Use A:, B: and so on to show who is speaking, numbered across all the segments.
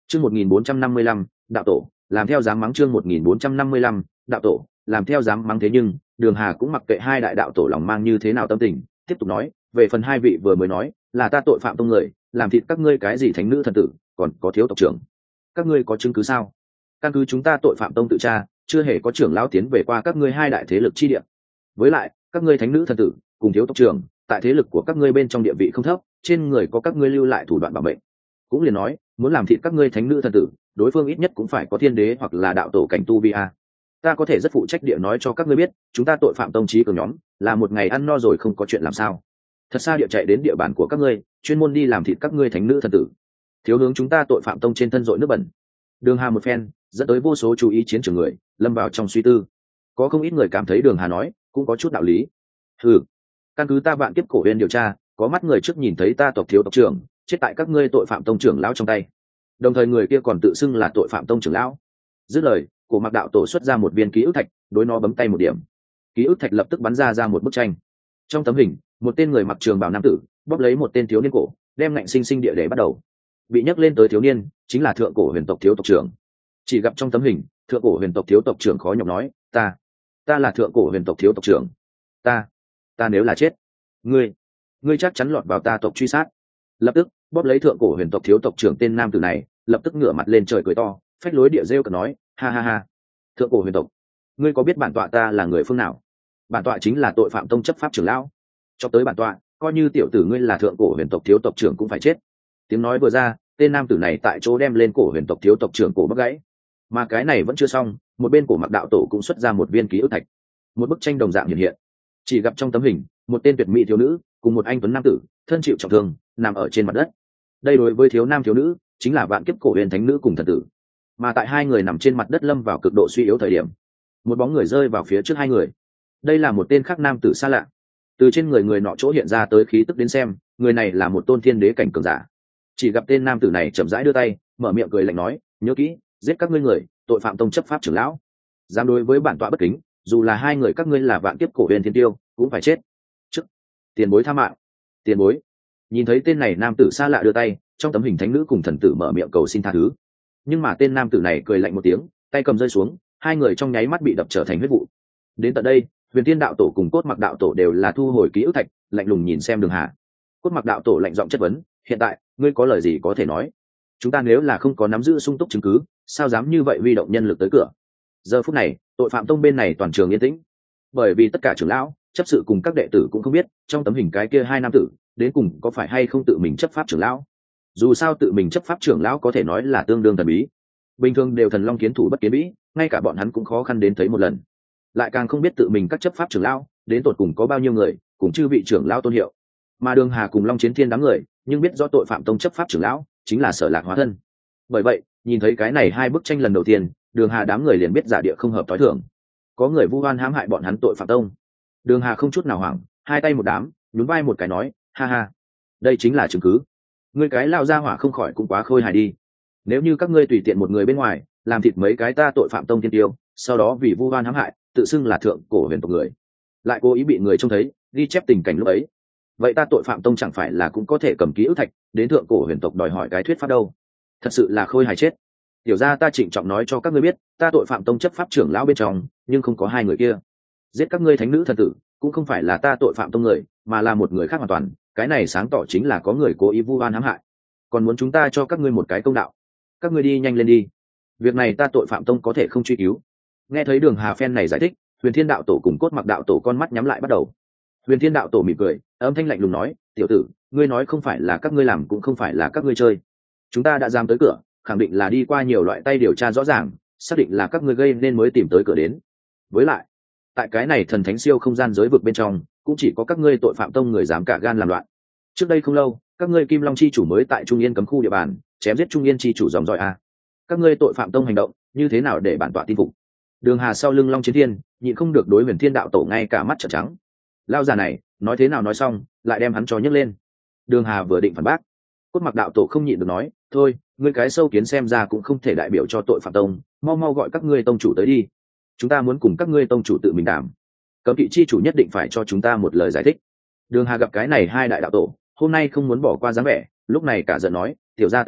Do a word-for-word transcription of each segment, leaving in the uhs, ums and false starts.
A: chương một nghìn bốn trăm năm mươi lăm đạo tổ làm theo dám mắng. chương một nghìn bốn trăm năm mươi lăm đạo tổ làm theo dám mắng. Thế nhưng Đường Hà cũng mặc kệ hai đại đạo tổ lòng mang như thế nào tâm tình, tiếp tục nói, về phần hai vị vừa mới nói là ta tội phạm tông người làm thịt các ngươi cái gì thánh nữ thần tử, còn có thiếu tộc trưởng, các ngươi có chứng cứ sao? Căn cứ chúng ta tội phạm tông tự tra, chưa hề có trưởng lão tiến về qua các ngươi hai đại thế lực chi địa. Với lại các ngươi thánh nữ thần tử cùng thiếu tộc trưởng tại thế lực của các ngươi bên trong địa vị không thấp, trên người có các ngươi lưu lại thủ đoạn bảo mệnh, cũng liền nói muốn làm thịt các ngươi thánh nữ thần tử, đối phương ít nhất cũng phải có thiên đế hoặc là đạo tổ cảnh tu vi a. Ta có thể rất phụ trách địa nói cho các ngươi biết, chúng ta tội phạm tông trí cường nhóm là một ngày ăn no rồi không có chuyện làm sao thật xa địa chạy đến địa bàn của các ngươi, chuyên môn đi làm thịt các ngươi thánh nữ thần tử, thiếu hướng chúng ta tội phạm tông trên thân dội nước bẩn. Đường Hà một phen dẫn tới vô số chú ý chiến trường người lâm vào trong suy tư, có không ít người cảm thấy Đường Hà nói cũng có chút đạo lý. Ừ, căn cứ ta vạn kiếp cổ huyền điều tra, có mắt người trước nhìn thấy ta tộc thiếu tộc trưởng chết tại các ngươi tội phạm tông trưởng lão trong tay, đồng thời người kia còn tự xưng là tội phạm tông trưởng lão. Dứt lời, Cổ Mặc đạo tổ xuất ra một viên ký ức thạch, đối nó bấm tay một điểm, ký ức thạch lập tức bắn ra ra một bức tranh. Trong tấm hình, một tên người mặc trường bào nam tử bóp lấy một tên thiếu niên cổ, đem ngạnh sinh sinh địa để bắt đầu. Bị nhắc lên tới thiếu niên chính là thượng cổ huyền tộc thiếu tộc trưởng. Chỉ gặp trong tấm hình, thượng cổ huyền tộc thiếu tộc trưởng khó nhọc nói, ta ta là thượng cổ huyền tộc thiếu tộc trưởng, ta ta nếu là chết, ngươi ngươi chắc chắn lọt vào ta tộc truy sát. Lập tức bóp lấy thượng cổ huyền tộc thiếu tộc trưởng tên nam tử này lập tức ngửa mặt lên trời cười to, phách lối địa rêu cợt nói, ha ha ha, thượng cổ huyền tộc, ngươi có biết bản tọa ta là người phương nào? Bản tọa chính là tội phạm tông chấp pháp trưởng lão. Cho tới bản tọa, coi như tiểu tử ngươi là thượng cổ huyền tộc thiếu tộc trưởng cũng phải chết. Tiếng nói vừa ra, tên nam tử này tại chỗ đem lên cổ huyền tộc thiếu tộc trưởng cổ bắt gãy. Mà cái này vẫn chưa xong, một bên Cổ Mặc đạo tổ cũng xuất ra một viên ký ức thạch, một bức tranh đồng dạng hiện hiện. Chỉ gặp trong tấm hình, một tên tuyệt mỹ thiếu nữ cùng một anh tuấn nam tử thân chịu trọng thương nằm ở trên mặt đất. Đây đối với thiếu nam thiếu nữ chính là vạn kiếp cổ huyền thánh nữ cùng thần tử. Mà tại hai người nằm trên mặt đất lâm vào cực độ suy yếu thời điểm, một bóng người rơi vào phía trước hai người. Đây là một tên khác nam tử xa lạ. Từ trên người người nọ chỗ hiện ra tới khí tức đến xem, người này là một tôn thiên đế cảnh cường giả. Chỉ gặp tên nam tử này chậm rãi đưa tay, mở miệng cười lạnh nói, nhớ kỹ, giết các ngươi người tội phạm tông chấp pháp trưởng lão, dám đối với bản tọa bất kính, dù là hai người các ngươi là vạn kiếp cổ huyền thiên tiêu cũng phải chết. Chức tiền bối tha mạng, tiền bối. Nhìn thấy tên này nam tử xa lạ đưa tay, trong tấm hình thánh nữ cùng thần tử mở miệng cầu xin tha thứ. Nhưng mà tên nam tử này cười lạnh một tiếng, tay cầm rơi xuống, hai người trong nháy mắt bị đập trở thành huyết vụ. Đến tận đây, Huyền Thiên đạo tổ cùng Cốt Mặc đạo tổ đều là thu hồi ký ức thạch, lạnh lùng nhìn xem Đường Hà. Cốt Mặc đạo tổ lạnh giọng chất vấn, hiện tại ngươi có lời gì có thể nói? Chúng ta nếu là không có nắm giữ sung túc chứng cứ, sao dám như vậy huy động nhân lực tới cửa? Giờ phút này, tội phạm tông bên này toàn trường yên tĩnh, bởi vì tất cả trưởng lão, chấp sự cùng các đệ tử cũng không biết trong tấm hình cái kia hai nam tử đến cùng có phải hay không tự mình chấp pháp trưởng lão. Dù sao tự mình chấp pháp trưởng lão có thể nói là tương đương thần bí, bình thường đều thần long kiến thủ bất kiến bĩ, ngay cả bọn hắn cũng khó khăn đến thấy một lần, lại càng không biết tự mình các chấp pháp trưởng lão đến tột cùng có bao nhiêu người cùng chư vị trưởng lão tôn hiệu. Mà Đường Hà cùng Long Chiến Thiên đám người nhưng biết rõ tội phạm tông chấp pháp trưởng lão chính là Sở Lạc hóa thân. Bởi vậy nhìn thấy cái này hai bức tranh lần đầu tiên, Đường Hà đám người liền biết giả địa không hợp tối thường, có người vu oan hãm hại bọn hắn tội phạm tông. Đường Hà không chút nào hoảng, hai tay một đám, nhún vai một cái nói, ha ha, đây chính là chứng cứ. Ngươi cái lao ra hỏa không khỏi cũng quá khôi hài đi. Nếu như các ngươi tùy tiện một người bên ngoài làm thịt mấy cái ta tội phạm tông thiên tiêu, sau đó vì vu oan hãm hại tự xưng là thượng cổ huyền tộc người, lại cố ý bị người trông thấy ghi chép tình cảnh lúc ấy, vậy ta tội phạm tông chẳng phải là cũng có thể cầm ký ức thạch đến thượng cổ huyền tộc đòi hỏi cái thuyết pháp đâu? Thật sự là khôi hài chết. Tiểu ra ta trịnh trọng nói cho các ngươi biết, ta tội phạm tông chấp pháp trưởng lão bên trong nhưng không có hai người kia. Giết các ngươi thánh nữ thần tử cũng không phải là ta tội phạm tông người, mà là một người khác hoàn toàn. Cái này sáng tỏ chính là có người cố ý vu oan hãm hại, còn muốn chúng ta cho các ngươi một cái công đạo. Các ngươi đi nhanh lên đi, việc này ta tội phạm tông có thể không truy cứu. Nghe thấy Đường Hà phen này giải thích, Huyền Thiên đạo tổ cùng Cốt Mặc đạo tổ con mắt nhắm lại bắt đầu. Huyền Thiên đạo tổ mỉm cười, âm thanh lạnh lùng nói, tiểu tử, ngươi nói không phải là các ngươi làm cũng không phải là các ngươi chơi. Chúng ta đã dám tới cửa, khẳng định là đi qua nhiều loại tay điều tra rõ ràng, xác định là các ngươi gây nên mới tìm tới cửa đến. Với lại, tại cái này thần thánh siêu không gian giới vực bên trong, cũng chỉ có các ngươi tội phạm tông người dám cả gan làm loạn. Trước đây không lâu, các ngươi Kim Long chi chủ mới tại Trung Yên cấm khu địa bàn chém giết Trung Yên chi chủ dòng dõi a. Các ngươi tội phạm tông hành động như thế nào để bản tọa tin phục? Đường Hà sau lưng Long Chiến Thiên nhịn không được đối Huyền Thiên đạo tổ ngay cả mắt trợn trắng. Lao già này nói thế nào nói xong lại đem hắn cho nhấc lên. Đường Hà vừa định phản bác, Cốt Mặc đạo tổ không nhịn được nói, thôi, ngươi cái sâu kiến xem ra cũng không thể đại biểu cho tội phạm tông, mau mau gọi các ngươi tông chủ tới đi, chúng ta muốn cùng các ngươi tông chủ tự mình đàm. Cấm kỵ chi chủ nhất định phải cho chúng ta một lời giải thích. Đường Hà gặp cái này hai đại đạo tổ hôm nay không muốn bỏ qua dáng vẻ, lúc này cả giận nói, tiểu gia ta nói,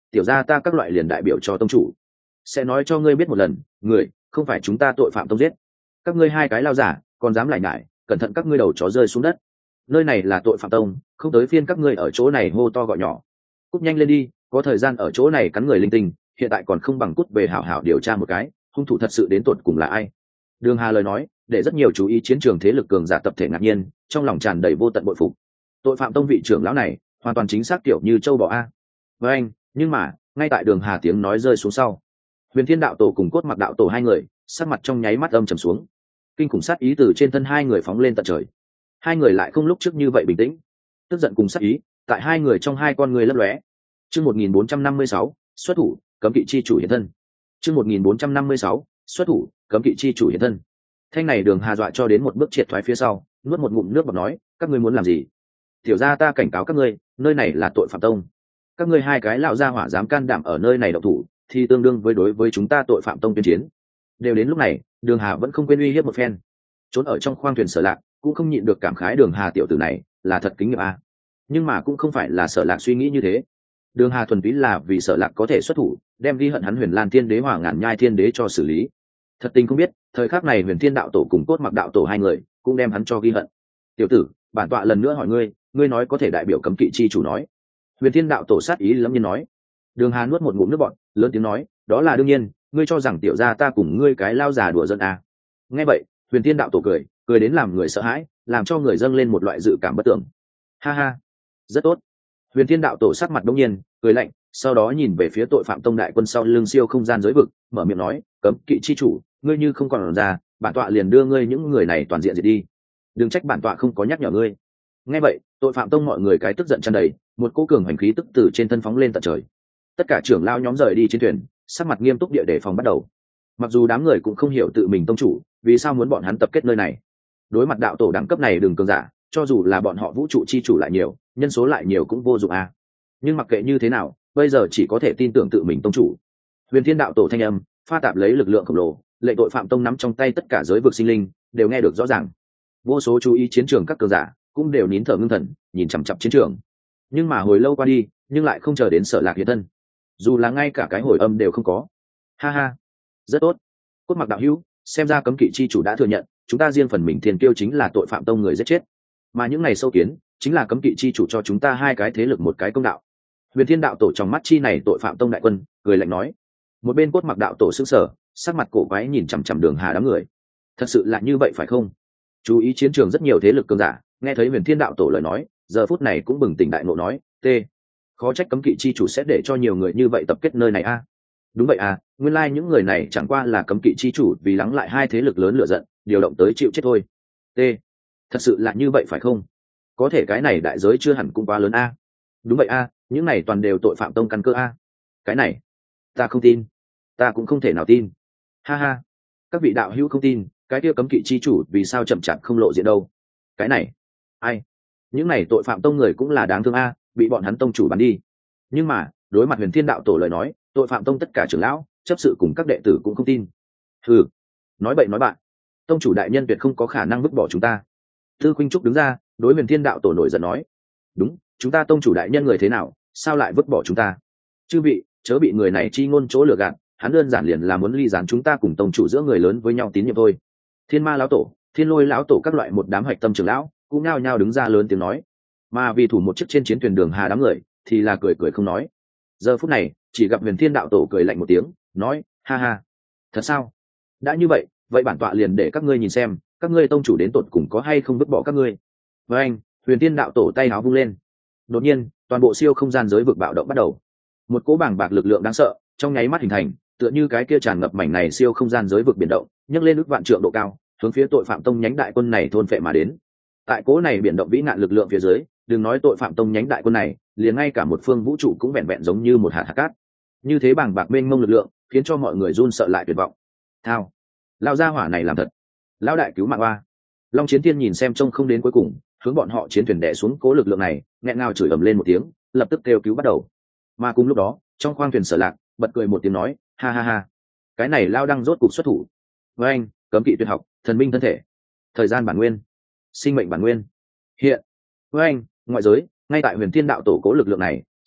A: tiểu gia ta các loại liền đại biểu cho tông chủ sẽ nói cho ngươi biết một lần, người không phải chúng ta tội phạm tông giết. Các ngươi hai cái lao giả còn dám lại nhải, cẩn thận các ngươi đầu chó rơi xuống đất. Nơi này là tội phạm tông, không tới phiên các ngươi ở chỗ này hô to gọi nhỏ. Cút nhanh lên đi, có thời gian ở chỗ này cắn người linh tinh, hiện tại còn không bằng cút về hảo hảo điều tra một cái, hung thủ thật sự đến tột cùng là ai. Đường Hà lời nói để rất nhiều chú ý chiến trường thế lực cường giả tập thể ngạc nhiên, trong lòng tràn đầy vô tận bội phục. Tội phạm tông vị trưởng lão này hoàn toàn chính xác kiểu như châu bò a. Với anh, nhưng mà ngay tại Đường Hà tiếng nói rơi xuống sau, Huyền Thiên đạo tổ cùng Cốt Mặc đạo tổ hai người sắc mặt trong nháy mắt âm trầm xuống, kinh khủng sát ý từ trên thân hai người phóng lên tận trời. Hai người lại không lúc trước như vậy bình tĩnh, tức giận cùng sát ý tại hai người trong hai con người lấp lóe. Chương một nghìn bốn trăm năm mươi sáu, xuất thủ, cấm kỵ chi chủ hiện thân. Chương một nghìn bốn trăm năm mươi sáu, xuất thủ, cấm kỵ chi chủ hiện thân. Thanh này Đường Hà dọa cho đến một bước triệt thoái phía sau, nuốt một ngụm nước bọt nói, các ngươi muốn làm gì? Tiểu gia ta cảnh cáo các ngươi, nơi này là tội phạm tông. Các ngươi hai cái lão gia hỏa dám can đảm ở nơi này động thủ, thì tương đương với đối với chúng ta tội phạm tông tuyên chiến. Đều đến lúc này, Đường Hà vẫn không quên uy hiếp một phen. Trốn ở trong khoang thuyền Sở Lạc cũng không nhịn được cảm khái Đường Hà tiểu tử này là thật kính nghiệp a. Nhưng mà cũng không phải là Sở Lạc suy nghĩ như thế. Đường Hà thuần túy là vì Sở Lạc có thể xuất thủ, đem ghi hận hắn Huyền Lan Thiên Đế Hỏa Ngàn Nhai Thiên Đế cho xử lý. Thật tình không biết, thời khắc này Huyền Thiên đạo tổ cùng Cốt Mặc đạo tổ hai người cũng đem hắn cho ghi hận. Tiểu tử, bản tọa lần nữa hỏi ngươi, ngươi nói có thể đại biểu cấm kỵ chi chủ nói. Huyền Thiên đạo tổ sát ý lẫm nhiên nói. Đường Hà nuốt một ngụm nước bọt, lớn tiếng nói, đó là đương nhiên, ngươi cho rằng tiểu gia ta cùng ngươi cái lao già đùa dân à. Nghe vậy, Huyền Thiên đạo tổ cười, cười đến làm người sợ hãi, làm cho người dâng lên một loại dự cảm bất tưởng. Ha ha, rất tốt. Huyền Thiên đạo tổ sắc mặt đông nhiên, cười lạnh, sau đó nhìn về phía tội phạm tông đại quân sau lưng siêu không gian giới vực, mở miệng nói, cấm kỵ chi chủ, ngươi như không còn ra, bản tọa liền đưa ngươi những người này toàn diện diệt đi. Đừng trách bản tọa không có nhắc nhở ngươi. Nghe vậy, tội phạm tông mọi người cái tức giận tràn đầy, một cỗ cường hành khí tức từ trên thân phóng lên tận trời. Tất cả trưởng lao nhóm rời đi chiến thuyền, sắc mặt nghiêm túc địa đề phòng bắt đầu. Mặc dù đám người cũng không hiểu tự mình tông chủ vì sao muốn bọn hắn tập kết nơi này. Đối mặt đạo tổ đẳng cấp này đừng cường giả, cho dù là bọn họ vũ trụ chi chủ lại nhiều, nhân số lại nhiều cũng vô dụng à. Nhưng mặc kệ như thế nào, bây giờ chỉ có thể tin tưởng tự mình tông chủ. Huyền Thiên đạo tổ thanh âm pha tạp lấy lực lượng khổng lồ, lệnh tội phạm tông nắm trong tay tất cả giới vực sinh linh đều nghe được rõ ràng. Vô số chú ý chiến trường các cường giả cũng đều nín thở ngưng thần, nhìn chằm chằm chiến trường. Nhưng mà hồi lâu qua đi, nhưng lại không chờ đến Sở Lạc hiện thân, dù là ngay cả cái hồi âm đều không có. Ha ha, rất tốt. Cốt Mặc đạo hữu, xem ra cấm kỵ chi chủ đã thừa nhận chúng ta riêng phần mình Thiên Kiêu chính là tội phạm tông người giết chết, mà những ngày sâu kiến chính là cấm kỵ chi chủ cho chúng ta hai cái thế lực một cái công đạo. Huyền Thiên đạo tổ trong mắt chi này tội phạm tông đại quân cười lạnh nói. Một bên Cốt Mặc đạo tổ sững sờ, sắc mặt cổ quái nhìn chằm chằm Đường Hà đám người. Thật sự là như vậy phải không? Chú ý chiến trường rất nhiều thế lực cường giả nghe thấy Huyền Thiên đạo tổ lời nói, giờ phút này cũng bừng tỉnh đại ngộ nói, t khó trách cấm kỵ chi chủ sẽ để cho nhiều người như vậy tập kết nơi này a. Đúng vậy à, nguyên lai like những người này chẳng qua là cấm kỵ chi chủ vì lắng lại hai thế lực lớn lửa giận điều động tới chịu chết thôi. T thật sự là như vậy phải không? Có thể cái này đại giới chưa hẳn cũng quá lớn a. Đúng vậy a, những này toàn đều tội phạm tông căn cơ a. Cái này ta không tin, ta cũng không thể nào tin. Ha ha, các vị đạo hữu không tin, cái kia cấm kỵ chi chủ vì sao chậm chạp không lộ diện đâu? Cái này ai? Những này tội phạm tông người cũng là đáng thương a, bị bọn hắn tông chủ bắn đi. Nhưng mà đối mặt Huyền Thiên đạo tổ lời nói, tội phạm tông tất cả trưởng lão chấp sự cùng các đệ tử cũng không tin. Ừ, nói bậy nói bạn, tông chủ đại nhân tuyệt không có khả năng vứt bỏ chúng ta. Tư Khuynh Trúc đứng ra đối Huyền Thiên đạo tổ nổi giận nói. Đúng, chúng ta tông chủ đại nhân người thế nào, sao lại vứt bỏ chúng ta? Chư vị chớ bị người này chi ngôn chỗ lừa gạt, hắn đơn giản liền là muốn ly gián chúng ta cùng tông chủ giữa người lớn với nhau tín nhiệm thôi. Thiên Ma lão tổ, Thiên Lôi lão tổ các loại một đám hạch tâm trưởng lão cũng nhao nhao đứng ra lớn tiếng nói. Mà vì thủ một chiếc trên chiến thuyền Đường Hà đám người thì là cười cười không nói. Giờ phút này chỉ gặp Huyền Thiên đạo tổ cười lạnh một tiếng nói, ha ha, thật sao? Đã như vậy vậy bản tọa liền để các ngươi nhìn xem các ngươi tông chủ đến tột cùng có hay không vứt bỏ các ngươi. Với anh, Huyền Thiên đạo tổ tay áo vung lên, đột nhiên toàn bộ siêu không gian giới vực bạo động bắt đầu. Một cỗ bàng bạc lực lượng đáng sợ trong nháy mắt hình thành, tựa như cái kia tràn ngập mảnh này siêu không gian giới vực biển động nhấc lên ước vạn trượng độ cao, hướng phía tội phạm tông nhánh đại quân này thôn phệ mà đến. Tại cỗ này biển động vĩ nạn lực lượng phía dưới, đừng nói tội phạm tông nhánh đại quân này, liền ngay cả một phương vũ trụ cũng vẹn vẹn giống như một hạt hạt cát. Như thế bàng bạc mênh mông lực lượng khiến cho mọi người run sợ lại tuyệt vọng. Thao, lao gia hỏa này làm thật, lão đại cứu mạng oa. Long Chiến Thiên nhìn xem trông không đến cuối cùng, hướng bọn họ chiến thuyền đè xuống cố lực lượng này, nghẹn ngào chửi ầm lên một tiếng, lập tức kêu cứu bắt đầu. Mà cùng lúc đó, trong khoang thuyền Sở Lạc bật cười một tiếng nói, ha ha ha, cái này lao đang rốt cục xuất thủ. Với anh, cấm kỵ tuyệt học, thần minh thân thể, thời gian bản nguyên, sinh mệnh bản nguyên, hiện. Với anh, ngoại giới, ngay tại Huyền Thiên đạo tổ cố lực lượng này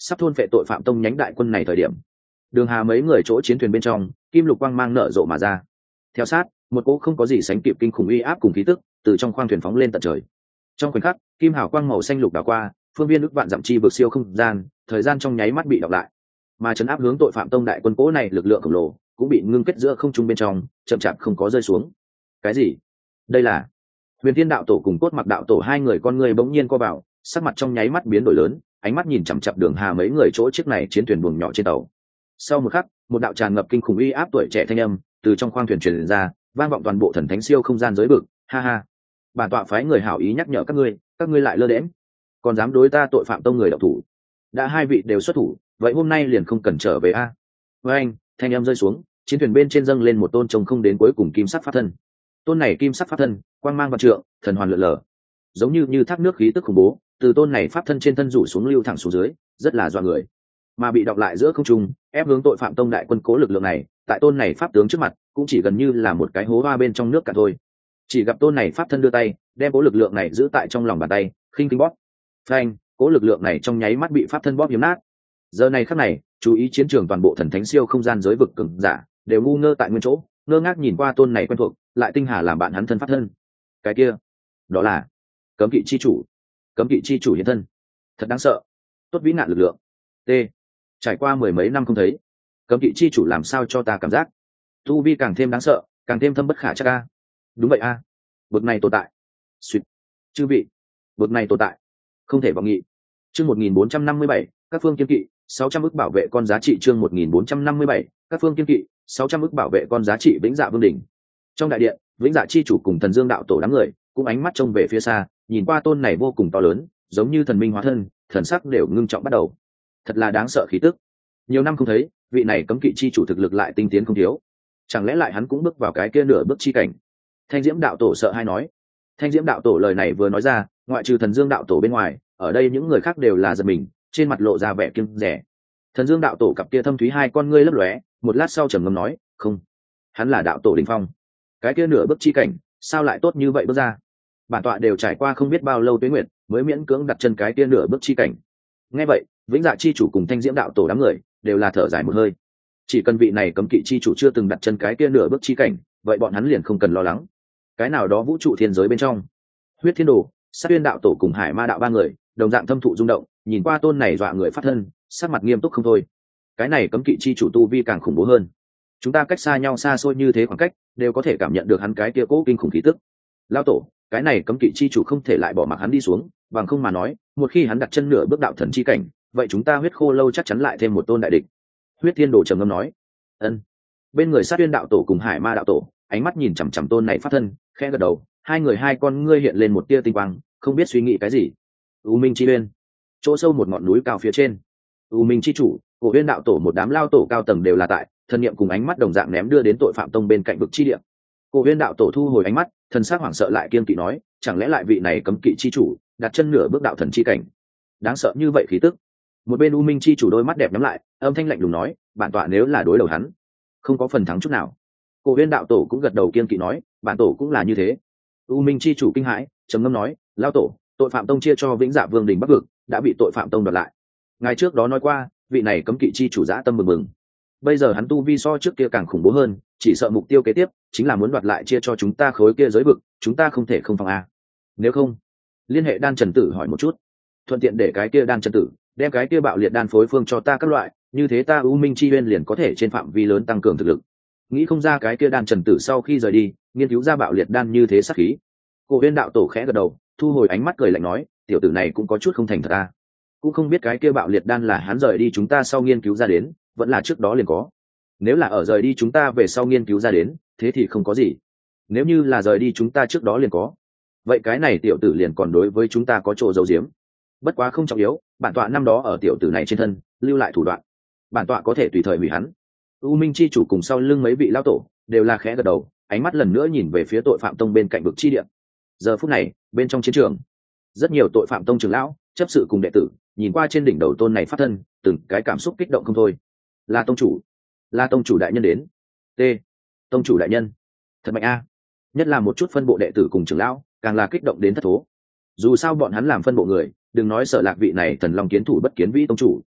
A: sắp thôn phệ tội phạm tông nhánh đại quân này thời điểm, đường hà mấy người chỗ chiến thuyền bên trong kim lục quang mang nở rộ mà ra. Theo sát, một cỗ không có gì sánh kịp kinh khủng uy áp cùng khí tức từ trong khoang thuyền phóng lên tận trời. Trong khoảnh khắc, kim hào quang màu xanh lục đảo qua, phương viên ức vạn dặm chi vực siêu không gian, thời gian trong nháy mắt bị đọc lại. Mà chấn áp hướng tội phạm tông đại quân cỗ này lực lượng khổng lồ cũng bị ngưng kết giữa không trung bên trong, chậm chạp không có rơi xuống. Cái gì? Đây là Huyền Thiên đạo tổ cùng Cốt Mặc đạo tổ hai người con người bỗng nhiên co vào, sắc mặt trong nháy mắt biến đổi lớn, ánh mắt nhìn chằm chằm Đường Hà mấy người chỗ chiếc này chiến thuyền buồng nhỏ trên tàu. Sau một khắc, một đạo tràn ngập kinh khủng uy áp tuổi trẻ thanh âm từ trong khoang thuyền truyền ra, vang vọng toàn bộ thần thánh siêu không gian giới vực. Ha ha, bản tọa phái người hảo ý nhắc nhở các ngươi, các ngươi lại lơ đễnh, còn dám đối ta tội phạm tông người đạo thủ. Đã hai vị đều xuất thủ, vậy hôm nay liền không cần trở về a. Với anh, thanh âm rơi xuống, chiến thuyền bên trên dâng lên một tôn trông không đến cuối cùng kim sắc pháp thân. Tôn này kim sắc pháp thân, quang mang vạn trượng, thần hoàn lượn lờ, giống như như thác nước khí tức khủng bố, từ tôn này pháp thân trên thân rủ xuống lưu thẳng xuống dưới, rất là dọa người. Mà bị đọc lại giữa không trung, ép hướng tội phạm tông đại quân cố lực lượng này, tại tôn này pháp tướng trước mặt, cũng chỉ gần như là một cái hố hoa bên trong nước cả thôi. Chỉ gặp tôn này pháp thân đưa tay, đem cố lực lượng này giữ tại trong lòng bàn tay, khinh khinh bóp. Phanh, cố lực lượng này trong nháy mắt bị pháp thân bóp hiếm nát. Giờ này khắc này, chú ý chiến trường toàn bộ thần thánh siêu không gian giới vực cường giả, đều ngu ngơ tại nguyên chỗ, ngơ ngác nhìn qua tôn này quen thuộc, lại tinh hà làm bạn hắn thân pháp thân. Cái kia, đó là Cấm Kỵ chi chủ. Cấm Kỵ chi chủ hiện thân, thật đáng sợ. Tốt vĩ nạn lực lượng. T. Trải qua mười mấy năm không thấy, Cấm Kỵ chi chủ làm sao cho ta cảm giác tu vi càng thêm đáng sợ, càng thêm thâm bất khả trắc a. Đúng vậy a, bậc này tồn tại. Suýt. Chư vị, bậc này tồn tại, không thể vọng nghị. Chương một nghìn bốn trăm năm mươi bảy, các phương kiên kỵ, sáu trăm ức bảo vệ con giá trị. Chương một nghìn bốn trăm năm mươi bảy, các phương kiên kỵ, sáu trăm ức bảo vệ con giá trị. Vĩnh Dạ Vương đỉnh. Trong đại điện, Vĩnh Dạ chi chủ cùng Thần Dương đạo tổ đám người cũng ánh mắt trông về phía xa, nhìn qua tôn này vô cùng to lớn, giống như thần minh hóa thân, thần sắc đều ngưng trọng bắt đầu. Thật là đáng sợ khí tức. Nhiều năm không thấy, vị này Cấm Kỵ chi chủ thực lực lại tinh tiến không thiếu. Chẳng lẽ lại hắn cũng bước vào cái kia nửa bước chi cảnh? Thanh Diễm đạo tổ sợ hai nói. Thanh Diễm đạo tổ lời này vừa nói ra, ngoại trừ Thần Dương đạo tổ bên ngoài, ở đây những người khác đều là giật mình, trên mặt lộ ra vẻ kiêng dè. Thần Dương đạo tổ cặp kia thâm thúy hai con ngươi lấp lóe, một lát sau trầm ngâm nói, không, hắn là đạo tổ đỉnh phong. Cái kia nửa bước chi cảnh, sao lại tốt như vậy bước ra? Bản tọa đều trải qua không biết bao lâu tuế nguyệt, mới miễn cưỡng đặt chân cái kia nửa bước chi cảnh. Nghe vậy, Vĩnh Dạ chi chủ cùng Thanh Diễm đạo tổ đám người đều là thở dài một hơi. Chỉ cần vị này Cấm Kỵ chi chủ chưa từng đặt chân cái kia nửa bước chi cảnh, vậy bọn hắn liền không cần lo lắng. Cái nào đó vũ trụ thiên giới bên trong, Huyết Thiên Đồ, Sát Uyên đạo tổ cùng Hải Ma đạo ba người đồng dạng thâm thụ rung động, nhìn qua tôn này dọa người phát thân, sắc mặt nghiêm túc không thôi. Cái này Cấm Kỵ chi chủ tu vi càng khủng bố hơn. Chúng ta cách xa nhau xa xôi như thế khoảng cách, đều có thể cảm nhận được hắn cái kia cố kinh khủng khí tức. Lão tổ, cái này Cấm Kỵ chi chủ không thể lại bỏ mặc hắn đi xuống, bằng không mà nói, một khi hắn đặt chân nửa bước đạo thần chi cảnh, vậy chúng ta Huyết Khô lâu chắc chắn lại thêm một tôn đại địch. Huyết Thiên Đồ trầm ngâm nói. Ân. Bên người Sát Uyên đạo tổ cùng Hải Ma đạo tổ, ánh mắt nhìn chằm chằm tôn này phát thân, khẽ gật đầu, hai người hai con ngươi hiện lên một tia tinh quang, không biết suy nghĩ cái gì. U Minh chi Uyên, chỗ sâu một ngọn núi cao phía trên, U Minh chi chủ, Cổ Uyên đạo tổ một đám lao tổ cao tầng đều là tại, thân niệm cùng ánh mắt đồng dạng ném đưa đến tội phạm tông bên cạnh vực chi địa. Cổ Uyên đạo tổ thu hồi ánh mắt, thần sắc hoảng sợ lại kiên kỵ nói, chẳng lẽ lại vị này Cấm Kỵ chi chủ đặt chân nửa bước đạo thần chi cảnh? Đáng sợ như vậy khí tức. Một bên U Minh chi chủ đôi mắt đẹp nhắm lại, âm thanh lạnh lùng nói, bản tọa nếu là đối đầu hắn, không có phần thắng chút nào. Cổ Uyên đạo tổ cũng gật đầu kiên kỵ nói, bản tổ cũng là như thế. U Minh chi chủ kinh hãi, trầm ngâm nói, lao tổ, tội phạm tông chia cho Vĩnh Dạ Vương đỉnh Bắc vực, đã bị tội phạm tông đoạt lại. Ngày trước đó nói qua, vị này Cấm Kỵ chi chủ dã tâm mừng mừng. Bây giờ hắn tu vi so trước kia càng khủng bố hơn, chỉ sợ mục tiêu kế tiếp chính là muốn đoạt lại chia cho chúng ta khối kia giới vực, chúng ta không thể không phòng a. Nếu không, liên hệ Đan Trần Tử hỏi một chút, thuận tiện để cái kia Đan Trần Tử đem cái kia bạo liệt đan phối phương cho ta các loại, như thế ta U Minh chi Uyên liền có thể trên phạm vi lớn tăng cường thực lực. Nghĩ không ra cái kia Đan Trần Tử sau khi rời đi, nghiên cứu ra bạo liệt đan như thế sát khí. Cổ Uyên đạo tổ khẽ gật đầu, thu hồi ánh mắt cười lạnh nói, tiểu tử này cũng có chút không thành thật ta. Cũng không biết cái kia bạo liệt đan là hắn rời đi chúng ta sau nghiên cứu ra đến, vẫn là trước đó liền có. Nếu là ở rời đi chúng ta về sau nghiên cứu ra đến, thế thì không có gì. Nếu như là rời đi chúng ta trước đó liền có, vậy cái này tiểu tử liền còn đối với chúng ta có chỗ giấu giếm. Bất quá không trọng yếu, bản tọa năm đó ở tiểu tử này trên thân lưu lại thủ đoạn, bản tọa có thể tùy thời hủy hắn. U Minh chi chủ cùng sau lưng mấy vị lão tổ đều là khẽ gật đầu, ánh mắt lần nữa nhìn về phía tội phạm tông bên cạnh vực chi địa. Giờ phút này, bên trong chiến trường, rất nhiều tội phạm tông trưởng lão, chấp sự cùng đệ tử nhìn qua trên đỉnh đầu tôn này phát thân, từng cái cảm xúc kích động không thôi. Là tông chủ, là tông chủ đại nhân đến. T. Tông chủ đại nhân, thật mạnh a. Nhất là một chút phân bộ đệ tử cùng trưởng lão, càng là kích động đến thất thố. Dù sao bọn hắn làm phân bộ người, đừng nói sợ lạc vị này thần long kiến thủ bất kiến vĩ tông chủ,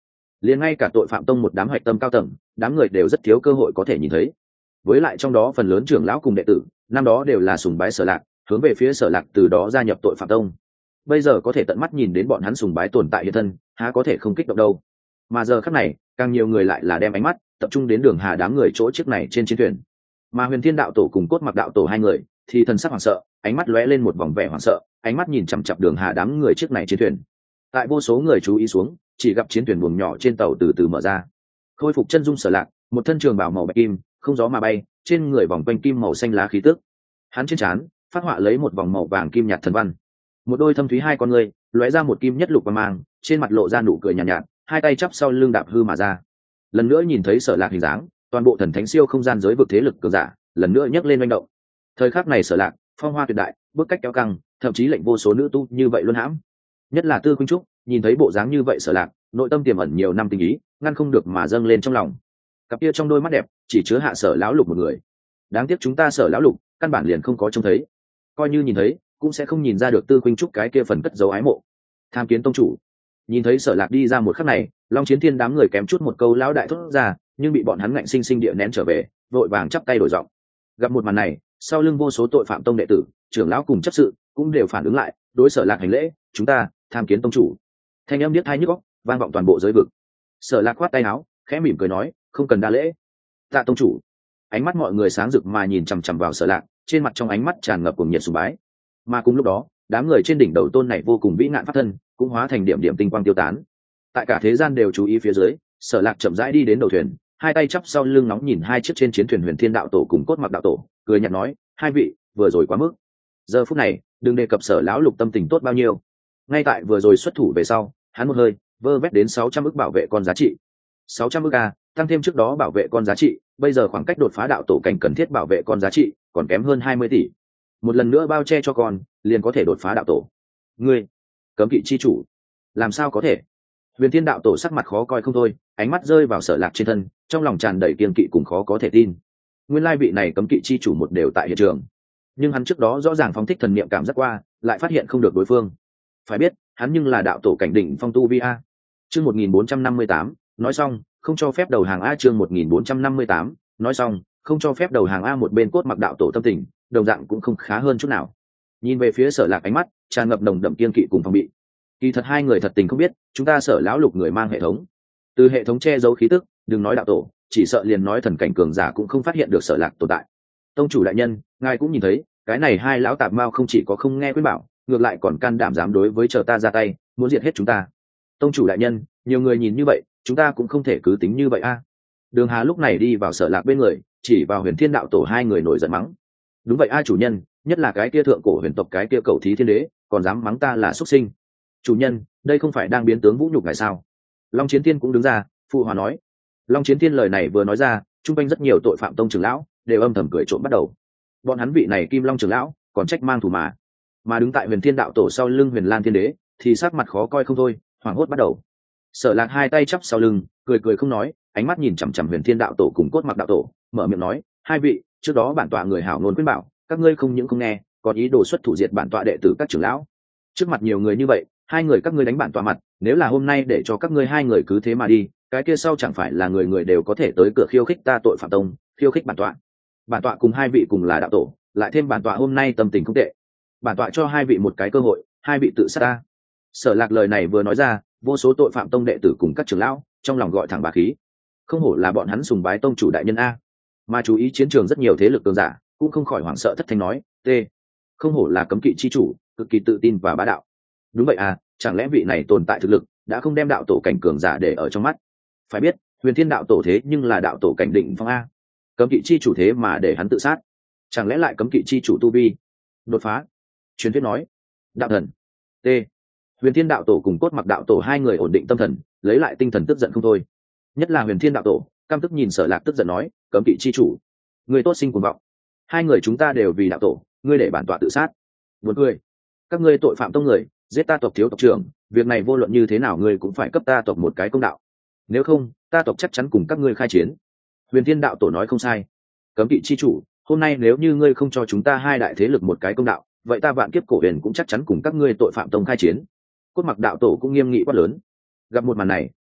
A: liền ngay cả tội phạm tông một đám hoạch tâm cao tầng, đám người đều rất thiếu cơ hội có thể nhìn thấy. Với lại trong đó phần lớn trưởng lão cùng đệ tử năm đó đều là sùng bái Sở Lạc, hướng về phía Sở Lạc từ đó gia nhập tội phạm tông. Bây giờ có thể tận mắt nhìn đến bọn hắn sùng bái tồn tại hiện thân, há có thể không kích động đâu. Mà giờ khắc này, càng nhiều người lại là đem ánh mắt tập trung đến Đường Hà đám người chỗ chiếc này trên chiến thuyền. Mà Huyền Thiên đạo tổ cùng Cốt Mặc đạo tổ hai người thì thần sắc hoảng sợ, ánh mắt lóe lên một vòng vẻ hoảng sợ, ánh mắt nhìn chằm chằm Đường Hà đám người chiếc này chiến thuyền. Tại vô số người chú ý xuống, chỉ gặp chiến thuyền buồng nhỏ trên tàu từ từ mở ra. Khôi phục chân dung Sở Lạc, một thân trường bào màu bạch kim, không gió mà bay, trên người vòng quanh kim màu xanh lá khí tức. Hắn trên trán phát họa lấy một vòng màu vàng kim nhạt thần văn. Một đôi thâm thúy hai con người lóe ra một kim nhất lục quang mang, trên mặt lộ ra nụ cười nhàn nhạt, nhạt, hai tay chắp sau lưng đạp hư mà ra. Lần nữa nhìn thấy Sở Lạc hình dáng, toàn bộ thần thánh siêu không gian giới vực thế lực cường giả lần nữa nhấc lên manh động. Thời khắc này Sở Lạc phong hoa tuyệt đại, bước cách kéo căng, thậm chí lệnh vô số nữ tu như vậy luôn hãm. Nhất là Tư Khuynh Trúc, nhìn thấy bộ dáng như vậy Sở Lạc, nội tâm tiềm ẩn nhiều năm tình ý, ngăn không được mà dâng lên trong lòng. Cặp kia trong đôi mắt đẹp chỉ chứa hạ Sở lão lục một người. Đáng tiếc chúng ta Sở lão lục căn bản liền không có trông thấy, coi như nhìn thấy cũng sẽ không nhìn ra được Tư Khuynh Trúc cái kia phần cất dấu ái mộ. Tham Kiến tông chủ. Nhìn thấy Sở Lạc đi ra một khắc này, Long Chiến Thiên đám người kém chút một câu lão đại thốt ra, nhưng bị bọn hắn ngạnh sinh sinh địa nén trở về, vội vàng chắp tay đổi giọng. Gặp một màn này, sau lưng vô số tội phạm tông đệ tử, trưởng lão cùng chấp sự cũng đều phản ứng lại, đối Sở Lạc hành lễ, chúng ta tham kiến tông chủ. Thanh âm điếc tai nhức óc, vang vọng toàn bộ giới vực. Sở Lạc khoát tay áo, khẽ mỉm cười nói, không cần đa lễ. Tạ tông chủ. Ánh mắt mọi người sáng rực mà nhìn chằm chằm vào Sở Lạc, trên mặt trong ánh mắt tràn ngập cùng nhiệt sùng bái. Mà cùng lúc đó, đám người trên đỉnh đầu tôn này vô cùng vĩ ngạn pháp thân, cũng hóa thành điểm điểm tinh quang tiêu tán. Tại cả thế gian đều chú ý phía dưới, Sở Lạc chậm rãi đi đến đầu thuyền, hai tay chắp sau lưng nóng nhìn hai chiếc trên chiến thuyền Huyền Thiên đạo tổ cùng Cốt Mặc đạo tổ, cười nhạt nói, hai vị vừa rồi quá mức. Giờ phút này đừng đề cập Sở lão lục tâm tình tốt bao nhiêu. Ngay tại vừa rồi xuất thủ về sau, hắn một hơi vơ vét đến sáu trăm ức bảo vệ con giá trị. sáu trăm ức a, tăng thêm trước đó bảo vệ con giá trị, bây giờ khoảng cách đột phá đạo tổ cảnh cần thiết bảo vệ con giá trị còn kém hơn hai mươi tỷ. Một lần nữa bao che cho con, liền có thể đột phá đạo tổ. Ngươi, cấm kỵ chi chủ, làm sao có thể? Huyền Thiên đạo tổ sắc mặt khó coi không thôi, ánh mắt rơi vào Sở Lạc trên thân, trong lòng tràn đầy kiêng kỵ cùng khó có thể tin. Nguyên lai vị này cấm kỵ chi chủ một đều tại hiện trường, nhưng hắn trước đó rõ ràng phóng thích thần niệm cảm giác qua, lại phát hiện không được đối phương. Phải biết, hắn nhưng là đạo tổ cảnh đỉnh phong tu vi a. Chương một nghìn bốn trăm năm mươi tám, nói xong, không cho phép đầu hàng a. Chương một nghìn bốn trăm năm mươi tám, nói xong, không cho phép đầu hàng a. Một bên Cốt Mặc đạo tổ tâm tình, đồng dạng cũng không khá hơn chút nào. Nhìn về phía Sở Lạc ánh mắt tràn ngập nồng đậm kiêng kỵ cùng phòng bị. Kỳ thật hai người thật tình không biết, chúng ta Sở lão lục người mang hệ thống, từ hệ thống che giấu khí tức, đừng nói đạo tổ, chỉ sợ liền nói thần cảnh cường giả cũng không phát hiện được Sở Lạc tồn tại. Tông chủ đại nhân, ngài cũng nhìn thấy, cái này hai lão tạp mao không chỉ có không nghe khuyên bảo, ngược lại còn can đảm dám đối với chờ ta ra tay, muốn diệt hết chúng ta. Tông chủ đại nhân, nhiều người nhìn như vậy, chúng ta cũng không thể cứ tính như vậy a. Đường Hà lúc này đi vào Sở Lạc bên người, chỉ vào Huyền Thiên đạo tổ hai người nổi giận mắng. Đúng vậy a chủ nhân, nhất là cái kia thượng cổ huyền tộc cái kia cầu thí thiên đế, còn dám mắng ta là xuất sinh. Chủ nhân, đây không phải đang biến tướng vũ nhục ngài sao? Long Chiến Thiên cũng đứng ra, phụ hòa nói. Long Chiến Thiên lời này vừa nói ra, chung quanh rất nhiều tội phạm tông trưởng lão đều âm thầm cười trộm bắt đầu. Bọn hắn vị này Kim Long trưởng lão, còn trách mang thù mà. Mà đứng tại Huyền Thiên đạo tổ sau lưng Huyền Lan Thiên đế, thì sắc mặt khó coi không thôi, hoảng hốt bắt đầu. Sở Lạc hai tay chắp sau lưng, cười cười không nói, ánh mắt nhìn chằm chằm Huyền Thiên đạo tổ cùng Cốt Mặc đạo tổ, mở miệng nói, hai vị, trước đó bản tọa người hảo ngôn khuyên bảo, các ngươi không những không nghe, còn ý đồ xuất thủ diệt bản tọa đệ tử các trưởng lão. Trước mặt nhiều người như vậy, hai người các ngươi đánh bản tọa mặt, nếu là hôm nay để cho các ngươi hai người cứ thế mà đi, cái kia sau chẳng phải là người người đều có thể tới cửa khiêu khích ta tội phạm tông, khiêu khích bản tọa. Bản tọa cùng hai vị cùng là đạo tổ, lại thêm bản tọa hôm nay tâm tình không tệ, bản tọa cho hai vị một cái cơ hội, hai vị tự sát ta. Sở Lạc lời này vừa nói ra, vô số tội phạm tông đệ tử cùng các trưởng lão trong lòng gọi thẳng bá khí. Không hổ là bọn hắn sùng bái tông chủ đại nhân a. Mà chú ý chiến trường rất nhiều thế lực cường giả cũng không khỏi hoảng sợ thất thanh nói, t không hổ là cấm kỵ chi chủ, cực kỳ tự tin và bá đạo. Đúng vậy à, chẳng lẽ vị này tồn tại thực lực đã không đem đạo tổ cảnh cường giả để ở trong mắt? Phải biết, Huyền Thiên đạo tổ thế nhưng là đạo tổ cảnh định phong a. Cấm kỵ chi chủ thế mà để hắn tự sát, chẳng lẽ lại cấm kỵ chi chủ tu vi đột phá? Truyền thuyết nói, đạo thần. T Huyền Thiên đạo tổ cùng Cốt Mặc đạo tổ hai người ổn định tâm thần, lấy lại tinh thần tức giận không thôi. Nhất là Huyền Thiên đạo tổ, căm tức nhìn Sở Lạc tức giận nói, cấm kỵ chi chủ, người tốt sinh cuồng vọng. Hai người chúng ta đều vì đạo tổ, ngươi để bản tọa tự sát. Buồn cười. Các ngươi tội phạm tông người, giết ta tộc thiếu tộc trưởng, việc này vô luận như thế nào ngươi cũng phải cấp ta tộc một cái công đạo. Nếu không, ta tộc chắc chắn cùng các ngươi khai chiến. Huyền Thiên đạo tổ nói không sai. Cấm kỵ chi chủ, hôm nay nếu như ngươi không cho chúng ta hai đại thế lực một cái công đạo, vậy ta Vạn Kiếp Cổ Huyền cũng chắc chắn cùng các ngươi tội phạm tông khai chiến. Cốt Mặc đạo tổ cũng nghiêm nghị quát lớn. Gặp một màn này,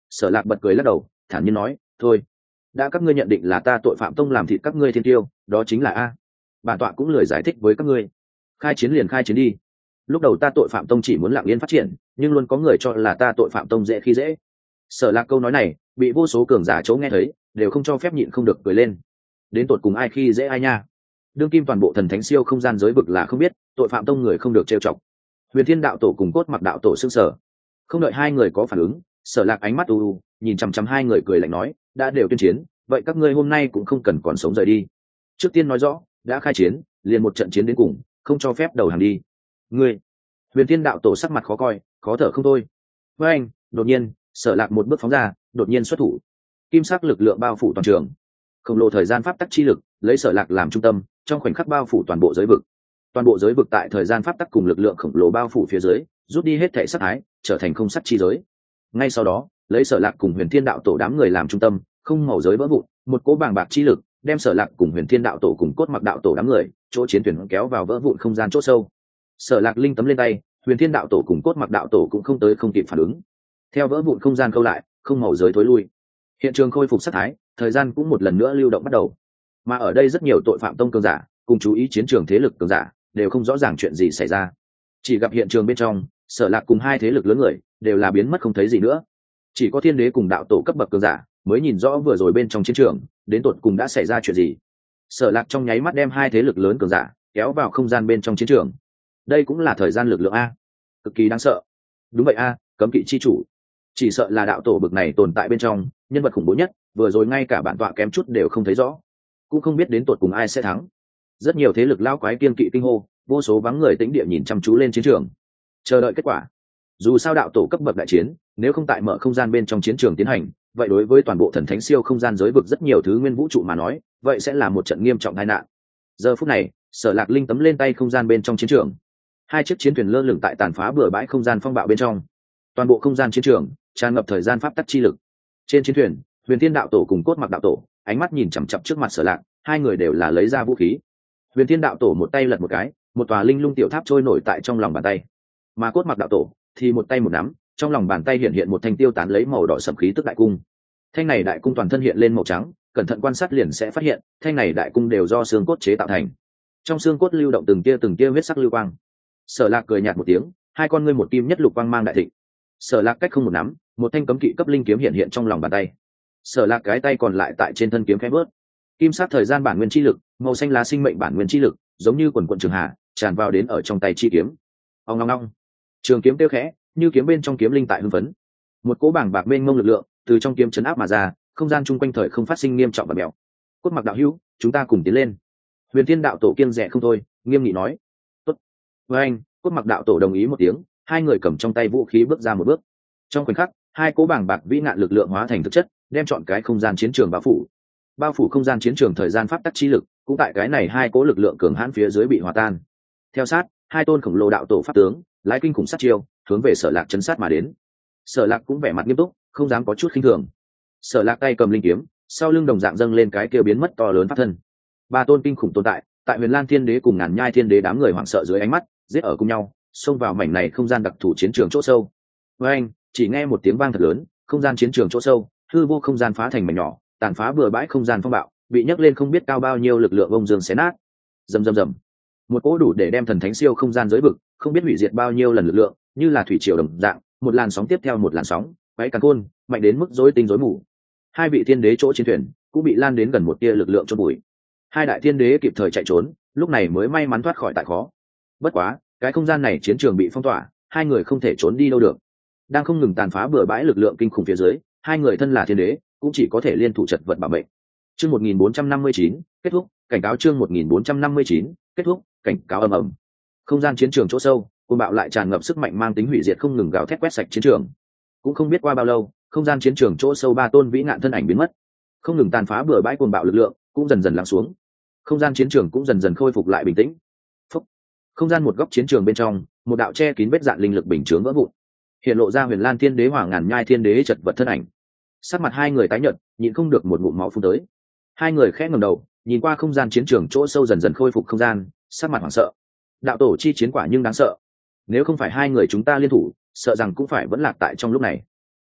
A: Sở Lạc bật cười lắc đầu, thản nhiên nói, thôi, đã các ngươi nhận định là ta tội phạm tông làm thịt các ngươi thiên tiêu, đó chính là a. Bản tọa cũng lười giải thích với các ngươi, khai chiến liền khai chiến đi. Lúc đầu ta tội phạm tông chỉ muốn lặng yên phát triển, nhưng luôn có người cho là ta tội phạm tông dễ khi dễ. Sở Lạc câu nói này bị vô số cường giả chấu nghe thấy, đều không cho phép nhịn không được cười lên. Đến tột cùng ai khi dễ ai nha? Đương kim toàn bộ thần thánh siêu không gian giới vực là không biết, tội phạm tông người không được trêu chọc. Huyền Thiên đạo tổ cùng Cốt Mặc đạo tổ sững sờ. Không đợi hai người có phản ứng, Sở Lạc ánh mắt u u, nhìn chằm chằm hai người cười lạnh nói, đã đều tuyên chiến, vậy các ngươi hôm nay cũng không cần còn sống rời đi. Trước tiên nói rõ, đã khai chiến, liền một trận chiến đến cùng, không cho phép đầu hàng đi. Ngươi, Huyền Thiên đạo tổ sắc mặt khó coi, khó thở không thôi. Với anh, đột nhiên, Sở Lạc một bước phóng ra, đột nhiên xuất thủ. Kim sắc lực lượng bao phủ toàn trường. Khổng lồ thời gian pháp tắc chi lực, lấy Sở Lạc làm trung tâm, trong khoảnh khắc bao phủ toàn bộ giới vực. Toàn bộ giới vực tại thời gian pháp tắc cùng lực lượng khổng lồ bao phủ phía dưới, rút đi hết thể sắc thái, trở thành không sắc chi giới. Ngay sau đó, lấy Sở Lạc cùng Huyền Thiên đạo tổ đám người làm trung tâm, không màu giới vỡ vụn, một cỗ bàng bạc chi lực, đem Sở Lạc cùng Huyền Thiên đạo tổ cùng Cốt Mặc đạo tổ đám người, chỗ chiến thuyền kéo vào vỡ vụn không gian chỗ sâu. Sở Lạc linh tấm lên tay, Huyền Thiên đạo tổ cùng Cốt Mặc đạo tổ cũng không tới không kịp phản ứng. Theo vỡ vụn không gian câu lại, không màu giới thối lui. Hiện trường khôi phục sát thái, thời gian cũng một lần nữa lưu động bắt đầu. Mà ở đây rất nhiều tội phạm tông cường giả, cùng chú ý chiến trường thế lực cường giả, đều không rõ ràng chuyện gì xảy ra. Chỉ gặp hiện trường bên trong, Sở Lạc cùng hai thế lực lớn người, đều là biến mất không thấy gì nữa. Chỉ có thiên đế cùng đạo tổ cấp bậc cường giả mới nhìn rõ vừa rồi bên trong chiến trường, đến tột cùng đã xảy ra chuyện gì. Sở Lạc trong nháy mắt đem hai thế lực lớn cường giả kéo vào không gian bên trong chiến trường. Đây cũng là thời gian lực lượng a, cực kỳ đáng sợ. Đúng vậy a, cấm kỵ chi chủ. Chỉ sợ là đạo tổ bậc này tồn tại bên trong, nhân vật khủng bố nhất, vừa rồi ngay cả bản tọa kém chút đều không thấy rõ, cũng không biết đến tột cùng ai sẽ thắng. Rất nhiều thế lực lao quái kiên kỵ kinh hô, vô số vắng người tĩnh địa nhìn chăm chú lên chiến trường, chờ đợi kết quả. Dù sao đạo tổ cấp bậc đại chiến, nếu không tại mở không gian bên trong chiến trường tiến hành, vậy đối với toàn bộ thần thánh siêu không gian giới vực rất nhiều thứ nguyên vũ trụ mà nói, vậy sẽ là một trận nghiêm trọng tai nạn. Giờ phút này, Sở Lạc linh tấm lên tay không gian bên trong chiến trường, hai chiếc chiến thuyền lơ lửng tại tàn phá bừa bãi không gian phong bạo bên trong. Toàn bộ không gian chiến trường tràn ngập thời gian pháp tắc chi lực. Trên chiến thuyền, Huyền Thiên đạo tổ cùng Cốt Mặc đạo tổ ánh mắt nhìn chằm chằm trước mặt Sở Lạc, hai người đều là lấy ra vũ khí. Huyền Thiên đạo tổ một tay lật một cái, một tòa linh lung tiểu tháp trôi nổi tại trong lòng bàn tay, mà Cốt Mặc đạo tổ thì một tay một nắm, trong lòng bàn tay hiện hiện một thanh tiêu tán lấy màu đỏ sẫm khí tức đại cung. Thanh này đại cung toàn thân hiện lên màu trắng, cẩn thận quan sát liền sẽ phát hiện, thanh này đại cung đều do xương cốt chế tạo thành. Trong xương cốt lưu động từng tia từng tia huyết sắc lưu quang. Sở Lạc cười nhạt một tiếng, hai con ngươi một kim nhất lục quang mang đại thịnh. Sở Lạc cách không một nắm, một thanh cấm kỵ cấp linh kiếm hiện hiện trong lòng bàn tay. Sở Lạc cái tay còn lại tại trên thân kiếm khẽ bớt. Kim sắc thời gian bản nguyên chi lực, màu xanh lá sinh mệnh bản nguyên chi lực, giống như quần quần trường hà, tràn vào đến ở trong tay chi kiếm. Ong ong ong. Trường kiếm kêu khẽ, như kiếm bên trong kiếm linh tại hưng phấn. Một cỗ bảng bạc mênh mông lực lượng từ trong kiếm chấn áp mà ra, không gian chung quanh thời không phát sinh nghiêm trọng và mèo. Cốt Mặc đạo hữu, chúng ta cùng tiến lên. Huyền Thiên đạo tổ kiêng dè không thôi, nghiêm nghị nói. Tốt. Với anh, Cốt Mặc đạo tổ đồng ý một tiếng, hai người cầm trong tay vũ khí bước ra một bước. Trong khoảnh khắc, hai cỗ bảng bạc vĩ nạn lực lượng hóa thành thực chất, đem chọn cái không gian chiến trường bao phủ. Bao phủ không gian chiến trường thời gian pháp tắc chi lực, cũng tại cái này hai cỗ lực lượng cường hãn phía dưới bị hòa tan. Theo sát, hai tôn khổng lồ đạo tổ pháp tướng, lái kinh khủng sát chiêu, hướng về Sở Lạc chấn sát mà đến. Sở Lạc cũng vẻ mặt nghiêm túc, không dám có chút khinh thường. Sở Lạc tay cầm linh kiếm, sau lưng đồng dạng dâng lên cái kia biến mất to lớn pháp thân. Ba tôn kinh khủng tồn tại, tại Huyền Lan Thiên Đế cùng Ngàn Nhai Thiên Đế đám người hoảng sợ dưới ánh mắt, giết ở cùng nhau, xông vào mảnh này không gian đặc thù chiến trường chỗ sâu. Với anh, chỉ nghe một tiếng vang thật lớn, không gian chiến trường chỗ sâu, hư vô không gian phá thành mảnh nhỏ, tàn phá bừa bãi không gian phong bạo, bị nhấc lên không biết cao bao nhiêu lực lượng ông dương xé nát. Rầm rầm rầm. Một cỗ đủ để đem thần thánh siêu không gian giới vực, không biết hủy diệt bao nhiêu lần lực lượng, như là thủy triều đồng dạng, một làn sóng tiếp theo một làn sóng, quấy càn khôn, mạnh đến mức rối tinh rối mù. Hai vị thiên đế chỗ chiến thuyền cũng bị lan đến gần một tia lực lượng chôn bụi. Hai đại thiên đế kịp thời chạy trốn, lúc này mới may mắn thoát khỏi tại khó. Bất quá, cái không gian này chiến trường bị phong tỏa, hai người không thể trốn đi đâu được. Đang không ngừng tàn phá bừa bãi lực lượng kinh khủng phía dưới, hai người thân là thiên đế, cũng chỉ có thể liên thủ chật vật bảo mệnh. Chương một nghìn bốn trăm năm mươi chín, kết thúc, cảnh cáo chương một nghìn bốn trăm năm mươi chín, kết thúc, cảnh cáo ầm ầm. Không gian chiến trường chỗ sâu, côn bạo lại tràn ngập sức mạnh mang tính hủy diệt không ngừng gào thét quét sạch chiến trường. Cũng không biết qua bao lâu, không gian chiến trường chỗ sâu ba tôn vĩ nạn thân ảnh biến mất. Không ngừng tàn phá bừa bãi côn bạo lực lượng, cũng dần dần lắng xuống. Không gian chiến trường cũng dần dần khôi phục lại bình tĩnh. Phúc. Không gian một góc chiến trường bên trong, một đạo che kín vết dạn linh lực bình chướng vỡ vụn. Hiện lộ ra Huyền Lan Thiên Đế Hỏa Ngàn Nhai Thiên Đế chật vật thân ảnh. Sắc mặt hai người tái nhợt, nhịn không được một ngụm máu phun tới. Hai người khẽ ngẩng đầu, nhìn qua không gian chiến trường chỗ sâu dần dần khôi phục không gian, sắc mặt hoảng sợ. Đạo tổ chi chiến quả nhưng đáng sợ. Nếu không phải hai người chúng ta liên thủ, sợ rằng cũng phải vẫn lạc tại trong lúc này.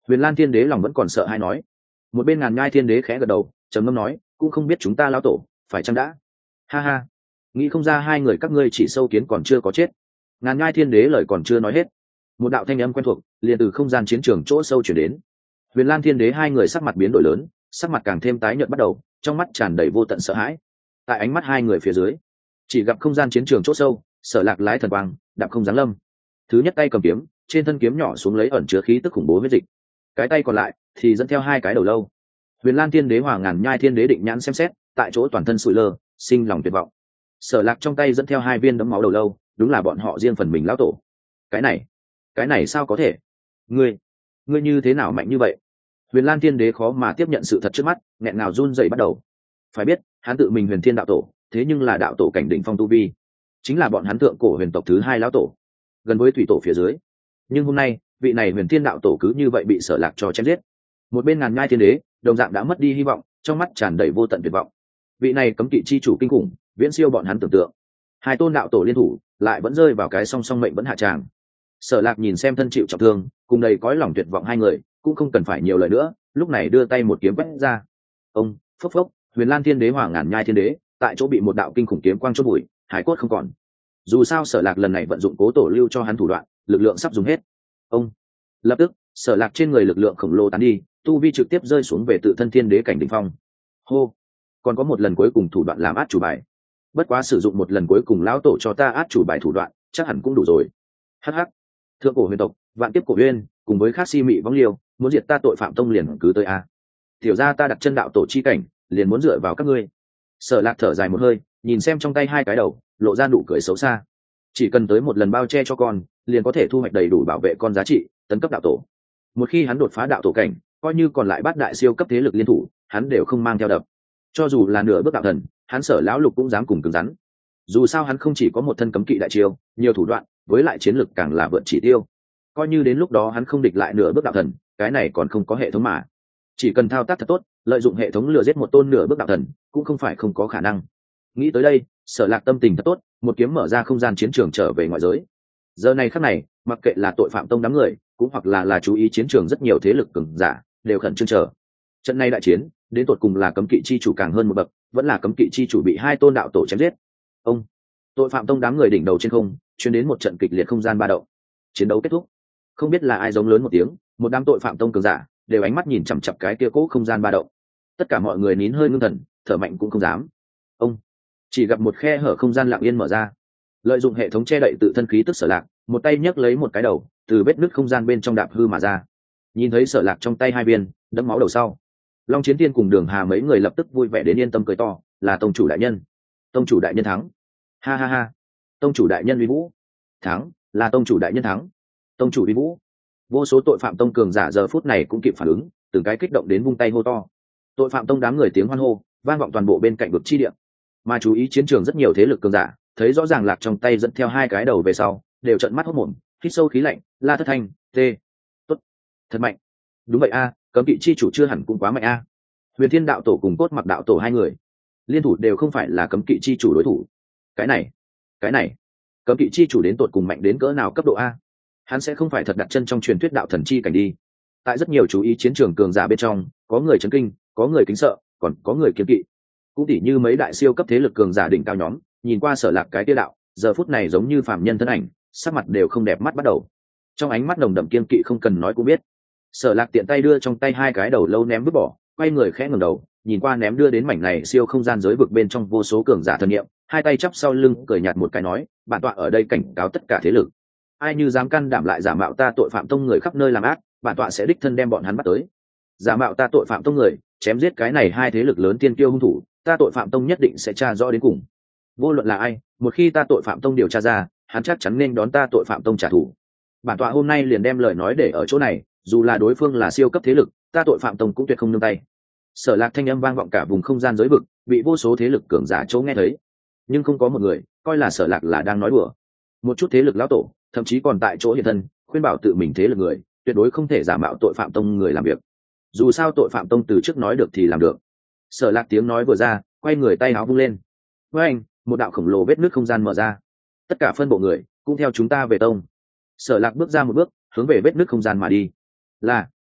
A: Huyền Lan Thiên Đế lòng vẫn còn sợ hãi nói. Một bên Ngàn Nhai Thiên Đế khẽ gật đầu, trầm ngâm nói, cũng không biết chúng ta lão tổ phải chăng đã. Ha ha, nghĩ không ra hai người các ngươi chỉ sâu kiến còn chưa có chết. Ngàn Nhai Thiên Đế lời còn chưa nói hết, một đạo thanh âm quen thuộc liền từ không gian chiến trường chỗ sâu chuyển đến. Huyền Lan Thiên Đế hai người sắc mặt biến đổi lớn, sắc mặt càng thêm tái nhợt bắt đầu, trong mắt tràn đầy vô tận sợ hãi. Tại ánh mắt hai người phía dưới, chỉ gặp không gian chiến trường chỗ sâu, Sở Lạc lái thần quang, đạp không giáng lâm. Thứ nhất tay cầm kiếm, trên thân kiếm nhỏ xuống lấy ẩn chứa khí tức khủng bố huyết dịch. Cái tay còn lại thì dẫn theo hai cái đầu lâu. Huyền Lan Thiên Đế hòa Ngàn Nhai Thiên Đế định nhãn xem xét, tại chỗ toàn thân sụi lơ, sinh lòng tuyệt vọng. Sở Lạc trong tay dẫn theo hai viên đấm máu đầu lâu, đúng là bọn họ riêng phần mình lão tổ. Cái này, cái này sao có thể? Ngươi, ngươi như thế nào mạnh như vậy? Huyền Lan Thiên Đế khó mà tiếp nhận sự thật trước mắt, nghẹn ngào run rẩy bắt đầu. Phải biết, hắn tự mình Huyền Thiên đạo tổ, thế nhưng là đạo tổ cảnh đỉnh phong tu vi, chính là bọn hắn thượng cổ huyền tộc thứ hai lão tổ, gần với thủy tổ phía dưới. Nhưng hôm nay, vị này Huyền Thiên đạo tổ cứ như vậy bị Sở Lạc cho chém giết. Một bên Ngàn Nhai Thiên Đế, đồng dạng đã mất đi hy vọng, trong mắt tràn đầy vô tận tuyệt vọng. Vị này cấm kỵ chi chủ kinh khủng, viễn siêu bọn hắn tưởng tượng. Hai tôn đạo tổ liên thủ, lại vẫn rơi vào cái song song mệnh vẫn hạ tràng. Sở Lạc nhìn xem thân chịu trọng thương, cùng đầy cõi lòng tuyệt vọng hai người, cũng không cần phải nhiều lời nữa, lúc này đưa tay một kiếm quét ra. Ông, phốc phốc, Huyền Lan Thiên Đế hòa Ngàn Nhai Thiên Đế, tại chỗ bị một đạo kinh khủng kiếm quang chốt bụi, hải cốt không còn. Dù sao Sở Lạc lần này vận dụng cố tổ lưu cho hắn thủ đoạn, lực lượng sắp dùng hết. Ông, lập tức, Sở Lạc trên người lực lượng khổng lồ tán đi, tu vi trực tiếp rơi xuống về tự thân Thiên Đế cảnh đỉnh phong. Hô, còn có một lần cuối cùng thủ đoạn làm át chủ bài. Bất quá sử dụng một lần cuối cùng lão tổ cho ta át chủ bài thủ đoạn, chắc hẳn cũng đủ rồi. Hắc hắc, thượng cổ huyền tộc, vạn tiếp cổ uyên, cùng với khác si mị võng liêu, muốn diệt ta tội phạm tông liền cứ tới a. Tiểu gia ta đặt chân đạo tổ chi cảnh, liền muốn dựa vào các ngươi. Sở Lạc thở dài một hơi, nhìn xem trong tay hai cái đầu, lộ ra nụ cười xấu xa. Chỉ cần tới một lần bao che cho con, liền có thể thu hoạch đầy đủ bảo vệ con giá trị, tấn cấp đạo tổ. Một khi hắn đột phá đạo tổ cảnh, coi như còn lại bát đại siêu cấp thế lực liên thủ, hắn đều không mang theo đập. Cho dù là nửa bước đạo thần, hắn Sở lão lục cũng dám cùng cứng rắn. Dù sao hắn không chỉ có một thân cấm kỵ đại chiêu, nhiều thủ đoạn, với lại chiến lực càng là vượt chỉ tiêu. Coi như đến lúc đó hắn không địch lại nửa bước đạo thần, cái này còn không có hệ thống mà. Chỉ cần thao tác thật tốt, lợi dụng hệ thống lừa giết một tôn nửa bước đạo thần, cũng không phải không có khả năng. Nghĩ tới đây, Sở Lạc tâm tình thật tốt, một kiếm mở ra không gian chiến trường trở về ngoại giới. Giờ này khắc này, mặc kệ là tội phạm tông đám người, cũng hoặc là là chú ý chiến trường rất nhiều thế lực cường giả, đều khẩn trương chờ. Trận này đại chiến, đến tột cùng là cấm kỵ chi chủ càng hơn một bậc, vẫn là cấm kỵ chi chủ bị hai tôn đạo tổ chém giết. Ông, tội phạm tông đám người đỉnh đầu trên không, truyền đến một trận kịch liệt không gian ba động. Chiến đấu kết thúc, không biết là ai giống lớn một tiếng, một đám tội phạm tông cường giả đều ánh mắt nhìn chằm chằm cái kia cố không gian ba động. Tất cả mọi người nín hơi ngưng thần, thở mạnh cũng không dám. Ông, chỉ gặp một khe hở không gian lặng yên mở ra, lợi dụng hệ thống che đậy tự thân khí tức Sở Lạc, một tay nhấc lấy một cái đầu, từ vết nứt không gian bên trong đạp hư mà ra. Nhìn thấy Sở Lạc trong tay hai viên đẫm máu đầu sau, Long Chiến Tiên cùng Đường Hà mấy người lập tức vui vẻ đến yên tâm cười to, là tông chủ đại nhân, tông chủ đại nhân thắng, ha ha ha, tông chủ đại nhân uy vũ, thắng, là tông chủ đại nhân thắng, tông chủ uy vũ. Vô số tội phạm tông cường giả giờ phút này cũng kịp phản ứng, từng cái kích động đến vung tay hô to. Tội phạm tông đám người tiếng hoan hô vang vọng toàn bộ bên cạnh vực chi địa, mà chú ý chiến trường rất nhiều thế lực cường giả thấy rõ ràng Lạc trong tay dẫn theo hai cái đầu về sau, đều trợn mắt hốt mồm, hít sâu khí lạnh, la thất thanh, tê, tốt, thật mạnh. Đúng vậy a, cấm kỵ chi chủ chưa hẳn cũng quá mạnh a. Huyền Thiên đạo tổ cùng Cốt Mặc đạo tổ hai người liên thủ đều không phải là cấm kỵ chi chủ đối thủ. Cái này, cái này, cấm kỵ chi chủ đến tột cùng mạnh đến cỡ nào cấp độ a? Hắn sẽ không phải thật đặt chân trong truyền thuyết đạo thần chi cảnh đi. Tại rất nhiều chú ý chiến trường cường giả bên trong, có người chấn kinh, có người kính sợ, còn có người kiêng kỵ. Cũng tỉ như mấy đại siêu cấp thế lực cường giả đỉnh cao nhóm, nhìn qua Sở Lạc cái tiêu đạo, giờ phút này giống như phàm nhân thân ảnh, sắc mặt đều không đẹp mắt bắt đầu. Trong ánh mắt nồng đậm kiêng kỵ không cần nói cũng biết. Sở Lạc tiện tay đưa trong tay hai cái đầu lâu ném vứt bỏ, quay người khẽ ngẩng đầu, nhìn qua ném đưa đến mảnh này siêu không gian giới vực bên trong vô số cường giả thần niệm, hai tay chắp sau lưng cười nhạt một cái nói, bản tọa ở đây cảnh cáo tất cả thế lực, ai như dám can đảm lại giả mạo ta tội phạm tông người khắp nơi làm ác, bản tọa sẽ đích thân đem bọn hắn bắt tới. Giả mạo ta tội phạm tông người, chém giết cái này hai thế lực lớn tiên kiêu hung thủ, ta tội phạm tông nhất định sẽ tra rõ đến cùng. Vô luận là ai, một khi ta tội phạm tông điều tra ra, hắn chắc chắn nên đón ta tội phạm tông trả thù. Bản tọa hôm nay liền đem lời nói để ở chỗ này, dù là đối phương là siêu cấp thế lực, ta tội phạm tông cũng tuyệt không nương tay. Sở Lạc thanh âm vang vọng cả vùng không gian giới vực, bị vô số thế lực cường giả chỗ nghe thấy, nhưng không có một người coi là Sở Lạc là đang nói đùa. Một chút thế lực lão tổ, thậm chí còn tại chỗ hiện thân, khuyên bảo tự mình thế lực người, tuyệt đối không thể giả mạo tội phạm tông người làm việc. Dù sao tội phạm tông từ trước nói được thì làm được. Sở Lạc tiếng nói vừa ra, quay người tay áo vung lên. Với anh, một đạo khổng lồ vết nứt không gian mở ra. Tất cả phân bộ người cũng theo chúng ta về tông. Sở Lạc bước ra một bước, hướng về vết nứt không gian mà đi. Là,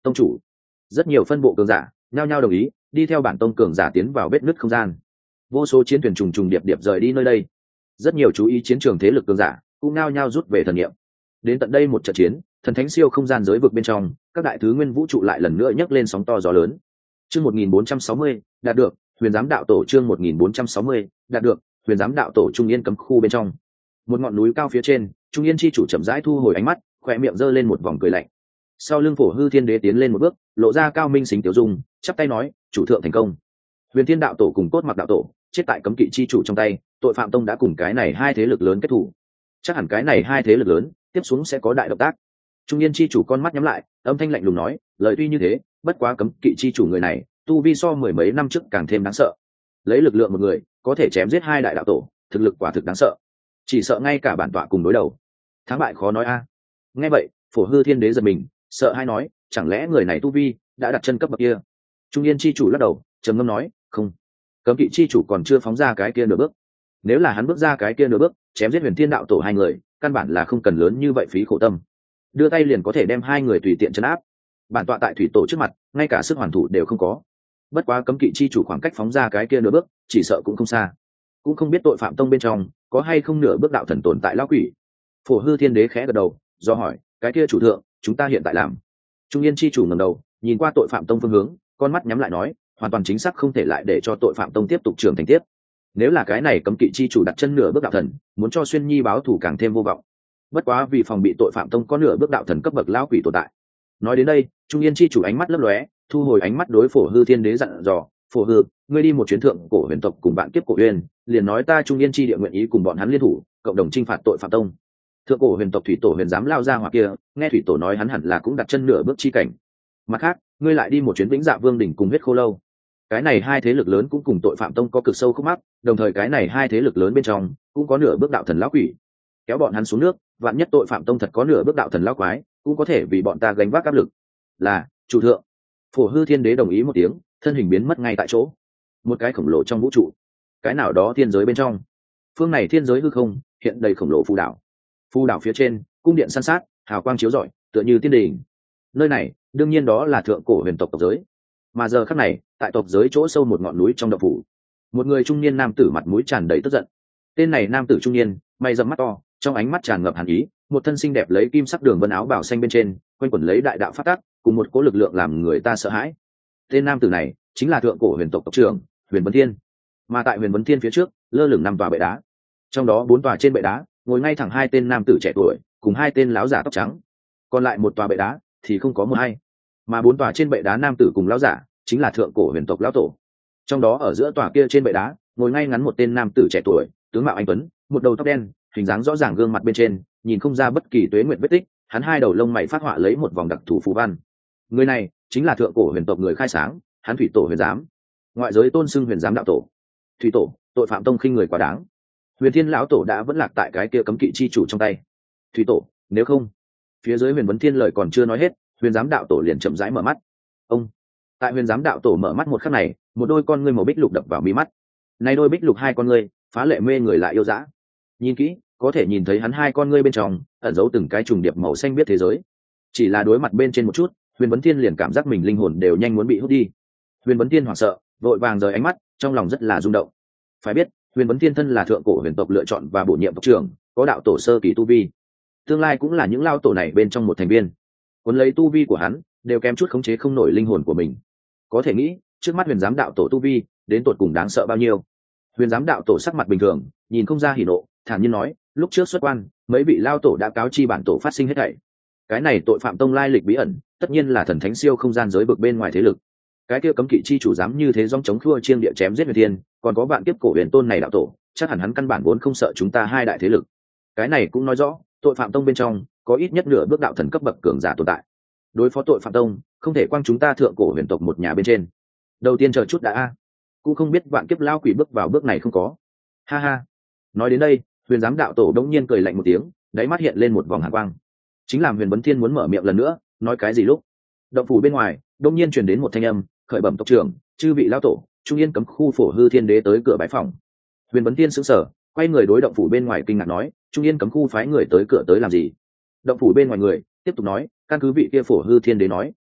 A: tông chủ. Rất nhiều phân bộ cường giả nhao nhao đồng ý đi theo bản tông cường giả tiến vào vết nứt không gian. Vô số chiến thuyền trùng trùng điệp điệp rời đi nơi đây. Rất nhiều chú ý chiến trường thế lực cường giả cũng nhao nhao rút về thần niệm. Đến tận đây một trận chiến, thần thánh siêu không gian giới vực bên trong, các đại thứ nguyên vũ trụ lại lần nữa nhấc lên sóng to gió lớn. Chương một nghìn bốn trăm sáu mươi, đạt được, Huyền Giám đạo tổ chương một nghìn bốn trăm sáu mươi, đạt được, Huyền Giám đạo tổ Trung Yên cấm khu bên trong. Một ngọn núi cao phía trên, Trung Yên chi chủ chậm rãi thu hồi ánh mắt, khóe miệng giơ lên một vòng cười lạnh. Sau lưng Phổ Hư Thiên Đế tiến lên một bước, lộ ra cao minh xính tiểu dung, chắp tay nói, chủ thượng thành công. Huyền Thiên đạo tổ cùng Cốt Mặc đạo tổ, chết tại cấm kỵ chi chủ trong tay, tội phạm tông đã cùng cái này hai thế lực lớn kết thủ. Chắc hẳn cái này hai thế lực lớn, tiếp xuống sẽ có đại động tác. Trung Yên chi chủ con mắt nhắm lại, âm thanh lạnh lùng nói, lời tuy như thế, bất quá cấm kỵ chi chủ người này, tu vi so mười mấy năm trước càng thêm đáng sợ. Lấy lực lượng một người, có thể chém giết hai đại đạo tổ, thực lực quả thực đáng sợ. Chỉ sợ ngay cả bản tọa cùng đối đầu, thắng bại khó nói a. Nghe vậy, Phổ Hư Thiên Đế giật mình, sợ hai nói, chẳng lẽ người này tu vi đã đặt chân cấp bậc kia? Trung Yên chi chủ lắc đầu, trầm ngâm nói, không, cấm kỵ chi chủ còn chưa phóng ra cái kia nửa bước. Nếu là hắn bước ra cái kia nửa bước, chém giết Huyền Thiên đạo tổ hai người, căn bản là không cần lớn như vậy phí khổ tâm, đưa tay liền có thể đem hai người tùy tiện trấn áp. Bản tọa tại thủy tổ trước mặt, ngay cả sức hoàn thủ đều không có. Bất quá cấm kỵ chi chủ khoảng cách phóng ra cái kia nửa bước, chỉ sợ cũng không xa. Cũng không biết tội phạm tông bên trong có hay không nửa bước đạo thần tồn tại lão quỷ. Phổ Hư Thiên Đế khẽ gật đầu, do hỏi, cái kia chủ thượng, chúng ta hiện tại làm? Trung Yên chi chủ ngẩng đầu, nhìn qua tội phạm tông phương hướng, con mắt nhắm lại nói, hoàn toàn chính xác không thể lại để cho tội phạm tông tiếp tục trưởng thành tiếp. Nếu là cái này cấm kỵ chi chủ đặt chân nửa bước đạo thần, muốn cho Xuyên Nhi báo thù càng thêm vô vọng. Bất quá vì phòng bị tội phạm tông có nửa bước đạo thần cấp bậc lão quỷ tồn tại. Nói đến đây, Trung Yên chi chủ ánh mắt lấp lóe, thu hồi ánh mắt đối Phổ Hư Thiên Đế dặn dò, Phổ Hư, ngươi đi một chuyến thượng cổ huyền tộc cùng bạn kiếp cổ uyên, liền nói ta Trung Yên chi địa nguyện ý cùng bọn hắn liên thủ, cộng đồng chinh phạt tội phạm tông. Thượng cổ huyền tộc thủy tổ huyền dám lao ra hoặc kia, nghe thủy tổ nói hắn hẳn là cũng đặt chân nửa bước chi cảnh. Mặt khác, ngươi lại đi một chuyến Vĩnh Dạ Vương đỉnh cùng huyết khô lâu. Cái này hai thế lực lớn cũng cùng tội phạm tông có cực sâu khúc mắc, đồng thời cái này hai thế lực lớn bên trong cũng có nửa bước đạo thần lão quỷ. Kéo bọn hắn xuống nước, vạn nhất tội phạm tông thật có nửa bước đạo thần lão quái, cũng có thể vì bọn ta gánh vác áp lực. Là, chủ thượng. Phổ Hư Thiên Đế đồng ý một tiếng, thân hình biến mất ngay tại chỗ. Một cái khổng lồ trong vũ trụ, cái nào đó thiên giới bên trong. Phương này thiên giới hư không, hiện đầy khổng lồ phù đảo. Phù đảo phía trên, cung điện san sát, hào quang chiếu rọi, tựa như tiên đình. Nơi này, đương nhiên đó là thượng cổ huyền tộc tộc giới. Mà giờ khắc này, tại tộc giới chỗ sâu một ngọn núi trong động phủ, một người trung niên nam tử mặt mũi tràn đầy tức giận. Tên này nam tử trung niên, mày rậm mắt to, trong ánh mắt tràn ngập hàn ý, một thân xinh đẹp lấy kim sắc đường vân áo bào xanh bên trên, quanh quẩn lấy đại đạo phát tác, cùng một cỗ lực lượng làm người ta sợ hãi. Tên nam tử này chính là thượng cổ huyền tộc tộc trưởng Huyền Vấn Thiên. Mà tại Huyền Vấn Thiên phía trước, lơ lửng năm tòa bệ đá. Trong đó bốn tòa trên bệ đá, ngồi ngay thẳng hai tên nam tử trẻ tuổi, cùng hai tên láo giả tóc trắng. Còn lại một tòa bệ đá thì không có một hay. Mà bốn tòa trên bệ đá nam tử cùng láo giả, chính là thượng cổ huyền tộc lão tổ. Trong đó ở giữa tòa kia trên bệ đá, ngồi ngay ngắn một tên nam tử trẻ tuổi, tướng mạo anh tuấn, một đầu tóc đen, hình dáng rõ ràng gương mặt bên trên, nhìn không ra bất kỳ tuế nguyệt vết tích, hắn hai đầu lông mày phát họa lấy một vòng đặc thù phù văn. Người này chính là thượng cổ huyền tộc người khai sáng, hắn thủy tổ huyền giám. Ngoại giới tôn xưng huyền giám đạo tổ. Thủy tổ, tội phạm tông khinh người quá đáng. Huyền Thiên lão tổ đã vẫn lạc tại cái kia cấm kỵ chi chủ trong tay. Thủy tổ, nếu không. Phía dưới Huyền Vấn Thiên lời còn chưa nói hết, huyền giám đạo tổ liền chậm rãi mở mắt. Ông. Tại huyền giám đạo tổ mở mắt một khắc này, một đôi con ngươi màu bích lục đập vào mi mắt. Này đôi bích lục hai con ngươi, phá lệ mê người lại yêu dã. Nhìn kỹ, có thể nhìn thấy hắn hai con ngươi bên trong ẩn giấu từng cái trùng điệp màu xanh biết thế giới. Chỉ là đối mặt bên trên một chút, Huyền Vấn Thiên liền cảm giác mình linh hồn đều nhanh muốn bị hút đi. Huyền Vấn Thiên hoảng sợ, vội vàng rời ánh mắt, trong lòng rất là rung động. Phải biết, Huyền Vấn Thiên thân là thượng cổ huyền tộc lựa chọn và bổ nhiệm tộc trưởng, có đạo tổ sơ kỳ tu vi, tương lai cũng là những lao tổ này bên trong một thành viên. Cuốn lấy tu vi của hắn, đều kém chút khống chế không nổi linh hồn của mình. Có thể nghĩ, trước mắt huyền giám đạo tổ tu vi, đến tột cùng đáng sợ bao nhiêu. Huyền giám đạo tổ sắc mặt bình thường, nhìn không ra hỉ nộ, thản nhiên nói, lúc trước xuất quan, mấy vị lao tổ đã cáo chi bản tổ phát sinh hết thảy. Cái này tội phạm tông lai lịch bí ẩn, tất nhiên là thần thánh siêu không gian giới vực bên ngoài thế lực. Cái kia cấm kỵ chi chủ dám như thế dòng chống khua chiêng địa chém giết huyền thiên, còn có vạn kiếp cổ huyền tôn này đạo tổ, chắc hẳn hắn căn bản vốn không sợ chúng ta hai đại thế lực. Cái này cũng nói rõ, tội phạm tông bên trong có ít nhất nửa bước đạo thần cấp bậc cường giả tồn tại. Đối phó tội phạm tông, không thể quang chúng ta thượng cổ huyền tộc một nhà bên trên. Đầu tiên chờ chút đã a, cũng không biết vạn kiếp lao quỷ bước vào bước này không có. Ha ha. Nói đến đây, huyền giám đạo tổ đống nhiên cười lạnh một tiếng, đáy mắt hiện lên một vòng hàn quang. Chính làm Huyền Vấn Thiên muốn mở miệng lần nữa, nói cái gì lúc, động phủ bên ngoài đống nhiên truyền đến một thanh âm, khởi bẩm tộc trưởng, chư vị lao tổ, Trung Yên cấm khu Phổ Hư Thiên Đế tới cửa bái phòng. Huyền Vấn Thiên sững sờ, quay người đối động phủ bên ngoài kinh ngạc nói, Trung Yên cấm khu phái người tới cửa tới làm gì? Động phủ bên ngoài người tiếp tục nói, căn cứ vị kia Phổ Hư Thiên Đế nói,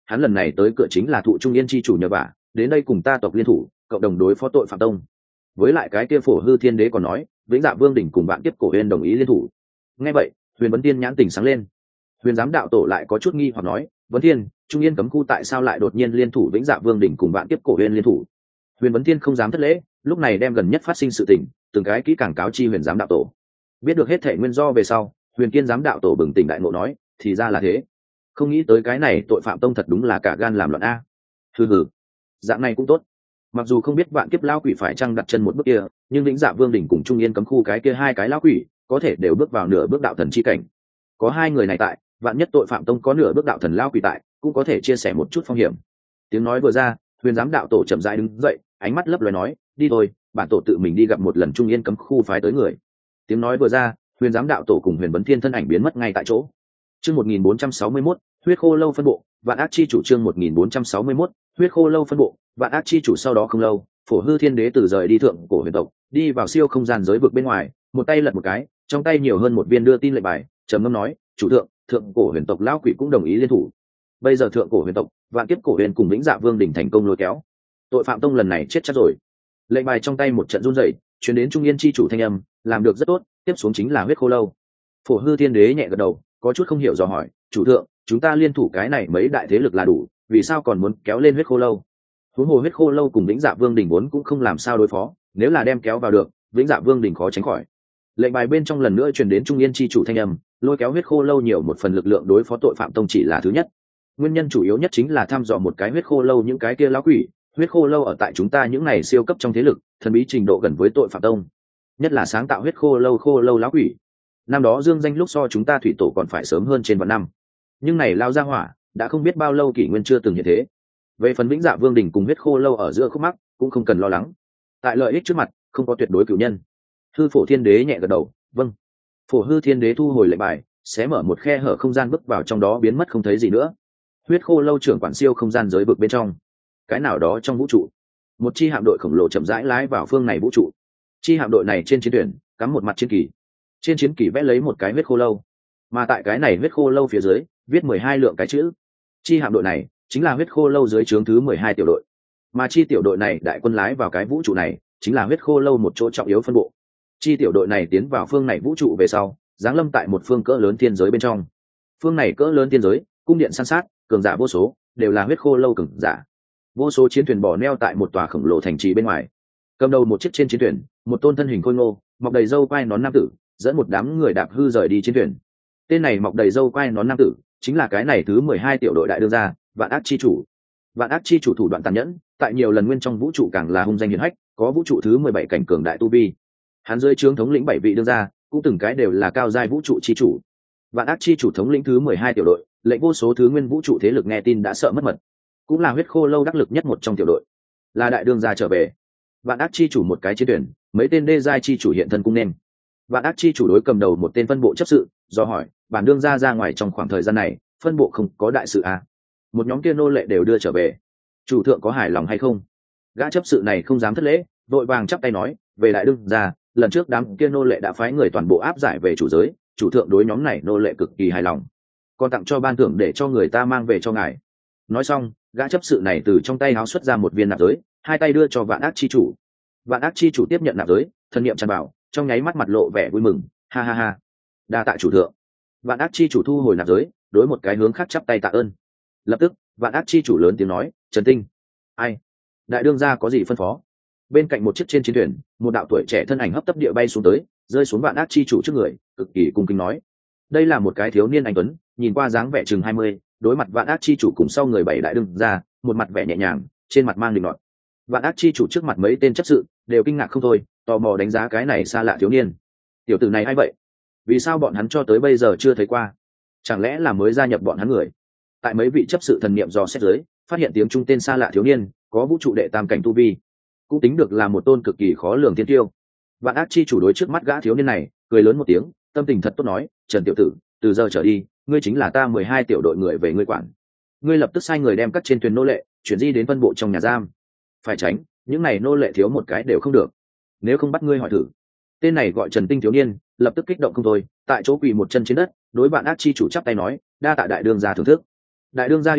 A: hắn lần này tới cửa chính là thụ trung yên chi chủ nhờ vả, đến đây cùng ta tộc liên thủ cộng đồng đối phó tội phạm tông. Với lại cái kia Phổ Hư Thiên Đế còn nói Vĩnh Dạ Vương đỉnh cùng Vạn Kiếp Cổ Huyền đồng ý liên thủ. Nghe vậy Huyền Vấn Tiên nhãn tỉnh sáng lên. Huyền giám đạo tổ lại có chút nghi hoặc nói, Vấn Thiên, Trung Yên cấm khu tại sao lại đột nhiên liên thủ Vĩnh Dạ Vương đỉnh cùng Vạn Kiếp Cổ Huyền liên thủ? Huyền Vấn Thiên không dám thất lễ, lúc này đem gần nhất phát sinh sự tình từng cái kỹ càng cáo chi Huyền giám đạo tổ. Biết được hết thể nguyên do về sau, Huyền Kiên giám đạo tổ bừng tỉnh đại ngộ nói, thì ra là thế. Không nghĩ tới cái này tội phạm tông thật đúng là cả gan làm loạn a. Hừ hừ, dạng này cũng tốt. Mặc dù không biết Vạn Kiếp lão quỷ phải chăng đặt chân một bước kia, nhưng Vĩnh Dạ Vương đỉnh cùng Trung Yên cấm khu cái kia hai cái lão quỷ có thể đều bước vào nửa bước đạo thần chi cảnh. Có hai người này tại, vạn nhất tội phạm tông có nửa bước đạo thần lão quỷ tại, cũng có thể chia sẻ một chút phong hiểm. Tiếng nói vừa ra, Huyền giám đạo tổ chậm rãi đứng dậy, ánh mắt lấp loé nói, đi thôi, bản tổ tự mình đi gặp một lần Trung Yên cấm khu phái tới người. Tiếng nói vừa ra, Huyền giám đạo tổ cùng Huyền Vấn Thiên thân ảnh biến mất ngay tại chỗ. Chương một nghìn bốn trăm sáu mươi mốt, huyết khô lâu phân bộ, Vạn Ác chi chủ. Chương một nghìn bốn trăm sáu mươi mốt, huyết khô lâu phân bộ, Vạn Ác chi chủ. Sau đó không lâu, Phổ Hư Thiên Đế từ rời đi thượng cổ huyền tộc, đi vào siêu không gian giới vực bên ngoài, một tay lật một cái, trong tay nhiều hơn một viên đưa tin lệnh bài, trầm ngâm nói, chủ thượng, thượng cổ huyền tộc lão quỷ cũng đồng ý liên thủ. Bây giờ thượng cổ huyền tộc, Vạn Kiếp Cổ Huyền cùng Vĩnh Dạ Vương đỉnh thành công lôi kéo. Tội phạm tông lần này chết chắc rồi. Lệnh bài trong tay một trận run rẩy, truyền đến Trung Yên chi chủ thanh âm, làm được rất tốt, tiếp xuống chính là huyết khô lâu. Phổ Hư Thiên Đế nhẹ gật đầu, có chút không hiểu dò hỏi, chủ thượng, chúng ta liên thủ cái này mấy đại thế lực là đủ, vì sao còn muốn kéo lên huyết khô lâu? Huống hồ huyết khô lâu cùng Vĩnh Dạ Vương đỉnh vốn cũng không làm sao đối phó, nếu là đem kéo vào được, Vĩnh Dạ Vương đỉnh khó tránh khỏi. Lệnh bài bên trong lần nữa truyền đến Trung Yên chi chủ thanh âm, lôi kéo huyết khô lâu nhiều một phần lực lượng đối phó tội phạm tông chỉ là thứ nhất. Nguyên nhân chủ yếu nhất chính là thăm dò một cái huyết khô lâu những cái kia lão quỷ, huyết khô lâu ở tại chúng ta những này siêu cấp trong thế lực, thần bí trình độ gần với tội phạm tông, nhất là sáng tạo huyết khô lâu khô lâu lão quỷ. Năm đó dương danh lúc so chúng ta thủy tổ còn phải sớm hơn trên vạn năm, nhưng này lao ra hỏa đã không biết bao lâu kỷ nguyên chưa từng như thế. Về phần Vĩnh Dạ Vương đỉnh cùng huyết khô lâu ở giữa khúc mắc cũng không cần lo lắng, tại lợi ích trước mặt không có tuyệt đối cửu nhân. Hư Phổ Thiên Đế nhẹ gật đầu, vâng. Phổ Hư Thiên Đế thu hồi lệnh bài, xé mở một khe hở không gian bước vào trong đó biến mất không thấy gì nữa. Huyết khô lâu trưởng quản siêu không gian giới vực bên trong cái nào đó trong vũ trụ, một chi hạm đội khổng lồ chậm rãi lái vào phương này vũ trụ. Chi hạm đội này trên chiến thuyền cắm một mặt chiến kỳ, trên chiến kỳ vẽ lấy một cái huyết khô lâu, mà tại cái này huyết khô lâu phía dưới viết mười hai lượng cái chữ. Chi hạm đội này chính là huyết khô lâu dưới trướng thứ mười hai tiểu đội, mà chi tiểu đội này đại quân lái vào cái vũ trụ này chính là huyết khô lâu một chỗ trọng yếu phân bộ. Chi tiểu đội này tiến vào phương này vũ trụ về sau, giáng lâm tại một phương cỡ lớn thiên giới bên trong. Phương này cỡ lớn thiên giới, cung điện san sát, cường giả vô số, đều là huyết khô lâu cường giả. Vô số chiến thuyền bò neo tại một tòa khổng lồ thành trì bên ngoài. Cầm đầu một chiếc trên chiến thuyền, một tôn thân hình khôi ngô, mọc đầy râu quai nón nam tử, dẫn một đám người đạp hư rời đi chiến thuyền. Tên này mọc đầy râu quai nón nam tử, chính là cái này thứ mười hai tiểu đội đại đương gia, Vạn Ác chi chủ. Vạn Ác chi chủ thủ đoạn tàn nhẫn, tại nhiều lần nguyên trong vũ trụ càng là hung danh hiển hách, có vũ trụ thứ mười bảy cảnh cường đại tu vi. Hắn dưới trướng thống lĩnh bảy vị đương gia, cũng từng cái đều là cao giai vũ trụ chi chủ. Vạn Ác chi chủ thống lĩnh thứ mười hai tiểu đội, lệnh vô số thứ nguyên vũ trụ thế lực nghe tin đã sợ mất mật, cũng là huyết khô lâu đắc lực nhất một trong tiểu đội, là đại đương gia trở về. Vạn Ác chi chủ một cái chiến tuyển, mấy tên đê giai chi chủ hiện thân cung nên. Vạn Ác chi chủ đối cầm đầu một tên phân bộ chấp sự, do hỏi, bản đương gia ra ngoài trong khoảng thời gian này, phân bộ không có đại sự à? Một nhóm kia nô lệ đều đưa trở về, chủ thượng có hài lòng hay không? Gã chấp sự này không dám thất lễ, vội vàng chắp tay nói, về đại đương gia, lần trước đám kia nô lệ đã phái người toàn bộ áp giải về chủ giới, chủ thượng đối nhóm này nô lệ cực kỳ hài lòng, còn tặng cho ban thưởng để cho người ta mang về cho ngài. Nói xong, gã chấp sự này từ trong tay háo xuất ra một viên nạp giới, hai tay đưa cho Vạn Ác chi chủ. Vạn Ác chi chủ tiếp nhận nạp giới, thân niệm tràn bảo, trong nháy mắt mặt lộ vẻ vui mừng, ha ha ha, đa tạ chủ thượng. Vạn Ác chi chủ thu hồi nạp giới, đối một cái hướng khác chắp tay tạ ơn. Lập tức, Vạn Ác chi chủ lớn tiếng nói, Trần Tinh, ai, đại đương gia có gì phân phó? Bên cạnh một chiếc trên chiến thuyền, một đạo tuổi trẻ thân ảnh hấp tấp địa bay xuống tới, rơi xuống Vạn Ác chi chủ trước người, cực kỳ cung kính nói, đây là một cái thiếu niên anh tuấn, nhìn qua dáng vẻ chừng hai mươi, đối mặt Vạn Ác chi chủ cùng sau người bảy đại đương gia, một mặt vẻ nhẹ nhàng, trên mặt mang định nọt. Vạn Ác chi chủ trước mặt mấy tên chấp sự đều kinh ngạc không thôi, tò mò đánh giá cái này xa lạ thiếu niên. Tiểu tử này ai vậy? Vì sao bọn hắn cho tới bây giờ chưa thấy qua? Chẳng lẽ là mới gia nhập bọn hắn người? Tại mấy vị chấp sự thần niệm dò xét dưới, phát hiện tiếng trung tên xa lạ thiếu niên, có vũ trụ đệ tam cảnh tu vi, cũng tính được là một tôn cực kỳ khó lường thiên tiêu. Vạn Ác chi chủ đối trước mắt gã thiếu niên này, cười lớn một tiếng, tâm tình thật tốt nói, Trần tiểu tử, từ giờ trở đi, ngươi chính là ta mười hai tiểu đội người về ngươi quản. Ngươi lập tức sai người đem các trên thuyền nô lệ chuyển di đến phân bộ trong nhà giam. Phải tránh, những này nô lệ thiếu một cái đều không được, nếu không bắt ngươi hỏi thử. Tên này gọi Trần Tinh thiếu niên, lập tức kích động không thôi, tại chỗ quỳ một chân trên đất, đối Vạn Ác chi chủ chắp tay nói, đa tạ đại đương gia thưởng thức. Đại đương gia yên tâm,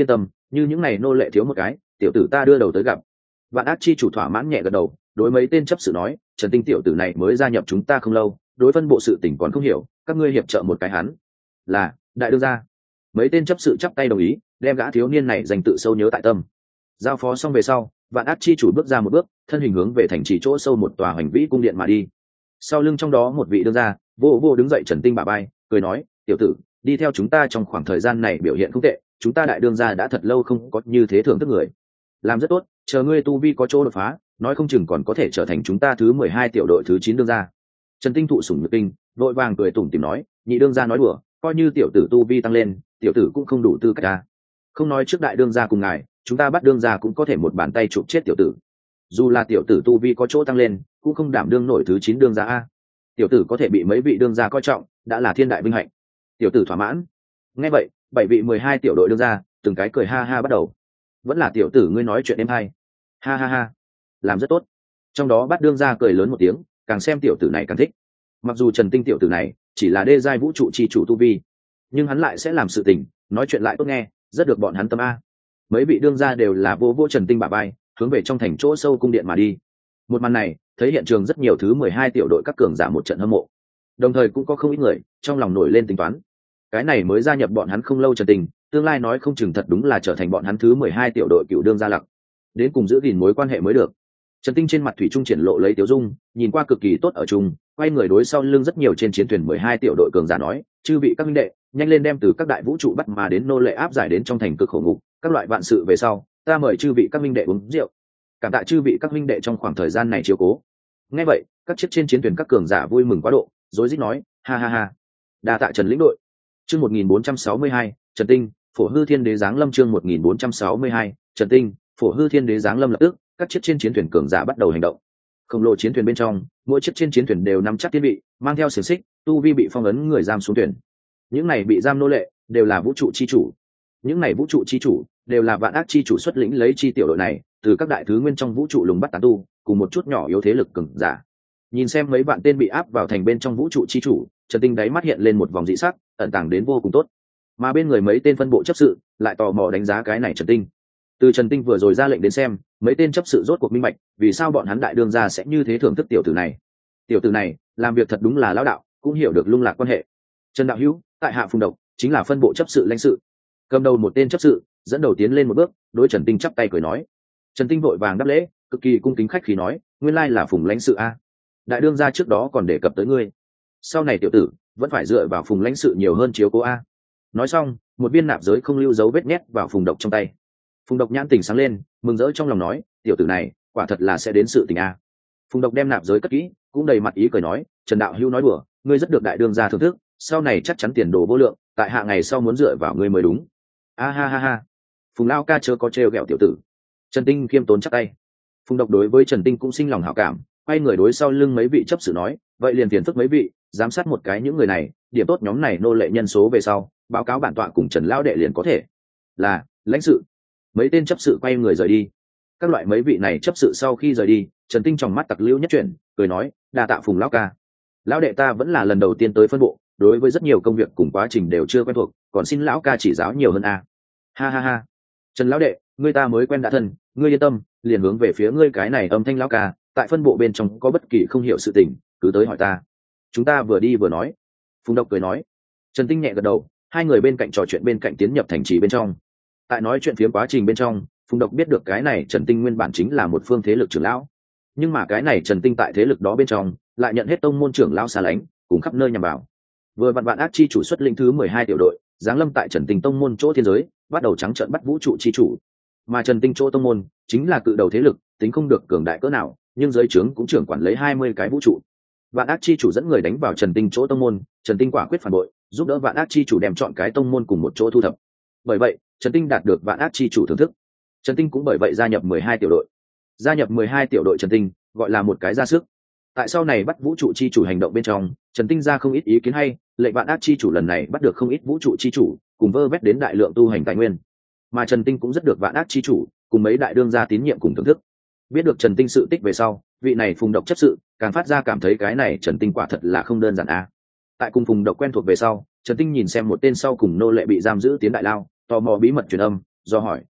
A: như những này nô lệ thiếu một cái, tiểu tử ta đưa đầu tới gặp. Vạn ác chi chủ thỏa mãn nhẹ gật đầu, đối mấy tên chấp sự nói, Trần Tinh tiểu tử này mới gia nhập chúng ta không lâu, đối phân bộ sự tỉnh còn không hiểu, các ngươi hiệp trợ một cái hắn. Là, đại đương gia. Mấy tên chấp sự chắp tay đồng ý, đem gã thiếu niên này dành tự sâu nhớ tại tâm. Giao phó xong về sau, Vạn ác chi chủ bước ra một bước, thân hình hướng về thành trì chỗ sâu một tòa hoành vĩ cung điện mà đi. Sau lưng trong đó một vị đương gia vô vô đứng dậy Trần Tinh bả vai, cười nói, tiểu tử, đi theo chúng ta trong khoảng thời gian này biểu hiện không tệ, chúng ta đại đương gia đã thật lâu không có như thế thưởng thức người, làm rất tốt, chờ ngươi tu vi có chỗ đột phá, nói không chừng còn có thể trở thành chúng ta thứ mười hai tiểu đội thứ chín đương gia. Trần Tinh thụ sủng nhược kinh, vội vàng cười tủm tỉm nói, nhị đương gia nói đùa, coi như tiểu tử tu vi tăng lên, tiểu tử cũng không đủ tư cách ta. Không nói trước đại đương gia cùng ngài, chúng ta bắt đương gia cũng có thể một bàn tay chụp chết tiểu tử. Dù là tiểu tử tu vi có chỗ tăng lên, cũng không đảm đương nổi thứ chín đương gia a. Tiểu tử có thể bị mấy vị đương gia coi trọng, đã là thiên đại vinh hạnh. Tiểu tử thỏa mãn. Nghe vậy, bảy vị mười hai tiểu đội đương gia từng cái cười ha ha bắt đầu. Vẫn là tiểu tử ngươi nói chuyện êm hay. Ha ha ha, làm rất tốt. Trong đó bắt đương gia cười lớn một tiếng, càng xem tiểu tử này càng thích. Mặc dù Trần Tinh tiểu tử này chỉ là đê giai vũ trụ chi chủ tu vi, nhưng hắn lại sẽ làm sự tình, nói chuyện lại tốt nghe, rất được bọn hắn tâm a. Mấy vị đương gia đều là vô vô Trần Tinh bả vai, hướng về trong thành chỗ sâu cung điện mà đi. Một màn này thấy hiện trường rất nhiều thứ mười hai tiểu đội các cường giả một trận hâm mộ, đồng thời cũng có không ít người trong lòng nổi lên tính toán, cái này mới gia nhập bọn hắn không lâu Trần Tinh, tương lai nói không chừng thật đúng là trở thành bọn hắn thứ mười hai tiểu đội cựu đương gia lặc, đến cùng giữ gìn mối quan hệ mới được. Trần Tinh trên mặt thủy trung triển lộ lấy tiếu dung, nhìn qua cực kỳ tốt ở chung, quay người đối sau lưng rất nhiều trên chiến thuyền mười hai tiểu đội cường giả nói, chư vị các minh đệ, nhanh lên đem từ các đại vũ trụ bắt mà đến nô lệ áp giải đến trong thành cực khổ ngục, các loại vạn sự về sau, ta mời chư vị các minh đệ uống rượu. Cảm tạ chư vị các minh đệ trong khoảng thời gian này chiếu cố. Nghe vậy, các chiếc trên chiến thuyền các cường giả vui mừng quá độ, rối rít nói, ha ha ha. Đa tạ Trần lĩnh đội. Chương một nghìn bốn trăm sáu mươi hai, Trần Tinh, Phổ Hư Thiên Đế giáng lâm. Chương một nghìn bốn trăm sáu mươi hai, Trần Tinh, Phổ Hư Thiên Đế giáng lâm. Lập tức, các chiếc trên chiến thuyền cường giả bắt đầu hành động. Khổng lồ chiến thuyền bên trong, mỗi chiếc trên chiến thuyền đều nắm chắc thiết bị, mang theo xiềng xích, tu vi bị phong ấn người giam xuống thuyền. Những này bị giam nô lệ đều là vũ trụ chi chủ. Những này vũ trụ chi chủ đều là vạn ác chi chủ xuất lĩnh lấy chi tiểu đội này, từ các đại thứ nguyên trong vũ trụ lùng bắt tán tu, cùng một chút nhỏ yếu thế lực cường giả. Nhìn xem mấy vạn tên bị áp vào thành bên trong vũ trụ chi chủ, Trần Tinh đáy mắt hiện lên một vòng dị sắc, ẩn tàng đến vô cùng tốt. Mà bên người mấy tên phân bộ chấp sự lại tò mò đánh giá cái này Trần Tinh. Từ Trần Tinh vừa rồi ra lệnh đến xem, mấy tên chấp sự rốt cuộc minh bạch, vì sao bọn hắn đại đương gia sẽ như thế thưởng thức tiểu tử này. Tiểu tử này làm việc thật đúng là lão đạo, cũng hiểu được lung lạc quan hệ. Trần đạo hữu, tại hạ Phùng Độc, chính là phân bộ chấp sự lãnh sự. Cầm đầu một tên chấp sự dẫn đầu tiến lên một bước, đối Trần Tinh chắp tay cười nói. Trần Tinh vội vàng đáp lễ, cực kỳ cung kính khách khí nói, nguyên lai là Phùng lãnh sự a. Đại đương gia trước đó còn đề cập tới ngươi, sau này tiểu tử vẫn phải dựa vào Phùng lãnh sự nhiều hơn chiếu cố a. Nói xong, một viên nạp giới không lưu dấu vết nhét vào Phùng Độc trong tay. Phùng Độc nhãn tỉnh sáng lên, mừng rỡ trong lòng nói, tiểu tử này quả thật là sẽ đến sự tình a. Phùng Độc đem nạp giới cất kỹ, cũng đầy mặt ý cười nói, Trần đạo hữu nói đùa, ngươi rất được đại đương gia thưởng thức, sau này chắc chắn tiền đồ vô lượng, tại hạ ngày sau muốn dựa vào ngươi mới đúng. A ha ha ha. Phùng lao ca chớ có trêu ghẹo tiểu tử. Trần Tinh khiêm tốn chắp tay. Phùng Độc đối với Trần Tinh cũng sinh lòng hảo cảm, quay người đối sau lưng mấy vị chấp sự nói, vậy liền phiền phức mấy vị giám sát một cái những người này, điểm tốt nhóm này nô lệ nhân số về sau, báo cáo bản tọa cùng Trần lão đệ liền có thể. Là, lãnh sự. Mấy tên chấp sự quay người rời đi. Các loại mấy vị này chấp sự sau khi rời đi, Trần Tinh trong mắt tặc lưu nhất chuyển, cười nói, đa tạ Phùng lão ca. Lão đệ ta vẫn là lần đầu tiên tới phân bộ, đối với rất nhiều công việc cùng quá trình đều chưa quen thuộc, còn xin lão ca chỉ giáo nhiều hơn a. Ha ha ha. Trần lão đệ, ngươi ta mới quen đã thân, ngươi yên tâm, liền hướng về phía ngươi cái này âm thanh lão ca, tại phân bộ bên trong có bất kỳ không hiểu sự tình, cứ tới hỏi ta. Chúng ta vừa đi vừa nói. Phùng Độc cười nói. Trần Tinh nhẹ gật đầu, hai người bên cạnh trò chuyện bên cạnh tiến nhập thành trì bên trong. Tại nói chuyện phía quá trình bên trong, Phùng Độc biết được cái này Trần Tinh nguyên bản chính là một phương thế lực trưởng lão, nhưng mà cái này Trần Tinh tại thế lực đó bên trong lại nhận hết tông môn trưởng lão xa lánh, cùng khắp nơi nhằm vào. Vừa vặn vạn ác chi chủ xuất lĩnh thứ mười hai tiểu đội, giáng lâm tại Trần Tinh tông môn chỗ thiên giới, bắt đầu trắng trợn bắt vũ trụ chi chủ. Mà Trần Tinh chỗ tông môn chính là cự đầu thế lực, tính không được cường đại cỡ nào, nhưng giới trướng cũng trưởng quản lấy hai mươi cái vũ trụ. Vạn ác chi chủ dẫn người đánh vào Trần Tinh chỗ tông môn, Trần Tinh quả quyết phản bội, giúp đỡ vạn ác chi chủ đem chọn cái tông môn cùng một chỗ thu thập. Bởi vậy, Trần Tinh đạt được vạn ác chi chủ thưởng thức. Trần Tinh cũng bởi vậy gia nhập mười hai tiểu đội. Gia nhập mười hai tiểu đội Trần Tinh, gọi là một cái ra sức. Tại sau này bắt vũ trụ chi chủ hành động bên trong, Trần Tinh ra không ít ý kiến hay, lệnh vạn ác chi chủ lần này bắt được không ít vũ trụ chi chủ, cùng vơ vét đến đại lượng tu hành tài nguyên. Mà Trần Tinh cũng rất được vạn ác chi chủ cùng mấy đại đương gia tín nhiệm cùng thưởng thức. Biết được Trần Tinh sự tích về sau, vị này Phùng Độc chấp sự càng phát ra cảm thấy cái này Trần Tinh quả thật là không đơn giản a. À. Tại cùng Phùng Độc quen thuộc về sau, Trần Tinh nhìn xem một tên sau cùng nô lệ bị giam giữ tiến đại lao, tò mò bí mật truyền âm, do hỏi,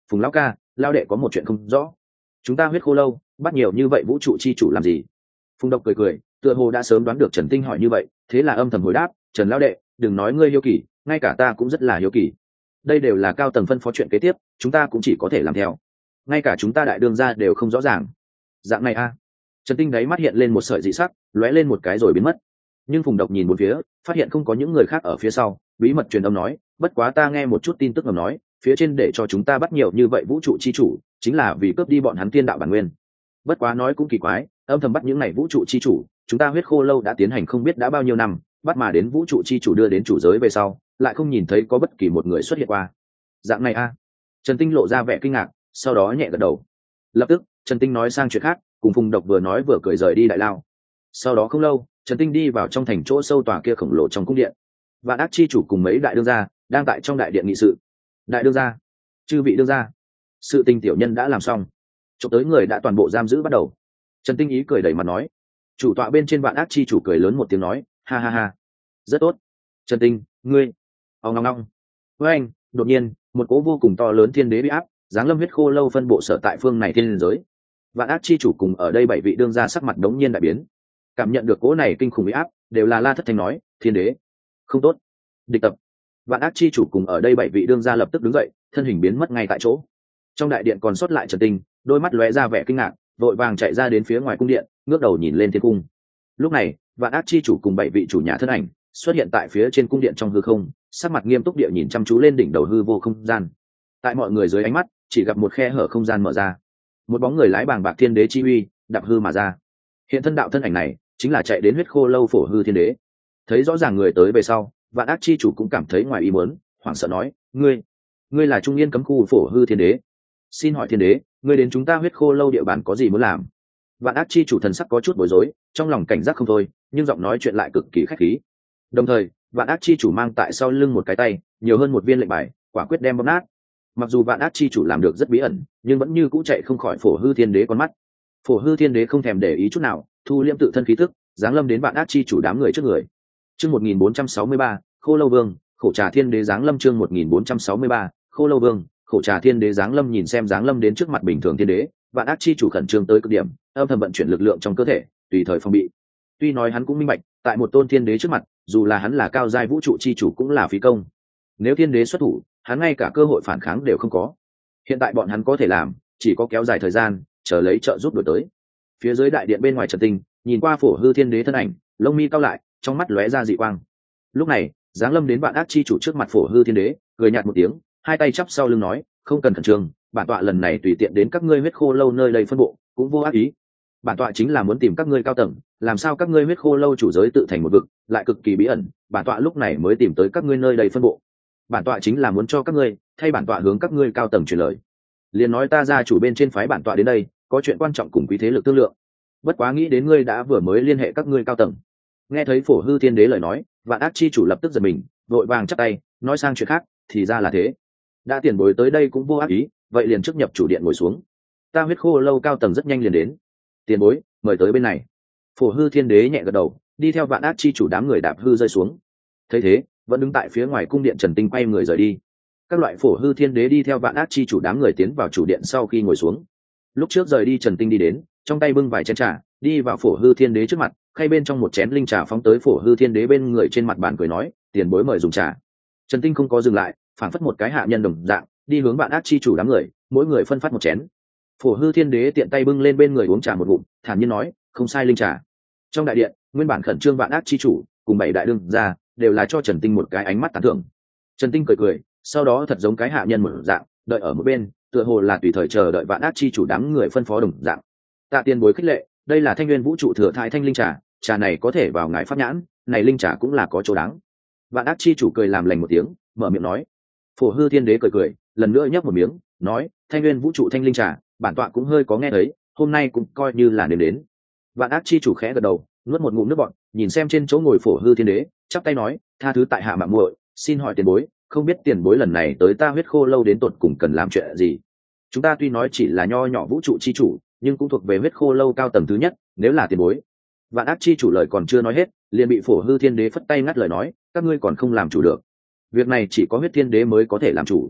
A: Phùng lão ca, lao đệ có một chuyện không rõ, chúng ta huyết khô lâu bắt nhiều như vậy vũ trụ chi chủ làm gì? Phùng độc cười cười, tựa hồ đã sớm đoán được Trần Tinh hỏi như vậy, thế là âm thầm hồi đáp, Trần lão đệ, đừng nói ngươi hiếu kỳ, ngay cả ta cũng rất là hiếu kỳ. Đây đều là cao tầng phân phó chuyện kế tiếp, chúng ta cũng chỉ có thể làm theo, ngay cả chúng ta đại đương gia đều không rõ ràng. Dạng này a à. Trần Tinh đáy mắt hiện lên một sợi dị sắc, lóe lên một cái rồi biến mất. Nhưng Phùng độc nhìn một phía, phát hiện không có những người khác ở phía sau, bí mật truyền âm nói, bất quá ta nghe một chút tin tức ngầm nói, phía trên để cho chúng ta bắt nhiều như vậy vũ trụ chi chủ, chính là vì cướp đi bọn hắn thiên đạo bản nguyên. Bất quá nói cũng kỳ quái, âm thầm bắt những này vũ trụ chi chủ, chúng ta huyết khô lâu đã tiến hành không biết đã bao nhiêu năm, bắt mà đến vũ trụ chi chủ đưa đến chủ giới về sau, lại không nhìn thấy có bất kỳ một người xuất hiện qua. Dạng này a à. Trần Tinh lộ ra vẻ kinh ngạc, sau đó nhẹ gật đầu. Lập tức Trần Tinh nói sang chuyện khác, cùng Phùng độc vừa nói vừa cười rời đi đại lao. Sau đó không lâu, Trần Tinh đi vào trong thành chỗ sâu tòa kia khổng lồ trong cung điện. Vạn ác chi chủ cùng mấy đại đương gia đang tại trong đại điện nghị sự. Đại đương gia, chư vị đương gia, sự tình tiểu nhân đã làm xong, trộm tới người đã toàn bộ giam giữ bắt đầu. Trần Tinh ý cười đẩy mặt nói. Chủ tọa bên trên vạn ác chi chủ cười lớn một tiếng nói, ha ha ha, rất tốt. Trần Tinh, ngươi, ông long long. Với anh, đột nhiên một cỗ vô cùng to lớn thiên đế bị áp giáng lâm huyết khô lâu phân bộ sở tại phương này thiên giới. Vạn ác chi chủ cùng ở đây bảy vị đương gia sắc mặt đống nhiên đại biến, cảm nhận được cỗ này kinh khủng bị áp, đều là la thất thanh nói, thiên đế không tốt, địch tập. Vạn ác chi chủ cùng ở đây bảy vị đương gia lập tức đứng dậy, thân hình biến mất ngay tại chỗ. Trong đại điện còn sót lại Trần Tinh, đôi mắt lóe ra vẻ kinh ngạc, vội vàng chạy ra đến phía ngoài cung điện, ngước đầu nhìn lên thiên cung. Lúc này vạn ác chi chủ cùng bảy vị chủ nhà thân ảnh xuất hiện tại phía trên cung điện trong hư không, sắc mặt nghiêm túc địa nhìn chăm chú lên đỉnh đầu hư vô không gian. Tại mọi người dưới ánh mắt, chỉ gặp một khe hở không gian mở ra, một bóng người lái bàng bạc thiên đế chi uy đạp hư mà ra. Hiện thân đạo thân ảnh này chính là chạy đến huyết khô lâu phổ hư thiên đế. Thấy rõ ràng người tới về sau, vạn ác chi chủ cũng cảm thấy ngoài ý muốn, hoảng sợ nói, ngươi ngươi là trung yên cấm khu phổ hư thiên đế? Xin hỏi thiên đế, ngươi đến chúng ta huyết khô lâu địa bàn có gì muốn làm? Vạn ác chi chủ thần sắc có chút bối rối, trong lòng cảnh giác không thôi, nhưng giọng nói chuyện lại cực kỳ khách khí. Đồng thời vạn ác chi chủ mang tại sau lưng một cái tay nhiều hơn một viên lệnh bài, quả quyết đem bóp nát. Mặc dù vạn ác chi chủ làm được rất bí ẩn, nhưng vẫn như cũ chạy không khỏi phổ hư thiên đế con mắt. Phổ hư thiên đế không thèm để ý chút nào, thu liễm tự thân khí tức, giáng lâm đến vạn ác chi chủ đám người trước người. Chương một nghìn bốn trăm sáu mươi ba, khô lâu vương, khổ trà thiên đế giáng lâm. Chương một nghìn bốn trăm sáu mươi ba, khô lâu vương, khổ trà thiên đế giáng lâm. Nhìn xem giáng lâm đến trước mặt bình thường thiên đế, vạn ác chi chủ khẩn trương tới cực điểm, âm thầm vận chuyển lực lượng trong cơ thể, tùy thời phòng bị. Tuy nói hắn cũng minh bạch, tại một tôn thiên đế trước mặt, dù là hắn là cao giai vũ trụ chi chủ cũng là phí công. Nếu thiên đế xuất thủ, hắn ngay cả cơ hội phản kháng đều không có. Hiện tại bọn hắn có thể làm chỉ có kéo dài thời gian, chờ lấy trợ giúp đổi tới. Phía dưới đại điện bên ngoài Trần Tinh nhìn qua phổ hư thiên đế thân ảnh, lông mi cao lại, trong mắt lóe ra dị quang. Lúc này giáng lâm đến vạn ác chi chủ trước mặt phổ hư thiên đế, cười nhạt một tiếng, hai tay chắp sau lưng nói, không cần khẩn trương, bản tọa lần này tùy tiện đến các ngươi huyết khô lâu nơi đây phân bộ, cũng vô ác ý. Bản tọa chính là muốn tìm các ngươi cao tầng, làm sao các ngươi huyết khô lâu chủ giới tự thành một vực, lại cực kỳ bí ẩn, bản tọa lúc này mới tìm tới các ngươi nơi đây phân bộ. Bản tọa chính là muốn cho các ngươi, thay bản tọa hướng các ngươi cao tầng truyền lời. Liền nói ta gia chủ bên trên phái bản tọa đến đây, có chuyện quan trọng cùng quý thế lực thương lượng. Bất quá nghĩ đến ngươi đã vừa mới liên hệ các ngươi cao tầng. Nghe thấy phổ hư thiên đế lời nói, vạn ác chi chủ lập tức giật mình, vội vàng chắp tay, nói sang chuyện khác, thì ra là thế. Đã tiền bối tới đây cũng vô ác ý, vậy liền trước nhập chủ điện ngồi xuống. Ta huyết khô lâu cao tầng rất nhanh liền đến. Tiền bối, mời tới bên này. Phổ hư thiên đế nhẹ gật đầu, đi theo vạn ác chi chủ đám người đạp hư rơi xuống. Thấy thế, vẫn đứng tại phía ngoài cung điện Trần Tinh quay người rời đi. Các loại phổ hư thiên đế đi theo vạn ác chi chủ đám người tiến vào chủ điện sau khi ngồi xuống. Lúc trước rời đi Trần Tinh đi đến, trong tay bưng vài chén trà, đi vào phổ hư thiên đế trước mặt, khay bên trong một chén linh trà phóng tới phổ hư thiên đế bên người trên mặt bàn cười nói, tiền bối mời dùng trà. Trần Tinh không có dừng lại, phảng phất một cái hạ nhân đồng dạng, đi hướng vạn ác chi chủ đám người, mỗi người phân phát một chén. Phổ hư thiên đế tiện tay bưng lên bên người uống trà một ngụm, thản nhiên nói, không sai linh trà. Trong đại điện, nguyên bản khẩn trương vạn ác chi chủ cùng bảy đại đương ra đều là cho Trần Tinh một cái ánh mắt tán thưởng. Trần Tinh cười cười, sau đó thật giống cái hạ nhân một dạng, đợi ở một bên, tựa hồ là tùy thời chờ đợi vạn ác chi chủ đám người phân phó đồng dạng. Tạ tiền bối khích lệ, đây là thanh nguyên vũ trụ thừa thai thanh linh trà, trà này có thể vào ngài pháp nhãn, này linh trà cũng là có chỗ đáng. Vạn ác chi chủ cười làm lành một tiếng, mở miệng nói. Phổ hư thiên đế cười cười, lần nữa nhấp một miếng, nói, thanh nguyên vũ trụ thanh linh trà, bản tọa cũng hơi có nghe thấy, hôm nay cũng coi như là đến đến. Vạn ác chi chủ khẽ gật đầu, nuốt một ngụm nước bọt, nhìn xem trên chỗ ngồi phổ hư thiên đế, chắp tay nói, tha thứ tại hạ mạo muội, xin hỏi tiền bối, không biết tiền bối lần này tới ta huyết khô lâu đến tột cùng cần làm chuyện gì? Chúng ta tuy nói chỉ là nho nhỏ vũ trụ chi chủ, nhưng cũng thuộc về huyết khô lâu cao tầng thứ nhất, nếu là tiền bối. Vạn ác chi chủ lời còn chưa nói hết, liền bị phổ hư thiên đế phất tay ngắt lời nói, các ngươi còn không làm chủ được. Việc này chỉ có huyết thiên đế mới có thể làm chủ.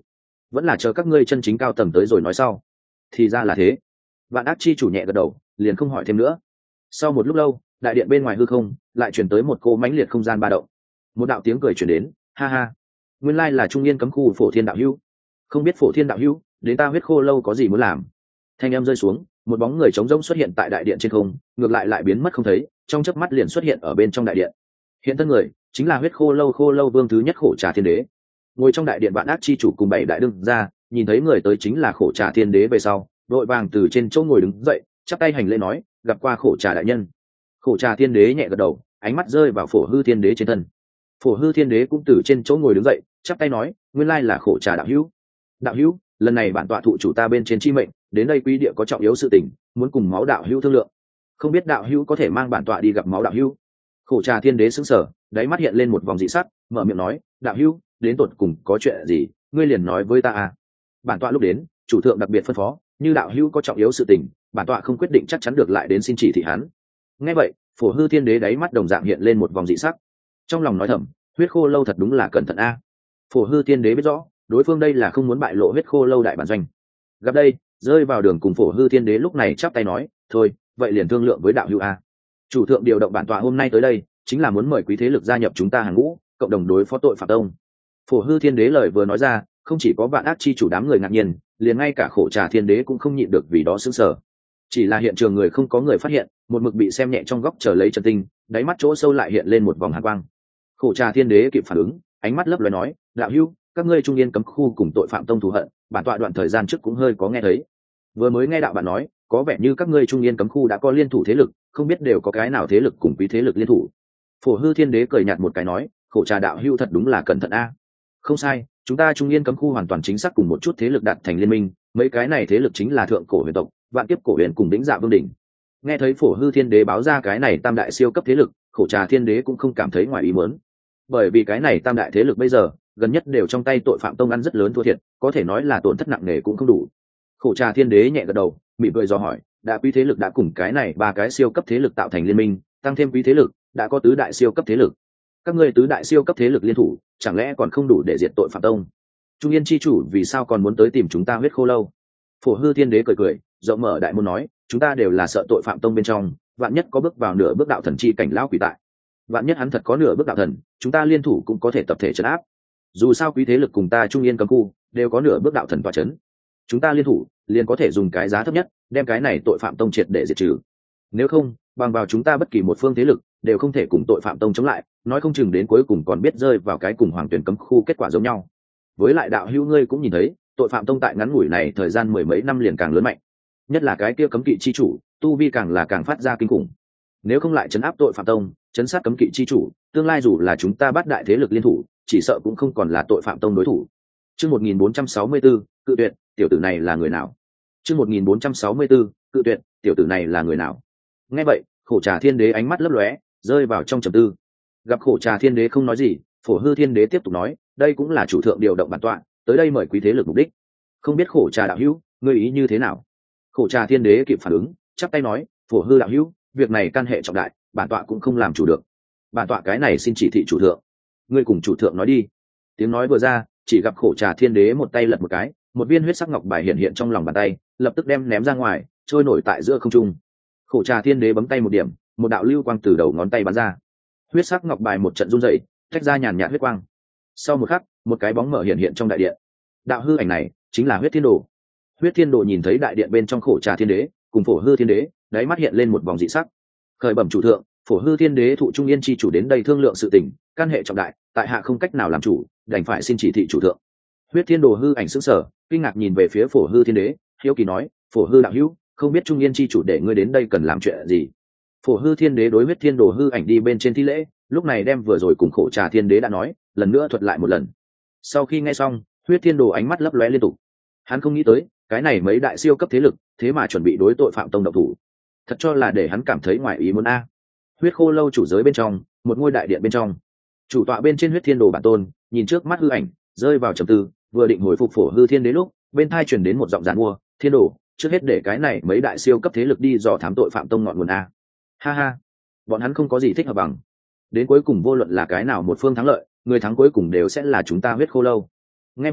A: vẫn là chờ các ngươi chân chính cao tầng tới rồi nói sau. Thì ra là thế. Vạn ác chi chủ nhẹ gật đầu, liền không hỏi thêm nữa. Sau một lúc lâu, đại điện bên ngoài hư không lại chuyển tới một cô mãnh liệt không gian ba động. Một đạo tiếng cười chuyển đến, ha ha, nguyên lai là trung yên cấm khu Phổ Thiên đạo hữu. Không biết Phổ Thiên đạo hữu đến ta huyết khô lâu có gì muốn làm. Thanh âm rơi xuống, một bóng người trống rỗng xuất hiện tại đại điện trên không, ngược lại lại biến mất không thấy, trong chớp mắt liền xuất hiện ở bên trong đại điện. Hiện thân người chính là huyết khô lâu khô lâu vương thứ nhất Khổ Trà Thiên Đế. Ngồi trong đại điện Vạn ác chi chủ cùng bảy đại đương ra, nhìn thấy người tới chính là Khổ Trà Thiên Đế về sau, đội vàng từ trên chỗ ngồi đứng dậy, chắp tay hành lễ nói, gặp qua Khổ Trà đại nhân. Khổ Trà Thiên Đế nhẹ gật đầu, ánh mắt rơi vào Phổ Hư Thiên Đế trên thân. Phổ Hư Thiên Đế cũng từ trên chỗ ngồi đứng dậy, chắp tay nói, nguyên lai là Khổ Trà đạo hữu. Đạo hữu, lần này bản tọa thụ chủ ta bên trên chi mệnh, đến đây quý địa có trọng yếu sự tình, muốn cùng máu đạo hữu thương lượng. Không biết đạo hữu có thể mang bản tọa đi gặp máu đạo hữu. Khổ Trà Thiên Đế sững sờ, đáy mắt hiện lên một vòng dị sắc, mở miệng nói, đạo hữu, đến tột cùng có chuyện gì, ngươi liền nói với ta à. Bản tọa lúc đến, chủ thượng đặc biệt phân phó, như đạo hữu có trọng yếu sự tình, bản tọa không quyết định chắc chắn được lại đến xin chỉ thị hắn. Nghe vậy, Phổ Hư Thiên Đế đáy mắt đồng dạng hiện lên một vòng dị sắc, trong lòng nói thầm, huyết khô lâu thật đúng là cẩn thận a. Phổ Hư Thiên Đế biết rõ, đối phương đây là không muốn bại lộ huyết khô lâu đại bản doanh. Gặp đây, rơi vào đường cùng Phổ Hư Thiên Đế lúc này chắp tay nói, thôi, vậy liền thương lượng với đạo hữu a. Chủ thượng điều động bản tọa hôm nay tới đây, chính là muốn mời quý thế lực gia nhập chúng ta hàng ngũ, cộng đồng đối phó tội phạm tông. Phổ Hư Thiên Đế lời vừa nói ra, không chỉ có Vạn ác chi chủ đám người ngạc nhiên, liền ngay cả Khổ Trà Thiên Đế cũng không nhịn được vì đó sững sờ. Chỉ là hiện trường người không có người phát hiện, một mực bị xem nhẹ trong góc chờ lấy Trần Tinh, đáy mắt chỗ sâu lại hiện lên một vòng hàn quang. Khổ Trà Thiên Đế kịp phản ứng, ánh mắt lấp lóe nói, đạo hữu, các ngươi trung yên cấm khu cùng tội phạm tông thù hận, bản tọa đoạn thời gian trước cũng hơi có nghe thấy. Vừa mới nghe đạo bạn nói, có vẻ như các ngươi trung yên cấm khu đã có liên thủ thế lực, không biết đều có cái nào thế lực cùng quý thế lực liên thủ. Phổ Hư Thiên Đế cười nhạt một cái nói, Khổ Trà đạo hữu thật đúng là cẩn thận a. Không sai, chúng ta trung yên cấm khu hoàn toàn chính xác cùng một chút thế lực đạt thành liên minh, mấy cái này thế lực chính là thượng cổ huyền tộc, vạn kiếp cổ huyền cùng đỉnh dạ vương đỉnh. Nghe thấy Phổ Hư Thiên Đế báo ra cái này tam đại siêu cấp thế lực, Khổ Trà Thiên Đế cũng không cảm thấy ngoài ý muốn, bởi vì cái này tam đại thế lực bây giờ gần nhất đều trong tay tội phạm tông ăn rất lớn thua thiệt, có thể nói là tổn thất nặng nề cũng không đủ. Khổ Trà Thiên Đế nhẹ gật đầu, mỉm cười do hỏi, đã quý thế lực đã cùng cái này ba cái siêu cấp thế lực tạo thành liên minh, tăng thêm quý thế lực đã có tứ đại siêu cấp thế lực, các ngươi tứ đại siêu cấp thế lực liên thủ, chẳng lẽ còn không đủ để diệt tội phạm tông? Trung yên chi chủ vì sao còn muốn tới tìm chúng ta huyết khô lâu? Phổ Hư Thiên Đế cười cười, rộng mở đại môn nói, chúng ta đều là sợ tội phạm tông bên trong, vạn nhất có bước vào nửa bước đạo thần chi cảnh lão quỷ tại, vạn nhất hắn thật có nửa bước đạo thần, chúng ta liên thủ cũng có thể tập thể trấn áp. Dù sao quý thế lực cùng ta trung yên cấm khu đều có nửa bước đạo thần tọa trấn, chúng ta liên thủ liền có thể dùng cái giá thấp nhất đem cái này tội phạm tông triệt để diệt trừ. Nếu không, bằng vào chúng ta bất kỳ một phương thế lực đều không thể cùng tội phạm tông chống lại, nói không chừng đến cuối cùng còn biết rơi vào cái cùng hoàng tuyển cấm khu kết quả giống nhau. Với lại đạo hữu ngươi cũng nhìn thấy, tội phạm tông tại ngắn ngủi này thời gian mười mấy năm liền càng lớn mạnh, nhất là cái kia cấm kỵ chi chủ tu vi càng là càng phát ra kinh khủng. Nếu không lại chấn áp tội phạm tông, chấn sát cấm kỵ chi chủ, tương lai dù là chúng ta bắt đại thế lực liên thủ, chỉ sợ cũng không còn là tội phạm tông đối thủ. Chương một nghìn bốn trăm sáu mươi tư, cự tuyệt, tiểu tử này là người nào? Chương một nghìn bốn trăm sáu mươi tư, cự tuyệt, tiểu tử này là người nào? Nghe vậy, Khổ Trà Thiên Đế ánh mắt lấp lóe, rơi vào trong trầm tư. Gặp Khổ Trà Thiên Đế không nói gì, Phổ Hư Thiên Đế tiếp tục nói, đây cũng là chủ thượng điều động bản tọa, tới đây mời quý thế lực mục đích. Không biết Khổ Trà đạo hữu, ngươi ý như thế nào? Khổ Trà Thiên Đế kịp phản ứng, chắp tay nói, Phổ Hư đạo hữu, việc này can hệ trọng đại, bản tọa cũng không làm chủ được. Bản tọa cái này xin chỉ thị chủ thượng. Ngươi cùng chủ thượng nói đi. Tiếng nói vừa ra, chỉ gặp Khổ Trà Thiên Đế một tay lật một cái, một viên huyết sắc ngọc bài hiện hiện trong lòng bàn tay, lập tức đem ném ra ngoài, trôi nổi tại giữa không trung. Khổ Trà Thiên Đế bấm tay một điểm, một đạo lưu quang từ đầu ngón tay bắn ra, huyết sắc ngọc bài một trận rung rẩy, tách ra nhàn nhạt huyết quang. Sau một khắc, một cái bóng mở hiện hiện trong đại điện. Đạo hư ảnh này chính là Huyết Thiên Đồ. Huyết Thiên Đồ nhìn thấy đại điện bên trong Khổ Trà Thiên Đế cùng Phổ Hư Thiên Đế, đáy mắt hiện lên một vòng dị sắc. Khởi bẩm chủ thượng, Phổ Hư Thiên Đế thụ trung yên chi chủ đến đây thương lượng sự tình, căn hệ trọng đại, tại hạ không cách nào làm chủ, đành phải xin chỉ thị chủ thượng. Huyết Thiên Đồ hư ảnh sững sờ, kinh ngạc nhìn về phía Phổ Hư Thiên Đế, hiếu kỳ nói, Phổ Hư đạo hữu, không biết trung yên chi chủ để ngươi đến đây cần làm chuyện gì? Phổ Hư Thiên Đế đối Huyết Thiên Đồ hư ảnh đi bên trên thi lễ, lúc này đem vừa rồi cùng Khổ Trà Thiên Đế đã nói, lần nữa thuật lại một lần. Sau khi nghe xong, Huyết Thiên Đồ ánh mắt lấp lóe liên tục. Hắn không nghĩ tới, cái này mấy đại siêu cấp thế lực, thế mà chuẩn bị đối tội phạm tông động thủ. Thật cho là để hắn cảm thấy ngoài ý muốn a. Huyết Khô lâu chủ giới bên trong, một ngôi đại điện bên trong, chủ tọa bên trên Huyết Thiên Đồ bản tôn, nhìn trước mắt hư ảnh, rơi vào trầm tư, vừa định hồi phục Phổ Hư Thiên Đế lúc, bên tai truyền đến một giọng giàn mua, Thiên Đồ, trước hết để cái này mấy đại siêu cấp thế lực đi dò thám tội phạm tông ngọn nguồn a. Ha ha, bọn hắn không có gì thích hợp bằng. Đến cuối cùng vô luận là cái nào một phương thắng lợi, người thắng cuối cùng đều sẽ là chúng ta Huyết Khô lâu. Nghe vậy,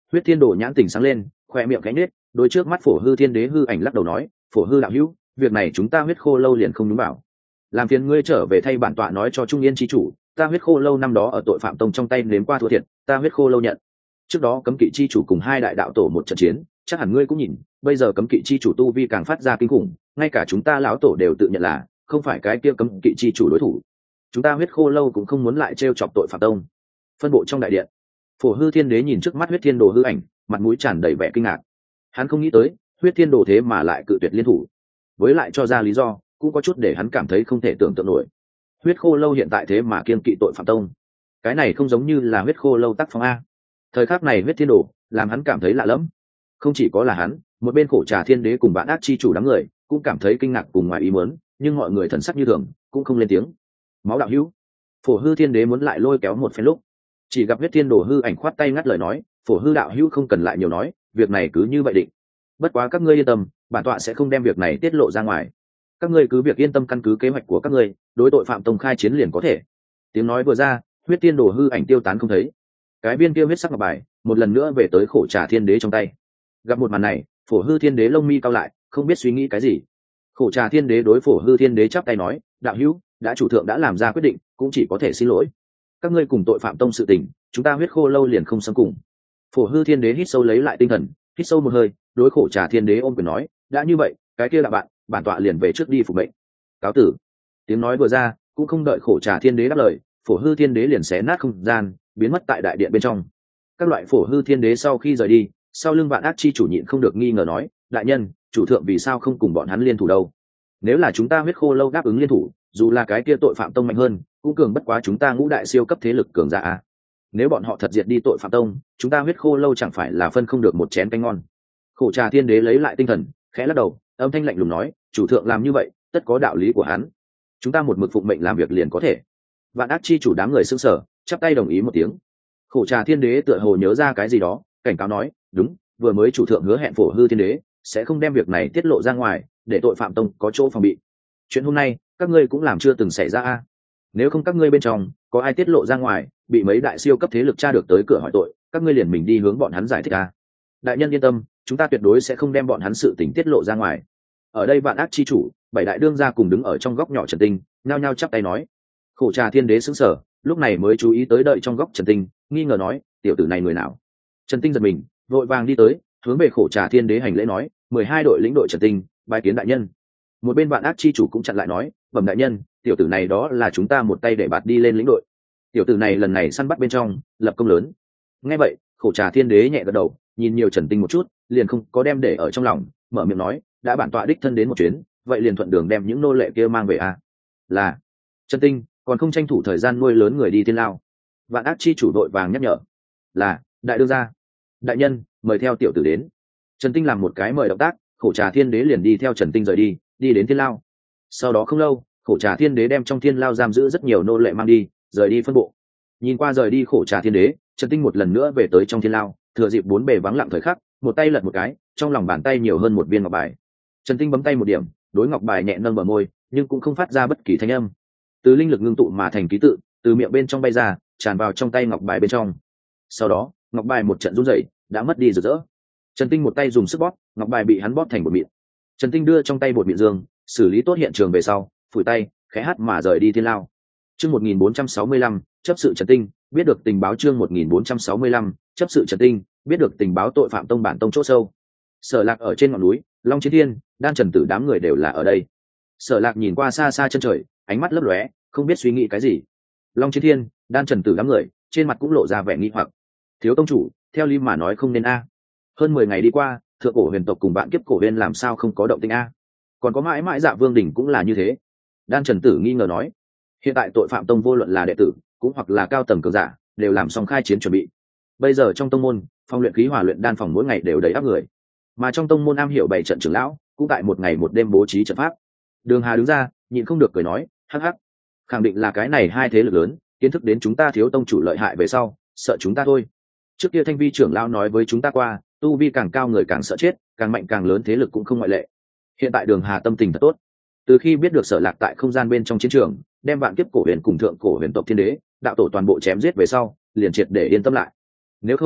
A: Huyết Thiên Đồ nhãn tình sáng lên, khoe miệng cánh nết, đôi trước mắt Phổ Hư Thiên Đế hư ảnh lắc đầu nói, Phổ Hư đạo hữu, việc này chúng ta Huyết Khô lâu liền không đúng bảo, làm phiền ngươi trở về thay bản tọa nói cho Trung Yên chi chủ, ta Huyết Khô lâu năm đó ở tội phạm tông trong tay nếm qua thua thiệt, ta Huyết Khô lâu nhận. Trước đó cấm kỵ chi chủ cùng hai đại đạo tổ một trận chiến, chắc hẳn ngươi cũng nhìn, bây giờ cấm kỵ chi chủ tu vi càng phát ra kinh khủng, ngay cả chúng ta lão tổ đều tự nhận là không phải cái kia cấm kỵ chi chủ đối thủ. Chúng ta Huyết Khô lâu cũng không muốn lại trêu chọc tội phạm tông. Phân bộ trong đại điện, Phổ Hư Thiên Đế nhìn trước mắt Huyết Thiên Đồ hư ảnh, mặt mũi tràn đầy vẻ kinh ngạc. Hắn không nghĩ tới Huyết Thiên Đồ thế mà lại cự tuyệt liên thủ, với lại cho ra lý do cũng có chút để hắn cảm thấy không thể tưởng tượng nổi. Huyết Khô lâu hiện tại thế mà kiên kỵ tội phạm tông, cái này không giống như là Huyết Khô lâu tác phong a. Thời khắc này Huyết Thiên Đồ làm hắn cảm thấy lạ lẫm. Không chỉ có là hắn, một bên Khổ Trà Thiên Đế cùng Vạn Ác chi chủ đám người cũng cảm thấy kinh ngạc cùng ngoài ý muốn, nhưng mọi người thần sắc như thường, cũng không lên tiếng. Máu đạo hữu, Phổ Hư Thiên Đế muốn lại lôi kéo một phen lúc, chỉ gặp Huyết Thiên Đồ hư ảnh khoát tay ngắt lời nói, Phổ Hư đạo hữu không cần lại nhiều nói, việc này cứ như vậy định. Bất quá các ngươi yên tâm, bản tọa sẽ không đem việc này tiết lộ ra ngoài. Các ngươi cứ việc yên tâm căn cứ kế hoạch của các ngươi, đối tội phạm tông khai chiến liền có thể. Tiếng nói vừa ra, Huyết Thiên Đồ hư ảnh tiêu tán không thấy. Cái viên kia huyết sắc ngọc bài một lần nữa về tới Khổ Trà Thiên Đế trong tay. Gặp một màn này, Phổ Hư Thiên Đế lông mi cao lại, không biết suy nghĩ cái gì. Khổ Trà Thiên Đế đối Phổ Hư Thiên Đế chắp tay nói, đạo hữu, đã chủ thượng đã làm ra quyết định, cũng chỉ có thể xin lỗi. Các ngươi cùng tội phạm tông sự tình, chúng ta Huyết Khô lâu liền không xâm cùng. Phổ Hư Thiên Đế hít sâu lấy lại tinh thần, hít sâu một hơi, đối Khổ Trà Thiên Đế ôm quyền nói, đã như vậy, cái kia là bạn, bản tọa liền về trước đi phục mệnh. Cáo tử. Tiếng nói vừa ra, cũng không đợi Khổ Trà Thiên Đế đáp lời, Phổ Hư Thiên Đế liền xé nát không gian, biến mất tại đại điện bên trong. Các loại Phổ Hư Thiên Đế sau khi rời đi, sau lưng Vạn Ác chi chủ nhịn không được nghi ngờ nói, đại nhân, chủ thượng vì sao không cùng bọn hắn liên thủ đâu? Nếu là chúng ta Huyết Khô lâu đáp ứng liên thủ, dù là cái kia tội phạm tông mạnh hơn, cũng cường bất quá chúng ta ngũ đại siêu cấp thế lực cường giả à? Nếu bọn họ thật diệt đi tội phạm tông, chúng ta Huyết Khô lâu chẳng phải là phân không được một chén canh ngon. Khổ Trà Thiên Đế lấy lại tinh thần, khẽ lắc đầu, âm thanh lạnh lùng nói, chủ thượng làm như vậy, tất có đạo lý của hắn. Chúng ta một mực phụng mệnh làm việc liền có thể. Vạn Ác chi chủ đám người sững sờ, chắp tay đồng ý một tiếng. Khổ Trà Thiên Đế tựa hồ nhớ ra cái gì đó, cảnh cáo nói, đúng, vừa mới chủ thượng hứa hẹn Phổ Hư Thiên Đế sẽ không đem việc này tiết lộ ra ngoài, để tội phạm tông có chỗ phòng bị. Chuyện hôm nay các ngươi cũng làm chưa từng xảy ra a. Nếu không các ngươi bên trong có ai tiết lộ ra ngoài, bị mấy đại siêu cấp thế lực tra được tới cửa hỏi tội, các ngươi liền mình đi hướng bọn hắn giải thích a. Đại nhân yên tâm, chúng ta tuyệt đối sẽ không đem bọn hắn sự tình tiết lộ ra ngoài. Ở đây Vạn Ác chi chủ, bảy đại đương gia cùng đứng ở trong góc nhỏ Trần Tinh, nhao nhao chắp tay nói. Khổ Trà Thiên Đế sững sờ, lúc này mới chú ý tới đợi trong góc Trần Tinh, nghi ngờ nói, tiểu tử này người nào? Trần Tinh giật mình, vội vàng đi tới, hướng về Khổ Trà Thiên Đế hành lễ nói, mười hai đội lĩnh đội Trần Tinh, bái kiến đại nhân. Một bên Vạn Ác chi chủ cũng chặn lại nói, bẩm đại nhân, tiểu tử này đó là chúng ta một tay để bạt đi lên lĩnh đội. Tiểu tử này lần này săn bắt bên trong, lập công lớn. Nghe vậy, Khổ Trà Thiên Đế nhẹ gật đầu, nhìn nhiều Trần Tinh một chút, liền không có đem để ở trong lòng, mở miệng nói, đã bản tọa đích thân đến một chuyến, vậy liền thuận đường đem những nô lệ kia mang về a. Là Trần Tinh, còn không tranh thủ thời gian nuôi lớn người đi thiên lao. Vạn Ác chi chủ đội vàng nhắc nhở. Là đại đương gia. Đại nhân, mời theo tiểu tử đến. Trần Tinh làm một cái mời động tác, Khổ Trà Thiên Đế liền đi theo Trần Tinh rời đi, đi đến thiên lao. Sau đó không lâu, Khổ Trà Thiên Đế đem trong thiên lao giam giữ rất nhiều nô lệ mang đi, rời đi phân bộ. Nhìn qua rời đi Khổ Trà Thiên Đế, Trần Tinh một lần nữa về tới trong thiên lao, thừa dịp bốn bề vắng lặng thời khắc, một tay lật một cái, trong lòng bàn tay nhiều hơn một viên ngọc bài. Trần Tinh bấm tay một điểm, đối ngọc bài nhẹ nâng bờ môi, nhưng cũng không phát ra bất kỳ thanh âm. Từ linh lực ngưng tụ mà thành ký tự, từ miệng bên trong bay ra, tràn vào trong tay ngọc bài bên trong. Sau đó, ngọc bài một trận run rẩy, đã mất đi rực rỡ. Trần Tinh một tay dùng sức bóp, ngọc bài bị hắn bóp thành bột mịn. Trần Tinh đưa trong tay bột mịn dương, xử lý tốt hiện trường về sau, phủi tay, khẽ hát mà rời đi thiên lao. Chương một nghìn bốn trăm sáu mươi lăm, chấp sự Trần Tinh, biết được tình báo chương một nghìn bốn trăm sáu mươi lăm, chấp sự Trần Tinh, biết được tình báo tội phạm tông bản tông chỗ sâu. Sở Lạc ở trên ngọn núi, Long Chiến Thiên, Đan Trần Tử đám người đều là ở đây. Sở Lạc nhìn qua xa xa chân trời, ánh mắt lấp lóe, không biết suy nghĩ cái gì. Long Chiến Thiên, Đan Trần Tử đám người, trên mặt cũng lộ ra vẻ nghi hoặc. Thiếu tông chủ, theo lý mà nói không nên a. Hơn mười ngày đi qua, thượng cổ huyền tộc cùng bạn kiếp cổ huyền làm sao không có động tĩnh a? Còn có mãi mãi Dạ Vương đỉnh cũng là như thế. Đan Trần Tử nghi ngờ nói, hiện tại tội phạm tông vô luận là đệ tử, cũng hoặc là cao tầng cường giả, đều làm xong khai chiến chuẩn bị. Bây giờ trong tông môn, phòng luyện khí hỏa luyện đan phòng mỗi ngày đều đầy áp người, mà trong tông môn am hiểu bảy trận trưởng lão, cũng tại một ngày một đêm bố trí trận pháp. Đường Hà đứng ra, nhịn không được cười nói, hắc hắc, khẳng định là cái này hai thế lực lớn, kiến thức đến chúng ta thiếu tông chủ lợi hại về sau, sợ chúng ta thôi. Trước kia Thanh Vi trưởng lão nói với chúng ta qua, tu vi càng cao người càng sợ chết, càng mạnh càng lớn thế lực cũng không ngoại lệ. Hiện tại Đường Hà tâm tình thật tốt. Từ khi biết được Sở Lạc tại không gian bên trong chiến trường, đem vạn kiếp cổ huyền cùng thượng cổ huyền tộc thiên đế, đạo tổ toàn bộ chém giết về sau, liền triệt để yên tâm lại. Nếu không,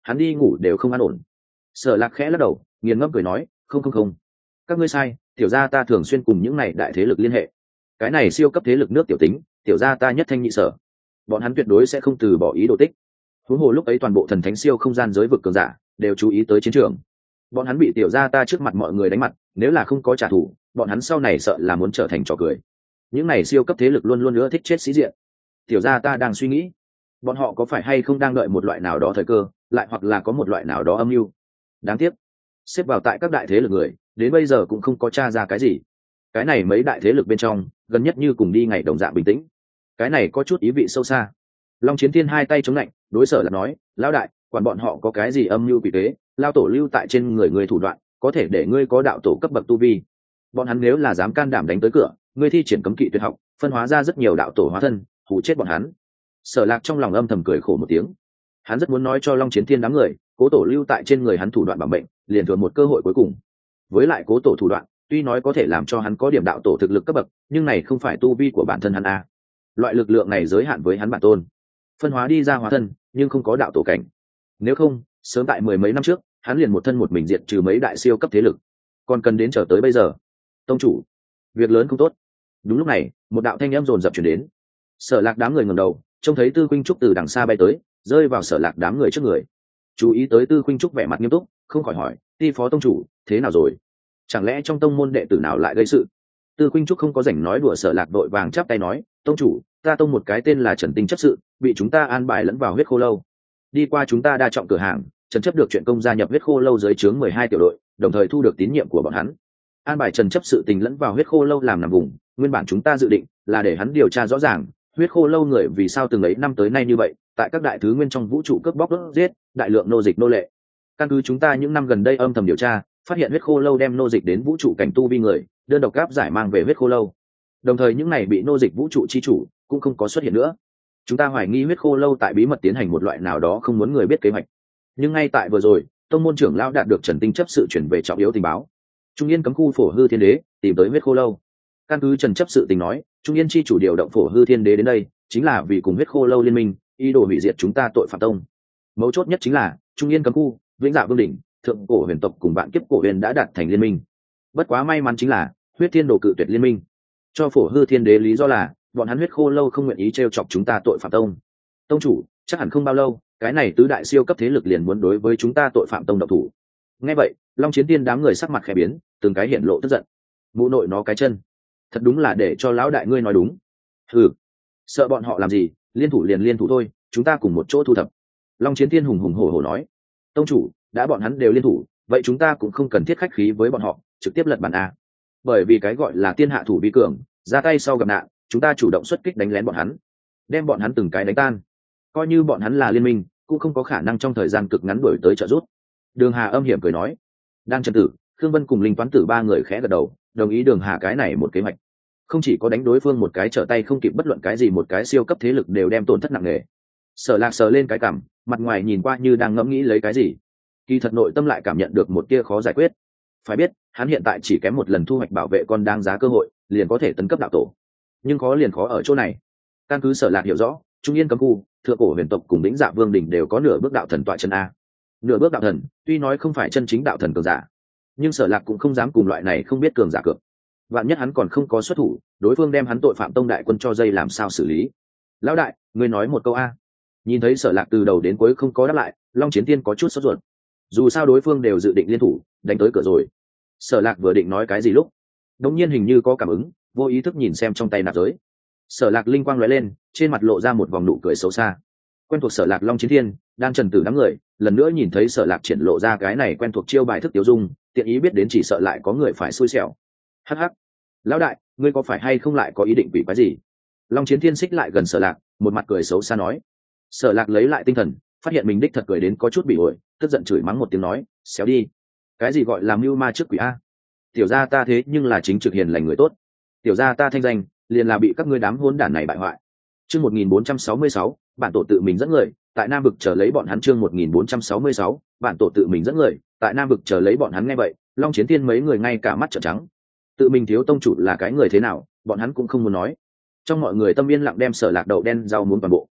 A: hắn đi ngủ đều không an ổn. Sở Lạc khẽ lắc đầu, nghiền ngẫm cười nói, không không không, các ngươi sai, tiểu gia ta thường xuyên cùng những này đại thế lực liên hệ, cái này siêu cấp thế lực nước tiểu tính, tiểu gia ta nhất thanh nhị sở, bọn hắn tuyệt đối sẽ không từ bỏ ý đồ tích. Huống hồ lúc ấy toàn bộ thần thánh siêu không gian giới vực cường giả đều chú ý tới chiến trường, bọn hắn bị tiểu gia ta trước mặt mọi người đánh mặt, nếu là không có trả thù, bọn hắn sau này sợ là muốn trở thành trò cười. Những này siêu cấp thế lực luôn luôn nữa thích chết sĩ diện. Tiểu gia ta đang suy nghĩ, bọn họ có phải hay không đang đợi một loại nào đó thời cơ, lại hoặc là có một loại nào đó âm mưu. Đáng tiếc, xếp vào tại các đại thế lực người, đến bây giờ cũng không có tra ra cái gì. Cái này mấy đại thế lực bên trong, gần nhất như cùng đi ngày đồng dạng bình tĩnh. Cái này có chút ý vị sâu xa. Long Chiến Thiên hai tay chống lạnh, đối Sở Lạc nói, lão đại, quản bọn họ có cái gì âm mưu quỷ kế, lao tổ lưu tại trên người người thủ đoạn, có thể để ngươi có đạo tổ cấp bậc tu vi. Bọn hắn nếu là dám can đảm đánh tới cửa, ngươi thi triển cấm kỵ tuyệt học, phân hóa ra rất nhiều đạo tổ hóa thân, hù chết bọn hắn. Sở Lạc trong lòng âm thầm cười khổ một tiếng. Hắn rất muốn nói cho Long Chiến Thiên đám người, cố tổ lưu tại trên người hắn thủ đoạn bảo mệnh, liền thừa một cơ hội cuối cùng. Với lại cố tổ thủ đoạn, tuy nói có thể làm cho hắn có điểm đạo tổ thực lực cấp bậc, nhưng này không phải tu vi của bản thân hắn a. Loại lực lượng này giới hạn với hắn bản tôn, phân hóa đi ra hóa thân, nhưng không có đạo tổ cảnh. Nếu không, sớm tại mười mấy năm trước, hắn liền một thân một mình diệt trừ mấy đại siêu cấp thế lực, còn cần đến chờ tới bây giờ. Tông chủ, việc lớn không tốt. Đúng lúc này, một đạo thanh âm rồn rập truyền đến. Sở Lạc đám người ngẩng đầu, trông thấy Tư Khuynh Trúc từ đằng xa bay tới, rơi vào Sở Lạc đám người trước người. Chú ý tới Tư Khuynh Trúc vẻ mặt nghiêm túc, không khỏi hỏi, Ti phó tông chủ, thế nào rồi? Chẳng lẽ trong tông môn đệ tử nào lại gây sự? Tư Khuynh Trúc không có rảnh nói đùa, Sở Lạc vội vàng chắp tay nói, tông chủ, ta tông một cái tên là Trần Tinh chấp sự, bị chúng ta an bài lẫn vào huyết khô lâu. Đi qua chúng ta đa trọng cửa hàng, Trần chấp được chuyện công gia nhập huyết khô lâu dưới trướng mười hai tiểu đội, đồng thời thu được tín nhiệm của bọn hắn. An bài Trần chấp sự tình lẫn vào huyết khô lâu làm nằm vùng, nguyên bản chúng ta dự định là để hắn điều tra rõ ràng, huyết khô lâu người vì sao từng ấy năm tới nay như vậy, tại các đại thứ nguyên trong vũ trụ cướp bóc đốt giết, đại lượng nô dịch nô lệ. Căn cứ chúng ta những năm gần đây âm thầm điều tra, phát hiện huyết khô lâu đem nô dịch đến vũ trụ cảnh tu vi người, đơn độc gáp giải mang về huyết khô lâu. Đồng thời những này bị nô dịch vũ trụ chi chủ cũng không có xuất hiện nữa. Chúng ta hoài nghi huyết khô lâu tại bí mật tiến hành một loại nào đó không muốn người biết kế hoạch. Nhưng ngay tại vừa rồi, tông môn trưởng lão đạt được Trần Tinh chấp sự chuyển về trọng yếu tình báo. Trung Yên cấm khu Phổ Hư Thiên Đế tìm tới huyết khô lâu. Căn cứ Trần chấp sự tình nói, Trung Yên chi chủ điều động Phổ Hư Thiên Đế đến đây, chính là vì cùng huyết khô lâu liên minh, ý đồ hủy diệt chúng ta tội phạm tông. Mấu chốt nhất chính là Trung Yên cấm khu, Vĩnh Dạ Vương đỉnh, Thượng cổ huyền tộc cùng Vạn Kiếp cổ huyền đã đạt thành liên minh. Bất quá may mắn chính là huyết thiên đồ cự tuyệt liên minh. Cho Phổ Hư Thiên Đế lý do là bọn hắn huyết khô lâu không nguyện ý trêu chọc chúng ta tội phạm tông. Tông chủ, chắc hẳn không bao lâu, cái này tứ đại siêu cấp thế lực liền muốn đối với chúng ta tội phạm tông độc thủ. Nghe vậy, Long Chiến Tiên đám người sắc mặt khẽ biến, từng cái hiện lộ tức giận. Mụ nội nó cái chân, thật đúng là để cho lão đại ngươi nói đúng. Ừ, sợ bọn họ làm gì, liên thủ liền liên thủ thôi, chúng ta cùng một chỗ thu thập. Long Chiến Tiên hùng hùng hổ hổ nói, tông chủ, đã bọn hắn đều liên thủ, vậy chúng ta cũng không cần thiết khách khí với bọn họ, trực tiếp lật bàn a. Bởi vì cái gọi là tiên hạ thủ vi cường, ra tay sau gặp nạn, chúng ta chủ động xuất kích đánh lén bọn hắn, đem bọn hắn từng cái đánh tan. Coi như bọn hắn là liên minh, cũng không có khả năng trong thời gian cực ngắn đuổi tới trợ giúp. Đường Hà âm hiểm cười nói. Đang Trần Tử, Khương Vân cùng Linh Toán Tử ba người khẽ gật đầu, đồng ý Đường Hà cái này một kế hoạch. Không chỉ có đánh đối phương một cái trở tay không kịp, bất luận cái gì một cái siêu cấp thế lực đều đem tổn thất nặng nề. Sở Lạc sờ lên cái cằm, mặt ngoài nhìn qua như đang ngẫm nghĩ lấy cái gì, kỳ thật nội tâm lại cảm nhận được một tia khó giải quyết. Phải biết, hắn hiện tại chỉ kém một lần thu hoạch bảo vệ con đáng giá cơ hội, liền có thể tấn cấp đạo tổ. Nhưng khó liền khó ở chỗ này. Căn cứ Sở Lạc hiểu rõ, Trung Yên cấm khu, Thượng cổ huyền tộc cùng Vĩnh Dạ Vương đỉnh đều có nửa bước đạo thần tọa chân a. Nửa bước đạo thần, tuy nói không phải chân chính đạo thần cường giả, nhưng Sở Lạc cũng không dám cùng loại này không biết cường giả cược. Vạn nhất hắn còn không có xuất thủ, đối phương đem hắn tội phạm tông đại quân cho dây làm sao xử lý? Lão đại, ngươi nói một câu a. Nhìn thấy Sở Lạc từ đầu đến cuối không có đáp lại, Long Chiến Tiên có chút sốt ruột. Dù sao đối phương đều dự định liên thủ, đánh tới cửa rồi. Sở Lạc vừa định nói cái gì lúc, đột nhiên hình như có cảm ứng, vô ý thức nhìn xem trong tay nạp giới. Sở Lạc linh quang lóe lên, trên mặt lộ ra một vòng nụ cười xấu xa. Quen thuộc Sở Lạc Long Chiến Thiên, đang Trần Tử đám người, lần nữa nhìn thấy Sở Lạc triển lộ ra cái này quen thuộc chiêu bài thức tiêu dung, tiện ý biết đến chỉ sợ lại có người phải xui xẻo. Hắc hắc, lão đại, ngươi có phải hay không lại có ý định quỷ quái gì? Long Chiến Thiên xích lại gần Sở Lạc, một mặt cười xấu xa nói. Sở Lạc lấy lại tinh thần, phát hiện mình đích thật cười đến có chút bị ổi, tức giận chửi mắng một tiếng nói, xéo đi. Cái gì gọi là mưu ma trước quỷ a? Tiểu gia ta thế nhưng là chính trực hiền lành người tốt. Tiểu gia ta thanh danh liền là bị các ngươi đám hỗn đản này bại hoại. Chương một nghìn bốn trăm sáu mươi sáu, bản tổ tự mình dẫn người, tại Nam vực chờ lấy bọn hắn. Chương một nghìn bốn trăm sáu mươi sáu, bản tổ tự mình dẫn người, tại Nam vực chờ lấy bọn hắn. Nghe vậy, Long Chiến Tiên mấy người ngay cả mắt trợn trắng. Tự mình thiếu tông chủ là cái người thế nào, bọn hắn cũng không muốn nói. Trong mọi người tâm yên lặng đem Sở Lạc đậu đen rau muống toàn bộ.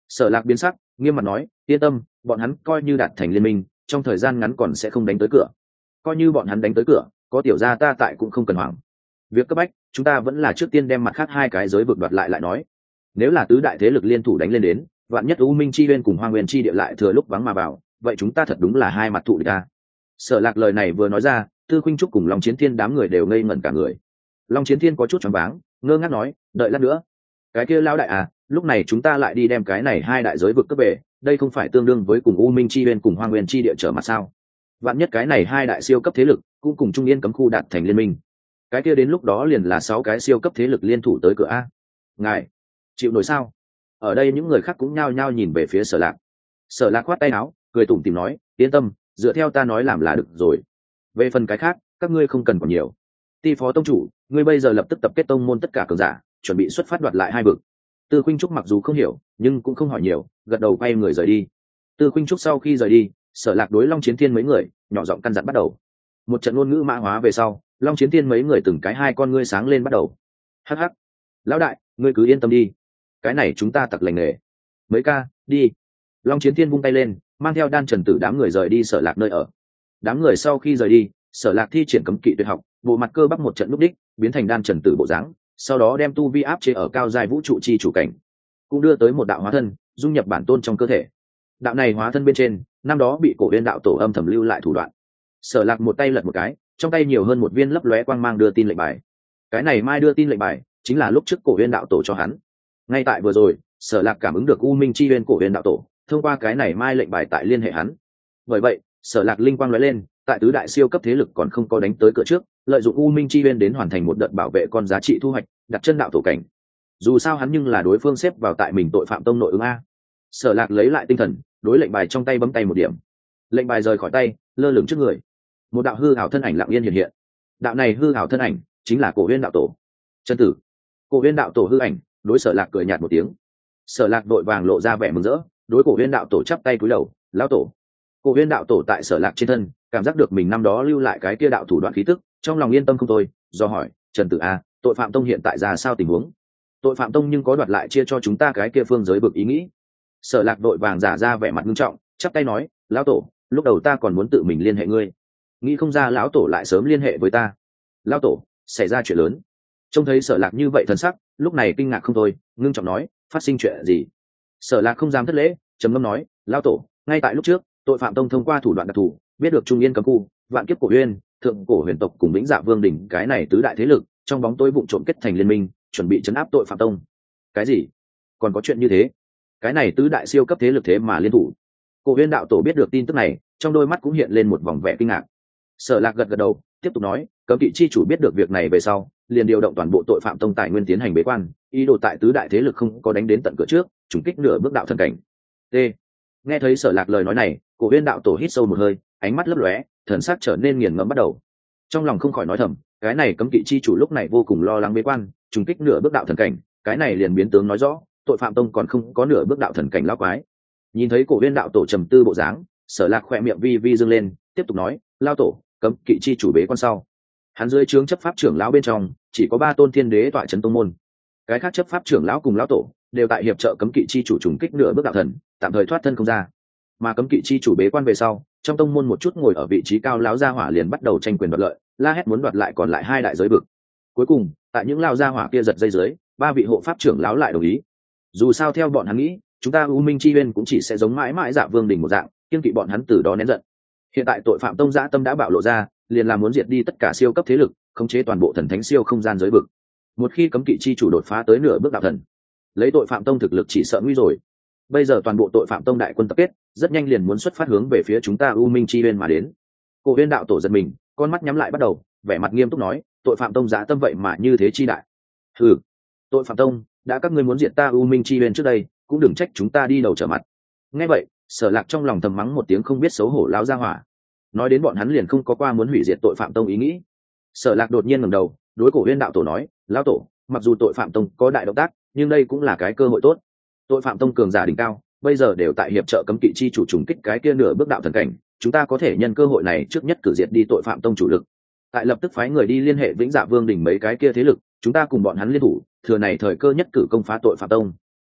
A: Sở Lạc biến sắc, nghiêm mặt nói, yên tâm, bọn hắn coi như đạt thành liên minh, trong thời gian ngắn còn sẽ không đánh tới cửa. Coi như bọn hắn đánh tới cửa, có tiểu gia ta tại cũng không cần hoảng. Việc cấp bách, chúng ta vẫn là trước tiên đem mặt khác hai cái giới vực đoạt lại lại nói. Nếu là tứ đại thế lực liên thủ đánh lên đến, vạn nhất U Minh chi Uyên cùng Hoang Nguyên chi địa lại thừa lúc vắng mà vào, vậy chúng ta thật đúng là hai mặt thụ địch a. Sở Lạc lời này vừa nói ra, Tư Khuynh Trúc cùng Long Chiến Thiên đám người đều ngây ngẩn cả người. Long Chiến Thiên có chút choáng váng, ngơ ngác nói, đợi lát nữa. Cái kia lão đại à, lúc này chúng ta lại đi đem cái này hai đại giới vực cấp về, đây không phải tương đương với cùng U Minh chi Uyên cùng Hoang Nguyên chi địa trở mặt sao? Vạn nhất cái này hai đại siêu cấp thế lực cũng cùng Trung Yên cấm khu đạt thành liên minh, cái kia đến lúc đó liền là sáu cái siêu cấp thế lực liên thủ tới cửa a. Ngài chịu nổi sao? Ở đây những người khác cũng nhao nhao nhìn về phía Sở Lạc. Sở Lạc khoát tay áo, cười tủm tỉm nói, yên tâm, dựa theo ta nói làm là được rồi. Về phần cái khác, các ngươi không cần còn nhiều. Ti phó tông chủ, ngươi bây giờ lập tức tập kết tông môn tất cả cường giả, chuẩn bị xuất phát đoạt lại hai vực. Tư Khuynh Trúc mặc dù không hiểu, nhưng cũng không hỏi nhiều, gật đầu quay người rời đi. Tư Khuynh Trúc sau khi rời đi, Sở Lạc đối Long Chiến Thiên mấy người nhỏ giọng căn dặn bắt đầu. Một trận ngôn ngữ mã hóa về sau, Long Chiến Thiên mấy người từng cái hai con ngươi sáng lên bắt đầu. Hắc hắc, lão đại, ngươi cứ yên tâm đi, cái này chúng ta tặc lành nghề. Mấy ca, đi. Long Chiến Thiên vung tay lên, mang theo Đan Trần Tử đám người rời đi Sở Lạc nơi ở. Đám người sau khi rời đi, Sở Lạc thi triển cấm kỵ tuyệt học, bộ mặt cơ bắp một trận lúc đích, biến thành Đan Trần Tử bộ dáng, sau đó đem tu vi áp chế ở cao giai vũ trụ chi chủ cảnh, cũng đưa tới một đạo hóa thân, dung nhập bản tôn trong cơ thể. Đạo này hóa thân bên trên, năm đó bị Cổ Uyên đạo tổ âm thầm lưu lại thủ đoạn. Sở Lạc một tay lật một cái, trong tay nhiều hơn một viên lấp lóe quang mang đưa tin lệnh bài. Cái này mai đưa tin lệnh bài, chính là lúc trước Cổ Uyên đạo tổ cho hắn. Ngay tại vừa rồi, Sở Lạc cảm ứng được U Minh chi Uyên Cổ Uyên đạo tổ, thông qua cái này mai lệnh bài tại liên hệ hắn. Bởi vậy, Sở Lạc linh quang lóe lên, tại tứ đại siêu cấp thế lực còn không có đánh tới cửa trước, lợi dụng U Minh chi Uyên đến hoàn thành một đợt bảo vệ con giá trị thu hoạch, đặt chân đạo tổ cảnh. Dù sao hắn nhưng là đối phương xếp vào tại mình tội phạm tông nội ứng a. Sở Lạc lấy lại tinh thần, đối lệnh bài trong tay bấm tay một điểm. Lệnh bài rời khỏi tay, lơ lửng trước người. Một đạo hư ảo thân ảnh lặng yên hiện hiện. Đạo này hư ảo thân ảnh chính là Cổ Uyên đạo tổ. Chân tử. Cổ Uyên đạo tổ hư ảnh, đối Sở Lạc cười nhạt một tiếng. Sở Lạc đội vàng lộ ra vẻ mừng rỡ, đối Cổ Uyên đạo tổ chắp tay cúi đầu, "Lão tổ." Cổ Uyên đạo tổ tại Sở Lạc trên thân, cảm giác được mình năm đó lưu lại cái kia đạo thủ đoạn khí tức, trong lòng yên tâm không thôi, do hỏi, "Trần tử a, tội phạm tông hiện tại ra sao tình huống?" Tội phạm tông nhưng có đoạt lại chia cho chúng ta cái kia phương giới bực ý nghĩ. Sở Lạc đội vàng giả ra vẻ mặt nghiêm trọng, chắp tay nói, "Lão tổ, lúc đầu ta còn muốn tự mình liên hệ ngươi, nghĩ không ra lão tổ lại sớm liên hệ với ta." "Lão tổ, xảy ra chuyện lớn." Trông thấy Sở Lạc như vậy thần sắc, lúc này kinh ngạc không thôi, ngưng trọng nói, "Phát sinh chuyện gì?" Sở Lạc không dám thất lễ, trầm ngâm nói, "Lão tổ, ngay tại lúc trước, tội phạm tông thông qua thủ đoạn đặc thù, biết được Trung Yên cấm khu, vạn kiếp cổ uyên, thượng cổ huyền tộc cùng Vĩnh Dạ Vương đỉnh cái này tứ đại thế lực, trong bóng tối vụng trộm kết thành liên minh, chuẩn bị trấn áp tội phạm tông." "Cái gì? Còn có chuyện như thế?" Cái này tứ đại siêu cấp thế lực thế mà liên thủ. Cổ Uyên đạo tổ biết được tin tức này, trong đôi mắt cũng hiện lên một vòng vẻ kinh ngạc. Sở Lạc gật gật đầu, tiếp tục nói, cấm kỵ chi chủ biết được việc này về sau, liền điều động toàn bộ tội phạm tông tài nguyên tiến hành bế quan, ý đồ tại tứ đại thế lực không có đánh đến tận cửa trước, trùng kích nửa bước đạo thần cảnh. T. Nghe thấy Sở Lạc lời nói này, Cổ Uyên đạo tổ hít sâu một hơi, ánh mắt lấp lóe, thần sắc trở nên nghiền ngẫm bắt đầu. Trong lòng không khỏi nói thầm, cái này cấm kỵ chi chủ lúc này vô cùng lo lắng bế quan, trùng kích nửa bước đạo thần cảnh, cái này liền biến tướng nói rõ, tội phạm tông còn không có nửa bước đạo thần cảnh lão quái. Nhìn thấy Cổ Uyên đạo tổ trầm tư bộ dáng, Sở Lạc khẽ miệng vi vi dương lên, tiếp tục nói, "Lão tổ, cấm kỵ chi chủ bế quan sau, hắn dưới trướng chấp pháp trưởng lão bên trong chỉ có ba tôn thiên đế tọa trấn tông môn, cái khác chấp pháp trưởng lão cùng lão tổ đều tại hiệp trợ cấm kỵ chi chủ trùng kích nửa bước đạo thần, tạm thời thoát thân không ra. Mà cấm kỵ chi chủ bế quan về sau, trong tông môn một chút ngồi ở vị trí cao lão gia hỏa liền bắt đầu tranh quyền đoạt lợi, la hét muốn đoạt lại còn lại hai đại giới vực. Cuối cùng, tại những lão gia hỏa kia giật dây dưới, ba vị hộ pháp trưởng lão lại đồng ý. Dù sao theo bọn hắn nghĩ, chúng ta U Minh chi Uyên cũng chỉ sẽ giống mãi mãi Dạ Vương đỉnh một dạng, kiêng kỵ bọn hắn từ đó nén giận. Hiện tại tội phạm tông dã tâm đã bạo lộ ra, liền là muốn diệt đi tất cả siêu cấp thế lực, khống chế toàn bộ thần thánh siêu không gian giới vực. Một khi cấm kỵ chi chủ đột phá tới nửa bước đạo thần, lấy tội phạm tông thực lực chỉ sợ nguy rồi. Bây giờ toàn bộ tội phạm tông đại quân tập kết, rất nhanh liền muốn xuất phát hướng về phía chúng ta U Minh chi Uyên mà đến. Cổ Uyên đạo tổ giật mình, con mắt nhắm lại bắt đầu, vẻ mặt nghiêm túc nói, tội phạm tông dã tâm vậy mà như thế chi đại. Hừ, tội phạm tông, đã các ngươi muốn diệt ta U Minh chi Uyên trước đây, cũng đừng trách chúng ta đi đầu trở mặt. Nghe vậy, Sở Lạc trong lòng thầm mắng một tiếng không biết xấu hổ lão gia hỏa. Nói đến bọn hắn liền không có qua muốn hủy diệt tội phạm tông ý nghĩ. Sở Lạc đột nhiên ngẩng đầu, đối Cổ Uyên đạo tổ nói, "Lão tổ, mặc dù tội phạm tông có đại động tác, nhưng đây cũng là cái cơ hội tốt. Tội phạm tông cường giả đỉnh cao, bây giờ đều tại hiệp trợ cấm kỵ chi chủ trùng kích cái kia nửa bước đạo thần cảnh, chúng ta có thể nhân cơ hội này trước nhất cử diệt đi tội phạm tông chủ lực. Tại lập tức phái người đi liên hệ Vĩnh Dạ Vương đỉnh mấy cái kia thế lực, chúng ta cùng bọn hắn liên thủ, thừa này thời cơ nhất cử công phá tội phạm tông."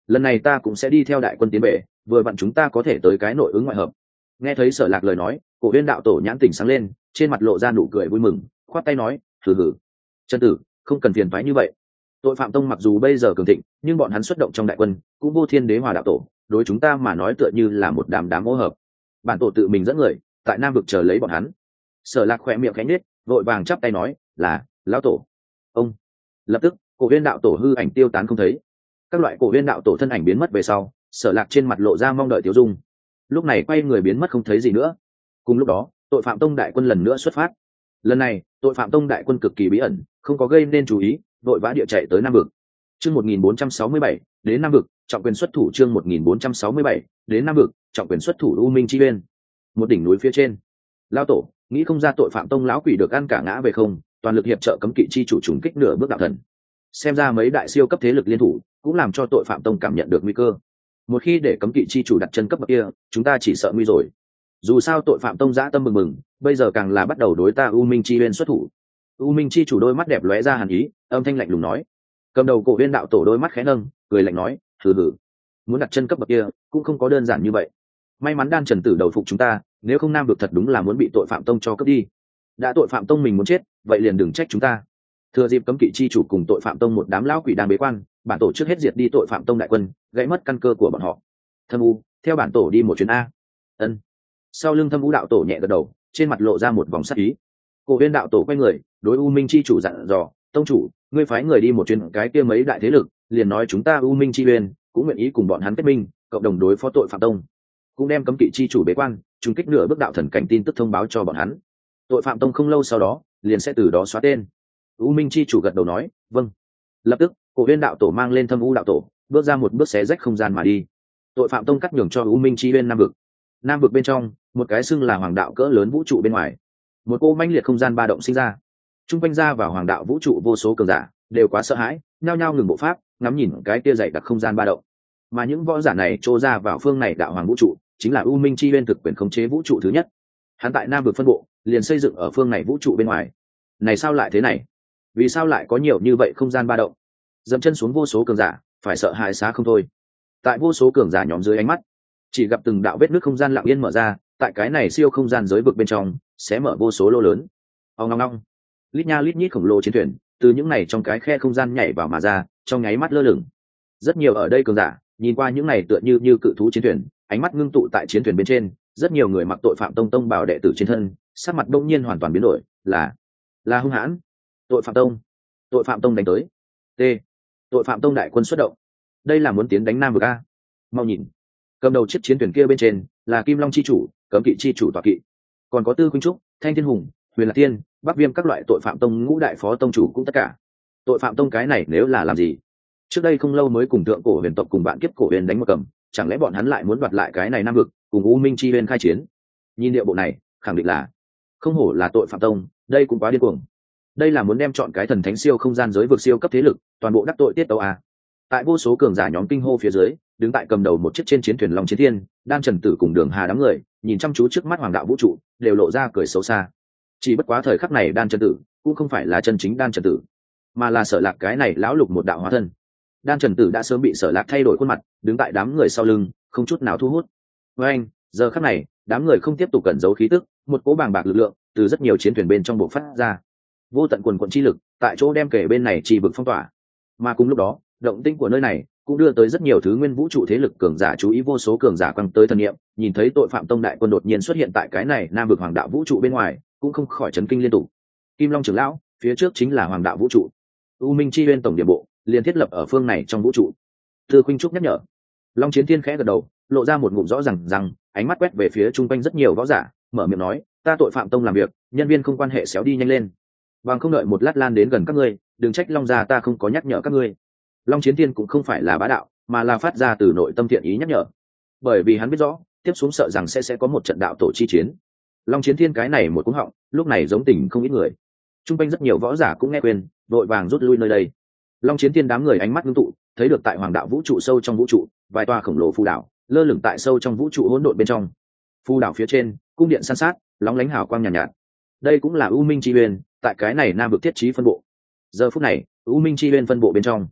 A: lần này ta cũng sẽ đi theo đại quân tiến bể, vừa vặn chúng ta có thể tới cái nội ứng ngoại hợp. Nghe thấy Sở Lạc lời nói, Cổ Huyên đạo tổ nhãn tỉnh sáng lên, trên mặt lộ ra nụ cười vui mừng, khoát tay nói, hừ hừ, chân tử không cần phiền phái như vậy. Tội phạm tông mặc dù bây giờ cường thịnh, nhưng bọn hắn xuất động trong đại quân cũng vô thiên đế hòa đạo tổ, đối chúng ta mà nói tựa như là một đám đám ô hợp. Bản tổ tự mình dẫn người tại Nam vực chờ lấy bọn hắn. Sở Lạc khỏe miệng khẽ nhếch, vội vàng chắp tay nói, là lão tổ. Ông. Lập tức, Cổ Huyên đạo tổ hư ảnh tiêu tán không thấy. Các loại Cổ Huyên đạo tổ thân ảnh biến mất về sau, Sở Lạc trên mặt lộ ra mong đợi tiêu dung. Lúc này quay người biến mất không thấy gì nữa. Cùng lúc đó, tội phạm tông đại quân lần nữa xuất phát. Lần này, tội phạm tông đại quân cực kỳ bí ẩn, không có gây nên chú ý, vội vã địa chạy tới Nam vực. Chương một nghìn bốn trăm sáu mươi bảy, đến Nam vực, trọng quyền xuất thủ chương một nghìn bốn trăm sáu mươi bảy, đến Nam vực, trọng quyền xuất thủ U Minh Chi Uyên. Một đỉnh núi phía trên. Lão tổ, nghĩ không ra tội phạm tông lão quỷ được ăn cả ngã về không, toàn lực hiệp trợ cấm kỵ chi chủ trùng kích nửa bước đạo thần. Xem ra mấy đại siêu cấp thế lực liên thủ, cũng làm cho tội phạm tông cảm nhận được nguy cơ. Một khi để cấm kỵ chi chủ đặt chân cấp bậc kia, chúng ta chỉ sợ nguy rồi. Dù sao tội phạm tông dã tâm mừng mừng, bây giờ càng là bắt đầu đối ta U Minh Chi Uyên xuất thủ. U Minh Chi chủ đôi mắt đẹp lóe ra hàn ý, âm thanh lạnh lùng nói. Cầm đầu Cổ Huyên đạo tổ đôi mắt khẽ nâng, cười lạnh nói, hừ hừ, muốn đặt chân cấp bậc kia cũng không có đơn giản như vậy. May mắn đan trần tử đầu phục chúng ta, nếu không Nam vực thật đúng là muốn bị tội phạm tông cho cướp đi. Đã tội phạm tông mình muốn chết, vậy liền đừng trách chúng ta. Thừa dịp cấm kỵ chi chủ cùng tội phạm tông một đám lão quỷ đang bế quan, bản tổ trước hết diệt đi tội phạm tông đại quân, gãy mất căn cơ của bọn họ. Thâm U, theo bản tổ đi một chuyến a. Ân. Sau lưng Thâm U đạo tổ nhẹ gật đầu, trên mặt lộ ra một vòng sắc ý. Cổ Huyên đạo tổ quay người, đối U Minh chi chủ dặn dò, tông chủ, ngươi phái người đi một chuyến cái kia mấy đại thế lực, liền nói chúng ta U Minh Chi Uyên cũng nguyện ý cùng bọn hắn kết minh, cộng đồng đối phó tội phạm tông. Cũng đem cấm kỵ chi chủ bế quan, trùng kích nửa bước đạo thần cảnh tin tức thông báo cho bọn hắn. Tội phạm tông không lâu sau đó, liền sẽ từ đó xóa tên. U Minh chi chủ gật đầu nói, vâng. Lập tức, Cổ Huyên đạo tổ mang lên Thâm U đạo tổ, bước ra một bước xé rách không gian mà đi. Tội phạm tông cắt nhường cho U Minh Chi Uyên Nam vực. Nam vực bên trong, một cái xưng là hoàng đạo cỡ lớn vũ trụ bên ngoài. Một cô manh liệt không gian ba động sinh ra. Trung quanh ra vào hoàng đạo vũ trụ vô số cường giả đều quá sợ hãi, nhao nhao ngừng bộ pháp, ngắm nhìn cái kia dày đặc không gian ba động. Mà những võ giả này trô ra vào phương này đạo hoàng vũ trụ, chính là U Minh Chi Uyên thực quyền khống chế vũ trụ thứ nhất. Hắn tại Nam vực phân bộ, liền xây dựng ở phương này vũ trụ bên ngoài. Này sao lại thế này? Vì sao lại có nhiều như vậy không gian ba động? Dẫm chân xuống vô số cường giả, phải sợ hãi xá không thôi. Tại vô số cường giả nhóm dưới ánh mắt, chỉ gặp từng đạo vết nước không gian lặng yên mở ra, tại cái này siêu không gian giới vực bên trong, sẽ mở vô số lô lớn. Ong ong ong. Lít nha lít nhít khổng lồ chiến thuyền, từ những này trong cái khe không gian nhảy vào mà ra, trong nháy mắt lơ lửng. Rất nhiều ở đây cường giả, nhìn qua những này tựa như như cự thú chiến thuyền, ánh mắt ngưng tụ tại chiến thuyền bên trên, rất nhiều người mặc tội phạm tông tông bảo đệ tử trên thân, sắc mặt đông nhiên hoàn toàn biến đổi, là là hung hãn. Tội phạm tông, tội phạm tông đánh tới. T. Tội phạm tông đại quân xuất động. Đây là muốn tiến đánh Nam vực a. Mau nhìn, cầm đầu chiếc chiến thuyền kia bên trên là Kim Long chi chủ, Cấm kỵ chi chủ tọa kỵ, còn có Tư Khuynh Trúc, Thanh Thiên Hùng, Huyền Lạc Tiên, Bắc Viêm các loại tội phạm tông ngũ đại phó tông chủ cũng tất cả. Tội phạm tông cái này nếu là làm gì? Trước đây không lâu mới cùng thượng cổ huyền tộc cùng bạn kiếp cổ huyền đánh một cầm, chẳng lẽ bọn hắn lại muốn đoạt lại cái này Nam vực, cùng U Minh Chi Uyên khai chiến? Nhìn địa bộ này, khẳng định là không hổ là tội phạm tông, đây cũng quá điên cuồng. Đây là muốn đem chọn cái thần thánh siêu không gian giới vực siêu cấp thế lực, toàn bộ đắc tội tiết tấu à? Tại vô số cường giả nhóm kinh hô phía dưới, đứng tại cầm đầu một chiếc trên chiến thuyền Long Chiến Thiên, Đan Trần Tử cùng Đường Hà đám người, nhìn chăm chú trước mắt hoàng đạo vũ trụ, đều lộ ra cười xấu xa. Chỉ bất quá thời khắc này Đan Trần Tử cũng không phải là chân chính Đan Trần Tử, mà là Sở Lạc cái này lão lục một đạo hóa thân. Đan Trần Tử đã sớm bị Sở Lạc thay đổi khuôn mặt, đứng tại đám người sau lưng, không chút nào thu hút. Với anh, giờ khắc này, đám người không tiếp tục cẩn giấu khí tức, một cỗ bàng bạc lực lượng từ rất nhiều chiến thuyền bên trong bộc phát ra. Vô tận quần quần chi lực, tại chỗ đem kể bên này trì vực phong tỏa. Mà cùng lúc đó, động tĩnh của nơi này cũng đưa tới rất nhiều thứ nguyên vũ trụ thế lực cường giả chú ý, vô số cường giả quăng tới thần niệm, nhìn thấy tội phạm tông đại quân đột nhiên xuất hiện tại cái này Nam vực hoàng đạo vũ trụ bên ngoài, cũng không khỏi chấn kinh liên tục. Kim Long trưởng lão, phía trước chính là hoàng đạo vũ trụ. U Minh Chi Uyên tổng điểm bộ liền thiết lập ở phương này trong vũ trụ. Tư Khuynh Trúc nhắc nhở. Long Chiến Thiên khẽ gật đầu, lộ ra một ngụm rõ ràng rằng, ánh mắt quét về phía chung quanh rất nhiều võ giả, mở miệng nói, ta tội phạm tông làm việc, nhân viên không quan hệ xéo đi nhanh lên. Bằng không đợi một lát lan đến gần các ngươi, đừng trách Long gia ta không có nhắc nhở các ngươi. Long Chiến Thiên cũng không phải là bá đạo, mà là phát ra từ nội tâm thiện ý nhắc nhở, bởi vì hắn biết rõ tiếp xuống sợ rằng sẽ sẽ có một trận đạo tổ chi chiến. Long Chiến Thiên cái này một cú họng, lúc này giống tình không ít người. Trung quanh rất nhiều võ giả cũng nghe quên, vội vàng rút lui nơi đây. Long Chiến Thiên đám người ánh mắt ngưng tụ, thấy được tại hoàng đạo vũ trụ sâu trong vũ trụ, vài tòa khổng lồ phù đảo lơ lửng tại sâu trong vũ trụ hỗn độn bên trong. Phù đảo phía trên, cung điện san sát, lóng lánh hào quang nhàn nhạt, nhạt. Đây cũng là U Minh Chi Uyên, tại cái này Nam vực thiết trí phân bộ. Giờ phút này, U Minh Chi Uyên phân bộ bên trong,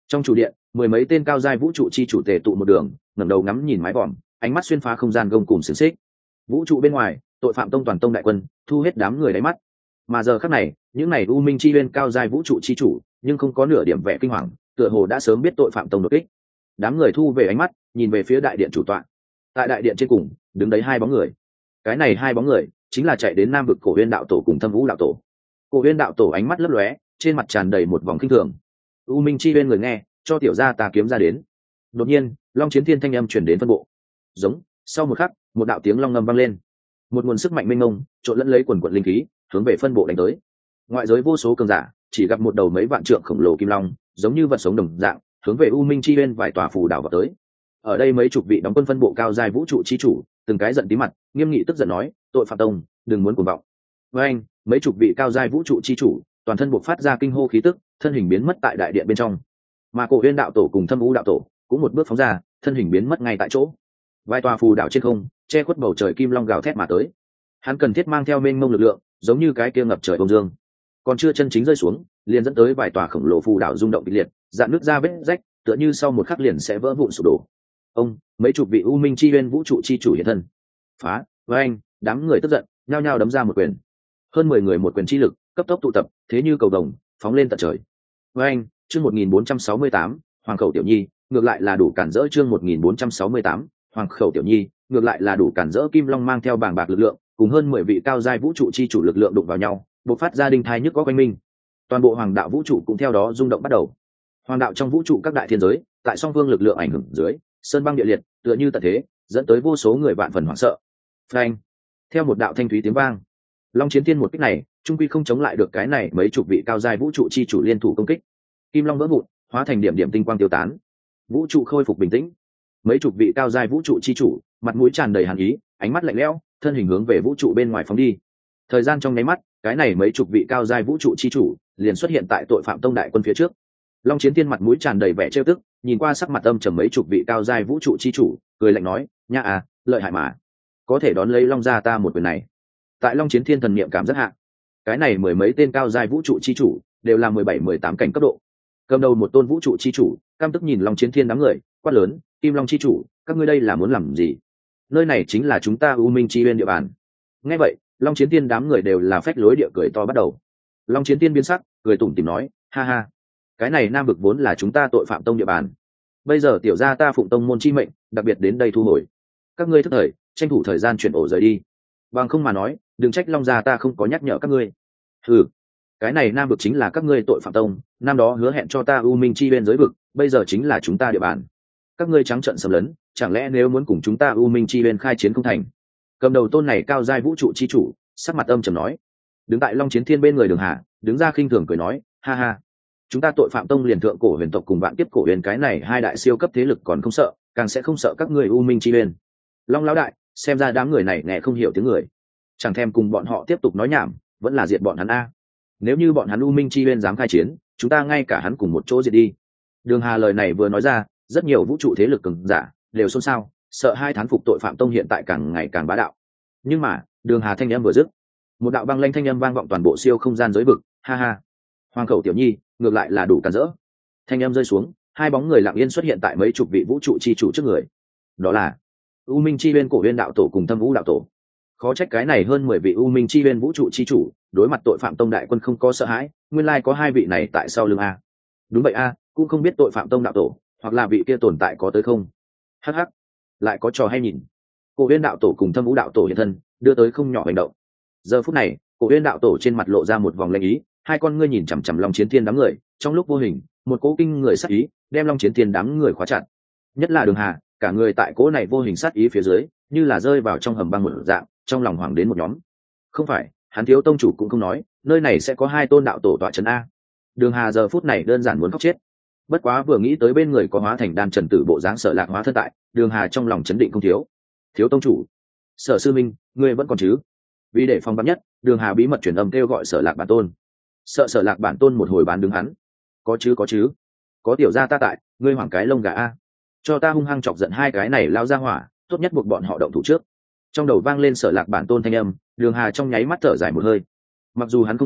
A: Trong chủ điện, mười mấy tên cao giai vũ trụ chi chủ tề tụ một đường, ngẩng đầu ngắm nhìn mái vòm, ánh mắt xuyên phá không gian gông cùng xiềng xích. Vũ trụ bên ngoài, tội phạm tông toàn tông đại quân thu hết đám người đáy mắt. Mà giờ khắc này, những này u minh chi uyên cao giai vũ trụ chi chủ, nhưng không có nửa điểm vẻ kinh hoàng, tựa hồ đã sớm biết tội phạm tông đột kích. Đám người thu về ánh mắt, nhìn về phía đại điện chủ tọa. Tại đại điện trên cùng, đứng đấy hai bóng người. Cái này hai bóng người chính là chạy đến Nam vực Cổ Huyên đạo tổ cùng Thâm Vũ đạo tổ. Cổ Huyên đạo tổ ánh mắt lấp lóe, trên mặt tràn đầy một vòng kinh thường. U minh chi uyên người nghe, cho tiểu gia ta kiếm ra đến. Đột nhiên, Long Chiến Thiên thanh âm truyền đến phân bộ. Giống, sau một khắc, một đạo tiếng long ngâm vang lên. Một nguồn sức mạnh mênh mông, trộn lẫn lấy quần quần linh khí, hướng về phân bộ đánh tới. Ngoại giới vô số cường giả, chỉ gặp một đầu mấy vạn trượng khổng lồ kim long, giống như vật sống đồng dạng, hướng về U Minh Chi Uyên vài tòa phù đảo vào tới. Ở đây mấy chục vị đóng quân phân bộ cao giai vũ trụ chi chủ, từng cái giận tí mặt, nghiêm nghị tức giận nói, tội phạm tông, đừng muốn cuồng vọng. Với anh, mấy chục vị cao giai vũ trụ chi chủ, toàn thân buộc phát ra kinh hô khí tức, thân hình biến mất tại đại điện bên trong. Mà Cổ Huyên đạo tổ cùng Thâm Vũ đạo tổ cũng một bước phóng ra, thân hình biến mất ngay tại chỗ. Vài tòa phù đảo trên không, che khuất bầu trời kim long gào thét mà tới. Hắn cần thiết mang theo mênh mông lực lượng, giống như cái kia ngập trời bông dương, còn chưa chân chính rơi xuống, liền dẫn tới vài tòa khổng lồ phù đảo rung động kịch liệt, dạn nước ra vết rách, tựa như sau một khắc liền sẽ vỡ vụn sụp đổ. Ông, mấy chục vị u minh chi uyên vũ trụ chi chủ hiện thân. Phá, với anh, đám người tức giận, nhao nhao đấm ra một quyền. Hơn mười người một quyền chi lực, cấp tốc tụ tập, thế như cầu vồng, phóng lên tận trời. Với anh, chương một nghìn bốn trăm sáu mươi tám, Hoàng khẩu tiểu nhi, ngược lại là đủ cản rỡ chương một nghìn bốn trăm sáu mươi tám, Hoàng khẩu tiểu nhi, ngược lại là đủ cản rỡ kim long mang theo bàng bạc lực lượng, cùng hơn mười vị cao giai vũ trụ chi chủ lực lượng đụng vào nhau, bộc phát ra đinh thai nhức có quanh minh. Toàn bộ hoàng đạo vũ trụ cũng theo đó rung động bắt đầu. Hoàng đạo trong vũ trụ các đại thiên giới, tại song phương lực lượng ảnh hưởng dưới, sơn băng địa liệt, tựa như tận thế, dẫn tới vô số người vạn phần hoảng sợ. Phanh! Theo một đạo thanh thúy tiếng vang, Long Chiến Thiên một kích này, trung quy không chống lại được cái này mấy chục vị cao giai vũ trụ chi chủ liên thủ công kích. Kim long vỡ vụn, hóa thành điểm điểm tinh quang tiêu tán. Vũ trụ khôi phục bình tĩnh. Mấy chục vị cao giai vũ trụ chi chủ, mặt mũi tràn đầy hàn ý, ánh mắt lạnh lẽo, thân hình hướng về vũ trụ bên ngoài phóng đi. Thời gian trong nháy mắt, cái này mấy chục vị cao giai vũ trụ chi chủ liền xuất hiện tại tội phạm tông đại quân phía trước. Long Chiến Thiên mặt mũi tràn đầy vẻ trêu tức, nhìn qua sắc mặt âm trầm mấy chục vị cao giai vũ trụ chi chủ, cười lạnh nói, nha à, lợi hại mà, có thể đón lấy Long gia ta một quyền này. Tại Long Chiến Thiên thần niệm cảm rất hạ, cái này mười mấy tên cao giai vũ trụ chi chủ đều là mười bảy mười tám cảnh cấp độ. Cầm đầu một tôn vũ trụ chi chủ, căm tức nhìn Long Chiến Thiên đám người, quát lớn, Kim Long chi chủ, các ngươi đây là muốn làm gì? Nơi này chính là chúng ta U Minh Chi Uyên địa bàn. Nghe vậy, Long Chiến Tiên đám người đều là phách lối địa cười to bắt đầu. Long Chiến Tiên biến sắc, cười tủm tỉm nói, ha ha, cái này Nam vực vốn là chúng ta tội phạm tông địa bàn. Bây giờ tiểu gia ta phụng tông môn chi mệnh, đặc biệt đến đây thu hồi. Các ngươi thức thời, tranh thủ thời gian chuyển ổ rời đi. Bằng không mà nói, đừng trách Long gia ta không có nhắc nhở các ngươi. Ừ, cái này Nam vực chính là các ngươi tội phạm tông, năm đó hứa hẹn cho ta U Minh Chi Uyên giới vực, bây giờ chính là chúng ta địa bàn. Các ngươi trắng trợn xâm lấn, chẳng lẽ nếu muốn cùng chúng ta U Minh Chi Uyên khai chiến không thành? Cầm đầu tôn này cao giai vũ trụ chi chủ, sắc mặt âm trầm nói. Đứng tại Long Chiến Thiên bên người Đường Hà, đứng ra khinh thường cười nói, ha ha, chúng ta tội phạm tông liền thượng cổ huyền tộc cùng vạn kiếp cổ huyền cái này hai đại siêu cấp thế lực còn không sợ, càng sẽ không sợ các người U Minh Chi Uyên. Long lão đại, xem ra đám người này nghe không hiểu tiếng người, chẳng thèm cùng bọn họ tiếp tục nói nhảm, vẫn là diệt bọn hắn a. Nếu như bọn hắn U Minh Chi Uyên dám khai chiến, chúng ta ngay cả hắn cùng một chỗ diệt đi. Đường Hà lời này vừa nói ra, rất nhiều vũ trụ thế lực cường giả đều xôn xao, sợ hai thán phục tội phạm tông hiện tại càng ngày càng bá đạo. Nhưng mà Đường Hà thanh âm vừa dứt, một đạo băng lanh thanh âm vang vọng toàn bộ siêu không gian giới vực, ha ha, Hoàng khẩu tiểu nhi, ngược lại là đủ cản rỡ. Thanh âm rơi xuống, hai bóng người lặng yên xuất hiện tại mấy chục vị vũ trụ chi chủ trước người. Đó là U Minh Chi Uyên Cổ Uyên đạo tổ cùng Thâm Vũ đạo tổ. Khó trách cái này hơn mười vị U Minh Chi Uyên vũ trụ chi chủ, đối mặt tội phạm tông đại quân không có sợ hãi, nguyên lai có hai vị này tại sau lưng a. Đúng vậy a, cũng không biết tội phạm tông đạo tổ, hoặc là vị kia tồn tại có tới không. Hắc hắc, lại có trò hay nhìn. Cổ Uyên đạo tổ cùng Thâm Vũ đạo tổ hiện thân, đưa tới không nhỏ hành động. Giờ phút này, Cổ Uyên đạo tổ trên mặt lộ ra một vòng lanh ý, hai con ngươi nhìn chằm chằm Long Chiến Thiên đám người, trong lúc vô hình, một cỗ kinh người sát ý đem Long Chiến Thiên đám người khóa chặt. Nhất là Đường Hà, cả người tại cỗ này vô hình sát ý phía dưới, như là rơi vào trong hầm băng một dạng, trong lòng hoảng đến một nhóm. Không phải, hắn thiếu tông chủ cũng không nói, nơi này sẽ có hai tôn đạo tổ tọa trấn a. Đường Hà giờ phút này đơn giản muốn khóc chết. Bất quá vừa nghĩ tới bên người có hóa thành đan trần tử bộ dáng Sở Lạc hóa thân tại, Đường Hà trong lòng chấn định không thiếu. Thiếu tông chủ, Sở sư minh, ngươi vẫn còn chứ? Vì để phòng vắn nhất, Đường Hà bí mật truyền âm kêu gọi Sở Lạc bản tôn. Sợ Sở Lạc bản tôn một hồi bán đứng hắn. Có chứ có chứ, có tiểu gia ta tại, ngươi hoảng cái lông gà a. Cho ta hung hăng chọc giận hai cái này lao ra hỏa, tốt nhất buộc bọn họ động thủ trước. Trong đầu vang lên Sở Lạc bản tôn thanh âm, Đường Hà trong nháy mắt thở dài một hơi. Mặc dù hắn không rõ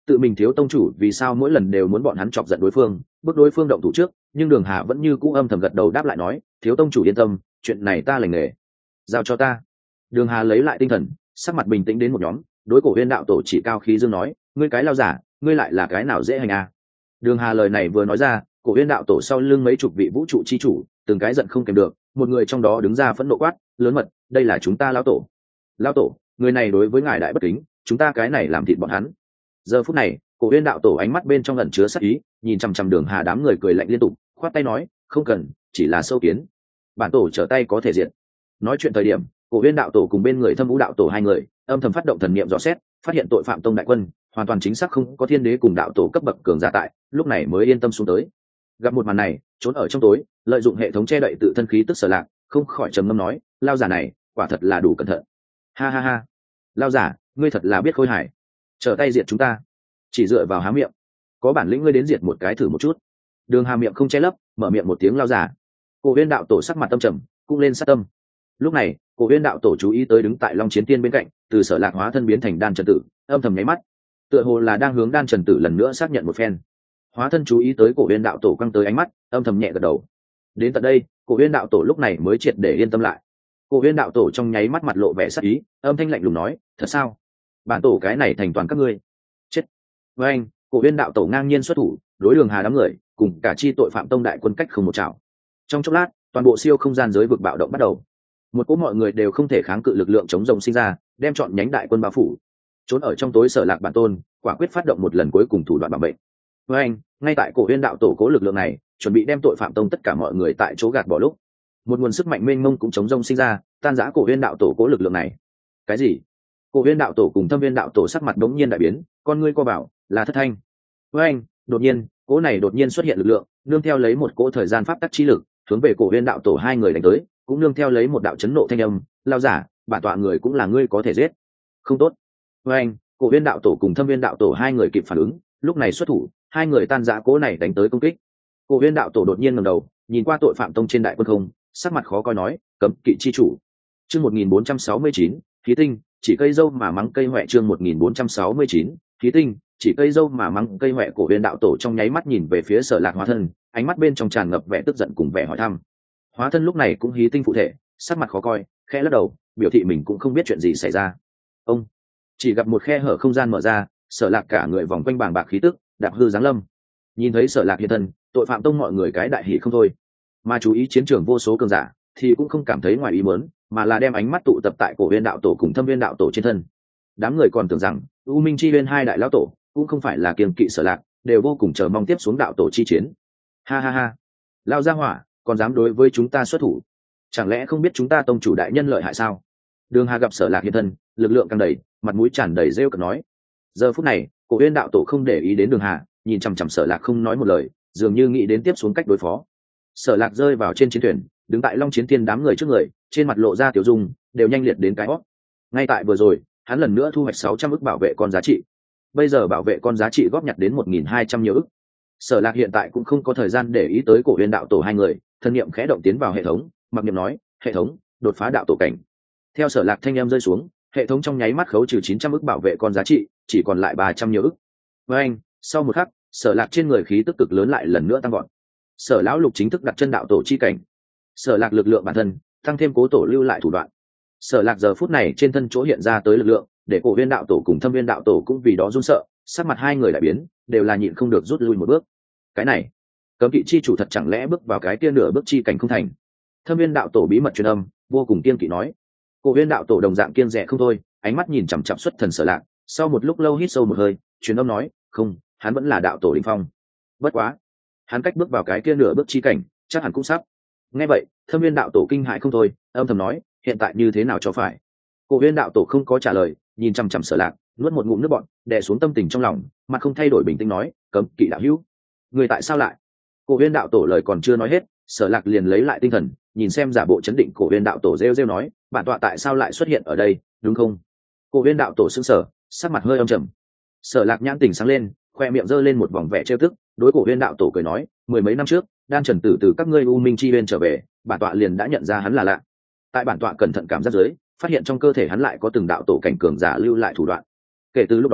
A: tự mình thiếu tông chủ vì sao mỗi lần đều muốn bọn hắn chọc giận đối phương, bước đối phương động thủ trước. Nhưng Đường Hà vẫn như cũ âm thầm gật đầu đáp lại nói, thiếu tông chủ yên tâm, chuyện này ta lành nghề, giao cho ta. Đường Hà lấy lại tinh thần, sắc mặt bình tĩnh đến một nhóm, đối Cổ Huyên đạo tổ chỉ cao khí dương nói, ngươi cái lao giả, ngươi lại là cái nào dễ hành à? Đường Hà lời này vừa nói ra, Cổ Huyên đạo tổ sau lưng mấy chục vị vũ trụ chi chủ, từng cái giận không kèm được, một người trong đó đứng ra phẫn nộ quát, lớn mật, đây là chúng ta lão tổ. Lão tổ, người này đối với ngài đại bất kính, chúng ta cái này làm thịt bọn hắn. Giờ phút này, Cổ Huyên đạo tổ ánh mắt bên trong ẩn chứa sát ý, nhìn chằm chằm Đường Hà đám người cười lạnh liên tục, khoát tay nói, không cần, chỉ là sâu kiến, bản tổ trở tay có thể diệt. Nói chuyện thời điểm, Cổ Huyên đạo tổ cùng bên người Thâm Vũ đạo tổ hai người âm thầm phát động thần niệm dò xét, phát hiện tội phạm tông đại quân hoàn toàn chính xác không có thiên đế cùng đạo tổ cấp bậc cường giả tại, lúc này mới yên tâm xuống tới. Gặp một màn này, trốn ở trong tối, lợi dụng hệ thống che đậy tự thân khí tức Sở Lạc, không khỏi trầm ngâm nói, lao giả này, quả thật là đủ cẩn thận. Ha ha ha, lao giả, ngươi thật là biết khôi hài, trở tay diệt chúng ta, chỉ dựa vào há miệng, có bản lĩnh ngươi đến diệt một cái thử một chút. Đường Hà miệng không che lấp, mở miệng một tiếng lao giả. Cổ Huyên đạo tổ sắc mặt tâm trầm, cũng lên sát tâm. Lúc này, Cổ Huyên đạo tổ chú ý tới đứng tại Long Chiến Tiên bên cạnh, từ Sở Lạc hóa thân biến thành Đan Trần Tử, âm thầm nháy mắt, tựa hồ là đang hướng Đan Trần Tử lần nữa xác nhận một phen. Hóa thân chú ý tới Cổ Huyên đạo tổ quăng tới ánh mắt, âm thầm nhẹ gật đầu. Đến tận đây, Cổ Huyên đạo tổ lúc này mới triệt để yên tâm lại. Cổ Huyên đạo tổ trong nháy mắt mặt lộ vẻ sắc ý, âm thanh lạnh lùng nói, thật sao? Bản tổ cái này thành toàn các ngươi. Chết. Với anh, Cổ Huyên đạo tổ ngang nhiên xuất thủ, đối Đường Hà đám người, cùng cả chi tội phạm tông đại quân cách không một chảo. Trong chốc lát, toàn bộ siêu không gian giới vực bạo động bắt đầu. Một cỗ mọi người đều không thể kháng cự lực lượng chống rồng sinh ra, đem chọn nhánh đại quân bao phủ. Trốn ở trong tối Sở Lạc bản tôn, quả quyết phát động một lần cuối cùng thủ đoạn bảo mệnh. Với anh, ngay tại Cổ Huyên đạo tổ cố lực lượng này, chuẩn bị đem tội phạm tông tất cả mọi người tại chỗ gạt bỏ lúc, một nguồn sức mạnh mênh mông cũng chống rông sinh ra, tan rã Cổ Huyên đạo tổ cố lực lượng này. Cái gì? Cổ Huyên đạo tổ cùng Thâm Viên đạo tổ sắc mặt đống nhiên đại biến, con ngươi co bảo, là Thất Thanh. Với anh, đột nhiên, cỗ này đột nhiên xuất hiện lực lượng, nương theo lấy một cỗ thời gian pháp tắc chi lực, hướng về Cổ Huyên đạo tổ hai người đánh tới, cũng nương theo lấy một đạo chấn nộ thanh âm, lao giả, bản tọa người cũng là ngươi có thể giết. Không tốt. Với anh, Cổ Huyên đạo tổ cùng Thâm Viên đạo tổ hai người kịp phản ứng, lúc này xuất thủ, hai người tan rã cỗ này đánh tới công kích. Cổ Huyên đạo tổ đột nhiên ngẩng đầu, nhìn qua tội phạm tông trên đại quân không, sắc mặt khó coi nói, cấm kỵ chi chủ. Chương một nghìn bốn trăm sáu mươi chín, khí tinh, chỉ cây dâu mà mắng cây hoẹ. Chương một nghìn bốn trăm sáu mươi chín, khí tinh, chỉ cây dâu mà mắng cây hoẹ. Cổ Huyên đạo tổ trong nháy mắt nhìn về phía Sở Lạc hóa thân, ánh mắt bên trong tràn ngập vẻ tức giận cùng vẻ hỏi thăm. Hóa thân lúc này cũng hí tinh phụ thể, sắc mặt khó coi, khẽ lắc đầu, biểu thị mình cũng không biết chuyện gì xảy ra. Ông chỉ gặp một khe hở không gian mở ra, Sở Lạc cả người vòng quanh bàng bạc khí tức, đạp hư giáng lâm. Nhìn thấy Sở Lạc hiện thân, tội phạm tông mọi người cái đại hỉ không thôi, mà chú ý chiến trường vô số cường giả thì cũng không cảm thấy ngoài ý muốn, mà là đem ánh mắt tụ tập tại Cổ Huyên đạo tổ cùng Thâm Viên đạo tổ trên thân. Đám người còn tưởng rằng U Minh Chi Huyên hai đại lão tổ cũng không phải là kiêng kỵ Sở Lạc, đều vô cùng chờ mong tiếp xuống đạo tổ chi chiến. Ha ha ha, lao ra hỏa, còn dám đối với chúng ta xuất thủ, chẳng lẽ không biết chúng ta tông chủ đại nhân lợi hại sao? Đường Hà gặp Sở Lạc hiện thân, lực lượng càng đầy, mặt mũi tràn đầy rêu cợt nói. Giờ phút này, Cổ Huyên đạo tổ không để ý đến Đường Hà, nhìn chằm chằm Sở Lạc không nói một lời, dường như nghĩ đến tiếp xuống cách đối phó. Sở Lạc rơi vào trên chiến thuyền, đứng tại Long Chiến Thiên đám người trước người, trên mặt lộ ra tiểu dung, đều nhanh liệt đến cái hót. Ngay tại vừa rồi, hắn lần nữa thu hoạch sáu trăm ức bảo vệ con giá trị. Bây giờ bảo vệ con giá trị góp nhặt đến một nghìn hai trăm nhiều ức. Sở Lạc hiện tại cũng không có thời gian để ý tới Cổ Huyên đạo tổ hai người, thân niệm khẽ động tiến vào hệ thống, mặc niệm nói, "Hệ thống, đột phá đạo tổ cảnh." Theo Sở Lạc thanh em rơi xuống, hệ thống trong nháy mắt khấu trừ chín trăm ức bảo vệ con giá trị, chỉ còn lại ba trăm nhiều ức. Với anh, sau một khắc, Sở Lạc trên người khí tức cực lớn lại lần nữa tăng vọt. Sở lão lục chính thức đặt chân đạo tổ chi cảnh. Sở Lạc lực lượng bản thân tăng thêm cố tổ lưu lại thủ đoạn. Sở Lạc giờ phút này trên thân chỗ hiện ra tới lực lượng, để Cổ Huyên đạo tổ cùng Thâm Viên đạo tổ cũng vì đó run sợ, sắc mặt hai người lại biến, đều là nhịn không được rút lui một bước. Cái này, cấm kỵ chi chủ thật chẳng lẽ bước vào cái kia nửa bước chi cảnh không thành? Thâm Viên đạo tổ bí mật truyền âm, vô cùng kiên kỵ nói. Cổ Huyên đạo tổ đồng dạng kiên rẻ không thôi, ánh mắt nhìn chằm chằm xuất thần Sở Lạc, sau một lúc lâu hít sâu một hơi, truyền âm nói, không, hắn vẫn là đạo tổ đỉnh phong. Bất quá, hắn cách bước vào cái kia nửa bước chi cảnh, chắc hẳn cũng sắp. Nghe vậy, Thâm Viên đạo tổ kinh hãi không thôi, âm thầm nói, hiện tại như thế nào cho phải? Cổ Huyên đạo tổ không có trả lời, nhìn chằm chằm Sở Lạc, nuốt một ngụm nước bọt, đè xuống tâm tình trong lòng, mặt không thay đổi bình tĩnh nói, cấm kỵ đạo hữu, người tại sao lại? Cổ Huyên đạo tổ lời còn chưa nói hết, Sở Lạc liền lấy lại tinh thần, nhìn xem giả bộ chấn định Cổ Huyên đạo tổ rêu rêu nói, bản tọa tại sao lại xuất hiện ở đây, đúng không? Cổ Huyên đạo tổ sững sờ, sắc mặt hơi âm trầm. Sở Lạc nhãn tình sáng lên, khoe miệng giơ lên một vòng vẻ trêu tức, đối Cổ Huyên đạo tổ cười nói, mười mấy năm trước, Đan Trần Tử từ các ngươi U Minh Chi Huyên trở về, bản tọa liền đã nhận ra hắn là lạ. Tại bản tọa cẩn thận cảm giác dưới, phát hiện trong cơ thể hắn lại có từng đạo tổ cảnh cường giả lưu lại thủ đoạn. Kể từ lúc đó,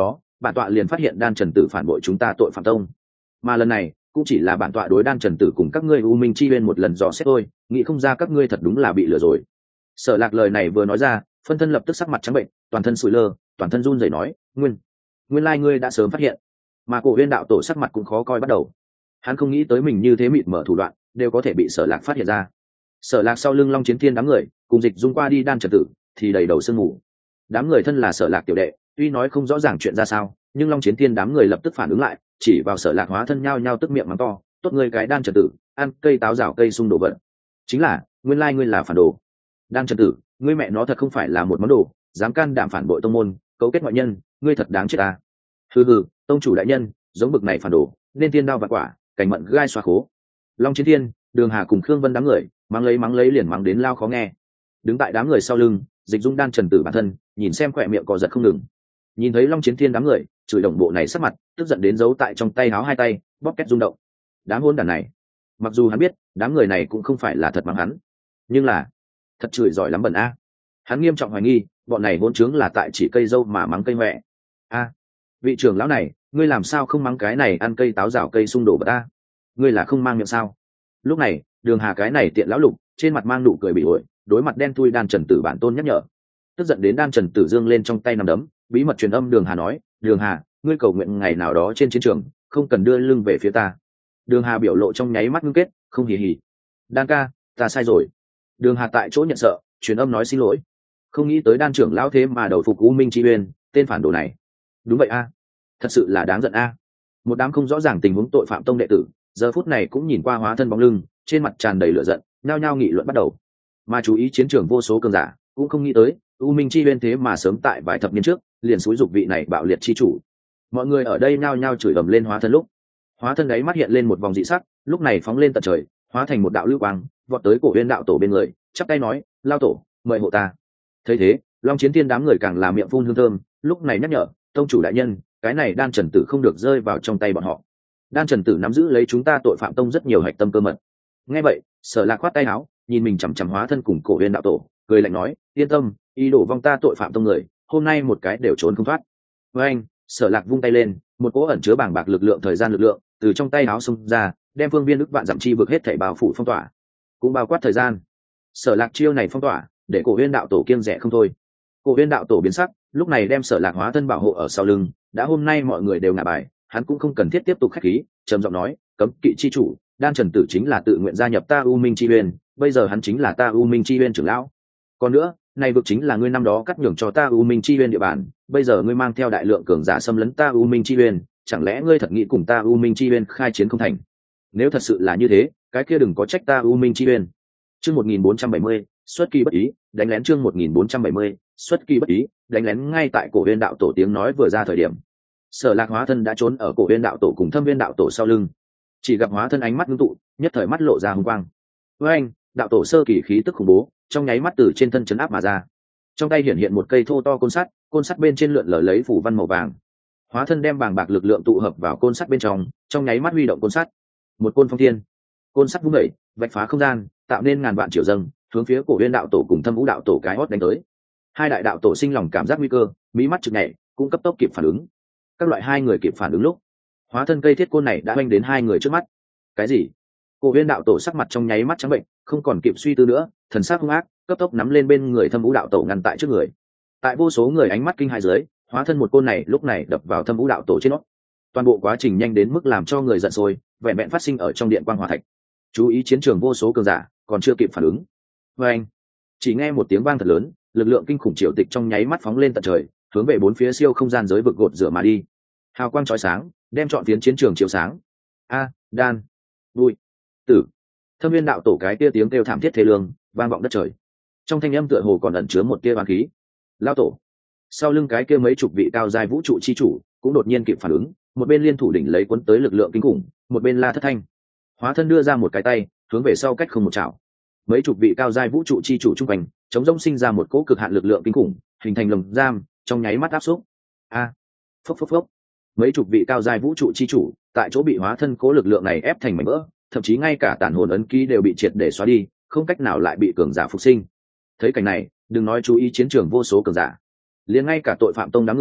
A: bản tọa liền phát hiện đan trần tử phản bội chúng ta tội phạm tông, mà lần này cũng chỉ là bản tọa đối đan trần tử cùng các ngươi u minh chi uyên một lần dò xét thôi, nghĩ không ra các ngươi thật đúng là bị lừa rồi. Sở Lạc lời này vừa nói ra, phân thân lập tức sắc mặt trắng bệnh, toàn thân sụi lơ, toàn thân run rẩy nói, nguyên nguyên lai ngươi đã sớm phát hiện. Mà Cổ Huyên đạo tổ sắc mặt cũng khó coi bắt đầu, hắn không nghĩ tới mình như thế mịt mở thủ đoạn đều có thể bị Sở Lạc phát hiện ra. Sở Lạc sau lưng Long Chiến Thiên đám người cùng Dịch Dung qua đi đan trần tử thì đầy đầu sương mù. Đám người thân là Sở Lạc tiểu đệ, tuy nói không rõ ràng chuyện ra sao, nhưng Long Chiến Thiên đám người lập tức phản ứng lại, chỉ vào Sở Lạc hóa thân nhao nhao tức miệng mắng to, tốt ngươi cái đan trần tử, ăn cây táo rào cây sung đồ vật. Chính là, nguyên lai ngươi là phản đồ. Đan trần tử, ngươi mẹ nó thật không phải là một món đồ, dám can đảm phản bội tông môn, cấu kết ngoại nhân, ngươi thật đáng chết ta. Hừ hừ, tông chủ đại nhân, giống bực này phản đồ, nên tiên đao vạn quả, cảnh mận gai xoa khố. Long Chiến Thiên, Đường Hà cùng Khương Vân đám người mắng lấy mắng lấy liền mắng đến lao khó nghe. Đứng tại đám người sau lưng, Dịch Dung đan trần tử bản thân nhìn xem khỏe miệng cò giật không ngừng. Nhìn thấy Long Chiến Thiên đám người chửi đồng bộ này sắc mặt tức giận đến giấu tại trong tay háo hai tay bóp két rung động. Đám hôn đàn này, mặc dù hắn biết đám người này cũng không phải là thật mắng hắn, nhưng là thật chửi giỏi lắm bẩn a. Hắn nghiêm trọng hoài nghi bọn này hôn trướng là tại chỉ cây dâu mà mắng cây mẹ. A, vị trưởng lão này, ngươi làm sao không mắng cái này ăn cây táo rào cây sung đổ bật ta? Ngươi là không mang miệng sao? Lúc này Đường Hà cái này tiện lão lục trên mặt mang nụ cười bị ổi, đối mặt đen thui đan trần tử bản tôn nhắc nhở. Tức giận đến đan trần tử dương lên trong tay nằm đấm, bí mật truyền âm Đường Hà nói, Đường Hà, ngươi cầu nguyện ngày nào đó trên chiến trường không cần đưa lưng về phía ta. Đường Hà biểu lộ trong nháy mắt ngưng kết, không hì hì. Đan ca, ta sai rồi. Đường Hà tại chỗ nhận sợ, truyền âm nói xin lỗi. Không nghĩ tới đan trưởng lão thế mà đầu phục U Minh Chi Uyên, tên phản đồ này. Đúng vậy a, thật sự là đáng giận a. Một đám không rõ ràng tình huống tội phạm tông đệ tử, giờ phút này cũng nhìn qua hóa thân bóng lưng, trên mặt tràn đầy lửa giận, nhao nhao nghị luận bắt đầu. Mà chú ý chiến trường vô số cường giả, cũng không nghĩ tới U Minh Chi Uyên thế mà sớm tại vài thập niên trước liền xúi dục vị này bạo liệt chi chủ. Mọi người ở đây nhao nhao chửi ầm lên hóa thân lúc, hóa thân đấy mắt hiện lên một vòng dị sắc, lúc này phóng lên tận trời, hóa thành một đạo lưu quang, vọt tới Cổ Uyên đạo tổ bên người, chắp tay nói, lao tổ, mời hộ ta. Thấy thế, Long Chiến Thiên đám người càng là miệng phun hương thơm, lúc này nhắc nhở, tông chủ đại nhân, cái này đan trần tử không được rơi vào trong tay bọn họ. Đan trần tử nắm giữ lấy chúng ta tội phạm tông rất nhiều hạch tâm cơ mật. Nghe vậy, Sở Lạc khoát tay áo, nhìn mình chằm chằm hóa thân cùng Cổ Uyên đạo tổ, cười lạnh nói, yên tâm, ý đồ vong ta tội phạm tông người, hôm nay một cái đều trốn không thoát. Với anh, Sở Lạc vung tay lên, một cỗ ẩn chứa bàng bạc lực lượng thời gian lực lượng từ trong tay áo xông ra, đem phương viên ức vạn dặm chi vực hết thảy bao phủ phong tỏa, cũng bao quát thời gian. Sở Lạc chiêu này phong tỏa, để Cổ Uyên đạo tổ kiêng dè không thôi. Cổ Uyên đạo tổ biến sắc, lúc này đem Sở Lạc hóa thân bảo hộ ở sau lưng, đã hôm nay mọi người đều ngả bài, hắn cũng không cần thiết tiếp tục khách khí, trầm giọng nói, cấm kỵ chi chủ, đan trần tử chính là tự nguyện gia nhập ta U Minh Chi Uyên, bây giờ hắn chính là ta U Minh Chi Uyên trưởng lão. Còn nữa, này vực chính là ngươi năm đó cắt nhường cho ta U Minh Chi Uyên địa bàn, bây giờ ngươi mang theo đại lượng cường giả xâm lấn ta U Minh Chi Uyên, chẳng lẽ ngươi thật nghĩ cùng ta U Minh Chi Uyên khai chiến không thành? Nếu thật sự là như thế, cái kia đừng có trách ta U Minh Chi Uyên. Chương một nghìn bốn trăm bảy mươi, xuất kỳ bất ý, đánh lén chương một nghìn bốn trăm bảy mươi, xuất kỳ bất ý, đánh lén ngay tại Cổ Uyên đạo tổ tiếng nói vừa ra thời điểm. Sở Lạc hóa thân đã trốn ở Cổ Uyên đạo tổ cùng Thâm Viên đạo tổ sau lưng. Chỉ gặp hóa thân ánh mắt ngưng tụ, nhất thời mắt lộ ra hung quang. Với anh, đạo tổ sơ kỳ khí tức khủng bố, trong nháy mắt từ trên thân chấn áp mà ra. Trong tay hiện hiện một cây thô to côn sắt, côn sắt bên trên lượn lờ lấy phủ văn màu vàng. Hóa thân đem bàng bạc lực lượng tụ hợp vào côn sắt bên trong, trong nháy mắt huy động côn sắt. Một côn phong thiên, côn sắt vung dậy, vạch phá không gian, tạo nên ngàn vạn triệu dâng, hướng phía Cổ Uyên đạo tổ cùng Thâm Vũ đạo tổ cái hót đánh tới. Hai đại đạo tổ sinh lòng cảm giác nguy cơ, mí mắt chực nhảy, cũng cấp tốc kịp phản ứng. Các loại hai người kịp phản ứng lúc, hóa thân cây thiết côn này đã oanh đến hai người trước mắt. Cái gì? Cổ Uyên đạo tổ sắc mặt trong nháy mắt trắng bệnh, không còn kịp suy tư nữa, thần sắc hung ác, cấp tốc nắm lên bên người Thâm Vũ đạo tổ ngăn tại trước người. Tại vô số người ánh mắt kinh hãi dưới, hóa thân một côn này lúc này đập vào Thâm Vũ đạo tổ trên nó. Toàn bộ quá trình nhanh đến mức làm cho người giận sôi, vẹn vẹn phát sinh ở trong điện quang hỏa thạch. Chú ý chiến trường vô số cường giả, còn chưa kịp phản ứng. Và anh, chỉ nghe một tiếng vang thật lớn, lực lượng kinh khủng triều tịch trong nháy mắt phóng lên tận trời, hướng về bốn phía siêu không gian giới vực gột rửa mà đi. Hào quang chói sáng, đem trọn phiến chiến trường chiếu sáng. A, đan, vui, tử. Thâm Viên đạo tổ cái tia tiếng kêu thảm thiết thê lương, vang vọng đất trời. Trong thanh âm tựa hồ còn ẩn chứa một tia oán khí. Lao tổ. Sau lưng cái kia mấy chục vị cao giai vũ trụ chi chủ cũng đột nhiên kịp phản ứng, một bên liên thủ đỉnh lấy cuốn tới lực lượng kinh khủng, một bên la thất thanh. Hóa thân đưa ra một cái tay, hướng về sau cách không một chảo. Mấy chục vị cao giai vũ trụ chi chủ trung quanh, chống rông sinh ra một cỗ cực hạn lực lượng kinh khủng, hình thành lồng giam, trong nháy mắt áp xúc. A, phốc phốc phốc. Mấy chục vị cao giai vũ trụ chi chủ, tại chỗ bị hóa thân cỗ lực lượng này ép thành mảnh vỡ, thậm chí ngay cả tản hồn ấn ký đều bị triệt để xóa đi, không cách nào lại bị cường giả phục sinh. Thấy cảnh này, đừng nói chú ý chiến trường vô số cường giả, liền ngay cả tội phạm tông đám người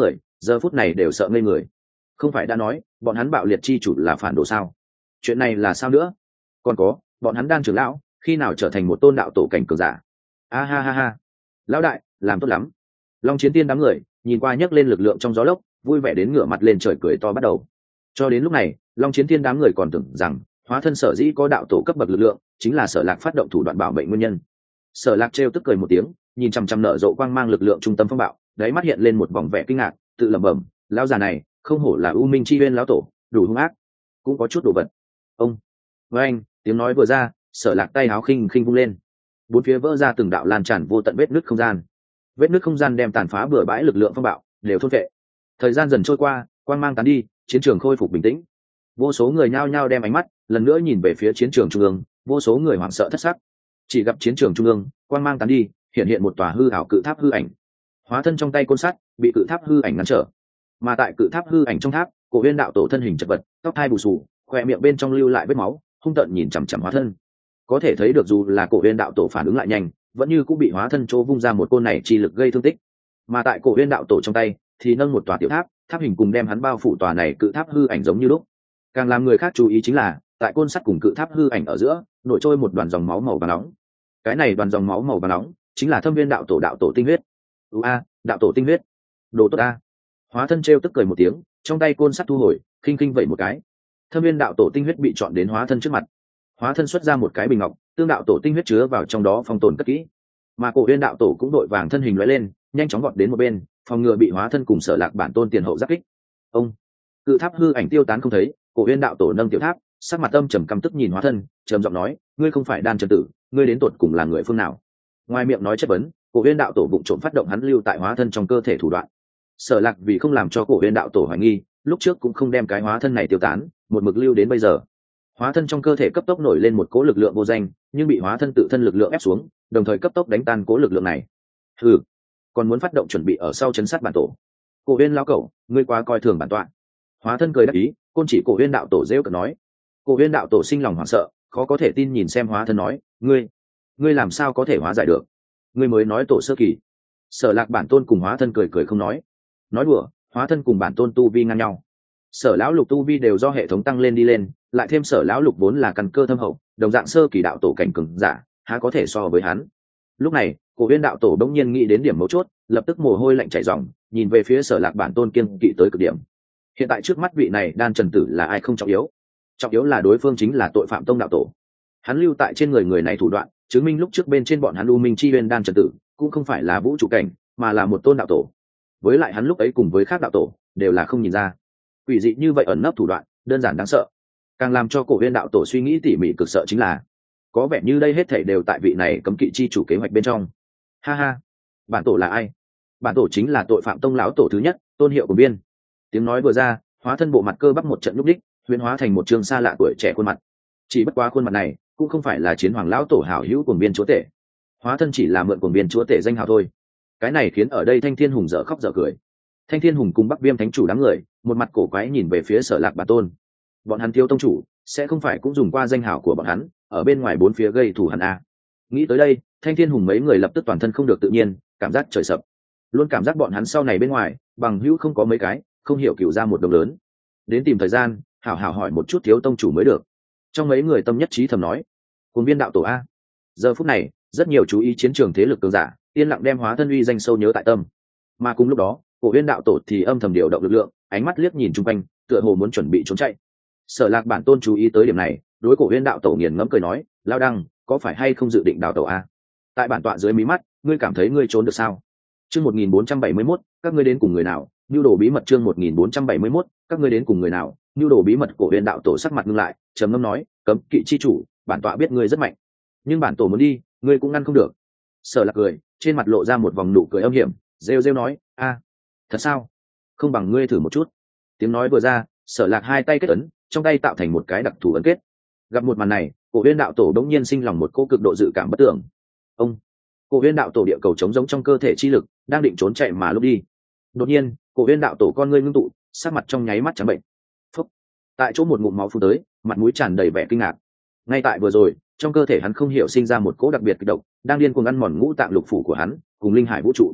A: giờ phút này đều sợ ngây người. Không phải đã nói bọn hắn bạo liệt chi chủ là phản đồ sao? Chuyện này là sao nữa? Còn có bọn hắn đan trưởng lão khi nào trở thành một tôn đạo tổ cảnh cường giả? A ha ha ha, lão đại làm tốt lắm. Long Chiến Tiên đám người nhìn qua nhấc lên lực lượng trong gió lốc, vui vẻ đến ngửa mặt lên trời cười to bắt đầu. Cho đến lúc này Long Chiến Tiên đám người còn tưởng rằng hóa thân sở dĩ có đạo tổ cấp bậc lực lượng chính là Sở Lạc phát động thủ đoạn bảo mệnh nguyên nhân. Sở Lạc trêu tức cười một tiếng, nhìn chằm chằm nở rộ quang mang lực lượng trung tâm phong bạo, đáy mắt hiện lên một vòng vẻ kinh ngạc, tự lẩm bẩm, lão già này không hổ là U Minh Chi Uyên lão tổ, đủ hung ác, cũng có chút đồ vật. Ông, với anh, tiếng nói vừa ra, Sở Lạc tay áo khinh khinh vung lên, bốn phía vỡ ra từng đạo lan tràn vô tận vết nứt không gian. Vết nứt không gian đem tàn phá bừa bãi lực lượng phong bạo đều thôn vệ. Thời gian dần trôi qua, quang mang tán đi, chiến trường khôi phục bình tĩnh. Vô số người nhao nhao đem ánh mắt lần nữa nhìn về phía chiến trường trung ương, vô số người hoảng sợ thất sắc. Chỉ gặp chiến trường trung ương, quang mang tán đi, hiện hiện một tòa hư ảo cự tháp hư ảnh. Hóa thân trong tay côn sắt, bị cự tháp hư ảnh ngăn trở. Mà tại cự tháp hư ảnh trong tháp, Cổ Huyên đạo tổ thân hình chật vật, tóc hai bù xù, khoe miệng bên trong lưu lại vết máu, hung tợn nhìn chằm chằm hóa thân. Có thể thấy được dù là Cổ Huyên đạo tổ phản ứng lại nhanh, vẫn như cũng bị hóa thân chỗ vung ra một côn này chi lực gây thương tích. Mà tại Cổ Huyên đạo tổ trong tay thì nâng một tòa tiểu tháp, tháp hình cùng đem hắn bao phủ tòa này cự tháp hư ảnh giống như lúc. Càng làm người khác chú ý chính là tại côn sắt cùng cự tháp hư ảnh ở giữa nổi trôi một đoàn dòng máu màu vàng nóng. Cái này đoàn dòng máu màu vàng nóng chính là Thâm Viên đạo tổ đạo tổ tinh huyết. U a, đạo tổ tinh huyết, đồ tốt a. Hóa thân trêu tức cười một tiếng, trong tay côn sắt thu hồi, khinh khinh vẩy một cái. Thâm Viên đạo tổ tinh huyết bị chọn đến hóa thân trước mặt. Hóa thân xuất ra một cái bình ngọc, tương đạo tổ tinh huyết chứa vào trong đó phong tồn cất kỹ. Mà Cổ Huyên đạo tổ cũng đội vàng thân hình lóe lên, nhanh chóng gọt đến một bên, phòng ngừa bị hóa thân cùng Sở Lạc bản tôn tiền hậu giáp kích. Ông, cự tháp hư ảnh tiêu tán không thấy, Cổ Huyên đạo tổ nâng tiểu tháp, sắc mặt âm trầm căm tức nhìn hóa thân, trầm giọng nói, ngươi không phải đan trần tử, ngươi đến tột cùng là người phương nào? Ngoài miệng nói chất vấn, Cổ Huyên đạo tổ bụng trộm phát động hắn lưu tại hóa thân trong cơ thể thủ đoạn. Sở Lạc vì không làm cho Cổ Huyên đạo tổ hoài nghi, lúc trước cũng không đem cái hóa thân này tiêu tán, một mực lưu đến bây giờ. Hóa thân trong cơ thể cấp tốc nổi lên một cỗ lực lượng vô danh, nhưng bị hóa thân tự thân lực lượng ép xuống, đồng thời cấp tốc đánh tan cỗ lực lượng này. Hừ, còn muốn phát động chuẩn bị ở sau chấn sát bản tổ. Cổ Huyên lão cẩu, ngươi quá coi thường bản tọa. Hóa thân cười đáp ý, côn chỉ Cổ Huyên đạo tổ rêu cợt nói. Cổ Huyên đạo tổ sinh lòng hoảng sợ, khó có thể tin nhìn xem hóa thân nói, ngươi, ngươi làm sao có thể hóa giải được? Ngươi mới nói tổ sơ kỳ. Sở Lạc bản tôn cùng hóa thân cười cười không nói. Nói đùa, hóa thân cùng bản tôn tu vi ngang nhau. Sở lão lục tu vi đều do hệ thống tăng lên đi lên, lại thêm Sở lão lục vốn là căn cơ thâm hậu, đồng dạng sơ kỳ đạo tổ cảnh cường giả, há có thể so với hắn. Lúc này, Cổ Huyên đạo tổ bỗng nhiên nghĩ đến điểm mấu chốt, lập tức mồ hôi lạnh chảy ròng, nhìn về phía Sở Lạc bản tôn kiên kỵ tới cực điểm. Hiện tại trước mắt vị này đan trần tử là ai không trọng yếu, trọng yếu là đối phương chính là tội phạm tông đạo tổ. Hắn lưu tại trên người người này thủ đoạn, chứng minh lúc trước bên trên bọn hắn U Minh Chi Uyên đan trần tử cũng không phải là vũ trụ cảnh, mà là một tôn đạo tổ. Với lại hắn lúc ấy cùng với khác đạo tổ đều là không nhìn ra. Quỷ dị như vậy ẩn nấp thủ đoạn, đơn giản đáng sợ. Càng làm cho Cổ Huyên đạo tổ suy nghĩ tỉ mỉ cực sợ chính là, có vẻ như đây hết thảy đều tại vị này cấm kỵ chi chủ kế hoạch bên trong. Ha ha, bản tổ là ai? Bản tổ chính là tội phạm tông lão tổ thứ nhất, Tôn Hiệu của Biên. Tiếng nói vừa ra, hóa thân bộ mặt cơ bắp một trận nhúc đích, huyễn hóa thành một trường xa lạ tuổi trẻ khuôn mặt. Chỉ bất quá khuôn mặt này cũng không phải là chiến hoàng lão tổ hảo hữu của Biên chúa tể, hóa thân chỉ là mượn của Biên chúa tể danh hào thôi. Cái này khiến ở đây Thanh Thiên Hùng dở khóc dở cười. Thanh Thiên Hùng cùng Bắc Viêm thánh chủ đám người, một mặt cổ quái nhìn về phía Sở Lạc bản tôn. Bọn hắn Thiếu tông chủ sẽ không phải cũng dùng qua danh hào của bọn hắn ở bên ngoài bốn phía gây thù hằn à? Nghĩ tới đây, Thanh Thiên Hùng mấy người lập tức toàn thân không được tự nhiên, cảm giác trời sập. Luôn cảm giác bọn hắn sau này bên ngoài bằng hữu không có mấy cái, không hiểu cựu ra một đồng lớn. Đến tìm thời gian hảo hảo hỏi một chút Thiếu tông chủ mới được. Trong mấy người tâm nhất trí thầm nói, Cuồng Viên đạo tổ a. Giờ phút này rất nhiều chú ý chiến trường thế lực cường giả yên lặng đem hóa thân uy danh sâu nhớ tại tâm. Mà cùng lúc đó, Cổ Huyên đạo tổ thì âm thầm điều động lực lượng, ánh mắt liếc nhìn chung quanh, tựa hồ muốn chuẩn bị trốn chạy. Sở Lạc bản tôn chú ý tới điểm này, đối Cổ Huyên đạo tổ nghiền ngẫm cười nói, lao đăng, có phải hay không dự định đào tổ a? Tại bản tọa dưới mí mắt, ngươi cảm thấy ngươi trốn được sao? Chương một nghìn bốn trăm bảy mươi mốt, các ngươi đến cùng người nào? Nưu đồ bí mật chương một nghìn bốn trăm bảy mươi mốt, các ngươi đến cùng người nào? Nưu đồ bí mật. Cổ Huyên đạo tổ sắc mặt ngưng lại, trầm ngâm nói, cấm kỵ chi chủ, bản tọa biết ngươi rất mạnh, nhưng bản tổ muốn đi, ngươi cũng ngăn không được. Sở Lạc cười, trên mặt lộ ra một vòng nụ cười âm hiểm, rêu rêu nói, a, thật sao? Không bằng ngươi thử một chút. Tiếng nói vừa ra, Sở Lạc hai tay kết ấn, trong tay tạo thành một cái đặc thù ấn kết. Gặp một màn này, Cổ Huyên đạo tổ đống nhiên sinh lòng một cỗ cực độ dự cảm bất tưởng. Ông, Cổ Huyên đạo tổ địa cầu chống giống trong cơ thể chi lực, đang định trốn chạy mà lúc đi. Đột nhiên, Cổ Huyên đạo tổ con ngươi ngưng tụ, sắc mặt trong nháy mắt trắng bệnh. Phốc. Tại chỗ một ngụm máu phun tới, mặt mũi tràn đầy vẻ kinh ngạc. Ngay tại vừa rồi, trong cơ thể hắn không hiểu sinh ra một cỗ đặc biệt kịch độc, đang điên cuồng ăn mòn ngũ tạng lục phủ của hắn, cùng linh hải vũ trụ.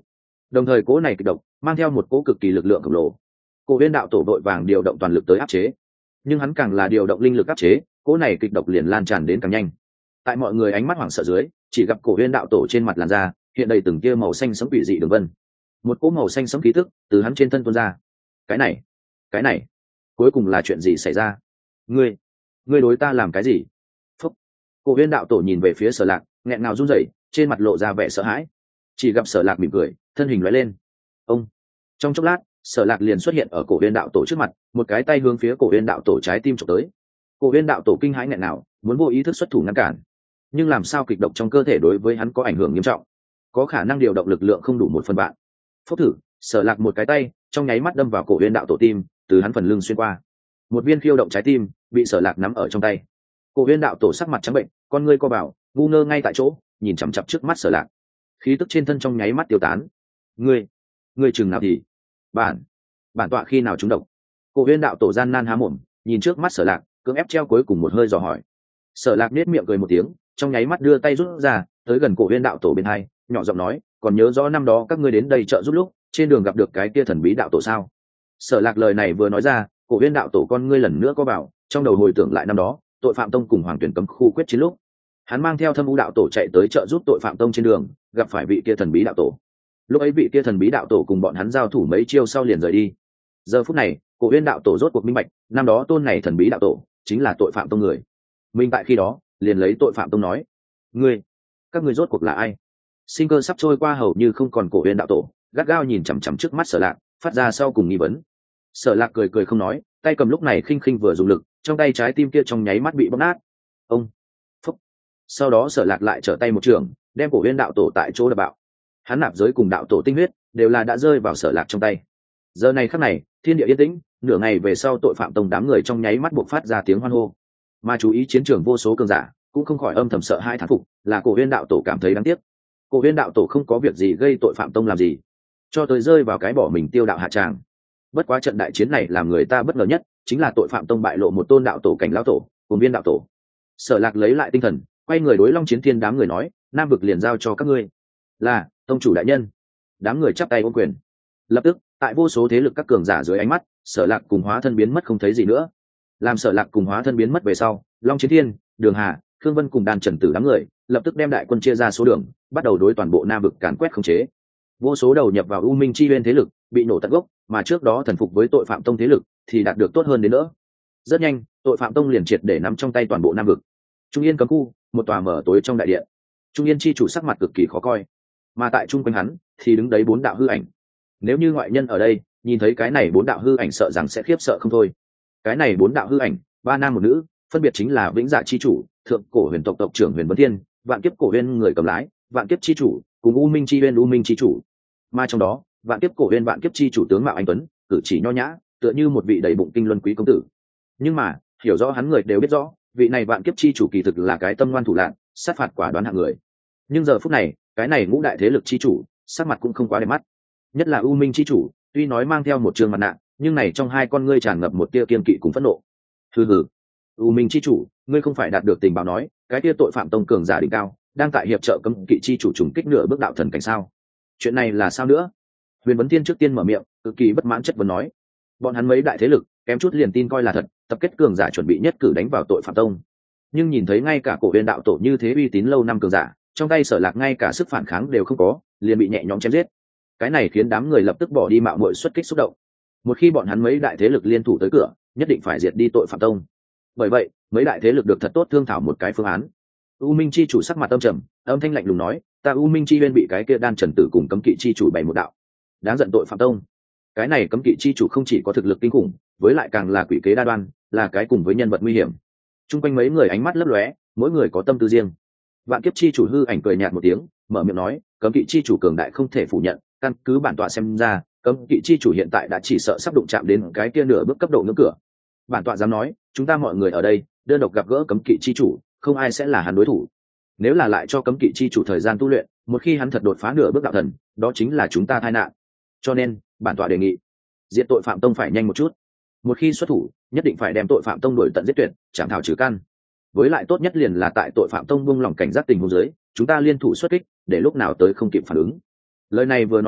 A: đồng thời cố này kịch độc mang theo một cố cực kỳ lực lượng khổng lồ. Cổ Huyên đạo tổ đội vàng điều động toàn lực tới áp chế, nhưng hắn càng là điều động linh lực áp chế, cố này kịch độc liền lan tràn đến càng nhanh. Tại mọi người ánh mắt hoảng sợ dưới, chỉ gặp Cổ Huyên đạo tổ trên mặt làn da hiện đầy từng tia màu xanh sẫm quỷ dị đường vân, một cỗ màu xanh sẫm khí tức từ hắn trên thân tuôn ra. Cái này, cái này, cuối cùng là chuyện gì xảy ra? Ngươi, ngươi đối ta làm cái gì? Phúc. Cổ Huyên đạo tổ nhìn về phía Sở Lạc, nghẹn ngào run rẩy, trên mặt lộ ra vẻ sợ hãi. Chỉ gặp Sở Lạc mỉm cười, thân hình lóe lên. Ông. Trong chốc lát, Sở Lạc liền xuất hiện ở Cổ Huyên đạo tổ trước mặt, một cái tay hướng phía Cổ Huyên đạo tổ trái tim chụp tới. Cổ Huyên đạo tổ kinh hãi nghẹn ngào, muốn vô ý thức xuất thủ ngăn cản, nhưng làm sao kịch độc trong cơ thể đối với hắn có ảnh hưởng nghiêm trọng, có khả năng điều động lực lượng không đủ một phần bạn. Phúc thử, Sở Lạc một cái tay trong nháy mắt đâm vào Cổ Huyên đạo tổ tim, từ hắn phần lưng xuyên qua. Một viên khiêu động trái tim bị Sở Lạc nắm ở trong tay. Cổ Huyên đạo tổ sắc mặt trắng bệnh, con ngươi co vào, ngu ngơ ngay tại chỗ, nhìn chằm chằm trước mắt Sở Lạc. Khí tức trên thân trong nháy mắt tiêu tán. Ngươi, ngươi chừng nào thì? Bản, bản tọa khi nào trúng độc? Cổ Huyên đạo tổ gian nan há mồm, nhìn trước mắt Sở Lạc, cưỡng ép treo cuối cùng một hơi dò hỏi. Sở Lạc nết miệng cười một tiếng, trong nháy mắt đưa tay rút ra, tới gần Cổ Huyên đạo tổ bên hai, nhỏ giọng nói, còn nhớ rõ năm đó các ngươi đến đây trợ giúp lúc trên đường gặp được cái kia thần bí đạo tổ sao? Sở Lạc lời này vừa nói ra, Cổ Huyên đạo tổ con ngươi lần nữa có vào, trong đầu hồi tưởng lại năm đó tội phạm tông cùng hoàng tuyển cấm khu quyết chiến lúc hắn mang theo Thâm U đạo tổ chạy tới trợ giúp tội phạm tông trên đường gặp phải vị kia thần bí đạo tổ. Lúc ấy vị kia thần bí đạo tổ cùng bọn hắn giao thủ mấy chiêu sau liền rời đi. Giờ phút này Cổ Huyên đạo tổ rốt cuộc minh bạch, năm đó tôn này thần bí đạo tổ chính là tội phạm tông người. Minh tại khi đó liền lấy tội phạm tông nói, ngươi, các ngươi rốt cuộc là ai? Sinh cơ sắp trôi qua hầu như không còn Cổ Huyên đạo tổ gắt gao nhìn chằm chằm trước mắt Sở Lạc, phát ra sau cùng nghi vấn. Sở Lạc cười cười không nói, tay cầm lúc này khinh khinh vừa dùng lực, trong tay trái tim kia trong nháy mắt bị bóp nát. Ông, phúc. Sau đó Sở Lạc lại trở tay một trường, đem Cổ Huyên đạo tổ tại chỗ đập bạo. Hắn nạp giới cùng đạo tổ tinh huyết đều là đã rơi vào Sở Lạc trong tay. Giờ này khắc này, thiên địa yên tĩnh, nửa ngày về sau tội phạm tông đám người trong nháy mắt buộc phát ra tiếng hoan hô. Mà chú ý chiến trường vô số cường giả cũng không khỏi âm thầm sợ hai thán phục, là Cổ Huyên đạo tổ cảm thấy đáng tiếc. Cổ Huyên đạo tổ không có việc gì gây tội phạm tông làm gì, cho tới rơi vào cái bỏ mình tiêu đạo hạ tràng. Bất quá trận đại chiến này làm người ta bất ngờ nhất chính là tội phạm tông bại lộ một tôn đạo tổ cảnh lão tổ cùng viên đạo tổ. Sở Lạc lấy lại tinh thần, quay người đối Long Chiến Thiên đám người nói, nam vực liền giao cho các ngươi. Là tông chủ đại nhân. Đám người chắp tay ôm quyền. Lập tức tại vô số thế lực các cường giả dưới ánh mắt, Sở Lạc cùng hóa thân biến mất không thấy gì nữa. Làm Sở Lạc cùng hóa thân biến mất về sau, Long Chiến Thiên, Đường Hà, Khương Vân cùng Đan Trần Tử đám người lập tức đem đại quân chia ra số đường, bắt đầu đối toàn bộ nam vực càn quét khống chế. Vô số đầu nhập vào U Minh Chi Uyên thế lực bị nổ tận gốc, mà trước đó thần phục với tội phạm tông thế lực thì đạt được tốt hơn đến nữa. Rất nhanh, tội phạm tông liền triệt để nắm trong tay toàn bộ nam vực. Trung Yên cấm khu, một tòa mở tối trong đại điện. Trung Yên chi chủ sắc mặt cực kỳ khó coi, mà tại trung quanh hắn thì đứng đấy bốn đạo hư ảnh. Nếu như ngoại nhân ở đây nhìn thấy cái này bốn đạo hư ảnh sợ rằng sẽ khiếp sợ không thôi. Cái này bốn đạo hư ảnh, ba nam một nữ, phân biệt chính là Vĩnh Dạ chi chủ, thượng cổ huyền tộc tộc trưởng Huyền Vấn Thiên, vạn kiếp cổ huyền người cầm lái, vạn kiếp chi chủ, cùng U Minh Chi Uyên U Minh chi chủ. Mà trong đó, vạn kiếp cổ huyền vạn kiếp chi chủ tướng mạo anh tuấn, cử chỉ nho nhã, tựa như một vị đầy bụng kinh luân quý công tử. Nhưng mà, hiểu rõ hắn người đều biết rõ, vị này vạn kiếp chi chủ kỳ thực là cái tâm ngoan thủ lạn, sát phạt quả đoán hạng người. Nhưng giờ phút này, cái này ngũ đại thế lực chi chủ, sắc mặt cũng không quá đẹp mắt. Nhất là U Minh chi chủ, tuy nói mang theo một trường mặt nạ, nhưng này trong hai con ngươi tràn ngập một tia kiên kỵ cùng phẫn nộ. Hừ hừ, U Minh chi chủ, ngươi không phải đạt được tình báo nói, cái tia tội phạm tông cường giả đỉnh cao, đang tại hiệp trợ cấm kỵ chi chủ trùng kích nửa bước đạo thần cảnh sao? Chuyện này là sao nữa? Huyền Vấn Thiên trước tiên mở miệng, cực kỳ bất mãn chất vấn nói, bọn hắn mấy đại thế lực kém chút liền tin coi là thật, tập kết cường giả chuẩn bị nhất cử đánh vào tội phạm tông. Nhưng nhìn thấy ngay cả cổ huyền đạo tổ như thế uy tín lâu năm cường giả, trong tay Sở Lạc ngay cả sức phản kháng đều không có, liền bị nhẹ nhõm chém giết. Cái này khiến đám người lập tức bỏ đi mạo muội xuất kích xúc động. Một khi bọn hắn mấy đại thế lực liên thủ tới cửa, nhất định phải diệt đi tội phạm tông. Bởi vậy, mấy đại thế lực được thật tốt thương thảo một cái phương án. U Minh chi chủ sắc mặt âm trầm, âm thanh lạnh lùng nói, ta U Minh chi Uyên bị cái kia Đan Trần Tử cùng cấm kỵ chi chủ bày một đạo, đáng giận tội phạm tông. Cái này cấm kỵ chi chủ không chỉ có thực lực kinh khủng, với lại càng là quỷ kế đa đoan, là cái cùng với nhân vật nguy hiểm. Trung quanh mấy người ánh mắt lấp lóe, mỗi người có tâm tư riêng. Vạn kiếp chi chủ hư ảnh cười nhạt một tiếng, mở miệng nói, cấm kỵ chi chủ cường đại không thể phủ nhận, căn cứ bản tọa xem ra, cấm kỵ chi chủ hiện tại đã chỉ sợ sắp đụng chạm đến cái kia nửa bước cấp độ ngưỡng cửa. Bản tọa dám nói, chúng ta mọi người ở đây, đơn độc gặp gỡ cấm kỵ chi chủ, không ai sẽ là hắn đối thủ. Nếu là lại cho cấm kỵ chi chủ thời gian tu luyện, một khi hắn thật đột phá nửa bước đạo thần, đó chính là chúng ta tai nạn. Cho nên, bản tọa đề nghị, diệt tội phạm tông phải nhanh một chút. Một khi xuất thủ, nhất định phải đem tội phạm tông đuổi tận giết tuyệt, chảm thảo trừ căn. Với lại tốt nhất liền là tại tội phạm tông buông lỏng cảnh giác tình huống dưới, chúng ta liên thủ xuất kích, để lúc nào tới không kịp phản ứng. Lời này vừa nói ra,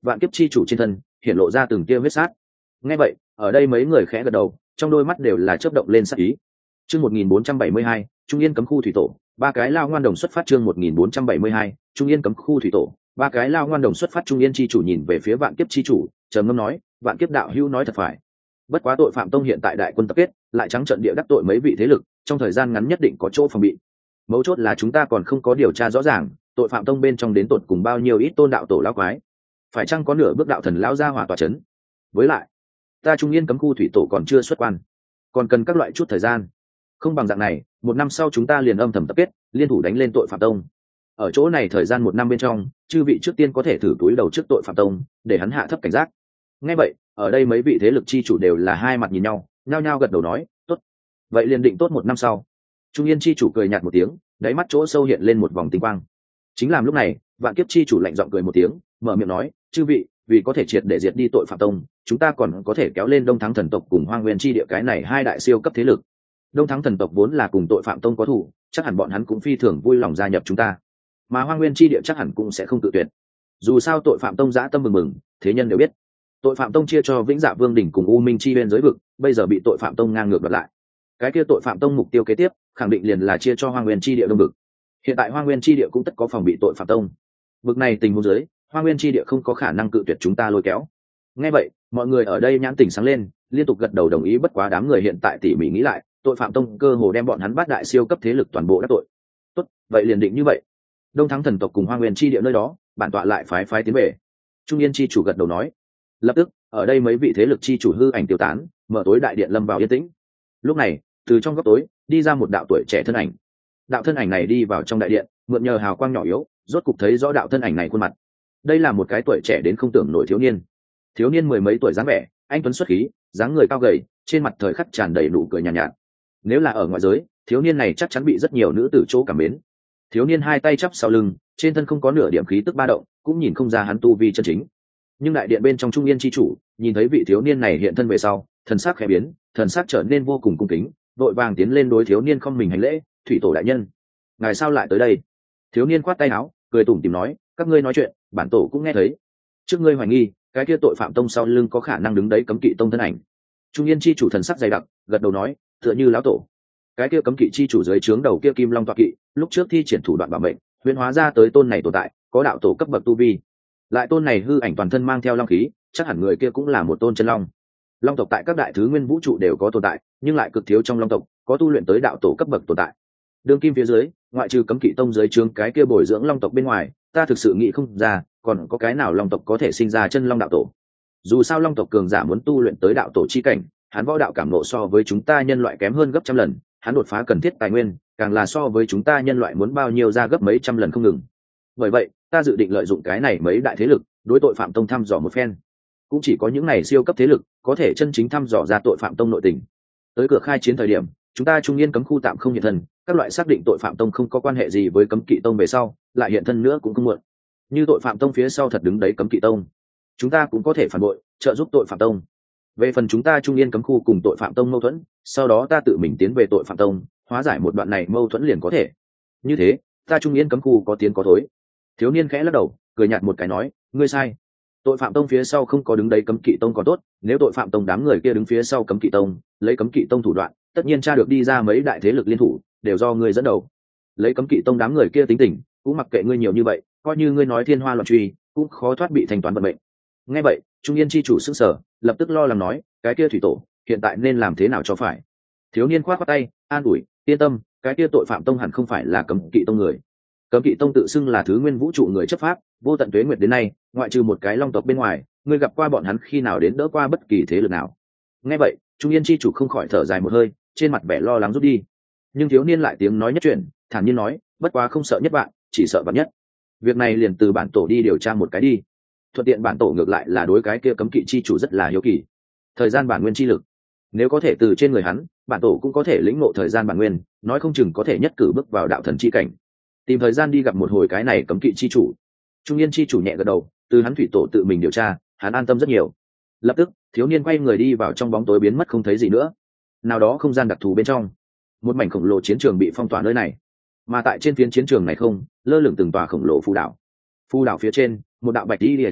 A: vạn kiếp chi chủ trên thân hiện lộ ra từng tia huyết sát. Nghe vậy, ở đây mấy người khẽ gật đầu, trong đôi mắt đều là chớp động lên sát ý. Chương một nghìn bốn trăm bảy mươi hai, Trung Yên cấm khu thủy tổ, ba cái lao ngoan đồng xuất phát. Chương một nghìn bốn trăm bảy mươi hai, Trung Yên cấm khu thủy tổ, ba cái lao ngoan đồng xuất phát. Trung Yên chi chủ nhìn về phía vạn kiếp chi chủ, trầm ngâm nói, vạn kiếp đạo hữu nói thật phải. Bất quá tội phạm tông hiện tại đại quân tập kết, lại trắng trợn địa đắc tội mấy vị thế lực, trong thời gian ngắn nhất định có chỗ phòng bị. Mấu chốt là chúng ta còn không có điều tra rõ ràng, tội phạm tông bên trong đến tột cùng bao nhiêu ít tôn đạo tổ lão quái, phải chăng có nửa bước đạo thần lão gia hỏa tòa chấn. Với lại, ta Trung Yên cấm khu thủy tổ còn chưa xuất quan, còn cần các loại chút thời gian. Không bằng dạng này, một năm sau chúng ta liền âm thầm tập kết, liên thủ đánh lên tội phạm tông. Ở chỗ này thời gian một năm bên trong, chư vị trước tiên có thể thử túi đầu trước tội phạm tông, để hắn hạ thấp cảnh giác. Nghe vậy, ở đây mấy vị thế lực chi chủ đều là hai mặt nhìn nhau, nhao nhao gật đầu nói, tốt. Vậy liền định tốt một năm sau. Trung Yên chi chủ cười nhạt một tiếng, đáy mắt chỗ sâu hiện lên một vòng tinh quang. Chính làm lúc này, vạn kiếp chi chủ lạnh giọng cười một tiếng, mở miệng nói, chư vị, vì có thể triệt để diệt đi tội phạm tông, chúng ta còn có thể kéo lên Đông Thắng thần tộc cùng Hoang Nguyên chi địa cái này hai đại siêu cấp thế lực. Đông Thắng thần tộc vốn là cùng tội phạm tông có thủ, chắc hẳn bọn hắn cũng phi thường vui lòng gia nhập chúng ta, mà Hoang Nguyên chi địa chắc hẳn cũng sẽ không tự tuyệt. Dù sao tội phạm tông dã tâm mừng mừng, thế nhân đều biết, tội phạm tông chia cho Vĩnh Dạ Vương đỉnh cùng U Minh chi bên giới vực, bây giờ bị tội phạm tông ngang ngược đoạt lại. Cái kia tội phạm tông mục tiêu kế tiếp, khẳng định liền là chia cho Hoang Nguyên chi địa đông vực. Hiện tại Hoang Nguyên chi địa cũng tất có phòng bị tội phạm tông. Vực này tình huống dưới, Hoang Nguyên chi địa không có khả năng cự tuyệt chúng ta lôi kéo. Nghe vậy, mọi người ở đây nhãn tỉnh sáng lên, liên tục gật đầu đồng ý. Bất quá đám người hiện tại tỉ mỉ nghĩ lại, tội phạm tông cơ hồ đem bọn hắn bắt đại siêu cấp thế lực toàn bộ đắc tội. Tốt, vậy liền định như vậy. Đông Thắng thần tộc cùng Hoang Nguyên chi địa nơi đó, bản tọa lại phái phái tiến về. Trung Yên chi chủ gật đầu nói. Lập tức, ở đây mấy vị thế lực chi chủ hư ảnh tiêu tán, mở tối đại điện lâm vào yên tĩnh. Lúc này, từ trong góc tối đi ra một đạo tuổi trẻ thân ảnh. Đạo thân ảnh này đi vào trong đại điện, mượn nhờ hào quang nhỏ yếu, rốt cục thấy rõ đạo thân ảnh này khuôn mặt. Đây là một cái tuổi trẻ đến không tưởng nổi thiếu niên. Thiếu niên mười mấy tuổi dáng vẻ, anh tuấn xuất khí, dáng người cao gầy, trên mặt thời khắc tràn đầy nụ cười nhàn nhạt, nhạt. Nếu là ở ngoại giới, thiếu niên này chắc chắn bị rất nhiều nữ tử chỗ cảm mến. Thiếu niên hai tay chắp sau lưng, trên thân không có nửa điểm khí tức ba động, cũng nhìn không ra hắn tu vi chân chính. Nhưng đại điện bên trong Trung Yên chi chủ nhìn thấy vị thiếu niên này hiện thân về sau, thần sắc khẽ biến, thần sắc trở nên vô cùng cung kính, vội vàng tiến lên đối thiếu niên không mình hành lễ, thủy tổ đại nhân, ngài sao lại tới đây? Thiếu niên khoát tay áo, cười tủm tỉm nói, các ngươi nói chuyện, bản tổ cũng nghe thấy. Trước ngươi hoài nghi cái kia tội phạm tông sau lưng có khả năng đứng đấy cấm kỵ tông thân ảnh. Trung Yên chi chủ thần sắc dày đặc, gật đầu nói, tựa như lão tổ. Cái kia cấm kỵ chi chủ dưới trướng đầu kia Kim Long tọa kỵ, lúc trước thi triển thủ đoạn bảo mệnh, huyễn hóa ra tới tôn này tồn tại, có đạo tổ cấp bậc tu vi. Lại tôn này hư ảnh toàn thân mang theo long khí, chắc hẳn người kia cũng là một tôn chân long. Long tộc tại các đại thứ nguyên vũ trụ đều có tồn tại, nhưng lại cực thiếu trong long tộc có tu luyện tới đạo tổ cấp bậc tồn tại. Đường kim phía dưới, ngoại trừ cấm kỵ tông dưới trướng cái kia bồi dưỡng long tộc bên ngoài, ta thực sự nghĩ không ra, còn có cái nào long tộc có thể sinh ra chân long đạo tổ. Dù sao long tộc cường giả muốn tu luyện tới đạo tổ chi cảnh, hắn võ đạo cảm nộ so với chúng ta nhân loại kém hơn gấp trăm lần, hắn đột phá cần thiết tài nguyên, càng là so với chúng ta nhân loại muốn bao nhiêu ra gấp mấy trăm lần không ngừng. Bởi vậy, ta dự định lợi dụng cái này mấy đại thế lực, đối tội phạm tông thăm dò một phen. Cũng chỉ có những này siêu cấp thế lực có thể chân chính thăm dò ra tội phạm tông nội tình. Tới cửa khai chiến thời điểm, chúng ta Trung Yên cấm khu tạm không hiện thân, các loại xác định tội phạm tông không có quan hệ gì với cấm kỵ tông về sau, lại hiện thân nữa cũng không muộn. Như tội phạm tông phía sau thật đứng đấy cấm kỵ tông, chúng ta cũng có thể phản bội, trợ giúp tội phạm tông. Về phần chúng ta Trung Yên cấm khu cùng tội phạm tông mâu thuẫn, sau đó ta tự mình tiến về tội phạm tông, hóa giải một đoạn này mâu thuẫn liền có thể. Như thế, ta Trung Yên cấm khu có tiến có thối. Thiếu niên khẽ lắc đầu, cười nhạt một cái nói, ngươi sai. Tội phạm tông phía sau không có đứng đấy cấm kỵ tông còn tốt, nếu tội phạm tông đám người kia đứng phía sau cấm kỵ tông, lấy cấm kỵ tông thủ đoạn, tất nhiên tra được đi ra mấy đại thế lực liên thủ, đều do ngươi dẫn đầu. Lấy cấm kỵ tông đám người kia tính tình, cũng mặc kệ ngươi nhiều như vậy, coi như ngươi nói thiên hoa loạn truy, cũng khó thoát bị thanh toán vận mệnh. Nghe vậy, Trung Yên chi chủ sững sờ, lập tức lo lắng nói, cái kia thủy tổ, hiện tại nên làm thế nào cho phải? Thiếu niên khoát khoát tay, an ủi, yên tâm, cái kia tội phạm tông hẳn không phải là cấm kỵ tông người. Cấm kỵ tông tự xưng là thứ nguyên vũ trụ người chấp pháp, vô tận tuế nguyệt đến nay, ngoại trừ một cái long tộc bên ngoài, ngươi gặp qua bọn hắn khi nào đến đỡ qua bất kỳ thế lực nào. Nghe vậy, Trung Yên chi chủ không khỏi thở dài một hơi, trên mặt vẻ lo lắng rút đi. Nhưng thiếu niên lại tiếng nói nhất chuyện, thản nhiên nói, bất quá không sợ nhất bạn, chỉ sợ bạn nhất. Việc này liền từ bản tổ đi điều tra một cái đi. Thuận tiện bản tổ ngược lại là đối cái kia cấm kỵ chi chủ rất là hiếu kỳ. Thời gian bản nguyên chi lực, nếu có thể từ trên người hắn, bản tổ cũng có thể lĩnh ngộ thời gian bản nguyên, nói không chừng có thể nhất cử bước vào đạo thần chi cảnh. Tìm thời gian đi gặp một hồi cái này cấm kỵ chi chủ. Trung Yên chi chủ nhẹ gật đầu, từ hắn thủy tổ tự mình điều tra, hắn an tâm rất nhiều. Lập tức, thiếu niên quay người đi vào trong bóng tối biến mất không thấy gì nữa. Nào đó không gian đặc thù bên trong, một mảnh khổng lồ chiến trường bị phong tỏa nơi này, mà tại trên phiến chiến trường này không lơ lửng từng tòa khổng lồ phù đảo. Phù đảo phía trên, một đạo bạch y lìa thân ảnh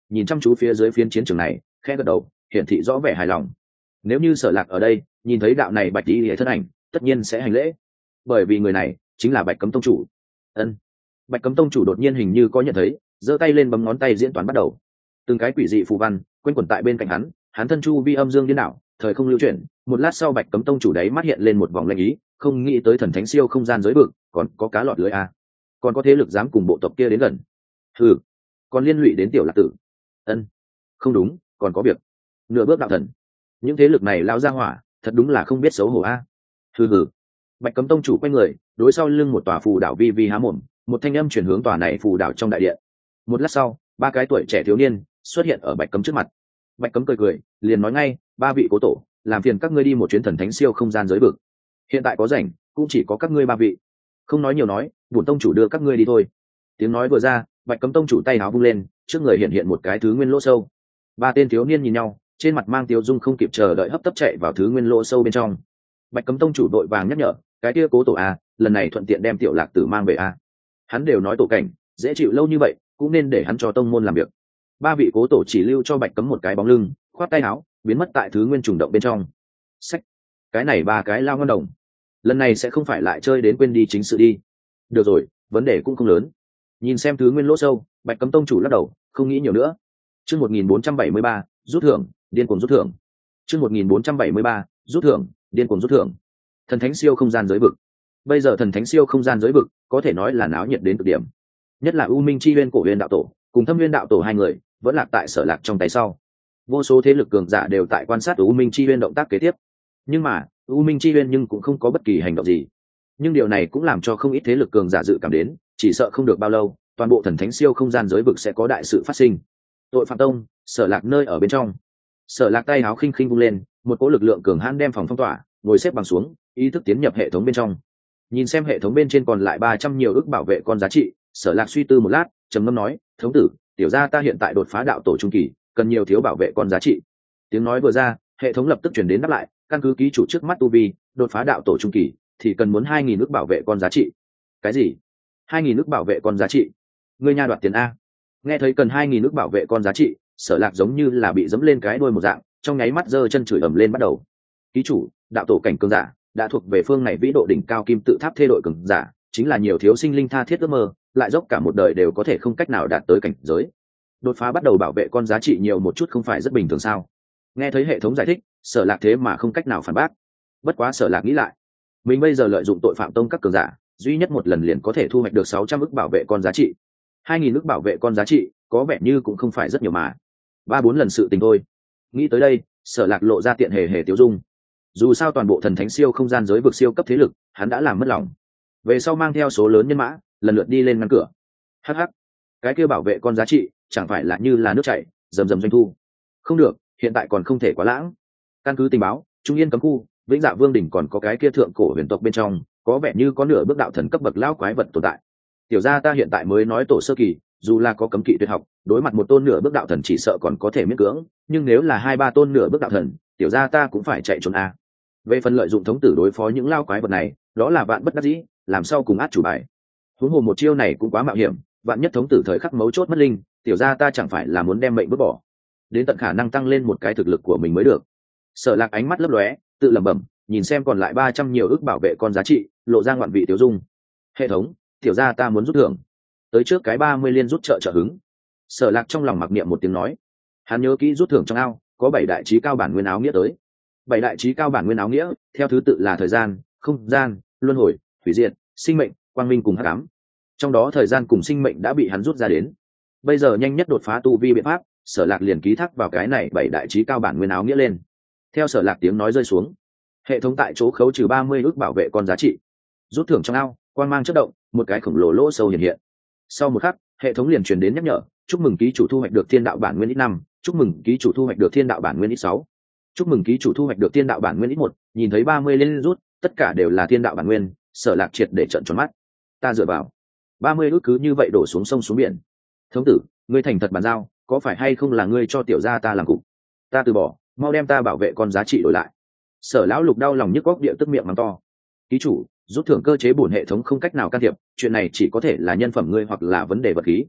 A: nhìn chăm chú phía dưới phiến chiến trường này khẽ gật đầu hiển thị rõ vẻ hài lòng. Nếu như Sở Lạc ở đây nhìn thấy đạo này bạch y thân ảnh tất nhiên sẽ hành lễ, bởi vì người này chính là Bạch Cấm tông chủ. Ân. Bạch Cấm tông chủ đột nhiên hình như có nhận thấy, giơ tay lên bấm ngón tay diễn toán bắt đầu. Từng cái quỷ dị phù văn quanh quẩn tại bên cạnh hắn, hắn thân chu vi âm dương điên đảo, thời không lưu chuyển. Một lát sau Bạch Cấm tông chủ đấy mắt hiện lên một vòng lanh ý, không nghĩ tới thần thánh siêu không gian giới vực còn có cá lọt lưới a, còn có thế lực dám cùng bộ tộc kia đến gần. Hừ, còn liên lụy đến tiểu lạc tử. Ân, không đúng, còn có việc. Nửa bước đạo thần, những thế lực này lao ra hỏa thật đúng là không biết xấu hổ a. Hừ hừ. Bạch Cấm tông chủ quay người đối sau lưng một tòa phù đảo vi vi há mồm, một thanh âm chuyển hướng tòa này phù đảo trong đại điện. Một lát sau ba cái tuổi trẻ thiếu niên xuất hiện ở Bạch Cấm trước mặt. Bạch Cấm cười cười liền nói ngay, ba vị cố tổ, làm phiền các ngươi đi một chuyến thần thánh siêu không gian giới vực. Hiện tại có rảnh cũng chỉ có các ngươi ba vị, không nói nhiều nói, bổn tông chủ đưa các ngươi đi thôi. Tiếng nói vừa ra, Bạch Cấm tông chủ tay áo vung lên, trước người hiện hiện một cái thứ nguyên lỗ sâu. Ba tên thiếu niên nhìn nhau, trên mặt mang tiêu dung không kịp chờ đợi hấp tấp chạy vào thứ nguyên lỗ sâu bên trong. Bạch Cấm tông chủ đội vàng nhắc nhở, cái kia cố tổ a, lần này thuận tiện đem tiểu lạc tử mang về a. Hắn đều nói tổ cảnh dễ chịu lâu như vậy, cũng nên để hắn cho tông môn làm việc. Ba vị cố tổ chỉ lưu cho Bạch Cấm một cái bóng lưng, khoát tay áo biến mất tại thứ nguyên trùng động bên trong. Sách, cái này ba cái lao ngon đồng, lần này sẽ không phải lại chơi đến quên đi chính sự đi. Được rồi, vấn đề cũng không lớn. Nhìn xem thứ nguyên lỗ sâu, Bạch Cấm tông chủ lắc đầu không nghĩ nhiều nữa. Chương một nghìn bốn trăm bảy mươi ba, rút thưởng, điên cuồng rút thưởng. Chương một nghìn bốn trăm bảy mươi ba, rút thưởng, điên cuồng rút thưởng. Thần thánh siêu không gian giới vực. Bây giờ thần thánh siêu không gian giới vực có thể nói là náo nhiệt đến cực điểm. Nhất là U Minh Chi Uyên cổ Uyên đạo tổ cùng Thâm Uyên đạo tổ hai người vẫn lạc tại Sở Lạc trong tay sau. Vô số thế lực cường giả đều tại quan sát U Minh Chi Uyên động tác kế tiếp. Nhưng mà, U Minh Chi Uyên nhưng cũng không có bất kỳ hành động gì. Nhưng điều này cũng làm cho không ít thế lực cường giả dự cảm đến, chỉ sợ không được bao lâu, toàn bộ thần thánh siêu không gian giới vực sẽ có đại sự phát sinh. Tội phạm tông, Sở Lạc nơi ở bên trong. Sở Lạc tay áo khinh khinh vung lên, một cỗ lực lượng cường hãn đem phòng phong tỏa, ngồi xếp bằng xuống, ý thức tiến nhập hệ thống bên trong. Nhìn xem hệ thống bên trên còn lại ba trăm nhiều ước bảo vệ con giá trị, Sở Lạc suy tư một lát, trầm ngâm nói, thống tử, tiểu gia ta hiện tại đột phá đạo tổ trung kỳ, cần nhiều thiếu bảo vệ con giá trị. Tiếng nói vừa ra, hệ thống lập tức truyền đến đáp lại, căn cứ ký chủ trước mắt tu vi, đột phá đạo tổ trung kỳ thì cần muốn hai nghìn ước bảo vệ con giá trị. Cái gì? hai nghìn ước bảo vệ con giá trị? Ngươi nha đoạt tiền a? Nghe thấy cần hai nghìn ước bảo vệ con giá trị, Sở Lạc giống như là bị dẫm lên cái đuôi một dạng, trong nháy mắt giơ chân chửi ầm lên bắt đầu. Ký chủ, đạo tổ cảnh cường giả, đã thuộc về phương này vĩ độ đỉnh cao kim tự tháp thê đội cường giả, chính là nhiều thiếu sinh linh tha thiết ước mơ, lại dốc cả một đời đều có thể không cách nào đạt tới cảnh giới. Đột phá bắt đầu bảo vệ con giá trị nhiều một chút không phải rất bình thường sao? Nghe thấy hệ thống giải thích, Sở Lạc thế mà không cách nào phản bác. Bất quá Sở Lạc nghĩ lại, mình bây giờ lợi dụng tội phạm tông các cường giả, duy nhất một lần liền có thể thu hoạch được sáu trăm ức bảo vệ con giá trị. hai nghìn ức bảo vệ con giá trị, có vẻ như cũng không phải rất nhiều mà. Ba bốn lần sự tình thôi. Nghĩ tới đây, Sở Lạc lộ ra tiện hề hề tiêu dung. Dù sao toàn bộ thần thánh siêu không gian giới vực siêu cấp thế lực, hắn đã làm mất lòng. Về sau mang theo số lớn nhân mã, lần lượt đi lên ngăn cửa. Hắc hắc, cái kia bảo vệ con giá trị, chẳng phải là như là nước chảy, rầm rầm doanh thu. Không được, hiện tại còn không thể quá lãng. Căn cứ tình báo, Trung Yên cấm khu, Vĩnh Dạ Vương đỉnh còn có cái kia thượng cổ huyền tộc bên trong, có vẻ như có nửa bước đạo thần cấp bậc lão quái vật tồn tại. Tiểu gia ta hiện tại mới nói tổ sơ kỳ, dù là có cấm kỵ tuyệt học, đối mặt một tôn nửa bước đạo thần chỉ sợ còn có thể miễn cưỡng, nhưng nếu là hai ba tôn nửa bước đạo thần, tiểu gia ta cũng phải chạy trốn a. Về phần lợi dụng thống tử đối phó những lao quái vật này, đó là vạn bất đắc dĩ, làm sao cùng át chủ bài. Huống hồ một chiêu này cũng quá mạo hiểm, vạn nhất thống tử thời khắc mấu chốt mất linh, tiểu gia ta chẳng phải là muốn đem mệnh vứt bỏ, đến tận khả năng tăng lên một cái thực lực của mình mới được. Sở Lạc ánh mắt lấp lóe, tự lẩm bẩm, nhìn xem còn lại ba trăm nhiều ước bảo vệ con giá trị, lộ ra ngoạn vị tiểu dung. Hệ thống, tiểu gia ta muốn rút thưởng. Tới trước cái ba mươi liên rút trợ trợ hứng. Sở Lạc trong lòng mặc niệm một tiếng nói, hắn nhớ kỹ rút thưởng trong ao có bảy đại chí cao bản nguyên áo nghĩa tới. Bảy đại chí cao bản nguyên áo nghĩa, theo thứ tự là thời gian, không gian, luân hồi, hủy diệt, sinh mệnh, quang minh cùng hắc ám. Trong đó thời gian cùng sinh mệnh đã bị hắn rút ra đến. Bây giờ nhanh nhất đột phá tu vi biện pháp, Sở Lạc liền ký thác vào cái này bảy đại chí cao bản nguyên áo nghĩa lên. Theo Sở Lạc tiếng nói rơi xuống, hệ thống tại chỗ khấu trừ ba mươi ước bảo vệ con giá trị. Rút thưởng trong ao, quang mang chớp động, một cái khổng lồ lỗ sâu hiện hiện. Sau một khắc, hệ thống liền truyền đến nhắc nhở, chúc mừng ký chủ thu hoạch được thiên đạo bản nguyên ít năm, chúc mừng ký chủ thu hoạch được thiên đạo bản nguyên ít sáu, chúc mừng ký chủ thu hoạch được thiên đạo bản nguyên ít một. Nhìn thấy ba mươi lên rút, tất cả đều là thiên đạo bản nguyên, Sở Lạc triệt để trợn tròn mắt. Ta dựa vào, ba mươi ước cứ như vậy đổ xuống sông xuống biển. Thống tử, ngươi thành thật bàn giao, có phải hay không là ngươi cho tiểu gia ta làm cục? Ta từ bỏ, mau đem ta bảo vệ con giá trị đổi lại. Sở lão lục đau lòng nhức góc địa tức miệng mắng to. Ký chủ, rút thưởng cơ chế bổn hệ thống không cách nào can thiệp, chuyện này chỉ có thể là nhân phẩm ngươi hoặc là vấn đề vật khí.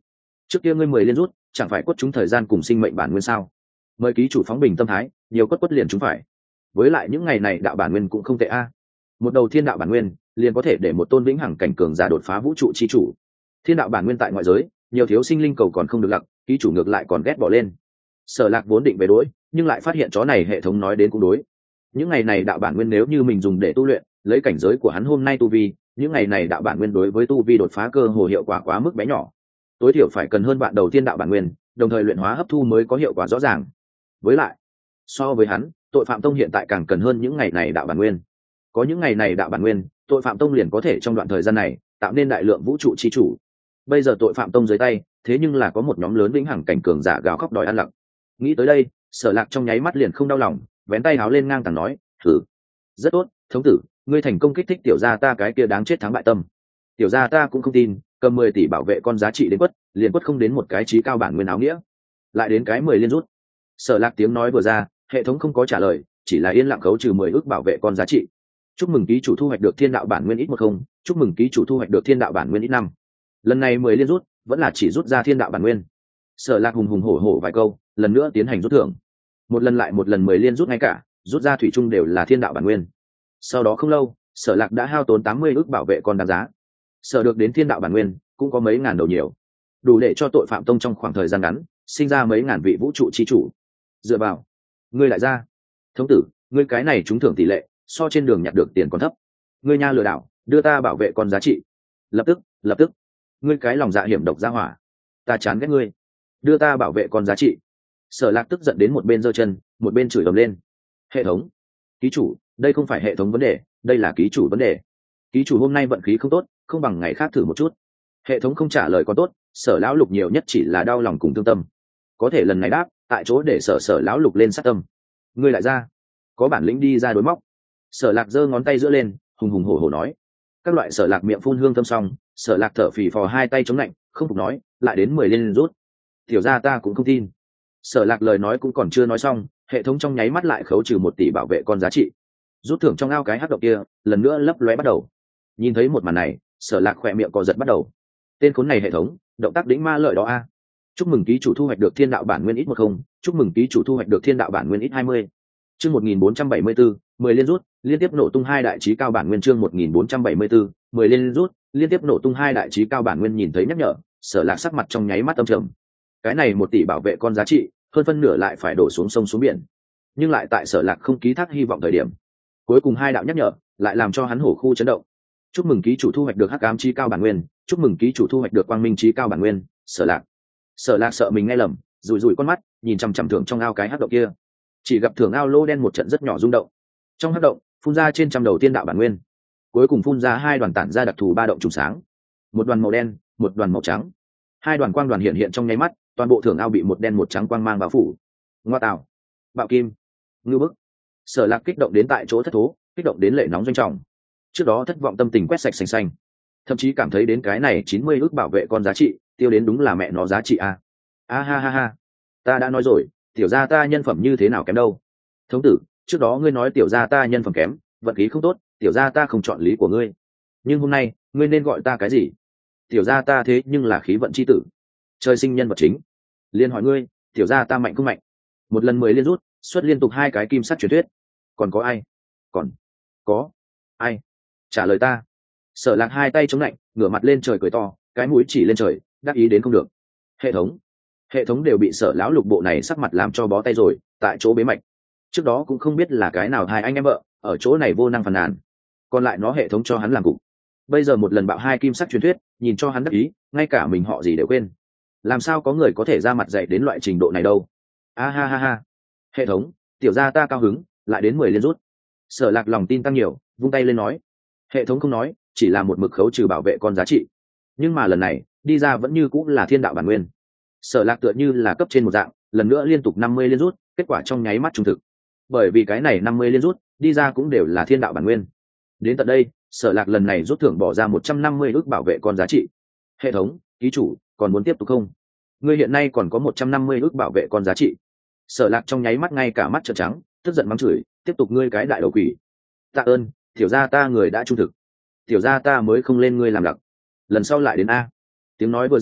A: trước kia ngươi mười liên rút chẳng phải quất chúng thời gian cùng sinh mệnh bản nguyên sao? Mời ký chủ phóng bình tâm thái, nhiều quất quất liền chúng phải. Với lại những ngày này đạo bản nguyên cũng không tệ a. Một đầu thiên đạo bản nguyên liền có thể để một tôn vĩnh hằng cảnh cường giả đột phá vũ trụ chi chủ. Thiên đạo bản nguyên tại ngoại giới, nhiều thiếu sinh linh cầu còn không được lặc, ký chủ ngược lại còn ghét bỏ lên. Sở Lạc vốn định về đối, nhưng lại phát hiện chó này hệ thống nói đến cũng đối. Những ngày này đạo bản nguyên nếu như mình dùng để tu luyện, lấy cảnh giới của hắn hôm nay tu vi, những ngày này đạo bản nguyên đối với tu vi đột phá cơ hồ hiệu quả quá mức bé nhỏ. Tối thiểu phải cần hơn bạn đầu tiên đạo bản nguyên, đồng thời luyện hóa hấp thu mới có hiệu quả rõ ràng. Với lại, so với hắn, tội phạm tông hiện tại càng cần hơn những ngày này đạo bản nguyên. Có những ngày này đạo bản nguyên, tội phạm tông liền có thể trong đoạn thời gian này tạo nên đại lượng vũ trụ chi chủ. Bây giờ tội phạm tông dưới tay, thế nhưng là có một nhóm lớn vĩnh hằng cảnh cường giả gào khóc đòi ăn lặng. Nghĩ tới đây, Sở Lạc trong nháy mắt liền không đau lòng, vén tay háo lên ngang tàng nói, thử rất tốt, thống tử, ngươi thành công kích thích tiểu gia ta cái kia đáng chết thắng bại tâm. Tiểu gia ta cũng không tin, cầm mười tỷ bảo vệ con giá trị đến quất, liền quất không đến một cái trí cao bản nguyên áo nghĩa, lại đến cái mười liên rút. Sở Lạc tiếng nói vừa ra, hệ thống không có trả lời, chỉ là yên lặng khấu trừ mười ước bảo vệ con giá trị. Chúc mừng ký chủ thu hoạch được thiên đạo bản nguyên ít một không, chúc mừng ký chủ thu hoạch được thiên đạo bản nguyên ít năm. Lần này mười liên rút, vẫn là chỉ rút ra thiên đạo bản nguyên. Sở Lạc hùng hùng hổ hổ vài câu, lần nữa tiến hành rút thưởng. Một lần lại một lần mười liên rút ngay cả, rút ra thủy chung đều là thiên đạo bản nguyên. Sau đó không lâu, Sở Lạc đã hao tốn tám mươi ước bảo vệ con đáng giá. Sở được đến thiên đạo bản nguyên, cũng có mấy ngàn đầu nhiều, đủ để cho tội phạm tông trong khoảng thời gian ngắn sinh ra mấy ngàn vị vũ trụ chi chủ. Dựa vào, ngươi lại ra, thống tử, ngươi cái này trúng thưởng tỷ lệ so trên đường nhặt được tiền còn thấp. Ngươi nha lừa đảo, đưa ta bảo vệ con giá trị. Lập tức, lập tức, ngươi cái lòng dạ hiểm độc ra hỏa, ta chán ghét ngươi, đưa ta bảo vệ con giá trị. Sở Lạc tức giận đến một bên giơ chân, một bên chửi ầm lên. Hệ thống, ký chủ, đây không phải hệ thống vấn đề, đây là ký chủ vấn đề. Ký chủ hôm nay vận khí không tốt, không bằng ngày khác thử một chút. Hệ thống không trả lời có tốt, Sở lão lục nhiều nhất chỉ là đau lòng cùng thương tâm. Có thể lần này đáp, tại chỗ để Sở Sở lão lục lên sát tâm. Ngươi lại ra, có bản lĩnh đi ra đối móc. Sở Lạc giơ ngón tay giữa lên, hùng hùng hổ hổ nói. Các loại Sở Lạc miệng phun hương thơm xong, Sở Lạc thở phì phò hai tay chống lạnh, không phục nói, lại đến mười lên rút. Tiểu gia ta cũng không tin. Sở Lạc lời nói cũng còn chưa nói xong, hệ thống trong nháy mắt lại khấu trừ một tỷ bảo vệ con giá trị. Rút thưởng trong ao cái hắc động kia, lần nữa lấp lóe bắt đầu. Nhìn thấy một màn này, Sở Lạc khỏe miệng co giật bắt đầu. Tên khốn này hệ thống, động tác đỉnh ma lợi đó a. Chúc mừng ký chủ thu hoạch được thiên đạo bản nguyên ít một không, chúc mừng ký chủ thu hoạch được thiên đạo bản nguyên ít hai mươi. Chương một nghìn bốn trăm bảy mươi bốn, mười liên rút, liên tiếp nổ tung hai đại chí cao bản nguyên. Chương một nghìn bốn trăm bảy mươi bốn, mười liên rút, liên tiếp nổ tung hai đại chí cao bản nguyên. Nhìn thấy nhắc nhở, Sở Lạc sắc mặt trong nháy mắt âm trầm. Cái này một tỷ bảo vệ con giá trị, hơn phân nửa lại phải đổ xuống sông xuống biển. Nhưng lại tại Sở Lạc không ký thác hy vọng thời điểm, cuối cùng hai đạo nhắc nhở lại làm cho hắn hổ khu chấn động. Chúc mừng ký chủ thu hoạch được hắc ám chí cao bản nguyên, chúc mừng ký chủ thu hoạch được quang minh chí cao bản nguyên. Sở Lạc, Sở Lạc sợ mình nghe lầm, rủi rủi con mắt, nhìn chằm chằm thưởng trong ao cái hắc động kia. Chỉ gặp thưởng ao lô đen một trận rất nhỏ rung động, trong hắc động phun ra trên trăm đầu tiên đạo bản nguyên, cuối cùng phun ra hai đoàn tản ra đặc thù ba động trùng sáng, một đoàn màu đen, một đoàn màu trắng. Hai đoàn quang đoàn hiện hiện trong nháy mắt, toàn bộ thưởng ao bị một đen một trắng quang mang bao phủ. Ngoa tạo, bạo kim, ngư bức. Sở Lạc kích động đến tại chỗ thất thố, kích động đến lệ nóng doanh trọng. Trước đó thất vọng tâm tình quét sạch xanh xanh, thậm chí cảm thấy đến cái này chín mươi ước bảo vệ con giá trị tiêu đến đúng là mẹ nó giá trị a. A ha ha ha, ta đã nói rồi, tiểu gia ta nhân phẩm như thế nào kém đâu. Thống tử, trước đó ngươi nói tiểu gia ta nhân phẩm kém, vận khí không tốt, tiểu gia ta không chọn lý của ngươi. Nhưng hôm nay, ngươi nên gọi ta cái gì? Tiểu gia ta thế nhưng là khí vận chi tử, trời sinh nhân vật chính. Liên hỏi ngươi, tiểu gia ta mạnh không mạnh? Một lần mười liên rút, xuất liên tục hai cái kim sắt truyền thuyết. Còn có ai? Còn có ai? Trả lời ta. Sở Lạc hai tay chống lạnh, ngửa mặt lên trời cười to, cái mũi chỉ lên trời, đắc ý đến không được. Hệ thống, hệ thống đều bị Sở lão lục bộ này sắc mặt làm cho bó tay rồi, tại chỗ bế mạch. Trước đó cũng không biết là cái nào hai anh em vợ, ở chỗ này vô năng phàn nàn, còn lại nó hệ thống cho hắn làm cục. Bây giờ một lần bạo hai kim sắc truyền thuyết, nhìn cho hắn đắc ý, ngay cả mình họ gì đều quên. Làm sao có người có thể ra mặt dạy đến loại trình độ này đâu? A ha ha ha. Hệ thống, tiểu gia ta cao hứng, lại đến mười liên rút. Sở Lạc lòng tin tăng nhiều, vung tay lên nói. Hệ thống không nói, chỉ là một mực khấu trừ bảo vệ con giá trị. Nhưng mà lần này, đi ra vẫn như cũng là thiên đạo bản nguyên. Sở Lạc tựa như là cấp trên một dạng, lần nữa liên tục năm mươi liên rút, kết quả trong nháy mắt trung thực. Bởi vì cái này năm mươi liên rút, đi ra cũng đều là thiên đạo bản nguyên. Đến tận đây, Sở Lạc lần này rút thưởng bỏ ra một trăm năm mươi ước bảo vệ con giá trị. Hệ thống, ký chủ, còn muốn tiếp tục không? Ngươi hiện nay còn có một trăm năm mươi ước bảo vệ con giá trị. Sở Lạc trong nháy mắt ngay cả mắt trợn trắng, tức giận mắng chửi, tiếp tục ngươi cái đại đầu quỷ. Tạ ơn, tiểu gia ta người đã trung thực. Tiểu gia ta mới không lên ngươi làm lặc. Lần sau lại đến a. Tiếng nói vừa ra,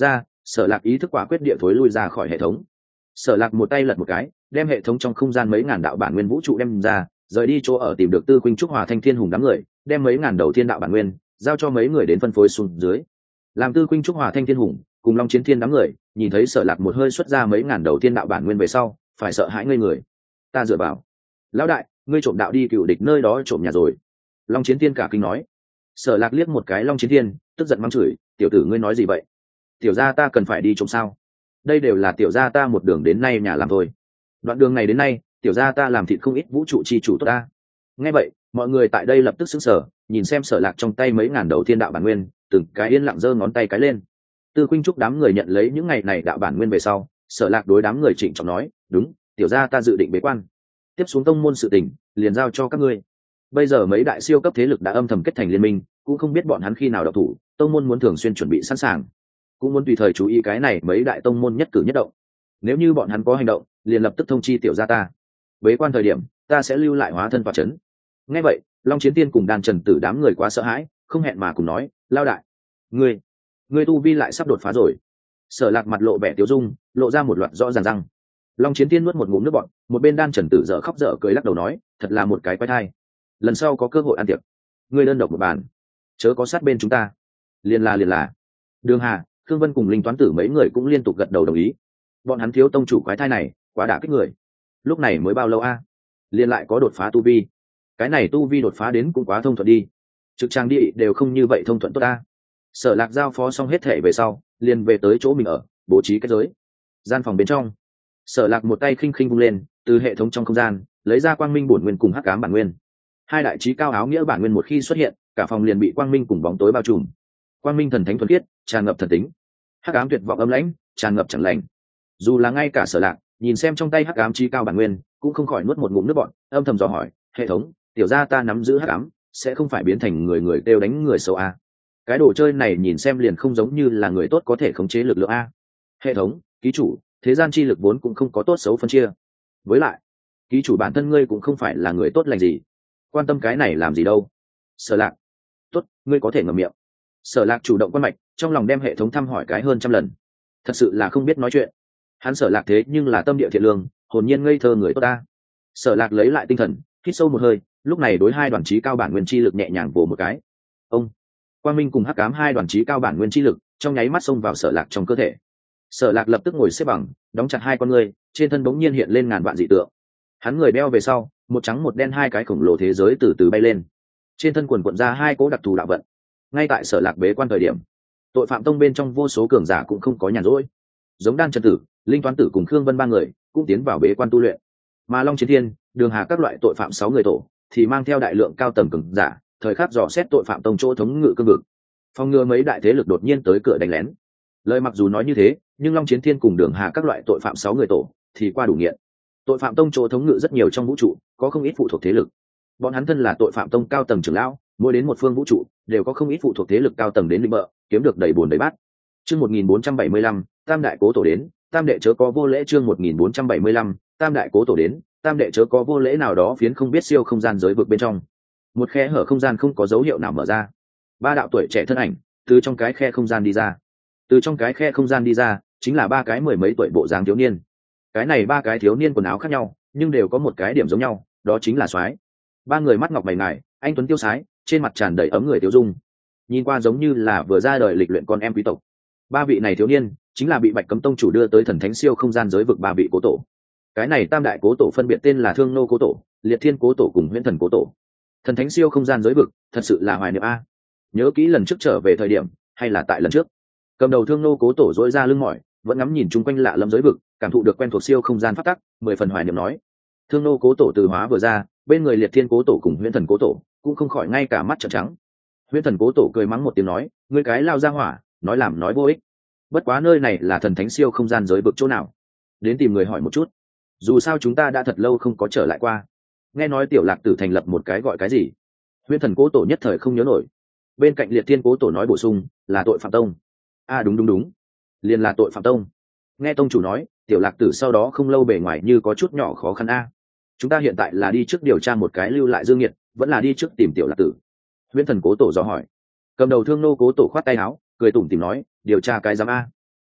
A: Sở Lạc ý thức quả quyết địa thối lui ra khỏi hệ thống. Sở Lạc một tay lật một cái, đem hệ thống trong không gian mấy ngàn đạo bản nguyên vũ trụ đem ra, rời đi chỗ ở tìm được Tư Khuynh Trúc Hòa Thanh Thiên Hùng đám người, đem mấy ngàn đầu thiên đạo bản nguyên giao cho mấy người đến phân phối xuống dưới. Làm Tư Khuynh Trúc Hòa Thanh Thiên Hùng cùng Long Chiến Thiên đám người nhìn thấy Sở Lạc một hơi xuất ra mấy ngàn đầu thiên đạo bản nguyên về sau, phải sợ hãi ngây người. Ta dựa vào, lão đại, ngươi trộm đạo đi cựu địch nơi đó trộm nhà rồi. Long Chiến Thiên cả kinh nói. Sở Lạc liếc một cái Long Chiến Thiên, tức giận mắng chửi, tiểu tử ngươi nói gì vậy? Tiểu gia ta cần phải đi trộm sao? Đây đều là tiểu gia ta một đường đến nay nhà làm thôi. Đoạn đường này đến nay, tiểu gia ta làm thịt không ít vũ trụ chi chủ tốt ta. Nghe vậy, mọi người tại đây lập tức sững sờ, nhìn xem Sở Lạc trong tay mấy ngàn đầu thiên đạo bản nguyên, từng cái yên lặng giơ ngón tay cái lên. Tư Khuynh Trúc đám người nhận lấy những ngày này đạo bản nguyên về sau, Sở Lạc đối đám người trịnh trọng nói, đúng, tiểu gia ta dự định bế quan, tiếp xuống tông môn sự tình liền giao cho các ngươi. Bây giờ mấy đại siêu cấp thế lực đã âm thầm kết thành liên minh, cũng không biết bọn hắn khi nào động thủ, tông môn muốn thường xuyên chuẩn bị sẵn sàng, cũng muốn tùy thời chú ý cái này mấy đại tông môn nhất cử nhất động. Nếu như bọn hắn có hành động, liền lập tức thông chi tiểu gia ta. Bế quan thời điểm, ta sẽ lưu lại hóa thân và chấn. Nghe vậy, Long Chiến Tiên cùng Đan Trần Tử đám người quá sợ hãi, không hẹn mà cùng nói, lao đại, ngươi, ngươi tu vi lại sắp đột phá rồi. Sở Lạc mặt lộ vẻ tiêu dung, lộ ra một loạt rõ ràng răng. Long Chiến Tiên nuốt một ngụm nước bọt, một bên Đan Trần Tử dở khóc dở cười lắc đầu nói, thật là một cái quái thai. Lần sau có cơ hội ăn tiệc, ngươi đơn độc một bàn, chớ có sát bên chúng ta. Liền là liền là. Đường Hà, Khương Vân cùng Linh Toán Tử mấy người cũng liên tục gật đầu đồng ý. Bọn hắn thiếu tông chủ quái thai này, quá đả kích người. Lúc này mới bao lâu a? Liên lại có đột phá tu vi. Cái này tu vi đột phá đến cũng quá thông thuận đi. Trực trang đi đều không như vậy thông thuận tốt ta. Sở Lạc giao phó xong hết thể về sau, liền về tới chỗ mình ở, bố trí kết giới. Gian phòng bên trong, Sở Lạc một tay khinh khinh vung lên, từ hệ thống trong không gian lấy ra quang minh bổn nguyên cùng hắc ám bản nguyên. Hai đại chí cao áo nghĩa bản nguyên một khi xuất hiện, cả phòng liền bị quang minh cùng bóng tối bao trùm. Quang minh thần thánh thuần khiết, tràn ngập thần tính; hắc ám tuyệt vọng âm lãnh, tràn ngập chẳng lành. Dù là ngay cả Sở Lạc nhìn xem trong tay hắc ám chí cao bản nguyên, cũng không khỏi nuốt một ngụm nước bọt, âm thầm dò hỏi, hệ thống, tiểu gia ta nắm giữ hắc ám, sẽ không phải biến thành người người đều đánh người xấu a? Cái đồ chơi này nhìn xem liền không giống như là người tốt có thể khống chế lực lượng a. Hệ thống, ký chủ, thế gian chi lực vốn cũng không có tốt xấu phân chia. Với lại, ký chủ bản thân ngươi cũng không phải là người tốt lành gì, quan tâm cái này làm gì đâu. Sở Lạc, tốt, ngươi có thể ngậm miệng. Sở Lạc chủ động quan mạch, trong lòng đem hệ thống thăm hỏi cái hơn trăm lần. Thật sự là không biết nói chuyện. Hắn Sở Lạc thế nhưng là tâm địa thiện lương, hồn nhiên ngây thơ người tốt ta. Sở Lạc lấy lại tinh thần, hít sâu một hơi, lúc này đối hai đoàn chí cao bản nguyên chi lực nhẹ nhàng vồ một cái. Ông, Quang Minh cùng hắc ám hai đoàn chí cao bản nguyên chi lực trong nháy mắt xông vào Sở Lạc trong cơ thể. Sở Lạc lập tức ngồi xếp bằng, đóng chặt hai con ngươi, trên thân bỗng nhiên hiện lên ngàn vạn dị tượng. Hắn người đeo về sau, một trắng một đen hai cái khổng lồ thế giới từ từ bay lên. Trên thân quần quần ra hai cỗ đặc thù đạo vận. Ngay tại Sở Lạc bế quan thời điểm, tội phạm tông bên trong vô số cường giả cũng không có nhàn rỗi. Giống Đan Trần Tử, Linh Toán Tử cùng Khương Vân ba người cũng tiến vào bế quan tu luyện. Mà Long Chiến Thiên, Đường Hà các loại tội phạm sáu người tổ thì mang theo đại lượng cao tầng cường giả, thời khắc dò xét tội phạm tông chỗ thống ngự cương vực, phòng ngừa mấy đại thế lực đột nhiên tới cửa đánh lén. Lời mặc dù nói như thế, nhưng Long Chiến Thiên cùng Đường Hà các loại tội phạm sáu người tổ thì qua đủ nghiện. Tội phạm tông chỗ thống ngự rất nhiều trong vũ trụ, có không ít phụ thuộc thế lực. Bọn hắn thân là tội phạm tông cao tầng trưởng lão, mỗi đến một phương vũ trụ đều có không ít phụ thuộc thế lực cao tầng đến định bợ, kiếm được đầy buồn đầy bát. Chương một nghìn bốn trăm bảy mươi lăm, Tam đại cố tổ đến, Tam đệ chớ có vô lễ. Chương một nghìn bốn trăm bảy mươi lăm, Tam đại cố tổ đến, Tam đệ chớ có vô lễ. Nào đó phiến không biết siêu không gian giới vực bên trong, một khe hở không gian không có dấu hiệu nào mở ra. Ba đạo tuổi trẻ thân ảnh từ trong cái khe không gian đi ra. Từ trong cái khe không gian đi ra chính là ba cái mười mấy tuổi bộ dáng thiếu niên. Cái này ba cái thiếu niên quần áo khác nhau, nhưng đều có một cái điểm giống nhau, đó chính là soái. Ba người mắt ngọc mày ngài, anh tuấn tiêu sái, trên mặt tràn đầy ấm người tiêu dung, nhìn qua giống như là vừa ra đời lịch luyện con em quý tộc. Ba vị này thiếu niên chính là bị Bạch Cấm Tông chủ đưa tới thần thánh siêu không gian giới vực ba vị cố tổ. Cái này tam đại cố tổ phân biệt tên là Thương Nô cố tổ, Liệt Thiên cố tổ cùng Huyễn Thần cố tổ. Thần thánh siêu không gian giới vực, thật sự là hoài niệm a. Nhớ kỹ lần trước trở về thời điểm, hay là tại lần trước. Cầm đầu Thương Nô cố tổ dỗi ra lưng mỏi, vẫn ngắm nhìn chung quanh lạ lẫm giới vực, cảm thụ được quen thuộc siêu không gian pháp tắc, mười phần hoài niệm nói. Thương Nô cố tổ từ hóa vừa ra, bên người Liệt Thiên cố tổ cùng Huyễn Thần cố tổ cũng không khỏi ngay cả mắt trợn trắng. Huyễn Thần cố tổ cười mắng một tiếng nói, ngươi cái lao ra hỏa, nói làm nói vô ích. Bất quá nơi này là thần thánh siêu không gian giới vực chỗ nào? Đến tìm người hỏi một chút. Dù sao chúng ta đã thật lâu không có trở lại qua. Nghe nói Tiểu Lạc Tử thành lập một cái gọi cái gì? Huyễn Thần cố tổ nhất thời không nhớ nổi. Bên cạnh Liệt Thiên cố tổ nói bổ sung, là tội phạm tông. À đúng đúng đúng, liền là tội phạm tông. Nghe tông chủ nói, Tiểu Lạc Tử sau đó không lâu bề ngoài như có chút nhỏ khó khăn a. Chúng ta hiện tại là đi trước điều tra một cái lưu lại dương nghiệt, vẫn là đi trước tìm Tiểu Lạc Tử? Huyễn Thần cố tổ dò hỏi. Cầm đầu Thương Nô cố tổ khoát tay áo, cười tủm tỉm nói, điều tra cái giám a.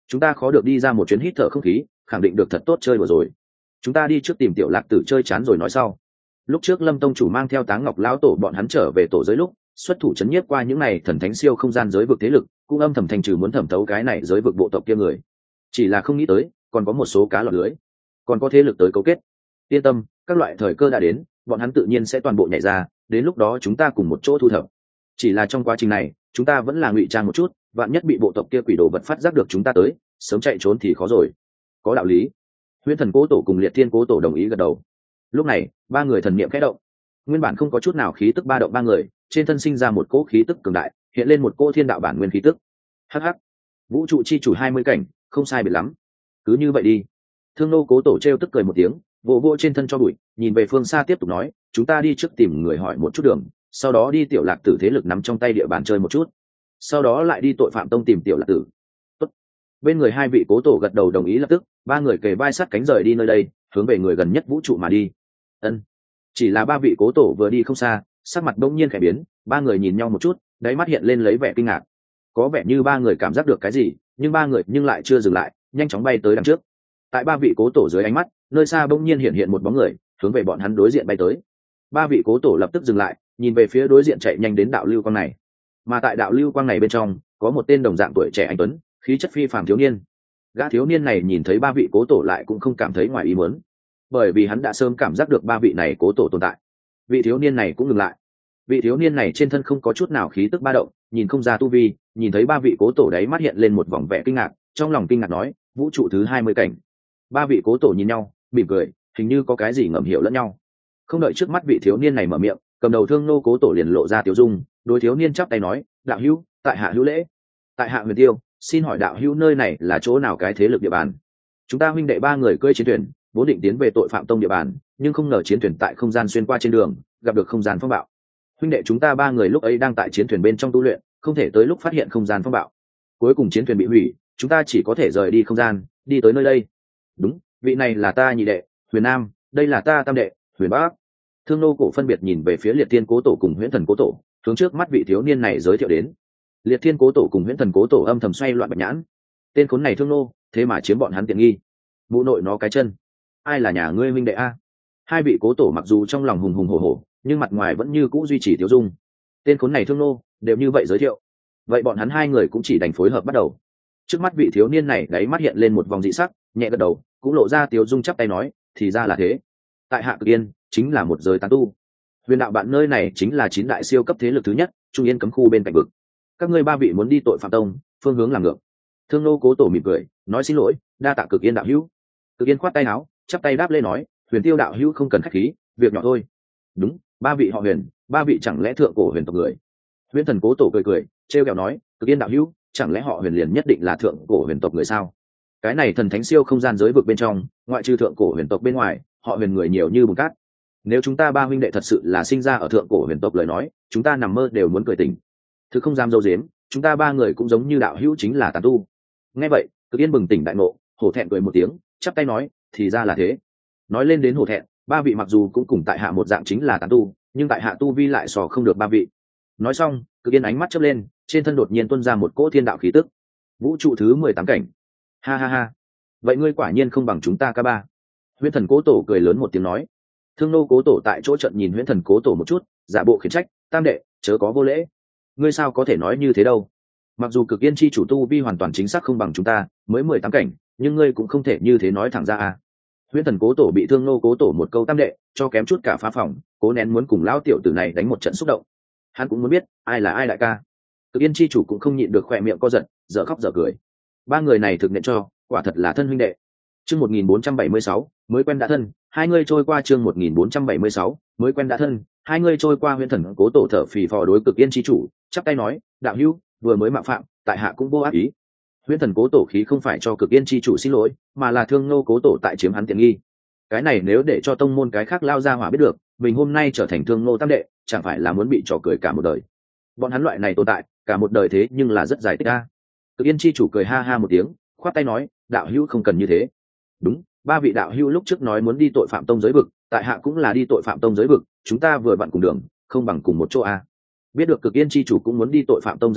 A: chúng ta khó được đi ra một chuyến hít thở không khí, khẳng định được thật tốt chơi vừa rồi. Chúng ta đi trước tìm tiểu lạc tử chơi chán rồi nói sau. Lúc trước Lâm tông chủ mang theo Táng Ngọc lão tổ bọn hắn trở về tổ giới lúc, xuất thủ chấn nhiếp qua những này thần thánh siêu không gian giới vực thế lực, cũng âm thầm thành trừ muốn thẩm thấu cái này giới vực bộ tộc kia người. Chỉ là không nghĩ tới, còn có một số cá lọt lưới, còn có thế lực tới cấu kết. Yên tâm, các loại thời cơ đã đến, bọn hắn tự nhiên sẽ toàn bộ nhảy ra, đến lúc đó chúng ta cùng một chỗ thu thập. Chỉ là trong quá trình này, chúng ta vẫn là ngụy trang một chút, vạn nhất bị bộ tộc kia quỷ đồ vật phát giác được chúng ta tới, sớm chạy trốn thì khó rồi. Có đạo lý. Huyễn Thần Cố Tổ cùng Liệt Thiên Cố Tổ đồng ý gật đầu. Lúc này, ba người thần niệm khẽ động, nguyên bản không có chút nào khí tức ba động ba người, trên thân sinh ra một cỗ khí tức cường đại, hiện lên một cỗ thiên đạo bản nguyên khí tức. Hắc hắc, vũ trụ chi chủ hai mươi cảnh, không sai biệt lắm. Cứ như vậy đi. Thương Nô Cố Tổ trêu tức cười một tiếng, vỗ vỗ trên thân cho bụi, nhìn về phương xa tiếp tục nói, chúng ta đi trước tìm người hỏi một chút đường, sau đó đi tiểu lạc tử thế lực nắm trong tay địa bàn chơi một chút, sau đó lại đi tội phạm tông tìm tiểu lạc tử. Tốt. Bên người hai vị cố tổ gật đầu đồng ý, lập tức ba người kề vai sát cánh rời đi nơi đây, hướng về người gần nhất vũ trụ mà đi. Ân. Chỉ là ba vị cố tổ vừa đi không xa, sắc mặt bỗng nhiên khẽ biến, ba người nhìn nhau một chút, đáy mắt hiện lên lấy vẻ kinh ngạc. Có vẻ như ba người cảm giác được cái gì, nhưng ba người nhưng lại chưa dừng lại, nhanh chóng bay tới đằng trước. Tại ba vị cố tổ dưới ánh mắt, nơi xa bỗng nhiên hiện hiện một bóng người, hướng về bọn hắn đối diện bay tới. Ba vị cố tổ lập tức dừng lại, nhìn về phía đối diện chạy nhanh đến đạo lưu quang này. Mà tại đạo lưu quang này bên trong, có một tên đồng dạng tuổi trẻ anh tuấn, khí chất phi phàm thiếu niên. Gã thiếu niên này nhìn thấy ba vị cố tổ lại cũng không cảm thấy ngoài ý muốn, bởi vì hắn đã sớm cảm giác được ba vị này cố tổ tồn tại. Vị thiếu niên này cũng ngừng lại. Vị thiếu niên này trên thân không có chút nào khí tức ba động, nhìn không ra tu vi, nhìn thấy ba vị cố tổ đấy mắt hiện lên một vòng vẻ kinh ngạc, trong lòng kinh ngạc nói, vũ trụ thứ hai mươi cảnh. Ba vị cố tổ nhìn nhau, mỉm cười, hình như có cái gì ngầm hiểu lẫn nhau. Không đợi trước mắt vị thiếu niên này mở miệng, cầm đầu Thương Nô Cố Tổ liền lộ ra tiểu dung, đối thiếu niên chắp tay nói, đạo hữu, tại hạ hữu lễ. Tại hạ Huyền Tiêu, xin hỏi đạo hữu nơi này là chỗ nào cái thế lực địa bàn? Chúng ta huynh đệ ba người cưỡi chiến thuyền, vốn định tiến về tội phạm tông địa bàn, nhưng không ngờ chiến thuyền tại không gian xuyên qua trên đường, gặp được không gian phong bạo. Huynh đệ chúng ta ba người lúc ấy đang tại chiến thuyền bên trong tu luyện, không thể tới lúc phát hiện không gian phong bạo. Cuối cùng chiến thuyền bị hủy, chúng ta chỉ có thể rời đi không gian, đi tới nơi đây. Đúng, vị này là ta nhị đệ, Huyền Nam, đây là ta tam đệ, Huyền Bắc. Thương Nô Cổ phân biệt nhìn về phía Liệt Thiên Cố Tổ cùng Huyễn Thần Cố Tổ, hướng trước mắt vị thiếu niên này giới thiệu đến. Liệt Thiên Cố Tổ cùng Huyễn Thần Cố Tổ âm thầm xoay loạn bạch nhãn. Tên khốn này Thương Nô, thế mà chiếm bọn hắn tiện nghi. Mụ nội nó cái chân. Ai là nhà ngươi minh đệ a? Hai vị cố tổ mặc dù trong lòng hùng hùng hổ hổ, nhưng mặt ngoài vẫn như cũ duy trì tiêu dung. Tên khốn này Thương Nô, đều như vậy giới thiệu. Vậy bọn hắn hai người cũng chỉ đành phối hợp bắt đầu. Trước mắt vị thiếu niên này đáy mắt hiện lên một vòng dị sắc, nhẹ gật đầu, cũng lộ ra tiêu dung chắp tay nói, thì ra là thế. Tại Hạ Cực Yên chính là một giới tán tu. Huyền đạo bạn nơi này chính là chín đại siêu cấp thế lực thứ nhất, Trung Yên cấm khu bên cạnh vực. Các ngươi ba vị muốn đi tội phạm tông, phương hướng là ngược. Thương Nô Cố Tổ mỉm cười, nói xin lỗi, đa tạ Cực Yên đạo hữu. Cực Yên khoát tay áo, chắp tay đáp lễ nói, Huyền Tiêu đạo hữu không cần khách khí, việc nhỏ thôi. Đúng, ba vị họ Huyền, ba vị chẳng lẽ thượng cổ huyền tộc người? Huyền Thần Cố Tổ cười cười, trêu ghẹo nói, Cực Yên đạo hữu, chẳng lẽ họ Huyền liền nhất định là thượng cổ huyền tộc người sao? Cái này thần thánh siêu không gian giới vực bên trong, ngoại trừ thượng cổ huyền tộc bên ngoài, họ Huyền người nhiều như bùn cát. Nếu chúng ta ba huynh đệ thật sự là sinh ra ở thượng cổ huyền tộc lời nói, chúng ta nằm mơ đều muốn cười tỉnh. Thứ không dám dâu dếm, chúng ta ba người cũng giống như đạo hữu chính là tán tu. Nghe vậy, Cực Yên bừng tỉnh đại ngộ, hổ thẹn cười một tiếng, chắp tay nói, thì ra là thế. Nói lên đến hổ thẹn, ba vị mặc dù cũng cùng tại hạ một dạng chính là tán tu, nhưng tại hạ tu vi lại sò không được ba vị. Nói xong, Cực Yên ánh mắt chớp lên, trên thân đột nhiên tuôn ra một cỗ thiên đạo khí tức. Vũ trụ thứ mười tám cảnh. Ha ha ha. Vậy ngươi quả nhiên không bằng chúng ta ca ba. Huyễn Thần Cố Tổ cười lớn một tiếng nói. Thương Nô Cố Tổ tại chỗ trận nhìn Huyễn Thần Cố Tổ một chút, giả bộ khiển trách, tam đệ, chớ có vô lễ. Ngươi sao có thể nói như thế đâu? Mặc dù Cực Yên chi chủ tu vi hoàn toàn chính xác không bằng chúng ta, mới mười tám cảnh, nhưng ngươi cũng không thể như thế nói thẳng ra à. Huyễn Thần Cố Tổ bị Thương Nô Cố Tổ một câu tam đệ, cho kém chút cả phá phòng, cố nén muốn cùng lão tiểu tử này đánh một trận xúc động. Hắn cũng muốn biết, ai là ai đại ca. Cực Yên chi chủ cũng không nhịn được khỏe miệng co giật, dở khóc dở cười. Ba người này thực nhận cho, quả thật là thân huynh đệ. Chương một nghìn bốn trăm bảy mươi sáu, mới quen đã thân, hai người trôi qua chương một nghìn bốn trăm bảy mươi sáu, mới quen đã thân, hai người trôi qua. Huyễn Thần Cố Tổ thở phì phò đối Cực Yên chi chủ, chắp tay nói, đạo hữu, vừa mới mạo phạm, tại hạ cũng vô ác ý. Huyễn Thần Cố Tổ khí không phải cho Cực Yên chi chủ xin lỗi, mà là Thương Nô Cố Tổ tại chiếm hắn tiện nghi. Cái này nếu để cho tông môn cái khác lao ra hỏa biết được, mình hôm nay trở thành Thương Nô tam đệ, chẳng phải là muốn bị trò cười cả một đời. Bọn hắn loại này tồn tại, cả một đời thế nhưng là rất dài tích a. Cực Yên chi chủ cười ha ha một tiếng, khoát tay nói, đạo hữu không cần như thế. Đúng, ba vị đạo hữu lúc trước nói muốn đi tội phạm tông giới vực, tại hạ cũng là đi tội phạm tông giới vực, chúng ta vừa vặn cùng đường, không bằng cùng một chỗ a. Biết được Cực Yên chi chủ cũng muốn đi tội phạm tông giới vực,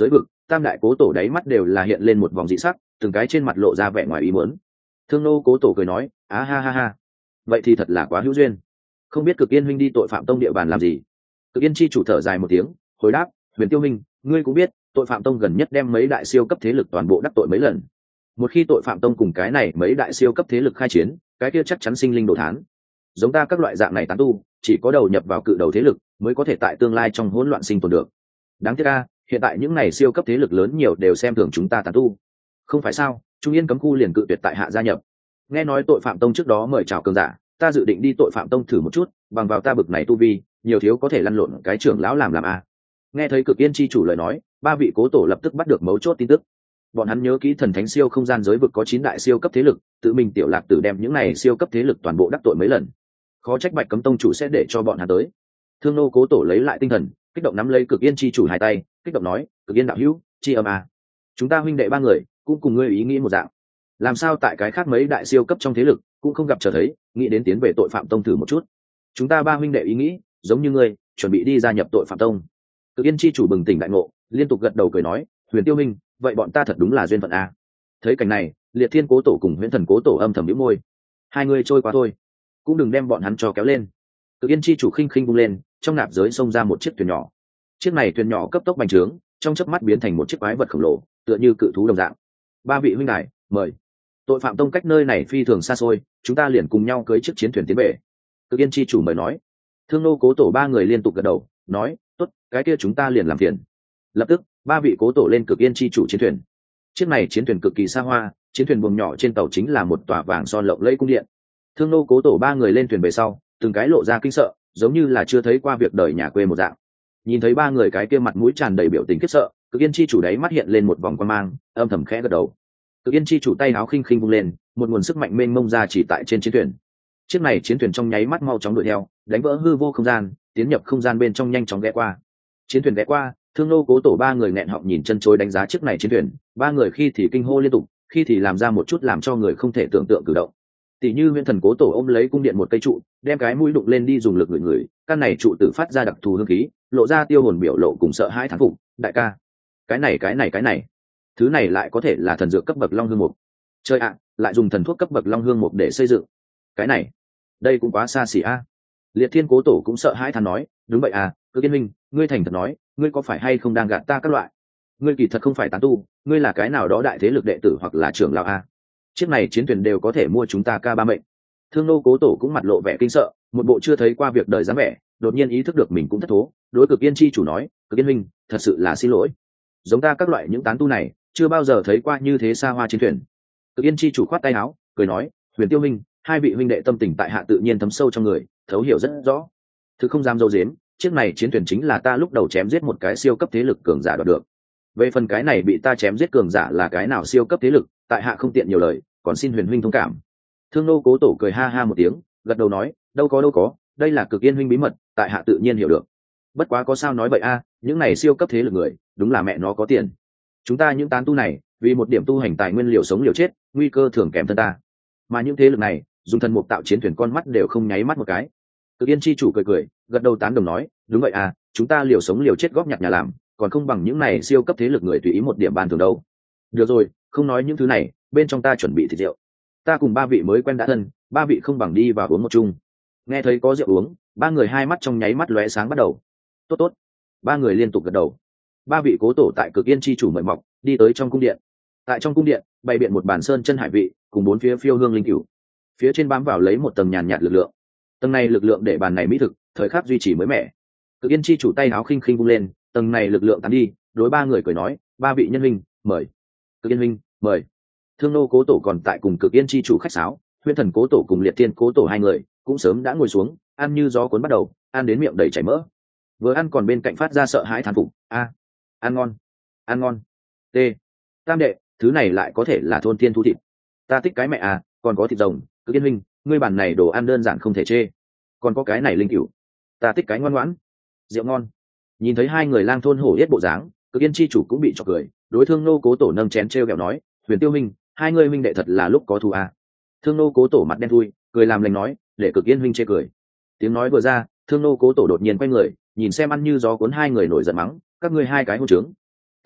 A: tam đại cố tổ đáy mắt đều là hiện lên một vòng dị sắc, từng cái trên mặt lộ ra vẻ ngoài ý muốn. Thương nô cố tổ cười nói, á ha ha ha, vậy thì thật là quá hữu duyên. Không biết Cực Yên huynh đi tội phạm tông địa bàn làm gì? Cực Yên chi chủ thở dài một tiếng, hồi đáp, Huyền Tiêu huynh, ngươi cũng biết, tội phạm tông gần nhất đem mấy đại siêu cấp thế lực toàn bộ đắc tội mấy lần. Một khi tội phạm tông cùng cái này mấy đại siêu cấp thế lực khai chiến, cái kia chắc chắn sinh linh đồ thán. Giống ta các loại dạng này tán tu, chỉ có đầu nhập vào cự đầu thế lực mới có thể tại tương lai trong hỗn loạn sinh tồn được. Đáng tiếc a, hiện tại những này siêu cấp thế lực lớn nhiều đều xem thường chúng ta tán tu. Không phải sao? Trung Yên cấm khu liền cự tuyệt tại hạ gia nhập. Nghe nói tội phạm tông trước đó mời chào cường giả, ta dự định đi tội phạm tông thử một chút, bằng vào ta bực này tu vi, nhiều thiếu có thể lăn lộn cái trưởng lão làm làm a. Nghe thấy Cực Yên chi chủ lời nói, ba vị cố tổ lập tức bắt được mấu chốt tin tức. Bọn hắn nhớ kỹ thần thánh siêu không gian giới vực có chín đại siêu cấp thế lực, tự mình tiểu lạc tử đem những này siêu cấp thế lực toàn bộ đắc tội mấy lần. Khó trách Bạch Cấm tông chủ sẽ để cho bọn hắn tới. Thương nô cố tổ lấy lại tinh thần, kích động nắm lấy Cực Yên chi chủ hai tay, kích động nói, Cực Yên đạo hữu, chi âm a, chúng ta huynh đệ ba người cũng cùng ngươi ý nghĩ một dạng. Làm sao tại cái khác mấy đại siêu cấp trong thế lực cũng không gặp trở thấy, nghĩ đến tiến về tội phạm tông thử một chút. Chúng ta ba huynh đệ ý nghĩ giống như ngươi, chuẩn bị đi gia nhập tội phạm tông. Cực Yên chi chủ bừng tỉnh đại ngộ, liên tục gật đầu cười nói, Huyền Tiêu minh, vậy bọn ta thật đúng là duyên phận a. Thấy cảnh này, Liệt Thiên cố tổ cùng Huyền Thần cố tổ âm thầm nhíu môi. Hai người trôi qua thôi, cũng đừng đem bọn hắn cho kéo lên. Cực Yên chi chủ khinh khinh vung lên, trong nạp giới xông ra một chiếc thuyền nhỏ. Chiếc này thuyền nhỏ cấp tốc bành trướng, trong chớp mắt biến thành một chiếc quái vật khổng lồ, tựa như cự thú đồng dạng. Ba vị huynh đài, mời. Tội phạm tông cách nơi này phi thường xa xôi, chúng ta liền cùng nhau cưỡi chiếc chiến thuyền tiến về. Cực Yên chi chủ mời nói. Thương nô cố tổ ba người liên tục gật đầu, nói, tốt, cái kia chúng ta liền làm phiền. Lập tức, ba vị cố tổ lên Cực Yên chi chủ chiến thuyền. Chiếc này chiến thuyền cực kỳ xa hoa, chiến thuyền buồng nhỏ trên tàu chính là một tòa vàng son lộng lẫy cung điện. Thương nô cố tổ ba người lên thuyền về sau, từng cái lộ ra kinh sợ, giống như là chưa thấy qua việc đời nhà quê một dạng. Nhìn thấy ba người cái kia mặt mũi tràn đầy biểu tình khiếp sợ, Cực Yên chi chủ đấy mắt hiện lên một vòng quan mang, âm thầm khẽ gật đầu. Cực Yên chi chủ tay áo khinh khinh vung lên, một nguồn sức mạnh mênh mông ra chỉ tại trên chiến thuyền. Chiếc này chiến thuyền trong nháy mắt mau chóng đuổi theo, đánh vỡ hư vô không gian, tiến nhập không gian bên trong nhanh chóng ghé qua. Chiến thuyền ghé qua, Thương nô cố tổ ba người nghẹn họng nhìn chân chối đánh giá chiếc này chiến thuyền, ba người khi thì kinh hô liên tục, khi thì làm ra một chút làm cho người không thể tưởng tượng cử động. Tỷ như Huyền Thần cố tổ ôm lấy cung điện một cây trụ, đem cái mũi đụng lên đi dùng lực ngửi ngửi, căn này trụ tử phát ra đặc thù hương khí, lộ ra tiêu hồn biểu lộ cùng sợ hãi thán phục, đại ca, cái này cái này cái này, thứ này lại có thể là thần dược cấp bậc long hương mục. Chơi ạ, lại dùng thần thuốc cấp bậc long hương mục để xây dựng. Cái này, đây cũng quá xa xỉ a. Liệt Thiên cố tổ cũng sợ hãi thán nói, đúng vậy à, Cực Yên minh, ngươi thành thật nói, ngươi có phải hay không đang gạt ta các loại? Ngươi kỳ thật không phải tán tu, ngươi là cái nào đó đại thế lực đệ tử hoặc là trưởng lão a. Chiếc này chiến thuyền đều có thể mua chúng ta ca ba mệnh. Thương nô cố tổ cũng mặt lộ vẻ kinh sợ, một bộ chưa thấy qua việc đời dáng vẻ, đột nhiên ý thức được mình cũng thất thố, đối Cực Yên chi chủ nói, Cực Yên minh, thật sự là xin lỗi. Giống ta các loại những tán tu này, chưa bao giờ thấy qua như thế xa hoa chiến thuyền. Cực Yên chi chủ khoát tay áo, cười nói, Huyền Tiêu minh, hai vị huynh đệ tâm tình tại hạ tự nhiên thấm sâu trong người, thấu hiểu rất rõ. Thứ không dám dâu dếm, chiếc này chiến thuyền chính là ta lúc đầu chém giết một cái siêu cấp thế lực cường giả đoạt được. Về phần cái này bị ta chém giết cường giả là cái nào siêu cấp thế lực, tại hạ không tiện nhiều lời, còn xin Huyền huynh thông cảm. Thương nô cố tổ cười ha ha một tiếng, gật đầu nói, đâu có đâu có, đây là Cực Yên huynh bí mật, tại hạ tự nhiên hiểu được. Bất quá có sao nói vậy a, những này siêu cấp thế lực người, đúng là mẹ nó có tiền. Chúng ta những tán tu này, vì một điểm tu hành tài nguyên liều sống liều chết, nguy cơ thường kèm thân ta. Mà những thế lực này, dùng thần mục tạo chiến thuyền con mắt đều không nháy mắt một cái. Cực Yên chi chủ cười cười, gật đầu tán đồng nói, đúng vậy à, chúng ta liều sống liều chết góp nhặt nhà làm, còn không bằng những này siêu cấp thế lực người tùy ý một điểm ban thường đâu. Được rồi, không nói những thứ này, bên trong ta chuẩn bị thịt rượu. Ta cùng ba vị mới quen đã thân, ba vị không bằng đi vào uống một chung. Nghe thấy có rượu uống, ba người hai mắt trong nháy mắt lóe sáng bắt đầu. Tốt tốt. Ba người liên tục gật đầu. Ba vị cố tổ tại Cực Yên chi chủ mời mọc, đi tới trong cung điện. Tại trong cung điện, bày biện một bàn sơn chân hải vị, cùng bốn phía phiêu hương linh cửu. Phía trên bám vào lấy một tầng nhàn nhạt lực lượng. Tầng này lực lượng để bàn này mỹ thực, thời khắc duy trì mới mẻ. Cực Yên chi chủ tay áo khinh khinh vung lên, tầng này lực lượng tán đi, đối ba người cười nói, ba vị nhân huynh, mời. Cực Yên huynh, mời. Thương nô cố tổ còn tại cùng Cực Yên chi chủ khách sáo, Huyền Thần cố tổ cùng Liệt Thiên cố tổ hai người cũng sớm đã ngồi xuống, ăn như gió cuốn bắt đầu, ăn đến miệng đầy chảy mỡ. Vừa ăn còn bên cạnh phát ra sợ hãi thán phục, a, ăn ngon, ăn ngon. T. Tam đệ, thứ này lại có thể là thôn thiên thu thịt. Ta thích cái mẹ à, còn có thịt rồng, Cực Yên huynh, ngươi bản này đồ ăn đơn giản không thể chê. Còn có cái này linh cửu. Ta thích cái ngoan ngoãn. Rượu ngon. Nhìn thấy hai người lang thôn hổ yết bộ dáng, Cực Yên chi chủ cũng bị chọc cười, đối Thương nô cố tổ nâng chén treo kẹo nói, Huyền Tiêu huynh, hai ngươi huynh đệ thật là lúc có thù à. Thương nô cố tổ mặt đen thui, cười làm lành nói, để Cực Yên huynh chê cười. Tiếng nói vừa ra, Thương nô cố tổ đột nhiên quay người, nhìn xem ăn như gió cuốn hai người nổi giận mắng, các ngươi hai cái hôn trướng.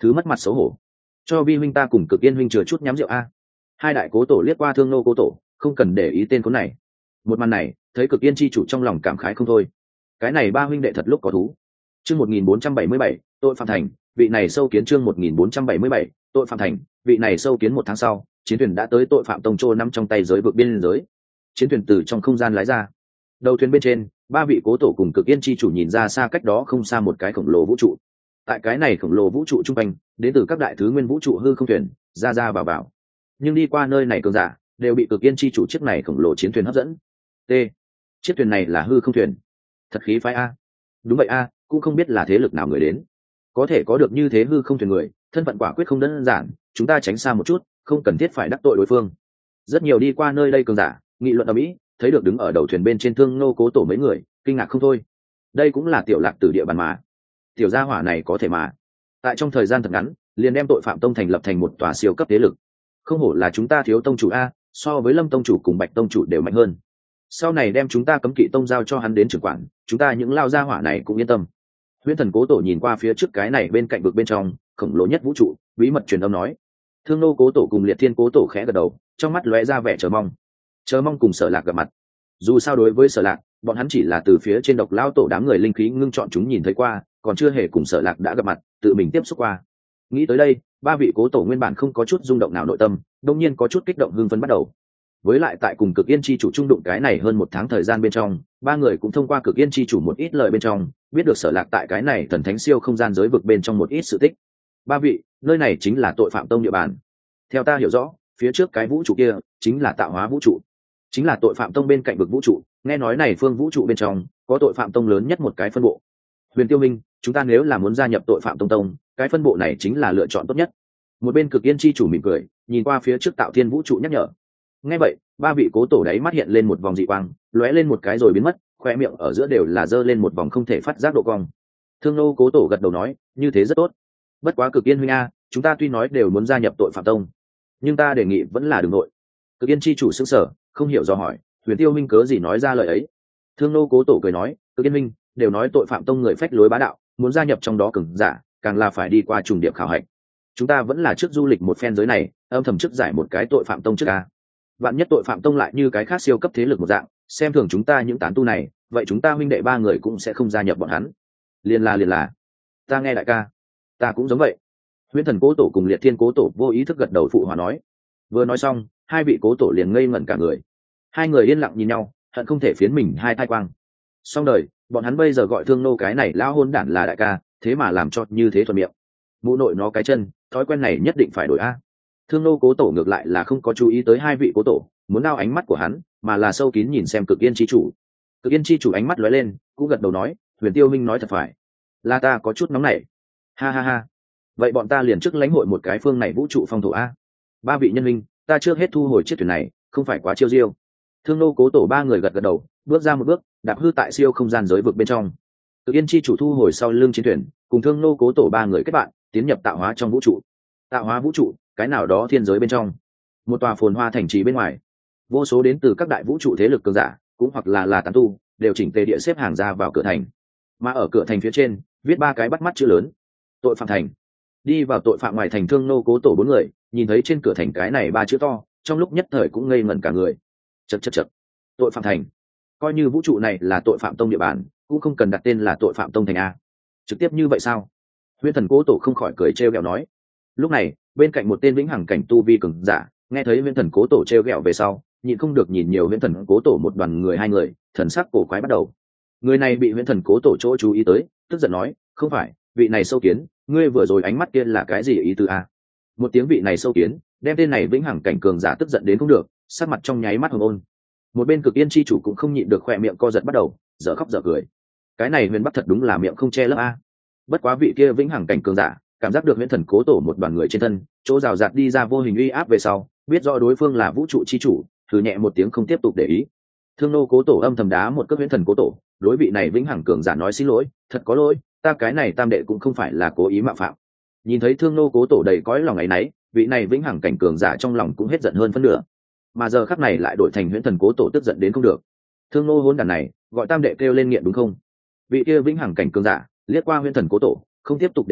A: thứ mất mặt xấu hổ. Cho vi huynh ta cùng Cực Yên huynh chừa chút nhắm rượu a. Hai đại cố tổ liếc qua Thương Nô cố tổ, không cần để ý tên cố này. Một màn này thấy Cực Yên chi chủ trong lòng cảm khái không thôi. Cái này ba huynh đệ thật lúc có thú. Chương một nghìn bốn trăm bảy mươi bảy, tội phạm thành, vị này sâu kiến. Chương một nghìn bốn trăm bảy mươi bảy, tội phạm thành, vị này sâu kiến. Một tháng sau, chiến thuyền đã tới tội phạm tông trô nắm trong tay giới vực biên giới. Chiến thuyền từ trong không gian lái ra. Đầu thuyền bên trên, ba vị cố tổ cùng Cực Yên chi chủ nhìn ra xa cách đó không xa một cái khổng lồ vũ trụ. Tại cái này khổng lồ vũ trụ trung quanh, đến từ các đại thứ nguyên vũ trụ hư không thuyền, ra ra vào vào. Nhưng đi qua nơi này cường giả, đều bị Cực Yên chi chủ chiếc này khổng lồ chiến thuyền hấp dẫn. T. Chiếc thuyền này là hư không thuyền. Thật khí phái a. Đúng vậy a, cũng không biết là thế lực nào người đến. Có thể có được như thế hư không thuyền người, thân phận quả quyết không đơn giản, chúng ta tránh xa một chút, không cần thiết phải đắc tội đối phương. Rất nhiều đi qua nơi đây cường giả, nghị luận ở mỹ, thấy được đứng ở đầu thuyền bên trên Thương Nô cố tổ mấy người, kinh ngạc không thôi. Đây cũng là tiểu lạc tử địa bàn mà. Tiểu gia hỏa này có thể mà. Tại trong thời gian thật ngắn, liền đem tội phạm tông thành lập thành một tòa siêu cấp thế lực. Không hổ là chúng ta thiếu tông chủ a, so với Lâm tông chủ cùng Bạch tông chủ đều mạnh hơn. Sau này đem chúng ta cấm kỵ tông giao cho hắn đến trưởng quản, chúng ta những lao gia hỏa này cũng yên tâm. Huyễn Thần cố tổ nhìn qua phía trước cái này bên cạnh vực bên trong, khổng lồ nhất vũ trụ, bí mật truyền âm nói. Thương Nô cố tổ cùng Liệt Thiên cố tổ khẽ gật đầu, trong mắt lóe ra vẻ chờ mong. Chờ mong cùng Sở Lạc gặp mặt. Dù sao đối với Sở Lạc, bọn hắn chỉ là từ phía trên độc lao tổ đám người linh khí ngưng chọn chúng nhìn thấy qua, còn chưa hề cùng Sở Lạc đã gặp mặt, tự mình tiếp xúc qua. Nghĩ tới đây, ba vị cố tổ nguyên bản không có chút rung động nào nội tâm, đột nhiên có chút kích động hưng phấn bắt đầu. Với lại tại cùng Cực Yên chi chủ trung đụng cái này hơn một tháng thời gian bên trong, ba người cũng thông qua Cực Yên chi chủ một ít lời bên trong, biết được Sở Lạc tại cái này thần thánh siêu không gian giới vực bên trong một ít sự tích. Ba vị, nơi này chính là tội phạm tông địa bàn. Theo ta hiểu rõ, phía trước cái vũ trụ kia chính là tạo hóa vũ trụ, chính là tội phạm tông bên cạnh vực vũ trụ. Nghe nói này phương vũ trụ bên trong có tội phạm tông lớn nhất một cái phân bộ. Huyền Tiêu Minh, chúng ta nếu là muốn gia nhập tội phạm tông tông, cái phân bộ này chính là lựa chọn tốt nhất. Một bên Cực Yên chi chủ mỉm cười, nhìn qua phía trước Tạo Thiên vũ trụ nhắc nhở. Nghe vậy, ba vị cố tổ đáy mắt hiện lên một vòng dị quang, lóe lên một cái rồi biến mất, khoe miệng ở giữa đều là dơ lên một vòng không thể phát giác độ cong. Thương Nô cố tổ gật đầu nói, như thế rất tốt. Bất quá Cực Yên huynh a, chúng ta tuy nói đều muốn gia nhập tội phạm tông, nhưng ta đề nghị vẫn là đường nội. Cực Yên chi chủ sững sờ, không hiểu do hỏi, Huyền Tiêu huynh cớ gì nói ra lời ấy. Thương Nô cố tổ cười nói, Cực Yên huynh, đều nói tội phạm tông người phách lối bá đạo, muốn gia nhập trong đó cường giả, càng là phải đi qua trùng điệp khảo hạch. Chúng ta vẫn là trước du lịch một phen giới này, âm thầm trước giải một cái tội phạm tông trước a. Vạn nhất tội phạm tông lại như cái khác siêu cấp thế lực một dạng, xem thường chúng ta những tán tu này, vậy chúng ta huynh đệ ba người cũng sẽ không gia nhập bọn hắn. Liền là liền là. Ta nghe đại ca, ta cũng giống vậy. Huyễn Thần cố tổ cùng Liệt Thiên cố tổ vô ý thức gật đầu phụ hòa nói. Vừa nói xong, hai vị cố tổ liền ngây ngẩn cả người. Hai người yên lặng nhìn nhau, hận không thể phiến mình hai thai quang. Xong đời, bọn hắn bây giờ gọi Thương Nô cái này lão hôn đản là đại ca, thế mà làm cho như thế thuận miệng. Mụ nội nó cái chân, thói quen này nhất định phải đổi a. Thương Nô cố tổ ngược lại là không có chú ý tới hai vị cố tổ, muốn đao ánh mắt của hắn, mà là sâu kín nhìn xem Cực Yên chi chủ. Cực Yên chi chủ ánh mắt lóe lên, cũng gật đầu nói, Huyền Tiêu minh nói thật phải, là ta có chút nóng nảy. Ha ha ha. Vậy bọn ta liền trước lãnh hội một cái phương này vũ trụ phong thổ a. Ba vị nhân minh, ta trước hết thu hồi chiếc thuyền này, không phải quá chiêu diêu. Thương Nô cố tổ ba người gật gật đầu, bước ra một bước, đạp hư tại siêu không gian giới vực bên trong. Cực Yên chi chủ thu hồi sau lưng chiến thuyền, cùng Thương Nô cố tổ ba người kết bạn, tiến nhập tạo hóa trong vũ trụ. Tạo hóa vũ trụ, cái nào đó thiên giới bên trong, một tòa phồn hoa thành trì bên ngoài, vô số đến từ các đại vũ trụ thế lực cường giả, cũng hoặc là là tán tu, đều chỉnh tề địa xếp hàng ra vào cửa thành. Mà ở cửa thành phía trên, viết ba cái bắt mắt chữ lớn: tội phạm thành. Đi vào tội phạm ngoài thành Thương Nô cố tổ bốn người, nhìn thấy trên cửa thành cái này ba chữ to, trong lúc nhất thời cũng ngây ngẩn cả người. Chậc chậc chậc. Tội phạm thành. Coi như vũ trụ này là tội phạm tông địa bàn, cũng không cần đặt tên là tội phạm tông thành a. Trực tiếp như vậy sao? Huyễn Thần cố tổ không khỏi cười trêu ghẹo nói. Lúc này, bên cạnh một tên vĩnh hằng cảnh tu vi cường giả, nghe thấy Huyễn Thần cố tổ trêu ghẹo về sau, nhịn không được nhìn nhiều Huyễn Thần cố tổ một đoàn người hai người, thần sắc cổ quái bắt đầu. Người này bị Huyễn Thần cố tổ chỗ chú ý tới, tức giận nói, không phải, vị này sâu kiến, ngươi vừa rồi ánh mắt kia là cái gì ý tứ a? Một tiếng vị này sâu kiến, đem tên này vĩnh hằng cảnh cường giả tức giận đến không được, sắc mặt trong nháy mắt hồng ôn. Một bên Cực Yên chi chủ cũng không nhịn được khỏe miệng co giật bắt đầu, dở khóc dở cười. Cái này Huyền Bắc thật đúng là miệng không che lấp a. Bất quá vị kia vĩnh hằng cảnh cường giả, cảm giác được Huyễn Thần cố tổ một đoàn người trên thân, chỗ rào rạt đi ra vô hình uy áp về sau, biết rõ đối phương là vũ trụ chi chủ, thử nhẹ một tiếng không tiếp tục để ý. Thương Nô cố tổ âm thầm đá một cước Huyễn Thần cố tổ, đối vị này vĩnh hằng cường giả nói xin lỗi, thật có lỗi, ta cái này tam đệ cũng không phải là cố ý mạo phạm. Nhìn thấy Thương Nô cố tổ đầy cõi lòng ấy nấy, vị này vĩnh hằng cảnh cường giả trong lòng cũng hết giận hơn phân nửa. Mà giờ khắc này lại đổi thành Huyễn Thần cố tổ tức giận đến không được. Thương Nô hỗn đản này, gọi tam đệ kêu lên nghiện đúng không? Vị kia vĩnh hằng cảnh cường giả liếc qua Huyễn Thần cố tổ, không tiếp tục để ý,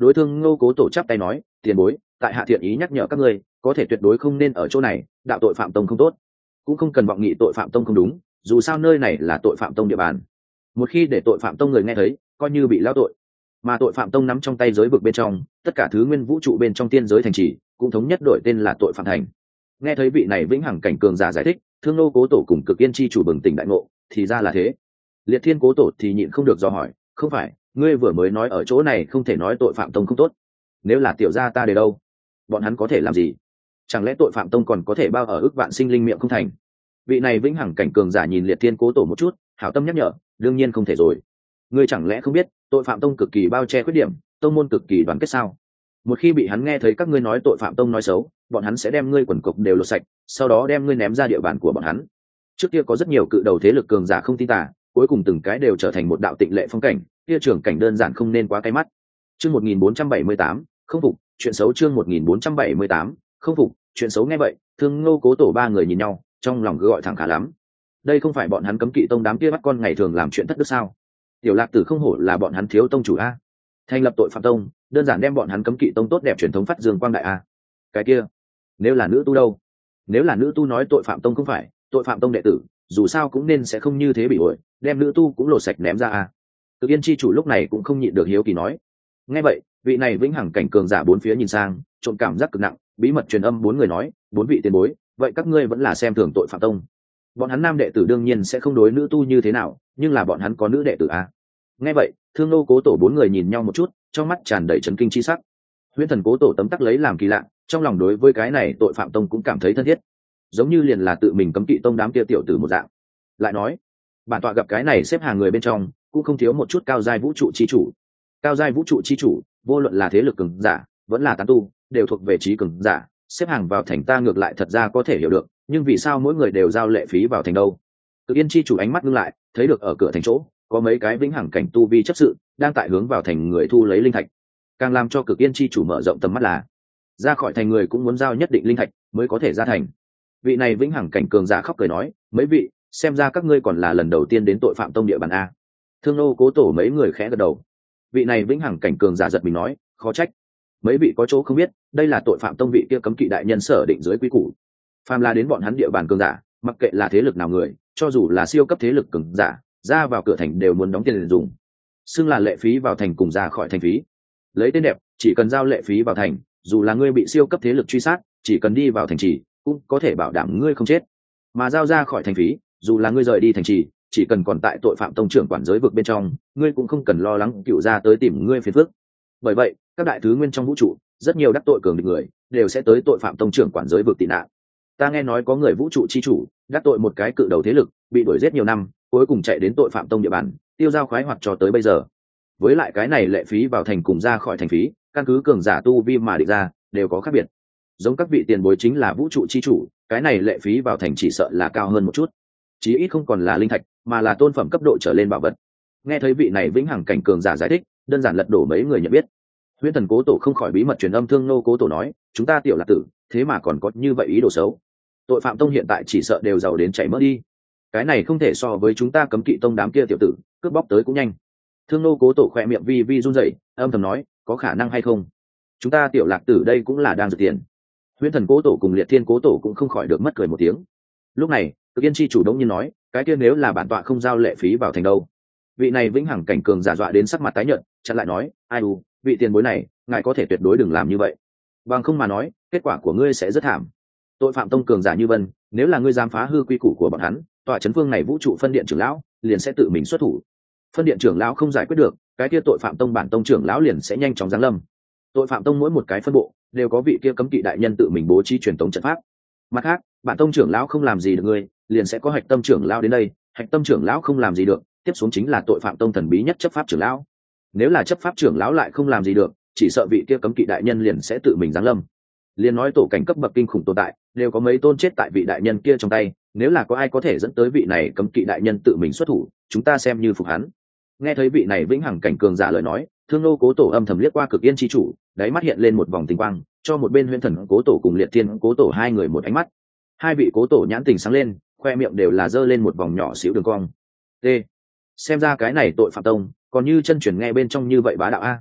A: đối thương ngô cố tổ chắp tay nói, tiền bối, tại hạ thiện ý nhắc nhở các ngươi, có thể tuyệt đối không nên ở chỗ này, đạo tội phạm tông không tốt, cũng không cần vọng nghị tội phạm tông không đúng, dù sao nơi này là tội phạm tông địa bàn, một khi để tội phạm tông người nghe thấy, coi như bị lao tội. Mà tội phạm tông nắm trong tay giới vực bên trong tất cả thứ nguyên vũ trụ bên trong tiên giới thành trì, cũng thống nhất đổi tên là tội phạm thành. Nghe thấy vị này vĩnh hằng cảnh cường giả giải thích, thương nô cố tổ cùng cực yên chi chủ bừng tỉnh đại ngộ, thì ra là thế. Liệt thiên cố tổ thì nhịn không được dò hỏi, không phải ngươi vừa mới nói ở chỗ này không thể nói tội phạm tông không tốt, nếu là tiểu gia ta để đâu, bọn hắn có thể làm gì? Chẳng lẽ tội phạm tông còn có thể bao ở ước vạn sinh linh miệng không thành? Vị này vĩnh hằng cảnh cường giả nhìn liệt thiên cố tổ một chút, hảo tâm nhắc nhở, đương nhiên không thể rồi. Ngươi chẳng lẽ không biết tội phạm tông cực kỳ bao che khuyết điểm, tông môn cực kỳ đoàn kết sao? Một khi bị hắn nghe thấy các ngươi nói tội phạm tông nói xấu, bọn hắn sẽ đem ngươi quần cục đều lột sạch, sau đó đem ngươi ném ra địa bàn của bọn hắn. Trước kia có rất nhiều cự đầu thế lực cường giả không tin tà, cuối cùng từng cái đều trở thành một đạo tịnh lệ phong cảnh, kia trưởng cảnh đơn giản không nên quá cay mắt. Chương một nghìn bốn trăm bảy mươi tám, không phục, chuyện xấu chương một nghìn bốn trăm bảy mươi tám, không phục, chuyện xấu nghe vậy, Thương Ngô cố tổ ba người nhìn nhau, trong lòng cứ gọi thẳng khá lắm. Đây không phải bọn hắn cấm kỵ tông đám kia bắt con ngày thường làm chuyện thất đức sao? Tiểu Lạc Tử không hổ là bọn hắn thiếu tông chủ a. Thành lập tội phạm tông, đơn giản đem bọn hắn cấm kỵ tông tốt đẹp truyền thống phát dương quang đại a. Cái kia, nếu là nữ tu đâu? Nếu là nữ tu nói tội phạm tông không phải, tội phạm tông đệ tử, dù sao cũng nên sẽ không như thế bị ổi, đem nữ tu cũng lột sạch ném ra a. Cực Yên chi chủ lúc này cũng không nhịn được hiếu kỳ nói. Nghe vậy, vị này vĩnh hằng cảnh cường giả bốn phía nhìn sang, trộn cảm giác cực nặng, bí mật truyền âm bốn người nói, bốn vị tiền bối, vậy các ngươi vẫn là xem thường tội phạm tông. Bọn hắn nam đệ tử đương nhiên sẽ không đối nữ tu như thế nào, nhưng là bọn hắn có nữ đệ tử a. Nghe vậy, Thương Nô cố tổ bốn người nhìn nhau một chút, trong mắt tràn đầy chấn kinh chi sắc. Huyễn Thần cố tổ tấm tắc lấy làm kỳ lạ, trong lòng đối với cái này tội phạm tông cũng cảm thấy thân thiết, giống như liền là tự mình cấm kỵ tông đám kia tiểu tử một dạng. Lại nói, bản tọa gặp cái này xếp hàng người bên trong, cũng không thiếu một chút cao giai vũ trụ chi chủ. Cao giai vũ trụ chi chủ, vô luận là thế lực cường giả, vẫn là tán tu, đều thuộc về trí cường giả, xếp hàng vào thành ta ngược lại thật ra có thể hiểu được, nhưng vì sao mỗi người đều giao lệ phí vào thành đâu? Cực Yên chi chủ ánh mắt ngưng lại, thấy được ở cửa thành chỗ có mấy cái vĩnh hằng cảnh tu vi chấp sự đang tại hướng vào thành người thu lấy linh thạch. Càng làm cho Cực Yên chi chủ mở rộng tầm mắt là, ra khỏi thành người cũng muốn giao nhất định linh thạch mới có thể ra thành. Vị này vĩnh hằng cảnh cường giả khóc cười nói, mấy vị, xem ra các ngươi còn là lần đầu tiên đến tội phạm tông địa bàn a. Thương Nô cố tổ mấy người khẽ gật đầu. Vị này vĩnh hằng cảnh cường giả giật mình nói, khó trách, mấy vị có chỗ không biết, đây là tội phạm tông vị kia cấm kỵ đại nhân sở định dưới quy củ. Phàm là đến bọn hắn địa bàn cường giả, mặc kệ là thế lực nào người, cho dù là siêu cấp thế lực cường giả, ra vào cửa thành đều muốn đóng tiền dùng, xưng là lệ phí vào thành cùng ra khỏi thành phí. Lấy tên đẹp, chỉ cần giao lệ phí vào thành, dù là ngươi bị siêu cấp thế lực truy sát, chỉ cần đi vào thành trì cũng có thể bảo đảm ngươi không chết. Mà giao ra khỏi thành phí, dù là ngươi rời đi thành trì, chỉ cần còn tại tội phạm tông trưởng quản giới vực bên trong, ngươi cũng không cần lo lắng cựu ra tới tìm ngươi phiền phức. Bởi vậy, các đại thứ nguyên trong vũ trụ, rất nhiều đắc tội cường địch người đều sẽ tới tội phạm tông trưởng quản giới vực tị nạn. Ta nghe nói có người vũ trụ chi chủ đắc tội một cái cự đầu thế lực, bị đuổi giết nhiều năm, cuối cùng chạy đến tội phạm tông địa bàn, tiêu dao khoái hoạt cho tới bây giờ. Với lại cái này lệ phí vào thành cùng ra khỏi thành phí, căn cứ cường giả tu vi mà định ra, đều có khác biệt. Giống các vị tiền bối chính là vũ trụ chi chủ, cái này lệ phí vào thành chỉ sợ là cao hơn một chút, chí ít không còn là linh thạch, mà là tôn phẩm cấp độ trở lên bảo vật. Nghe thấy vị này vĩnh hằng cảnh cường giả giải thích, đơn giản lật đổ mấy người nhận biết. Huyễn Thần cố tổ không khỏi bí mật truyền âm Thương Nô cố tổ nói, chúng ta Tiểu Lạc Tử, thế mà còn có như vậy ý đồ xấu. Tội phạm tông hiện tại chỉ sợ đều giàu đến chảy mỡ đi, cái này không thể so với chúng ta cấm kỵ tông đám kia tiểu tử, cướp bóc tới cũng nhanh. Thương Nô cố tổ khỏe miệng vi vi run rẩy, âm thầm nói, có khả năng hay không? Chúng ta Tiểu Lạc Tử đây cũng là đang giật tiền. Huyễn Thần cố tổ cùng Liệt Thiên cố tổ cũng không khỏi được mất cười một tiếng. Lúc này, Cực Yên chi chủ động nhiên nói, cái kia nếu là bản tọa không giao lệ phí vào thành đâu? Vị này vĩnh hằng cảnh cường giả dọa đến sắc mặt tái nhợt, chặn lại nói, ai u, vị tiền bối này, ngài có thể tuyệt đối đừng làm như vậy, bằng không mà nói, kết quả của ngươi sẽ rất thảm. Tội phạm tông cường giả như vân, nếu là ngươi dám phá hư quy củ của bọn hắn, tọa chấn phương này vũ trụ phân điện trưởng lão liền sẽ tự mình xuất thủ. Phân điện trưởng lão không giải quyết được, cái kia tội phạm tông bản tông trưởng lão liền sẽ nhanh chóng giáng lâm. Tội phạm tông mỗi một cái phân bộ đều có vị kia cấm kỵ đại nhân tự mình bố trí truyền tống trận pháp. Mặt khác, bản tông trưởng lão không làm gì được ngươi, liền sẽ có hạch tâm trưởng lão đến đây, hạch tâm trưởng lão không làm gì được, tiếp xuống chính là tội phạm tông thần bí nhất chấp pháp trưởng lão. Nếu là chấp pháp trưởng lão lại không làm gì được, chỉ sợ vị kia cấm kỵ đại nhân liền sẽ tự mình giáng lâm. Liền nói tổ cảnh cấp bậc kinh khủng tồn tại, đều có mấy tôn chết tại vị đại nhân kia trong tay, nếu là có ai có thể dẫn tới vị này cấm kỵ đại nhân tự mình xuất thủ, chúng ta xem như phục hắn. Nghe thấy vị này vĩnh hằng cảnh cường giả lời nói, Thương Nô cố tổ âm thầm liếc qua Cực Yên chi chủ, đáy mắt hiện lên một vòng tinh quang, cho một bên Huyễn Thần cố tổ cùng Liệt Thiên cố tổ hai người một ánh mắt. Hai vị cố tổ nhãn tình sáng lên, khoe miệng đều là giơ lên một vòng nhỏ xíu đường cong. T. Xem ra cái này tội phạm tông, còn như chân truyền nghe bên trong như vậy bá đạo a.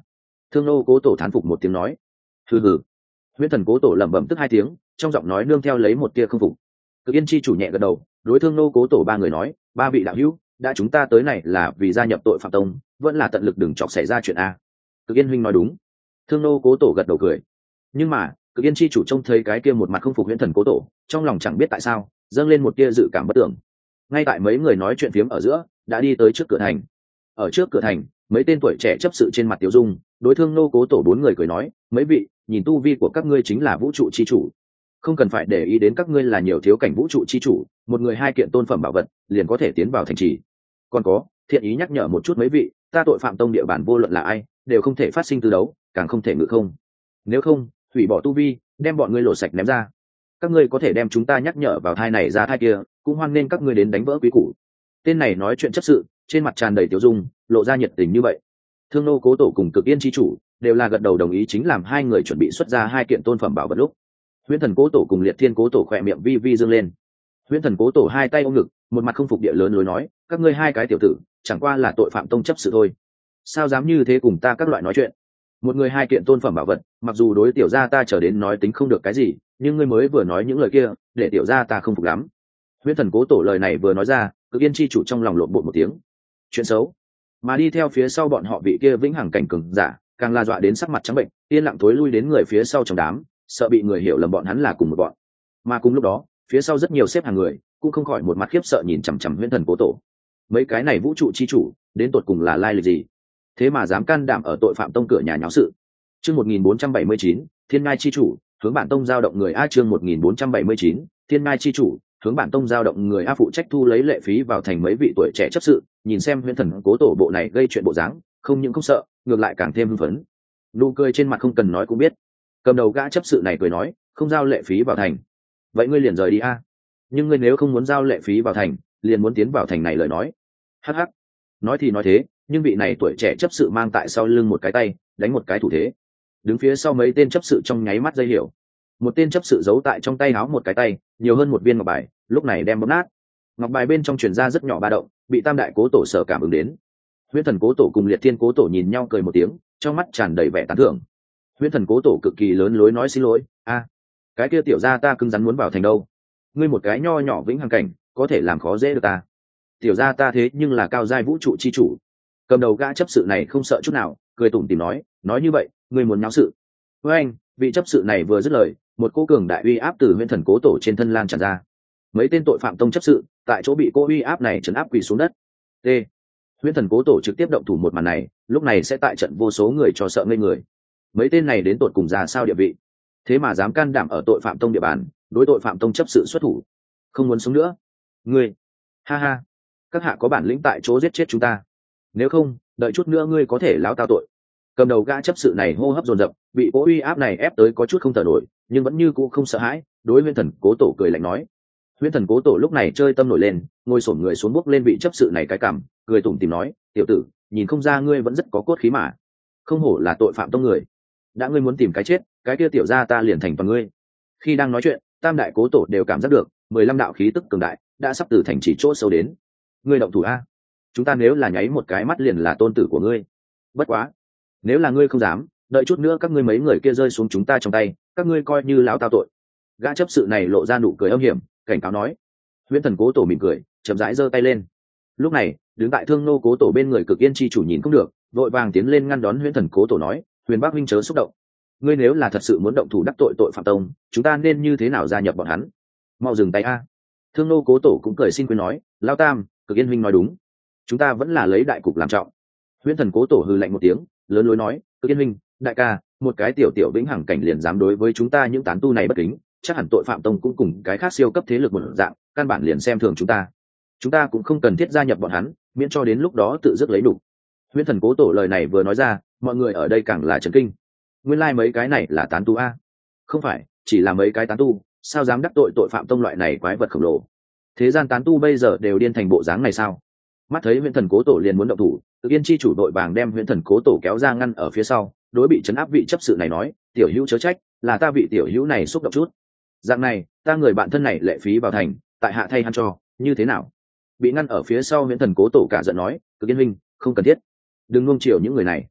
A: Thương nô cố tổ thán phục một tiếng nói. Hừ hừ. Huyễn thần cố tổ lẩm bẩm tức hai tiếng, trong giọng nói nương theo lấy một tia không phục. Cực Yên chi chủ nhẹ gật đầu, đối Thương nô cố tổ ba người nói, ba vị đạo hữu, đã chúng ta tới này là vì gia nhập tội phạm tông, vẫn là tận lực đừng chọc xảy ra chuyện a. Cực Yên huynh nói đúng. Thương nô cố tổ gật đầu cười. Nhưng mà Cực Yên chi chủ trông thấy cái kia một mặt không phục Huyễn thần cố tổ, trong lòng chẳng biết tại sao dâng lên một tia dự cảm bất tưởng. Ngay tại mấy người nói chuyện phiếm ở giữa, đã đi tới trước cửa thành. Ở trước cửa thành, mấy tên tuổi trẻ chấp sự trên mặt tiêu dung, đối Thương nô cố tổ bốn người cười nói, mấy vị, nhìn tu vi của các ngươi chính là vũ trụ chi chủ, không cần phải để ý đến các ngươi là nhiều thiếu cảnh vũ trụ chi chủ, một người hai kiện tôn phẩm bảo vật liền có thể tiến vào thành trì. Còn có, thiện ý nhắc nhở một chút mấy vị, ta tội phạm tông địa bàn vô luận là ai đều không thể phát sinh tư đấu, càng không thể ngự không. Nếu không, hủy bỏ tu vi, đem bọn ngươi lột sạch ném ra. Các ngươi có thể đem chúng ta nhắc nhở vào thai này ra thai kia, cũng hoan nên các ngươi đến đánh vỡ quý củ. Tên này nói chuyện chấp sự, trên mặt tràn đầy tiêu dung, lộ ra nhiệt tình như vậy. Thương nô cố tổ cùng Cực Yên chi chủ đều là gật đầu đồng ý, chính làm hai người chuẩn bị xuất ra hai kiện tôn phẩm bảo vật lúc, Huyễn thần cố tổ cùng Liệt Thiên cố tổ khỏe miệng vi vi dương lên. Huyễn thần cố tổ hai tay ôm ngực, một mặt không phục địa lớn lối nói, các ngươi hai cái tiểu tử chẳng qua là tội phạm tông chấp sự thôi, sao dám như thế cùng ta các loại nói chuyện. Một người hai kiện tôn phẩm bảo vật, mặc dù đối tiểu gia ta trở đến nói tính không được cái gì, nhưng ngươi mới vừa nói những lời kia để tiểu gia ta không phục lắm. Huyễn thần cố tổ lời này vừa nói ra, Cực Yên chi chủ trong lòng lộn bột một tiếng. Chuyện xấu. Mà đi theo phía sau bọn họ vị kia vĩnh hằng cảnh cường giả, càng la dọa đến sắc mặt trắng bệnh, yên lặng thối lui đến người phía sau trong đám, sợ bị người hiểu lầm bọn hắn là cùng một bọn. Mà cùng lúc đó, phía sau rất nhiều xếp hàng người cũng không khỏi một mặt khiếp sợ nhìn chằm chằm Huyễn thần cố tổ. Mấy cái này vũ trụ chi chủ đến tột cùng là lai lịch gì, thế mà dám can đảm ở tội phạm tông cửa nhà nháo sự. Chương một nghìn bốn trăm bảy mươi chín, Thiên Ngai chi chủ hướng bản tông giao động người a. Chương một nghìn bốn trăm bảy mươi chín, Thiên Ngai chi chủ hướng bản tông giao động người a. Phụ trách thu lấy lệ phí vào thành mấy vị tuổi trẻ chấp sự, nhìn xem Huyễn thần cố tổ bộ này gây chuyện bộ dáng, không những không sợ, ngược lại càng thêm hưng phấn. Nụ cười trên mặt không cần nói cũng biết. Cầm đầu gã chấp sự này cười nói, không giao lệ phí vào thành, vậy ngươi liền rời đi a. Nhưng ngươi nếu không muốn giao lệ phí vào thành, liền muốn tiến vào thành này lời nói. Hắc hắc. Nói thì nói thế, nhưng vị này tuổi trẻ chấp sự mang tại sau lưng một cái tay đánh một cái thủ thế. Đứng phía sau mấy tên chấp sự trong nháy mắt dây hiểu. Một tên chấp sự giấu tại trong tay áo một cái tay nhiều hơn một viên ngọc bài, lúc này đem bóp nát. Ngọc bài bên trong truyền ra rất nhỏ ba động, bị tam đại cố tổ sở cảm ứng đến. Huyễn thần cố tổ cùng Liệt Thiên cố tổ nhìn nhau cười một tiếng, trong mắt tràn đầy vẻ tán thưởng. Huyễn thần cố tổ cực kỳ lớn lối nói xin lỗi, a, cái kia tiểu gia ta cứng rắn muốn vào thành đâu, ngươi một cái nho nhỏ vĩnh hằng cảnh có thể làm khó dễ được ta. Tiểu gia ta thế nhưng là cao giai vũ trụ chi chủ. Cầm đầu gã chấp sự này không sợ chút nào, cười tủm tỉm nói, nói như vậy ngươi muốn náo sự. Với anh, vị chấp sự này vừa dứt lời, một cỗ cường đại uy áp từ Huyễn thần cố tổ trên thân lan tràn ra. Mấy tên tội phạm tông chấp sự tại chỗ bị cỗ uy áp này trấn áp quỳ xuống đất. T. Huyễn thần cố tổ trực tiếp động thủ một màn này, lúc này sẽ tại trận vô số người cho sợ ngây người. Mấy tên này đến tột cùng ra sao địa vị, thế mà dám can đảm ở tội phạm tông địa bàn đối tội phạm tông chấp sự xuất thủ. Không muốn sống nữa ngươi, ha ha, các hạ có bản lĩnh tại chỗ giết chết chúng ta, nếu không đợi chút nữa ngươi có thể láo tao tội. Cầm đầu gã chấp sự này hô hấp dồn dập, bị cỗ uy áp này ép tới có chút không thở nổi, nhưng vẫn như cũ không sợ hãi, đối Huyễn thần cố tổ cười lạnh nói. Huyễn thần cố tổ lúc này chơi tâm nổi lên, ngồi xổm người xuống bước lên vị chấp sự này cái cằm, cười tủm tỉm nói, tiểu tử, nhìn không ra ngươi vẫn rất có cốt khí mà, không hổ là tội phạm tông người, đã ngươi muốn tìm cái chết, cái kia tiểu gia ta liền thành toàn ngươi. Khi đang nói chuyện, tam đại cố tổ đều cảm giác được mười lăm đạo khí tức cường đại đã sắp từ thành chỉ chỗ sâu đến. Ngươi động thủ a, chúng ta nếu là nháy một cái mắt liền là tôn tử của ngươi. Bất quá, nếu là ngươi không dám, đợi chút nữa các ngươi mấy người kia rơi xuống chúng ta trong tay, các ngươi coi như lão tao tội. Gã chấp sự này lộ ra nụ cười âm hiểm, cảnh cáo nói. Huyễn thần cố tổ mỉm cười, chậm rãi giơ tay lên. Lúc này, đứng tại Thương nô cố tổ bên người Cực Yên chi chủ nhìn không được, vội vàng tiến lên ngăn đón Huyễn thần cố tổ nói, Huyền Bác huynh chớ xúc động, ngươi nếu là thật sự muốn động thủ đắc tội tội phạm tông, chúng ta nên như thế nào gia nhập bọn hắn? Mau dừng tay a. Thương nô cố tổ cũng cười xin khuyên nói, lao tam, Cực Yên huynh nói đúng, chúng ta vẫn là lấy đại cục làm trọng. Huyễn thần cố tổ hừ lạnh một tiếng, lớn lối nói, Cực Yên huynh, đại ca, một cái tiểu tiểu vĩnh hằng cảnh liền dám đối với chúng ta những tán tu này bất kính, chắc hẳn tội phạm tông cũng cùng cái khác siêu cấp thế lực một dạng, căn bản liền xem thường chúng ta. Chúng ta cũng không cần thiết gia nhập bọn hắn, miễn cho đến lúc đó tự dứt lấy đủ. Huyễn thần cố tổ lời này vừa nói ra, mọi người ở đây càng là chấn kinh. Nguyên lai like mấy cái này là tán tu a? Không phải, chỉ là mấy cái tán tu, sao dám đắc tội tội phạm tông loại này quái vật khổng lồ? Thế gian tán tu bây giờ đều điên thành bộ dáng này sao? Mắt thấy Huyễn thần cố tổ liền muốn động thủ, Cực Yên chi chủ đội vàng đem Huyễn thần cố tổ kéo ra ngăn ở phía sau, đối bị chấn áp vị chấp sự này nói, tiểu hữu chớ trách, là ta vị tiểu hữu này xúc động chút. Dạng này, ta người bạn thân này lệ phí vào thành, tại hạ thay hắn cho, như thế nào? Bị ngăn ở phía sau Huyễn thần cố tổ cả giận nói, Cực Yên huynh, không cần thiết, đừng nuông chiều những người này.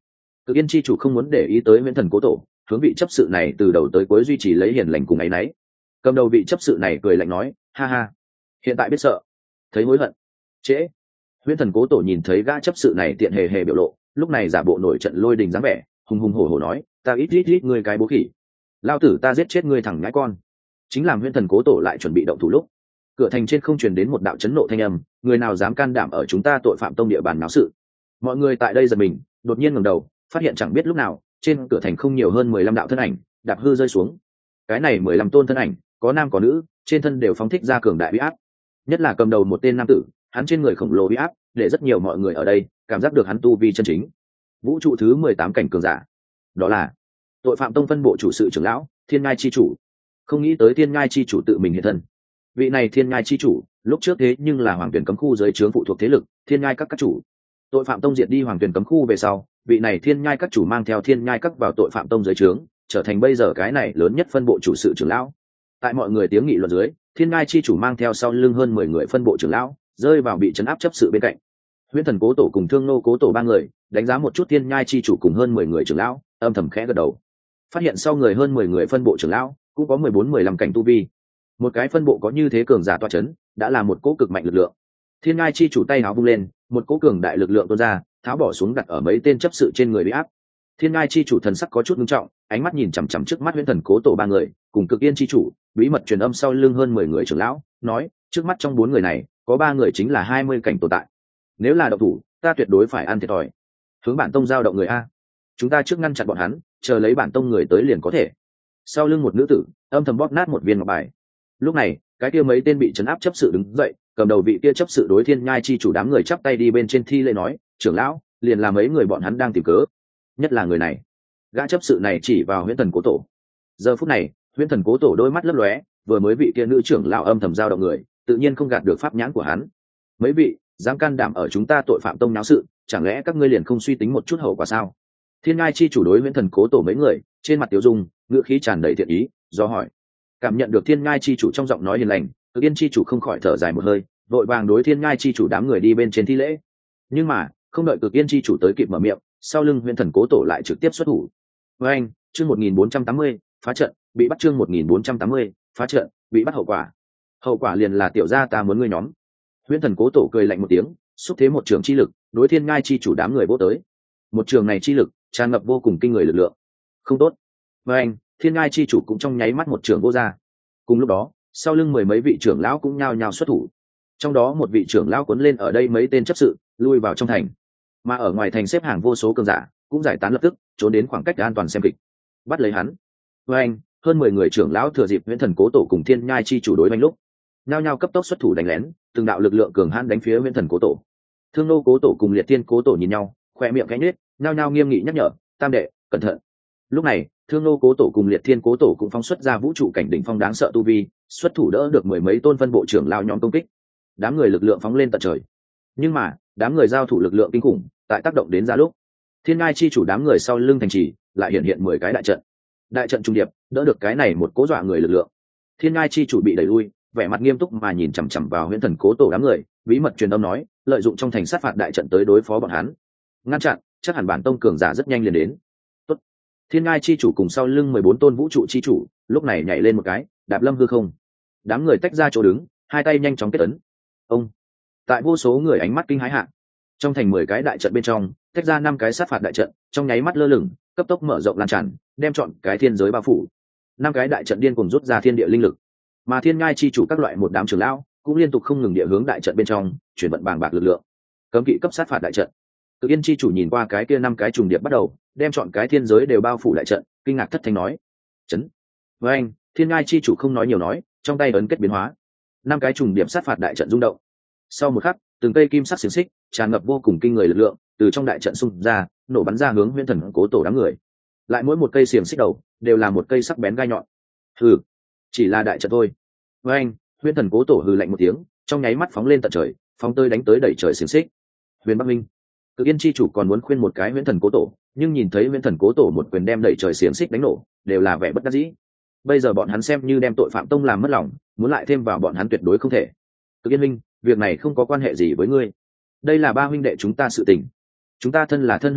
A: Cực Yên chi chủ không muốn để ý tới Huyễn Thần Cố Tổ, hướng vị chấp sự này từ đầu tới cuối duy trì lấy hiền lành cùng ấy nấy. Cầm đầu vị chấp sự này cười lạnh nói, ha ha, hiện tại biết sợ, thấy hối hận. Trễ. Huyễn Thần Cố Tổ nhìn thấy gã chấp sự này tiện hề hề biểu lộ, lúc này giả bộ nổi trận lôi đình dáng vẻ, hùng hùng hổ hổ nói, ta ít ít ít ngươi cái bố khỉ, lao tử ta giết chết ngươi thằng nhãi con. Chính làm Huyễn Thần Cố Tổ lại chuẩn bị động thủ lúc, cửa thành trên không truyền đến một đạo chấn nộ thanh âm, người nào dám can đảm ở chúng ta tội phạm tông địa bàn náo sự. Mọi người tại đây giật mình, đột nhiên ngẩng đầu, phát hiện chẳng biết lúc nào trên cửa thành không nhiều hơn mười lăm đạo thân ảnh đạp hư rơi xuống. Cái này mười lăm tôn thân ảnh, có nam có nữ, trên thân đều phóng thích ra cường đại uy áp, nhất là cầm đầu một tên nam tử, hắn trên người khổng lồ uy áp để rất nhiều mọi người ở đây cảm giác được hắn tu vi chân chính. Vũ trụ thứ mười tám cảnh cường giả, đó là tội phạm tông phân bộ chủ sự trưởng lão Thiên Ngai chi chủ. Không nghĩ tới Thiên Ngai chi chủ tự mình hiện thân. Vị này Thiên Ngai chi chủ lúc trước thế nhưng là Hoàng Tuyển cấm khu dưới trướng phụ thuộc thế lực Thiên Ngai các các chủ. Tội phạm tông diệt đi Hoàng Tuyển cấm khu về sau, vị này Thiên Ngai các chủ mang theo Thiên Ngai các vào tội phạm tông dưới trướng, trở thành bây giờ cái này lớn nhất phân bộ chủ sự trưởng lão. Tại mọi người tiếng nghị luận dưới, Thiên Ngai chi chủ mang theo sau lưng hơn mười người phân bộ trưởng lão rơi vào bị trấn áp chấp sự bên cạnh. Huyễn Thần Cố Tổ cùng Thương Nô Cố Tổ ba người đánh giá một chút Thiên Ngai chi chủ cùng hơn mười người trưởng lão, âm thầm khẽ gật đầu. Phát hiện sau người hơn mười người phân bộ trưởng lão cũng có mười bốn mười lăm cảnh tu vi. Một cái phân bộ có như thế cường giả tọa chấn, đã là một cỗ cực mạnh lực lượng. Thiên Ngai chi chủ tay áo vung lên, một cỗ cường đại lực lượng tuôn ra, tháo bỏ xuống đặt ở mấy tên chấp sự trên người bị áp. Thiên Ngai chi chủ thần sắc có chút nghiêm trọng, ánh mắt nhìn chằm chằm trước mắt Huyễn Thần Cố Tổ ba người, cùng Cực Yên chi chủ, bí mật truyền âm sau lưng hơn mười người trưởng lão, nói, trước mắt trong bốn người này, có ba người chính là hai mươi cảnh tồn tại. Nếu là độc thủ, ta tuyệt đối phải ăn thiệt thòi. Hướng bản tông giao động người a. Chúng ta trước ngăn chặn bọn hắn, chờ lấy bản tông người tới liền có thể. Sau lưng một nữ tử, âm thầm bóp nát một viên ngọc bài. Lúc này, cái kia mấy tên bị trấn áp chấp sự đứng dậy, cầm đầu vị kia chấp sự đối Thiên Ngai chi chủ đám người chắp tay đi bên trên thi lễ nói, trưởng lão, liền là mấy người bọn hắn đang tìm cớ, nhất là người này. Gã chấp sự này chỉ vào Huyễn Thần Cố Tổ. Giờ phút này, Huyễn Thần Cố Tổ đôi mắt lấp lóe, vừa mới vị kia nữ trưởng lão âm thầm giao động người, tự nhiên không gạt được pháp nhãn của hắn. Mấy vị dám can đảm ở chúng ta tội phạm tông náo sự, chẳng lẽ các ngươi liền không suy tính một chút hậu quả sao? Thiên Ngai chi chủ đối Huyễn Thần Cố Tổ mấy người, trên mặt tiêu dung, ngữ khí tràn đầy thiện ý, do hỏi. Cảm nhận được Thiên Ngai chi chủ trong giọng nói hiền lành, Cực Yên chi chủ không khỏi thở dài một hơi, vội vàng đối Thiên Ngai chi chủ đám người đi bên trên thi lễ. Nhưng mà, không đợi Cực Yên chi chủ tới kịp mở miệng, sau lưng Huyễn Thần Cố Tổ lại trực tiếp xuất thủ. Với anh, chương một nghìn bốn trăm tám mươi, phá trận, bị bắt chương một nghìn bốn trăm tám mươi, phá trận, bị bắt hậu quả. Hậu quả liền là tiểu gia ta muốn ngươi nhóm. Huyễn Thần Cố Tổ cười lạnh một tiếng, xúc thế một trường chi lực, đối Thiên Ngai chi chủ đám người vỗ tới. Một trường này chi lực, tràn ngập vô cùng kinh người lực lượng. Không tốt. Với anh, Thiên Ngai chi chủ cũng trong nháy mắt một trường vô ra. Cùng lúc đó, sau lưng mười mấy vị trưởng lão cũng nhao nhao xuất thủ. Trong đó một vị trưởng lão cuốn lên ở đây mấy tên chấp sự, lui vào trong thành. Mà ở ngoài thành xếp hàng vô số cường giả, cũng giải tán lập tức, trốn đến khoảng cách an toàn xem kịch. Bắt lấy hắn. Với anh, hơn mười người trưởng lão thừa dịp Huyễn Thần Cố Tổ cùng Thiên Ngai chi chủ đối đánh lúc, nhao nhao cấp tốc xuất thủ đánh lén, từng đạo lực lượng cường hãn đánh phía Huyễn Thần Cố Tổ. Thương Nô Cố Tổ cùng Liệt Thiên Cố Tổ nhìn nhau, khoe miệng khẽ nhếch, nhao nhao nghiêm nghị nhắc nhở, tam đệ, cẩn thận. Lúc này, Thương Nô Cố Tổ cùng Liệt Thiên Cố Tổ cũng phóng xuất ra vũ trụ cảnh đỉnh phong đáng sợ tu vi, xuất thủ đỡ được mười mấy tôn phân bộ trưởng lao nhóm công kích. Đám người lực lượng phóng lên tận trời. Nhưng mà, đám người giao thủ lực lượng kinh khủng, tại tác động đến ra lúc, Thiên Ngai chi chủ đám người sau lưng thành trì lại hiện hiện mười cái đại trận. Đại trận trung điệp, đỡ được cái này một cố dọa người lực lượng. Thiên Ngai chi chủ bị đẩy lui, vẻ mặt nghiêm túc mà nhìn chằm chằm vào Huyễn Thần Cố Tổ đám người, bí mật truyền âm nói, lợi dụng trong thành sát phạt đại trận tới đối phó bọn hắn. Ngăn chặn, chắc hẳn bản tông cường giả rất nhanh liền đến. Tốt. Thiên Ngai chi chủ cùng sau lưng mười bốn tôn vũ trụ chi chủ, lúc này nhảy lên một cái, đạp lâm hư không. Đám người tách ra chỗ đứng, hai tay nhanh chóng kết ấn. Ông. Tại vô số người ánh mắt kinh hãi hạ, trong thành mười cái đại trận bên trong, tách ra năm cái sát phạt đại trận, trong nháy mắt lơ lửng, cấp tốc mở rộng lan tràn, đem trọn cái thiên giới bao phủ. Năm cái đại trận điên cuồng rút ra thiên địa linh lực, mà Thiên Ngai chi chủ các loại một đám trưởng lão cũng liên tục không ngừng địa hướng đại trận bên trong chuyển vận bàng bạc lực lượng. Cấm kỵ cấp sát phạt đại trận. Cực Yên chi chủ nhìn qua cái kia năm cái trùng điệp bắt đầu, đem trọn cái thiên giới đều bao phủ đại trận, kinh ngạc thất thanh nói: "Chấn!" Với anh, Thiên Ngai chi chủ không nói nhiều nói, trong tay ấn kết biến hóa, năm cái trùng điệp sát phạt đại trận rung động. Sau một khắc, từng cây kim sắc xiềng xích tràn ngập vô cùng kinh người lực lượng, từ trong đại trận xung ra, nổ bắn ra hướng Huyễn Thần Cố Tổ đám người. Lại mỗi một cây xiềng xích đầu đều là một cây sắc bén gai nhọn. Hừ, chỉ là đại trận thôi. Với anh, Huyễn Thần Cố Tổ hừ lạnh một tiếng, trong nháy mắt phóng lên tận trời, phóng tơi đánh tới đẩy trời xiềng xích. Huyền Bắc Minh, Cực Yên chi chủ còn muốn khuyên một cái Huyễn Thần Cố Tổ, nhưng nhìn thấy Huyễn Thần Cố Tổ một quyền đem đẩy trời xiềng xích đánh nổ, đều là vẻ bất đắc dĩ. Bây giờ bọn hắn xem như đem tội phạm tông làm mất lòng, muốn lại thêm vào bọn hắn tuyệt đối không thể. Cực Yên Minh, việc này không có quan hệ gì với ngươi, đây là ba huynh đệ chúng ta sự tình, chúng ta thân là thân huynh đệ,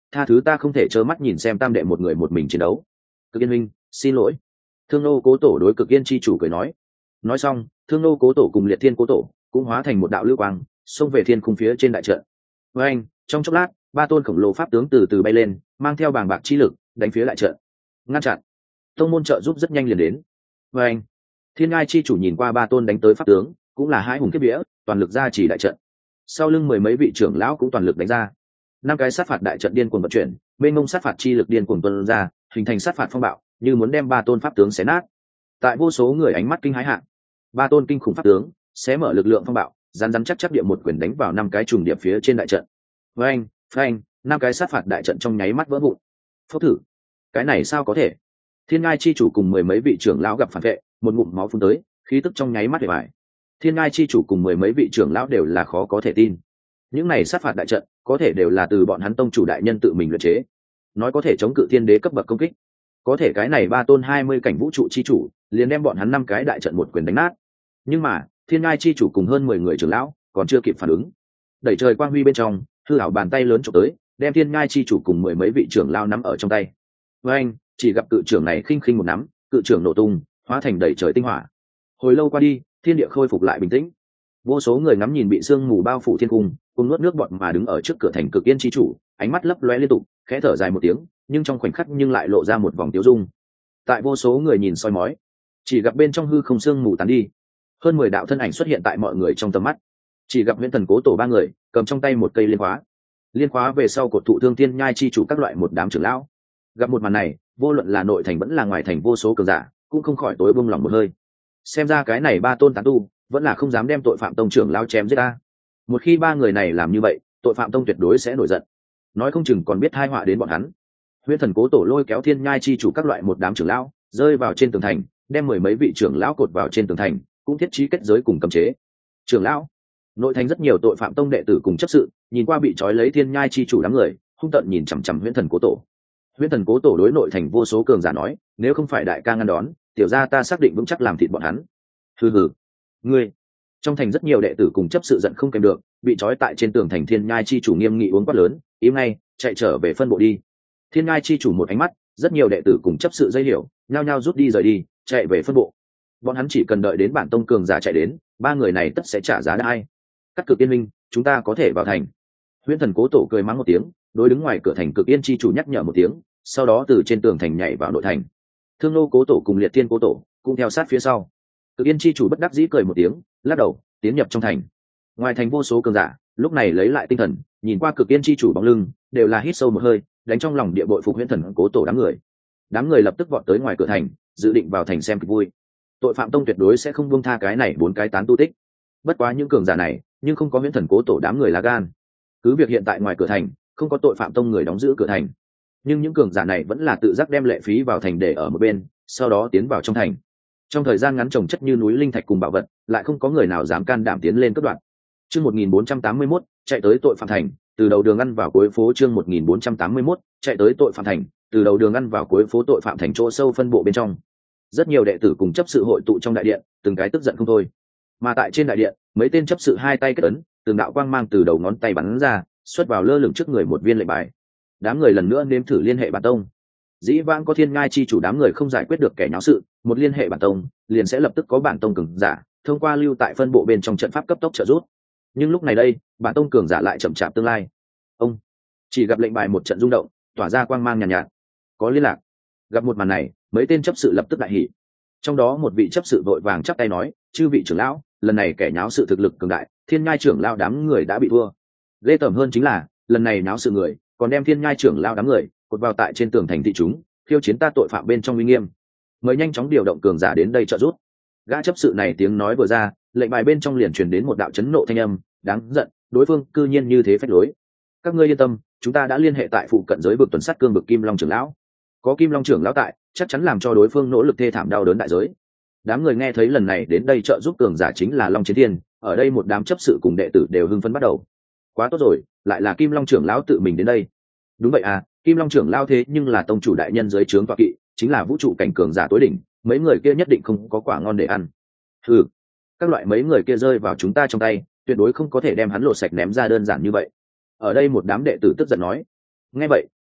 A: tha thứ ta không thể trơ mắt nhìn xem tam đệ một người một mình chiến đấu. Cực Yên minh, xin lỗi. Thương nô cố tổ đối Cực Yên chi chủ cười nói. Nói xong, Thương nô cố tổ cùng Liệt Thiên cố tổ cũng hóa thành một đạo lưu quang xông về thiên khung phía trên đại trận. Với anh, trong chốc lát, ba tôn khổng lồ pháp tướng từ từ bay lên, mang theo bàng bạc chi lực đánh phía đại trận. Ngăn chặn. Tông môn trợ giúp rất nhanh liền đến. Với anh, Thiên Ngai chi chủ nhìn qua ba tôn đánh tới pháp tướng, cũng là hai hùng kiếp vía, toàn lực ra chỉ đại trận. Sau lưng mười mấy vị trưởng lão cũng toàn lực đánh ra. Năm cái sát phạt đại trận điên cuồng vận chuyển, mênh mông sát phạt chi lực điên cuồng tuôn ra, hình thành sát phạt phong bạo, như muốn đem ba tôn pháp tướng xé nát. Tại vô số người ánh mắt kinh hãi hạ, ba tôn kinh khủng pháp tướng xé mở lực lượng phong bạo, rắn rắn chắc chắc địa một quyền đánh vào năm cái trùng điệp phía trên đại trận. Phanh, phanh, năm cái sát phạt đại trận trong nháy mắt vỡ vụn. Phốc thử, cái này sao có thể? Thiên Ngai chi chủ cùng mười mấy vị trưởng lão gặp phản vệ, một ngụm máu phun tới, khí tức trong nháy mắt để bại. Thiên Ngai chi chủ cùng mười mấy vị trưởng lão đều là khó có thể tin. Những này sát phạt đại trận có thể đều là từ bọn hắn tông chủ đại nhân tự mình luyện chế, nói có thể chống cự thiên đế cấp bậc công kích. Có thể cái này ba tôn hai mươi cảnh vũ trụ chi chủ liền đem bọn hắn năm cái đại trận một quyền đánh nát. Nhưng mà Thiên Ngai chi chủ cùng hơn mười người trưởng lão còn chưa kịp phản ứng, đẩy trời quang huy bên trong hư ảo bàn tay lớn chụp tới, đem Thiên Ngai chi chủ cùng mười mấy vị trưởng lão nắm ở trong tay. Với anh, chỉ gặp cự trưởng này khinh khinh một nắm, cự trưởng nổ tung, hóa thành đẩy trời tinh hỏa. Hồi lâu qua đi, thiên địa khôi phục lại bình tĩnh. Vô số người ngắm nhìn bị sương mù bao phủ thiên cung, cùng nuốt nước bọt mà đứng ở trước cửa thành Cực Yên chi chủ, ánh mắt lấp lóe liên tục, khẽ thở dài một tiếng, nhưng trong khoảnh khắc nhưng lại lộ ra một vòng tiêu dung. Tại vô số người nhìn soi mói, chỉ gặp bên trong hư không sương mù tán đi, hơn mười đạo thân ảnh xuất hiện tại mọi người trong tầm mắt. Chỉ gặp Huyễn Thần Cố tổ ba người cầm trong tay một cây liên khóa, liên khóa về sau cột thụ Thương Thiên Nhai chi chủ các loại một đám trưởng lão. Gặp một màn này, vô luận là nội thành vẫn là ngoài thành vô số cường giả cũng không khỏi tối bông lòng một hơi. Xem ra cái này ba tôn tán tu vẫn là không dám đem tội phạm tông trưởng lao chém giết ta. Một khi ba người này làm như vậy, tội phạm tông tuyệt đối sẽ nổi giận, nói không chừng còn biết tai họa đến bọn hắn. Huyễn Thần Cố tổ lôi kéo Thiên Nhai chi chủ các loại một đám trưởng lão rơi vào trên tường thành, đem mười mấy vị trưởng lão cột vào trên tường thành, cũng thiết trí kết giới cùng cấm chế. Trưởng lão, nội thành rất nhiều tội phạm tông đệ tử cùng chấp sự nhìn qua bị trói lấy Thiên Nhai chi chủ đám người, hung tợn nhìn chằm chằm Huyễn Thần Cố tổ. Huyễn Thần Cố tổ đối nội thành vô số cường giả nói, nếu không phải đại ca ngăn đón, tiểu gia ta xác định vững chắc làm thịt bọn hắn. Hừ hừ, ngươi. Trong thành rất nhiều đệ tử cùng chấp sự giận không kèm được, bị trói tại trên tường thành Thiên Nhai chi chủ nghiêm nghị uống quát lớn, im ngay, chạy trở về phân bộ đi. Thiên Nhai chi chủ một ánh mắt, rất nhiều đệ tử cùng chấp sự dây hiểu, nhao nhao rút đi rời đi, chạy về phân bộ. Bọn hắn chỉ cần đợi đến bản tông cường giả chạy đến, ba người này tất sẽ trả giá đai. Cắt Cực Yên minh, chúng ta có thể vào thành. Huyễn Thần Cố tổ cười mắng một tiếng, đối đứng ngoài cửa thành Cực Yên chi chủ nhắc nhở một tiếng, sau đó từ trên tường thành nhảy vào nội thành. Thương nô cố tổ cùng Liệt Thiên cố tổ cũng theo sát phía sau. Cực Yên chi chủ bất đắc dĩ cười một tiếng, lắc đầu tiến nhập trong thành. Ngoài thành vô số cường giả lúc này lấy lại tinh thần, nhìn qua Cực Yên chi chủ bóng lưng, đều là hít sâu một hơi, đánh trong lòng địa bội phục Huyễn Thần Cố tổ đám người. Đám người lập tức vọt tới ngoài cửa thành, dự định vào thành xem kịch vui. Tội phạm tông tuyệt đối sẽ không buông tha cái này bốn cái tán tu tích. Bất quá những cường giả này, nhưng không có Huyễn Thần Cố tổ đám người là gan. Cứ việc hiện tại ngoài cửa thành không có tội phạm tông người đóng giữ cửa thành, nhưng những cường giả này vẫn là tự giác đem lệ phí vào thành để ở một bên, sau đó tiến vào trong thành. Trong thời gian ngắn trồng chất như núi linh thạch cùng bảo vật, lại không có người nào dám can đảm tiến lên cướp đoạt. Chương một nghìn bốn trăm tám mươi mốt, chạy tới tội phạm thành, từ đầu đường ăn vào cuối phố. Chương một nghìn bốn trăm tám mươi mốt, chạy tới tội phạm thành, từ đầu đường ăn vào cuối phố. Tội phạm thành chỗ sâu phân bộ bên trong, rất nhiều đệ tử cùng chấp sự hội tụ trong đại điện, từng cái tức giận không thôi. Mà tại trên đại điện, mấy tên chấp sự hai tay kết ấn, từng đạo quang mang từ đầu ngón tay bắn ra, xuất vào lơ lửng trước người một viên lệnh bài. Đám người lần nữa nếm thử liên hệ bản tông. Dĩ vãng có Thiên Ngai chi chủ đám người không giải quyết được kẻ nháo sự, một liên hệ bản tông liền sẽ lập tức có bản tông cường giả thông qua lưu tại phân bộ bên trong trận pháp cấp tốc trợ giúp. Nhưng lúc này đây, bản tông cường giả lại chậm chạp tương lai. Ông chỉ gặp lệnh bài một trận rung động, tỏa ra quang mang nhàn nhạt, nhạt, có liên lạc. Gặp một màn này, mấy tên chấp sự lập tức đại hỉ. Trong đó một vị chấp sự vội vàng chắp tay nói, chư vị trưởng lão, lần này kẻ nháo sự thực lực cường đại, Thiên Ngai trưởng lão đám người đã bị thua. Ghê tởm hơn chính là, lần này náo sự người còn đem Thiên Ngai trưởng lão đám người cột vào tại trên tường thành thị chúng, khiêu chiến ta tội phạm bên trong uy nghiêm. Mới nhanh chóng điều động cường giả đến đây trợ giúp. Gã chấp sự này tiếng nói vừa ra, lệnh bài bên trong liền truyền đến một đạo chấn nộ thanh âm, đáng giận, đối phương cư nhiên như thế phách lối. Các ngươi yên tâm, chúng ta đã liên hệ tại phụ cận giới vực tuần sát cương vực Kim Long trưởng lão, có Kim Long trưởng lão tại, chắc chắn làm cho đối phương nỗ lực thê thảm đau đớn đại giới. Đám người nghe thấy lần này đến đây trợ giúp cường giả chính là Long Chiến Thiên, ở đây một đám chấp sự cùng đệ tử đều hưng phấn bắt đầu. Quá tốt rồi, lại là Kim Long trưởng lão tự mình đến đây. Đúng vậy à, Kim Long trưởng lão thế nhưng là tông chủ đại nhân dưới trướng tọa kỵ, chính là vũ trụ cảnh cường giả tối đỉnh, mấy người kia nhất định không có quả ngon để ăn. Ừ, các loại mấy người kia rơi vào chúng ta trong tay, tuyệt đối không có thể đem hắn lột sạch ném ra đơn giản như vậy. Ở đây một đám đệ tử tức giận nói. Nghe vậy,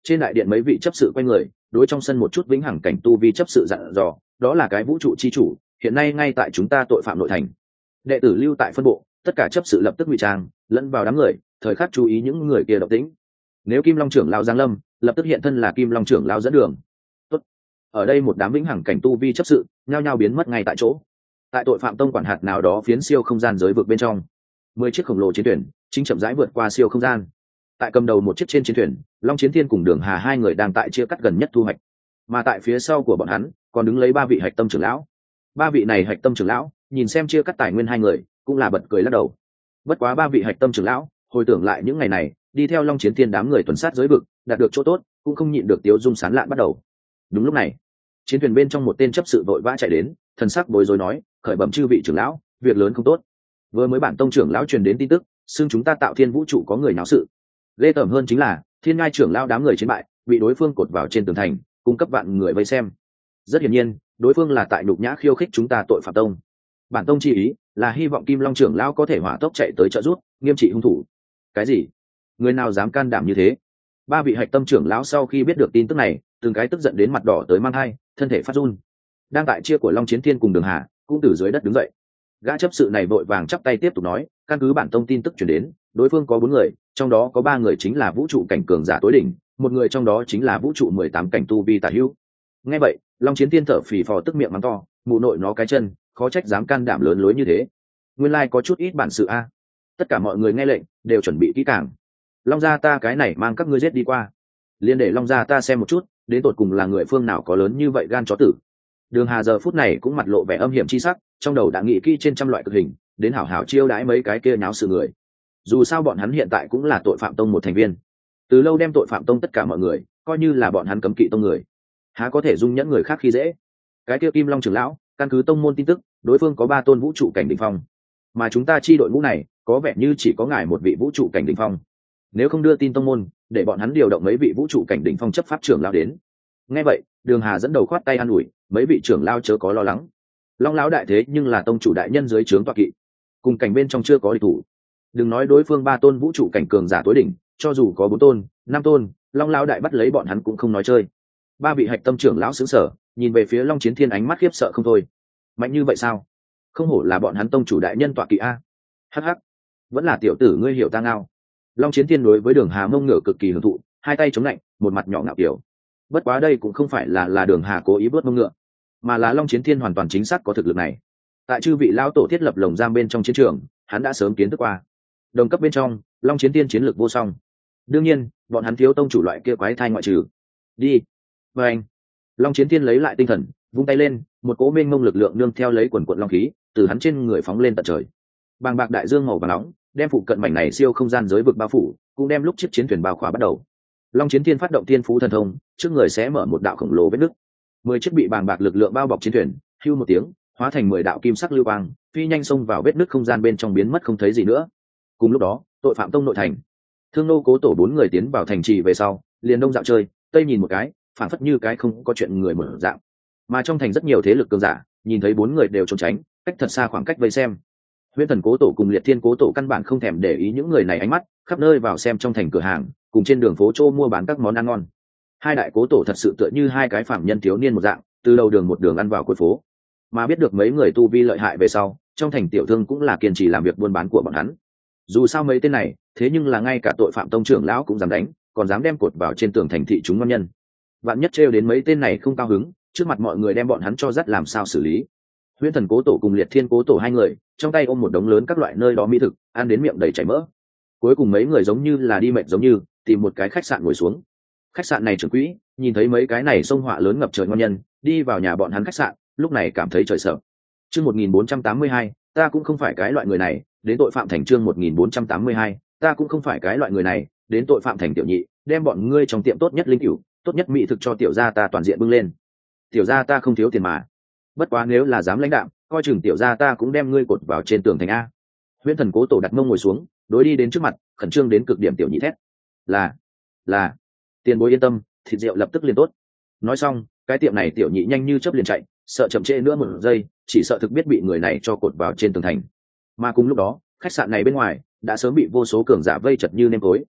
A: Trên đại điện mấy vị chấp sự quay người đối trong sân một chút vĩnh hằng cảnh tu vi chấp sự dặn dò, đó là cái vũ trụ chi chủ hiện nay ngay tại chúng ta tội phạm nội thành. Đệ tử lưu tại phân bộ, tất cả chấp sự lập tức ngụy trang lẫn vào đám người, thời khắc chú ý những người kia động tĩnh. Nếu Kim Long trưởng lão giáng lâm, lập tức hiện thân là Kim Long trưởng lão dẫn đường. Tốt. Ở đây một đám vĩnh hằng cảnh tu vi chấp sự nhao nhao biến mất ngay tại chỗ. Tại tội phạm tông quản hạt nào đó phiến siêu không gian giới vực bên trong, mười chiếc khổng lồ chiến thuyền chính chậm rãi vượt qua siêu không gian. Tại cầm đầu một chiếc trên chiến thuyền, Long Chiến Thiên cùng Đường Hà hai người đang tại chia cắt gần nhất thu hoạch, mà tại phía sau của bọn hắn còn đứng lấy ba vị hạch tâm trưởng lão. Ba vị này hạch tâm trưởng lão nhìn xem chia cắt tài nguyên hai người cũng là bật cười lắc đầu. Bất quá ba vị hạch tâm trưởng lão hồi tưởng lại những ngày này đi theo Long Chiến Thiên đám người tuần sát giới vực, đạt được chỗ tốt cũng không nhịn được tiếu dung sán lạn bắt đầu. Đúng lúc này, chiến thuyền bên trong một tên chấp sự vội vã chạy đến, thần sắc bối rối nói, khởi bẩm chư vị trưởng lão, việc lớn không tốt. Vừa mới bản tông trưởng lão truyền đến tin tức, xưng chúng ta Tạo Thiên vũ trụ có người náo sự. Ghê tởm hơn chính là Thiên Ngai trưởng lão đám người chiến bại, bị đối phương cột vào trên tường thành, cung cấp vạn người vây xem. Rất hiển nhiên, đối phương là tại nhục nhã khiêu khích chúng ta tội phạm tông. Bản tông chi ý là hy vọng Kim Long trưởng lão có thể hỏa tốc chạy tới trợ giúp, nghiêm trị hung thủ. Cái gì? Người nào dám can đảm như thế? Ba vị hạch tâm trưởng lão sau khi biết được tin tức này, từng cái tức giận đến mặt đỏ tới mang hai, thân thể phát run. Đang tại chia của Long Chiến Thiên cùng Đường Hà cũng từ dưới đất đứng dậy. Gã chấp sự này vội vàng chắp tay tiếp tục nói, căn cứ bản tông tin tức truyền đến, đối phương có bốn người, trong đó có ba người chính là vũ trụ cảnh cường giả tối đỉnh, một người trong đó chính là vũ trụ mười tám cảnh tu vi tả hữu. Nghe vậy, Long Chiến Thiên thở phì phò tức miệng mắng to, mụ nội nó cái chân, khó trách dám can đảm lớn lối như thế. Nguyên lai có chút ít bản sự a. Tất cả mọi người nghe lệnh, đều chuẩn bị kỹ càng. Long gia ta cái này mang các ngươi giết đi qua. Liên để Long gia ta xem một chút, đến tột cùng là người phương nào có lớn như vậy gan chó tử. Đường Hà giờ phút này cũng mặt lộ vẻ âm hiểm chi sắc, trong đầu đã nghĩ kỹ trên trăm loại cực hình, đến hảo hảo chiêu đãi mấy cái kia nháo sự người. Dù sao bọn hắn hiện tại cũng là tội phạm tông một thành viên, từ lâu đem tội phạm tông tất cả mọi người coi như là bọn hắn cấm kỵ tông người, há có thể dung nhẫn người khác khi dễ. Cái kia Kim Long trưởng lão, căn cứ tông môn tin tức, đối phương có ba tôn vũ trụ cảnh đỉnh phong, mà chúng ta chi đội ngũ này có vẻ như chỉ có ngài một vị vũ trụ cảnh đỉnh phong. Nếu không đưa tin tông môn, để bọn hắn điều động mấy vị vũ trụ cảnh đỉnh phong chấp pháp trưởng lão đến. Nghe vậy, Đường Hà dẫn đầu khoát tay an ủi, mấy vị trưởng lão chớ có lo lắng. Long lão đại thế nhưng là tông chủ đại nhân dưới trướng tọa kỵ, cùng cảnh bên trong chưa có địch thủ. Đừng nói đối phương ba tôn vũ trụ cảnh cường giả tối đỉnh, cho dù có bốn tôn, năm tôn, Long lão đại bắt lấy bọn hắn cũng không nói chơi. Ba vị hạch tâm trưởng lão sững sờ, nhìn về phía Long Chiến Thiên ánh mắt khiếp sợ không thôi. Mạnh như vậy sao? Không hổ là bọn hắn tông chủ đại nhân tọa kỵ a. Hắc hắc, vẫn là tiểu tử ngươi hiểu ta ngao. Long Chiến Thiên đối với Đường Hà mông ngửa cực kỳ hưởng thụ, hai tay chống lạnh, một mặt nhỏ ngạo kiểu. Bất quá đây cũng không phải là là Đường Hà cố ý bớt mông ngựa, mà là Long Chiến Thiên hoàn toàn chính xác có thực lực này. Tại chư vị lão tổ thiết lập lồng giam bên trong chiến trường, hắn đã sớm kiến thức qua. Đồng cấp bên trong, Long Chiến Thiên chiến lược vô song. Đương nhiên, bọn hắn thiếu tông chủ loại kia quái thai ngoại trừ. Đi. Và anh. Long Chiến Thiên lấy lại tinh thần, vung tay lên, một cỗ mênh mông lực lượng nương theo lấy quần quần long khí, từ hắn trên người phóng lên tận trời. Bàng bạc đại dương màu vàng nóng, đem phụ cận mảnh này siêu không gian giới vực bao phủ, cũng đem lúc chiếc chiến thuyền bao khỏa bắt đầu. Long Chiến Thiên phát động thiên phú thần thông, trước người sẽ mở một đạo khổng lồ vết nứt. Mười chiếc bị bàng bạc lực lượng bao bọc chiến thuyền, hưu một tiếng, hóa thành mười đạo kim sắc lưu quang, phi nhanh xông vào vết nứt không gian bên trong biến mất không thấy gì nữa. Cùng lúc đó, tội phạm tông nội thành, Thương Nô Cố Tổ bốn người tiến vào thành trì về sau, liền đông dạo chơi, tây nhìn một cái, phản phất như cái không có chuyện người mở dạng. Mà trong thành rất nhiều thế lực cường giả, nhìn thấy bốn người đều trốn tránh, cách thật xa khoảng cách vây xem. Huyễn Thần Cố Tổ cùng Liệt Thiên Cố Tổ căn bản không thèm để ý những người này ánh mắt, khắp nơi vào xem trong thành cửa hàng, cùng trên đường phố trô mua bán các món ăn ngon. Hai đại cố tổ thật sự tựa như hai cái phạm nhân thiếu niên một dạng, từ đầu đường một đường ăn vào cuối phố. Mà biết được mấy người tu vi lợi hại về sau, trong thành tiểu thương cũng là kiên trì làm việc buôn bán của bọn hắn. Dù sao mấy tên này, thế nhưng là ngay cả tội phạm tông trưởng lão cũng dám đánh, còn dám đem cột vào trên tường thành thị chúng ngon nhân. Vạn nhất trêu đến mấy tên này không cao hứng, trước mặt mọi người đem bọn hắn cho dắt làm sao xử lý. Huyễn Thần Cố Tổ cùng Liệt Thiên Cố Tổ hai người, trong tay ôm một đống lớn các loại nơi đó mỹ thực, ăn đến miệng đầy chảy mỡ. Cuối cùng mấy người giống như là đi mệt giống như, tìm một cái khách sạn ngồi xuống. Khách sạn này trưởng quỹ nhìn thấy mấy cái này sông họa lớn ngập trời ngon nhân, đi vào nhà bọn hắn khách sạn, lúc này cảm thấy trời sợ. Chương một nghìn bốn trăm tám mươi hai, ta cũng không phải cái loại người này, đến tội phạm thành chương một nghìn bốn trăm tám mươi hai, ta cũng không phải cái loại người này, đến tội phạm thành tiểu nhị, đem bọn ngươi trong tiệm tốt nhất linh cửu, tốt nhất mỹ thực cho tiểu gia ta toàn diện bưng lên. Tiểu gia ta không thiếu tiền mà. Bất quá nếu là dám lãnh đạm, coi chừng tiểu gia ta cũng đem ngươi cột vào trên tường thành a. Huyễn Thần Cố Tổ đặt mông ngồi xuống, đối đi đến trước mặt, khẩn trương đến cực điểm tiểu nhị thét: "Là, là, tiền bối yên tâm, thịt rượu lập tức liền tốt." Nói xong, cái tiệm này tiểu nhị nhanh như chớp liền chạy, sợ chậm trễ nữa một giây, chỉ sợ thực biết bị người này cho cột vào trên tường thành. Mà cùng lúc đó, khách sạn này bên ngoài đã sớm bị vô số cường giả vây chật như nêm cối.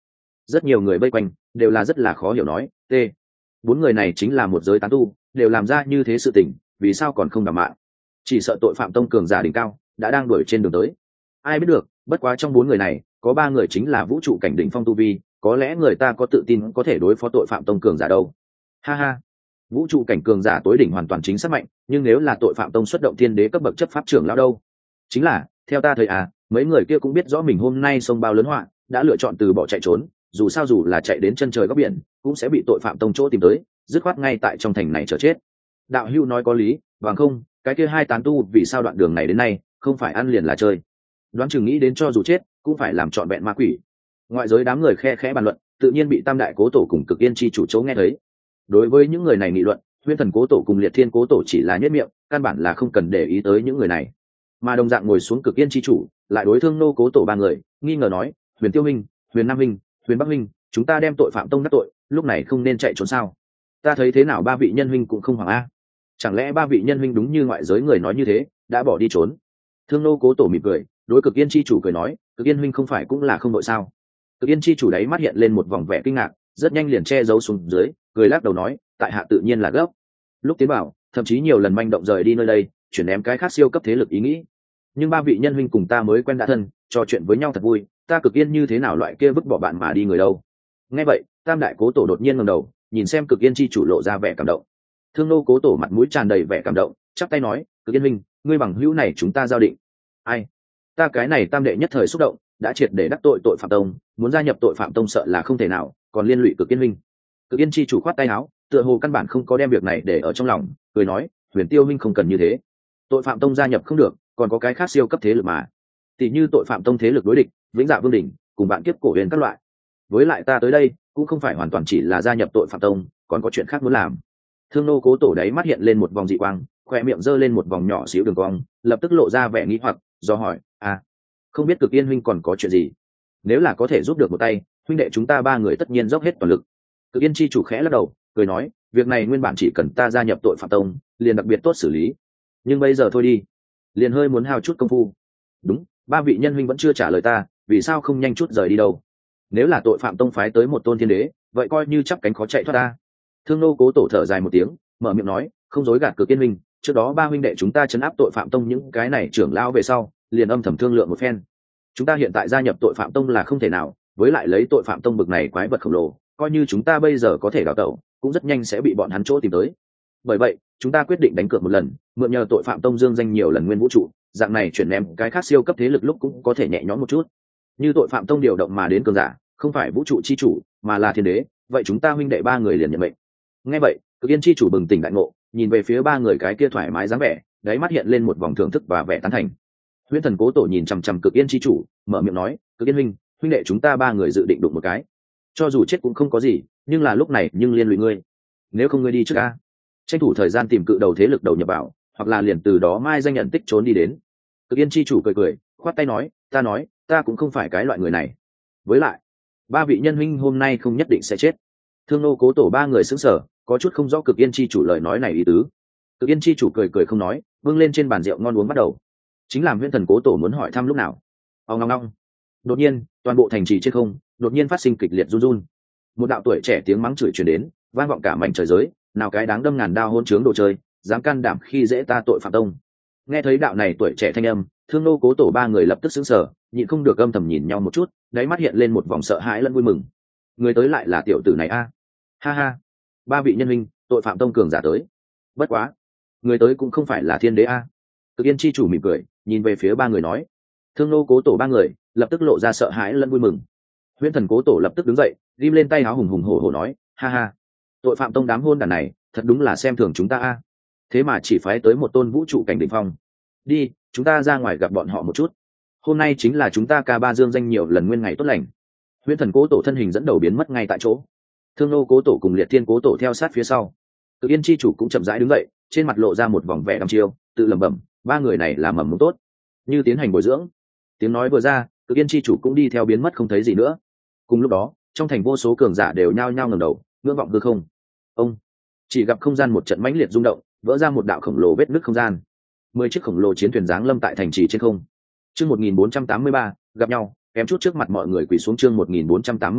A: rất nhiều người vây quanh đều là rất là khó hiểu nói t bốn người này chính là một giới tán tu đều làm ra như thế sự tình vì sao còn không đảm mạng, chỉ sợ tội phạm tông cường giả đỉnh cao đã đang đuổi trên đường tới. Ai biết được, bất quá trong bốn người này có ba người chính là vũ trụ cảnh đỉnh phong tu vi, có lẽ người ta có tự tin có thể đối phó tội phạm tông cường giả đâu. Ha ha, vũ trụ cảnh cường giả tối đỉnh hoàn toàn chính xác mạnh, nhưng nếu là tội phạm tông xuất động thiên đế cấp bậc chấp pháp trưởng lão đâu? Chính là theo ta thấy à, mấy người kia cũng biết rõ mình hôm nay sông bao lớn họa, đã lựa chọn từ bỏ chạy trốn, dù sao dù là chạy đến chân trời góc biển cũng sẽ bị tội phạm tông chỗ tìm tới, dứt khoát ngay tại trong thành này chờ chết. Đạo hữu nói có lý, bằng không cái kia hai tán tu vì sao đoạn đường này đến nay không phải ăn liền là chơi, đoán chừng nghĩ đến cho dù chết cũng phải làm trọn vẹn ma quỷ. Ngoại giới đám người khe khẽ bàn luận, tự nhiên bị tam đại cố tổ cùng cực yên chi chủ chỗ nghe thấy. Đối với những người này nghị luận, huyễn thần cố tổ cùng liệt thiên cố tổ chỉ là nhất miệng, căn bản là không cần để ý tới những người này. Mà đồng dạng ngồi xuống cực yên chi chủ lại đối thương nô cố tổ ba người nghi ngờ nói, Huyền Tiêu minh, Huyền Nam minh, Huyền Bắc minh, chúng ta đem tội phạm tông đắc tội, lúc này không nên chạy trốn sao? Ta thấy thế nào ba vị nhân huynh cũng không hoảng a. Chẳng lẽ ba vị nhân huynh đúng như ngoại giới người nói như thế đã bỏ đi trốn? Thương nô cố tổ mỉm cười đối cực yên chi chủ cười nói, cực yên huynh không phải cũng là không đội sao? Cực yên chi chủ đấy mắt hiện lên một vòng vẻ kinh ngạc, rất nhanh liền che giấu xuống dưới, cười lắc đầu nói, tại hạ tự nhiên là gấp. Lúc tiến bảo thậm chí nhiều lần manh động rời đi nơi đây, chuyển ném cái khác siêu cấp thế lực ý nghĩ, nhưng ba vị nhân huynh cùng ta mới quen đã thân, trò chuyện với nhau thật vui, ta cực yên như thế nào loại kia vứt bỏ bạn mà đi người đâu? Nghe vậy tam đại cố tổ đột nhiên ngẩng đầu nhìn xem cực yên chi chủ lộ ra vẻ cảm động. Thương nô cố tổ mặt mũi tràn đầy vẻ cảm động, chắp tay nói, cực yên huynh, ngươi bằng hữu này chúng ta giao định. Ai? Ta cái này tam đệ nhất thời xúc động, đã triệt để đắc tội tội phạm tông, muốn gia nhập tội phạm tông sợ là không thể nào, còn liên lụy cực yên huynh. Cực yên chi chủ khoát tay áo, tựa hồ căn bản không có đem việc này để ở trong lòng, cười nói, Huyền Tiêu huynh không cần như thế, tội phạm tông gia nhập không được, còn có cái khác siêu cấp thế lực mà, tỷ như tội phạm tông thế lực đối địch, vĩnh dạ vương đỉnh cùng bạn kiếp cổ huyền các loại. Với lại ta tới đây cũng không phải hoàn toàn chỉ là gia nhập tội phạm tông, còn có chuyện khác muốn làm. Thương nô cố tổ đấy mắt hiện lên một vòng dị quang, khoe miệng giơ lên một vòng nhỏ xíu đường cong, lập tức lộ ra vẻ nghi hoặc, do hỏi, à, không biết cực yên huynh còn có chuyện gì? Nếu là có thể giúp được một tay, huynh đệ chúng ta ba người tất nhiên dốc hết toàn lực. Cực yên chi chủ khẽ lắc đầu cười nói, việc này nguyên bản chỉ cần ta gia nhập tội phạm tông liền đặc biệt tốt xử lý, nhưng bây giờ thôi đi, liền hơi muốn hao chút công phu. Đúng, ba vị nhân huynh vẫn chưa trả lời ta, vì sao không nhanh chút rời đi đâu? Nếu là tội phạm tông phái tới một tôn thiên đế, vậy coi như chắp cánh khó chạy thoát ta. Thương nô cố tổ thở dài một tiếng, mở miệng nói, không dối gạt cực yên huynh, trước đó ba huynh đệ chúng ta chấn áp tội phạm tông những cái này trưởng lao về sau liền âm thầm thương lượng một phen, chúng ta hiện tại gia nhập tội phạm tông là không thể nào, với lại lấy tội phạm tông bực này quái vật khổng lồ, coi như chúng ta bây giờ có thể đào tẩu cũng rất nhanh sẽ bị bọn hắn chỗ tìm tới. Bởi vậy chúng ta quyết định đánh cược một lần, mượn nhờ tội phạm tông dương danh nhiều lần nguyên vũ trụ, dạng này chuyển ném cái khác siêu cấp thế lực lúc cũng có thể nhẹ nhõm một chút. Như tội phạm tông điều động mà đến cường giả không phải vũ trụ chi chủ mà là thiên đế, vậy chúng ta huynh đệ ba người liền nhận mệnh. Nghe vậy Cực Yên chi chủ bừng tỉnh đại ngộ, nhìn về phía ba người cái kia thoải mái dáng vẻ, đáy mắt hiện lên một vòng thưởng thức và vẻ tán thành. Huyễn thần cố tổ nhìn chằm chằm Cực Yên chi chủ, mở miệng nói, Cực Yên huynh, huynh đệ chúng ta ba người dự định đụng một cái, cho dù chết cũng không có gì, nhưng là lúc này nhưng liên lụy ngươi, nếu không ngươi đi trước a, tranh thủ thời gian tìm cự đầu thế lực đầu nhập vào, hoặc là liền từ đó mai danh nhận tích trốn đi đến. Cực Yên chi chủ cười cười khoát tay nói, ta nói ta cũng không phải cái loại người này, với lại ba vị nhân huynh hôm nay không nhất định sẽ chết. Thương nô cố tổ ba người sững sờ, có chút không rõ Cực Yên chi chủ lời nói này ý tứ. Cực Yên chi chủ cười cười không nói, vâng lên trên bàn rượu ngon uống bắt đầu. Chính làm Huyễn thần cố tổ muốn hỏi thăm lúc nào. Ông ngong ngong. Đột nhiên toàn bộ thành trì trên không đột nhiên phát sinh kịch liệt run run, một đạo tuổi trẻ tiếng mắng chửi truyền đến, vang vọng cả mảnh trời giới, nào cái đáng đâm ngàn đao hôn trướng đồ chơi, dám can đảm khi dễ ta tội phạm tông. Nghe thấy đạo này tuổi trẻ thanh âm, Thương nô cố tổ ba người lập tức sững sờ, nhịn không được âm thầm nhìn nhau một chút, đáy mắt hiện lên một vòng sợ hãi lẫn vui mừng. Người tới lại là tiểu tử này a? Ha ha, ba vị nhân huynh, tội phạm tông cường giả tới. Bất quá, người tới cũng không phải là thiên đế a. Cực Yên chi chủ mỉm cười nhìn về phía ba người nói. Thương nô cố tổ ba người lập tức lộ ra sợ hãi lẫn vui mừng. Huyễn thần cố tổ lập tức đứng dậy, ghim lên tay áo hùng hùng hổ hổ nói, ha ha, tội phạm tông đám hôn đàn này thật đúng là xem thường chúng ta a, thế mà chỉ phái tới một tôn vũ trụ cảnh đỉnh phong. Đi, chúng ta ra ngoài gặp bọn họ một chút, hôm nay chính là chúng ta ca ba dương danh nhiều lần nguyên ngày tốt lành. Huyễn thần cố tổ thân hình dẫn đầu biến mất ngay tại chỗ, Thương nô cố tổ cùng Liệt Thiên cố tổ theo sát phía sau. Cực Yên chi chủ cũng chậm rãi đứng dậy, trên mặt lộ ra một vòng vẻ đăm chiêu, tự lẩm bẩm, ba người này là mầm mống tốt, như tiến hành bồi dưỡng. Tiếng nói vừa ra, Cực Yên chi chủ cũng đi theo biến mất không thấy gì nữa. Cùng lúc đó trong thành vô số cường giả đều nhao nhao ngẩng đầu ngưỡng vọng hư không. Ông chỉ gặp không gian một trận mãnh liệt rung động, vỡ ra một đạo khổng lồ vết nứt không gian, mười chiếc khổng lồ chiến thuyền giáng lâm tại thành trì trên không. Chương một nghìn bốn trăm tám mươi ba gặp nhau, kém chút trước mặt mọi người quỳ xuống. Chương một nghìn bốn trăm tám mươi ba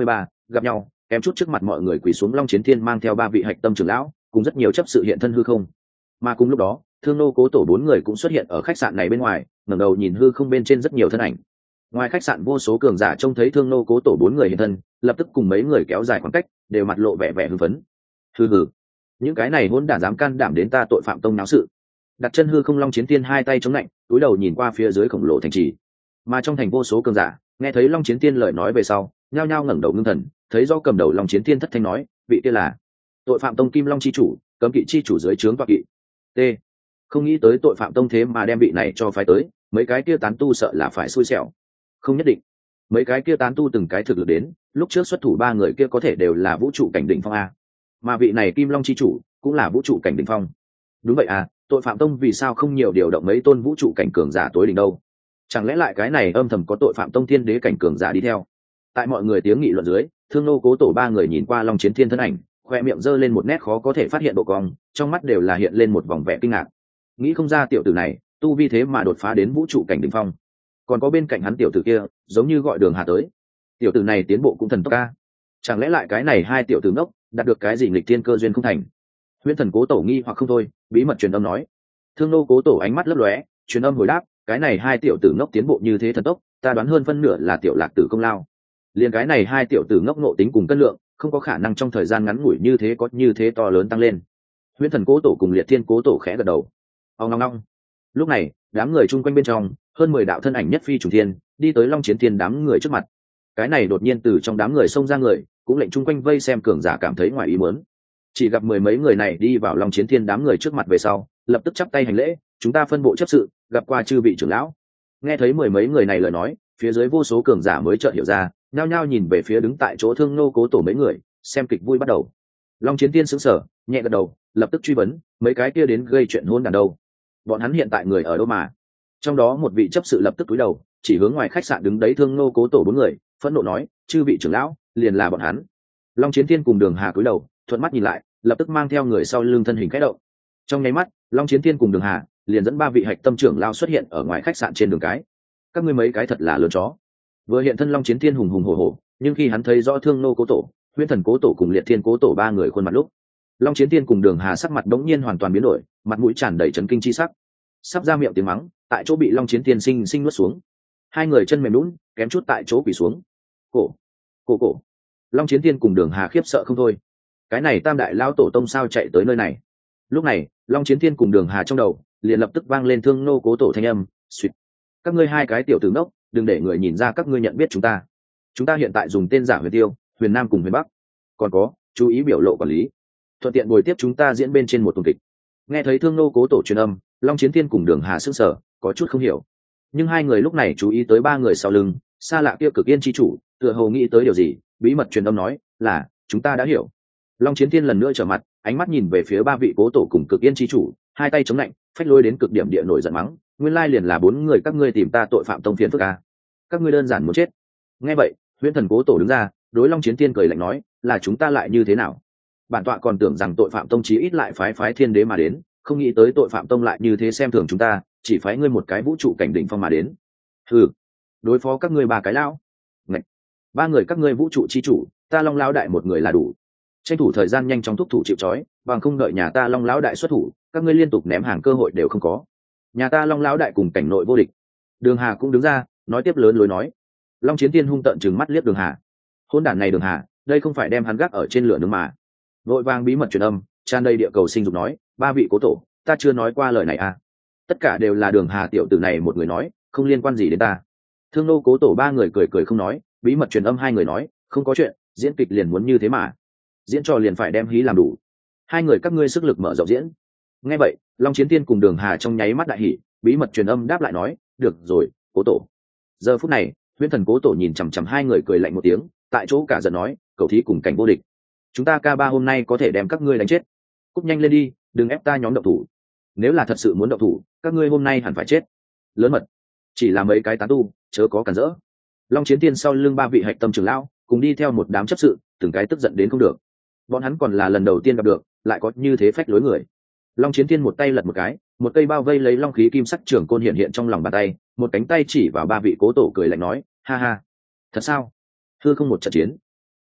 A: gặp nhau kém chút trước mặt mọi người quỳ xuống. Long Chiến Thiên mang theo ba vị hạch tâm trưởng lão cùng rất nhiều chấp sự hiện thân hư không, mà cùng lúc đó Thương Nô Cố Tổ bốn người cũng xuất hiện ở khách sạn này bên ngoài, ngẩng đầu nhìn hư không bên trên rất nhiều thân ảnh. Ngoài khách sạn vô số cường giả trông thấy Thương Nô Cố Tổ bốn người hiện thân, lập tức cùng mấy người kéo dài khoảng cách, đều mặt lộ vẻ vẻ hưng phấn. Hừ hừ, những cái này hỗn đản dám can đảm đến ta tội phạm tông náo sự. Đặt chân hư không, Long Chiến Thiên hai tay chống lạnh, cúi đầu nhìn qua phía dưới khổng lồ thành trì. Mà trong thành vô số cường giả nghe thấy Long Chiến Thiên lời nói về sau, nhao nhao ngẩng đầu ngưng thần, thấy do cầm đầu Long Chiến Thiên thất thanh nói, vị kia là tội phạm tông Kim Long chi chủ, cấm kỵ chi chủ dưới trướng tọa kỵ. T. Không nghĩ tới tội phạm tông thế mà đem vị này cho phái tới, mấy cái kia tán tu sợ là phải xui xẻo. Không nhất định, mấy cái kia tán tu từng cái thực lực đến, lúc trước xuất thủ ba người kia có thể đều là vũ trụ cảnh đỉnh phong a, mà vị này Kim Long chi chủ cũng là vũ trụ cảnh đỉnh phong. Đúng vậy à, tội phạm tông vì sao không nhiều điều động mấy tôn vũ trụ cảnh cường giả tối đỉnh đâu? Chẳng lẽ lại cái này âm thầm có tội phạm tông thiên đế cảnh cường giả đi theo? Tại mọi người tiếng nghị luận dưới, Thương Nô Cố Tổ ba người nhìn qua Long Chiến Thiên thân ảnh, khoe miệng giơ lên một nét khó có thể phát hiện độ cong, trong mắt đều là hiện lên một vòng vẻ kinh ngạc. Nghĩ không ra tiểu tử này tu vi thế mà đột phá đến vũ trụ cảnh đỉnh phong. Còn có bên cạnh hắn tiểu tử kia giống như gọi Đường Hà tới, tiểu tử này tiến bộ cũng thần tốc ca. Chẳng lẽ lại cái này hai tiểu tử ngốc đạt được cái gì nghịch thiên cơ duyên không thành? Huyễn Thần Cố Tổ nghi hoặc không thôi, bí mật truyền âm nói. Thương Nô Cố Tổ ánh mắt lấp lóe, truyền âm hồi đáp, cái này hai tiểu tử ngốc tiến bộ như thế thần tốc, ta đoán hơn phân nửa là tiểu lạc tử công lao. Liền cái này hai tiểu tử ngốc nộ tính cùng cân lượng, không có khả năng trong thời gian ngắn ngủi như thế có như thế to lớn tăng lên. Huyễn Thần Cố Tổ cùng Liệt Thiên Cố Tổ khẽ gật đầu. Ông ngong ngong. Lúc này, đám người chung quanh bên trong, hơn mười đạo thân ảnh nhất phi trùng thiên, đi tới Long Chiến Thiên đám người trước mặt. Cái này đột nhiên từ trong đám người xông ra người, cũng lệnh chung quanh vây xem cường giả cảm thấy ngoài ý muốn. Chỉ gặp mười mấy người này đi vào Long Chiến Thiên đám người trước mặt về sau, lập tức chắp tay hành lễ, chúng ta phân bộ chấp sự, gặp qua chư vị trưởng lão. Nghe thấy mười mấy người này lời nói, phía dưới vô số cường giả mới chợt hiểu ra, nhao nhao nhìn về phía đứng tại chỗ Thương Nô Cố Tổ mấy người, xem kịch vui bắt đầu. Long Chiến Thiên sững sờ, nhẹ gật đầu, lập tức truy vấn, mấy cái kia đến gây chuyện hôn đàn đâu? Bọn hắn hiện tại người ở đâu mà? Trong đó một vị chấp sự lập tức cúi đầu, chỉ hướng ngoài khách sạn đứng đấy Thương Nô Cố Tổ bốn người, phẫn nộ nói, chư vị trưởng lão, liền là bọn hắn. Long Chiến Thiên cùng Đường Hà cúi đầu, thuận mắt nhìn lại, lập tức mang theo người sau lưng thân hình khẽ động. Trong nháy mắt, Long Chiến Thiên cùng Đường Hà liền dẫn ba vị hạch tâm trưởng lao xuất hiện ở ngoài khách sạn trên đường cái. Các ngươi mấy cái thật là lớn chó. Vừa hiện thân Long Chiến Thiên hùng hùng hổ hổ, nhưng khi hắn thấy rõ Thương Nô Cố Tổ, Huyễn Thần Cố Tổ cùng Liệt Thiên Cố Tổ ba người khuôn mặt lúc, Long Chiến Thiên cùng Đường Hà sắc mặt đống nhiên hoàn toàn biến đổi, mặt mũi tràn đầy chấn kinh chi sắc, sắp ra miệng tiếng mắng, tại chỗ bị Long Chiến Thiên sinh sinh nuốt xuống. Hai người chân mềm nhũn, kém chút tại chỗ quỳ xuống. Cổ, cổ cổ. Long Chiến Thiên cùng Đường Hà khiếp sợ không thôi. Cái này Tam đại lão tổ tông sao chạy tới nơi này? Lúc này, Long Chiến Thiên cùng Đường Hà trong đầu liền lập tức vang lên Thương Nô Cố Tổ thanh âm, "Xuyệt, các ngươi hai cái tiểu tử ngốc, đừng để người nhìn ra các ngươi nhận biết chúng ta. Chúng ta hiện tại dùng tên giả Huyền Tiêu, Huyền Nam cùng Huyền Bắc. Còn có, chú ý biểu lộ quản lý. Thuận tiện bồi tiếp chúng ta diễn bên trên một tuần kịch." Nghe thấy Thương Nô Cố Tổ truyền âm, Long Chiến Thiên cùng Đường Hà sững sờ, có chút không hiểu. Nhưng hai người lúc này chú ý tới ba người sau lưng, xa lạ kia Cực Yên chi chủ, tựa hồ nghĩ tới điều gì, bí mật truyền âm nói, "Là, chúng ta đã hiểu." Long Chiến Thiên lần nữa trở mặt, ánh mắt nhìn về phía ba vị Cố Tổ cùng Cực Yên chi chủ, hai tay chống lạnh, phách lôi đến cực điểm địa nổi giận mắng, nguyên lai liền là bốn người các ngươi tìm ta tội phạm tông phiền phức à? Các ngươi đơn giản muốn chết. Nghe vậy, Huyễn Thần Cố Tổ đứng ra, đối Long Chiến Thiên cười lạnh nói, là chúng ta lại như thế nào? Bản tọa còn tưởng rằng tội phạm tông chí ít lại phái phái thiên đế mà đến, không nghĩ tới tội phạm tông lại như thế xem thường chúng ta, chỉ phái ngươi một cái vũ trụ cảnh đỉnh phong mà đến. Hừ, đối phó các ngươi ba cái lão. Ngạch, ba người các ngươi vũ trụ chi chủ, ta Long lão đại một người là đủ. Tranh thủ thời gian nhanh chóng thúc thủ chịu trói, bằng không đợi nhà ta Long lão đại xuất thủ, các ngươi liên tục ném hàng cơ hội đều không có. Nhà ta Long lão đại cùng cảnh nội vô địch. Đường Hà cũng đứng ra, nói tiếp lớn lối nói. Long Chiến Thiên hung tợn trừng mắt liếc Đường Hà. Hôn đản này Đường Hà, đây không phải đem hắn gác ở trên lửa nướng mà. Vội vàng bí mật truyền âm, tràn đầy địa cầu sinh dục nói, ba vị Cố Tổ, ta chưa nói qua lời này à? Tất cả đều là Đường Hà tiểu tử này một người nói, không liên quan gì đến ta. Thương Nô Cố Tổ ba người cười cười không nói, bí mật truyền âm hai người nói, không có chuyện, diễn kịch liền muốn như thế mà. Diễn trò liền phải đem hí làm đủ. Hai người các ngươi sức lực mở rộng diễn. Nghe vậy, Long Chiến Thiên cùng Đường Hà trong nháy mắt đại hỉ, bí mật truyền âm đáp lại nói, được rồi, Cố Tổ. Giờ phút này, Huyễn Thần Cố Tổ nhìn chằm chằm hai người cười lạnh một tiếng, tại chỗ cả giận nói, cậu thí cùng cảnh vô địch, chúng ta ca ba hôm nay có thể đem các ngươi đánh chết. Cút nhanh lên đi, đừng ép ta nhóm động thủ. Nếu là thật sự muốn động thủ, các ngươi hôm nay hẳn phải chết. Lớn mật, chỉ là mấy cái tán tu, chớ có cản rỡ. Long Chiến Thiên sau lưng ba vị hạch tâm trưởng lão, cùng đi theo một đám chấp sự, từng cái tức giận đến không được. Bọn hắn còn là lần đầu tiên gặp được, lại có như thế phách lối người. Long Chiến Thiên một tay lật một cái, một cây bao vây lấy long khí kim sắc trường côn hiện hiện trong lòng bàn tay, một cánh tay chỉ vào ba vị Cố Tổ cười lạnh nói, ha ha, thật sao? Hư không một trận chiến,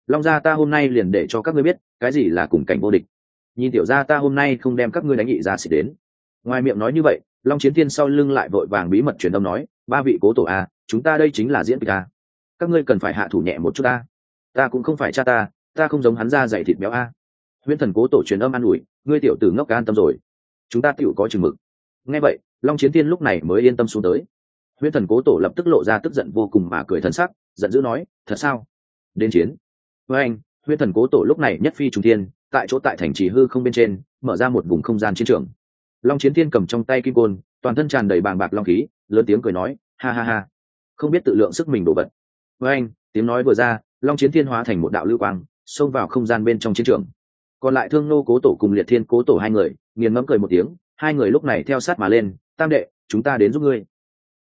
A: Long gia ta hôm nay liền để cho các ngươi biết cái gì là cùng cảnh vô địch. Nhìn tiểu gia ta hôm nay không đem các ngươi đánh nghị ra xịt đến. Ngoài miệng nói như vậy, Long Chiến Thiên sau lưng lại vội vàng bí mật truyền âm nói, ba vị cố tổ a, chúng ta đây chính là diễn kịch a, các ngươi cần phải hạ thủ nhẹ một chút a. Ta cũng không phải cha ta, ta không giống hắn ra dày thịt béo a. Huyễn Thần cố tổ truyền âm an ủi, ngươi tiểu tử ngốc an tâm rồi, chúng ta tiểu có chừng mực. Nghe vậy, Long Chiến Thiên lúc này mới yên tâm xuống tới. Huyễn Thần cố tổ lập tức lộ ra tức giận vô cùng mà cười thần sắc, giận dữ nói, thật sao? Đến chiến. Với anh, Huyễn Thần cố tổ lúc này nhất phi trùng thiên, tại chỗ tại thành trì hư không bên trên, mở ra một vùng không gian chiến trường. Long Chiến Thiên cầm trong tay kim côn, toàn thân tràn đầy bàng bạc long khí, lớn tiếng cười nói, ha ha ha, không biết tự lượng sức mình đổ vật. Với anh, tiếng nói vừa ra, Long Chiến Thiên hóa thành một đạo lưu quang, xông vào không gian bên trong chiến trường. Còn lại Thương Nô cố tổ cùng Liệt Thiên cố tổ hai người, nghiền ngẫm cười một tiếng, hai người lúc này theo sát mà lên, tam đệ, chúng ta đến giúp ngươi.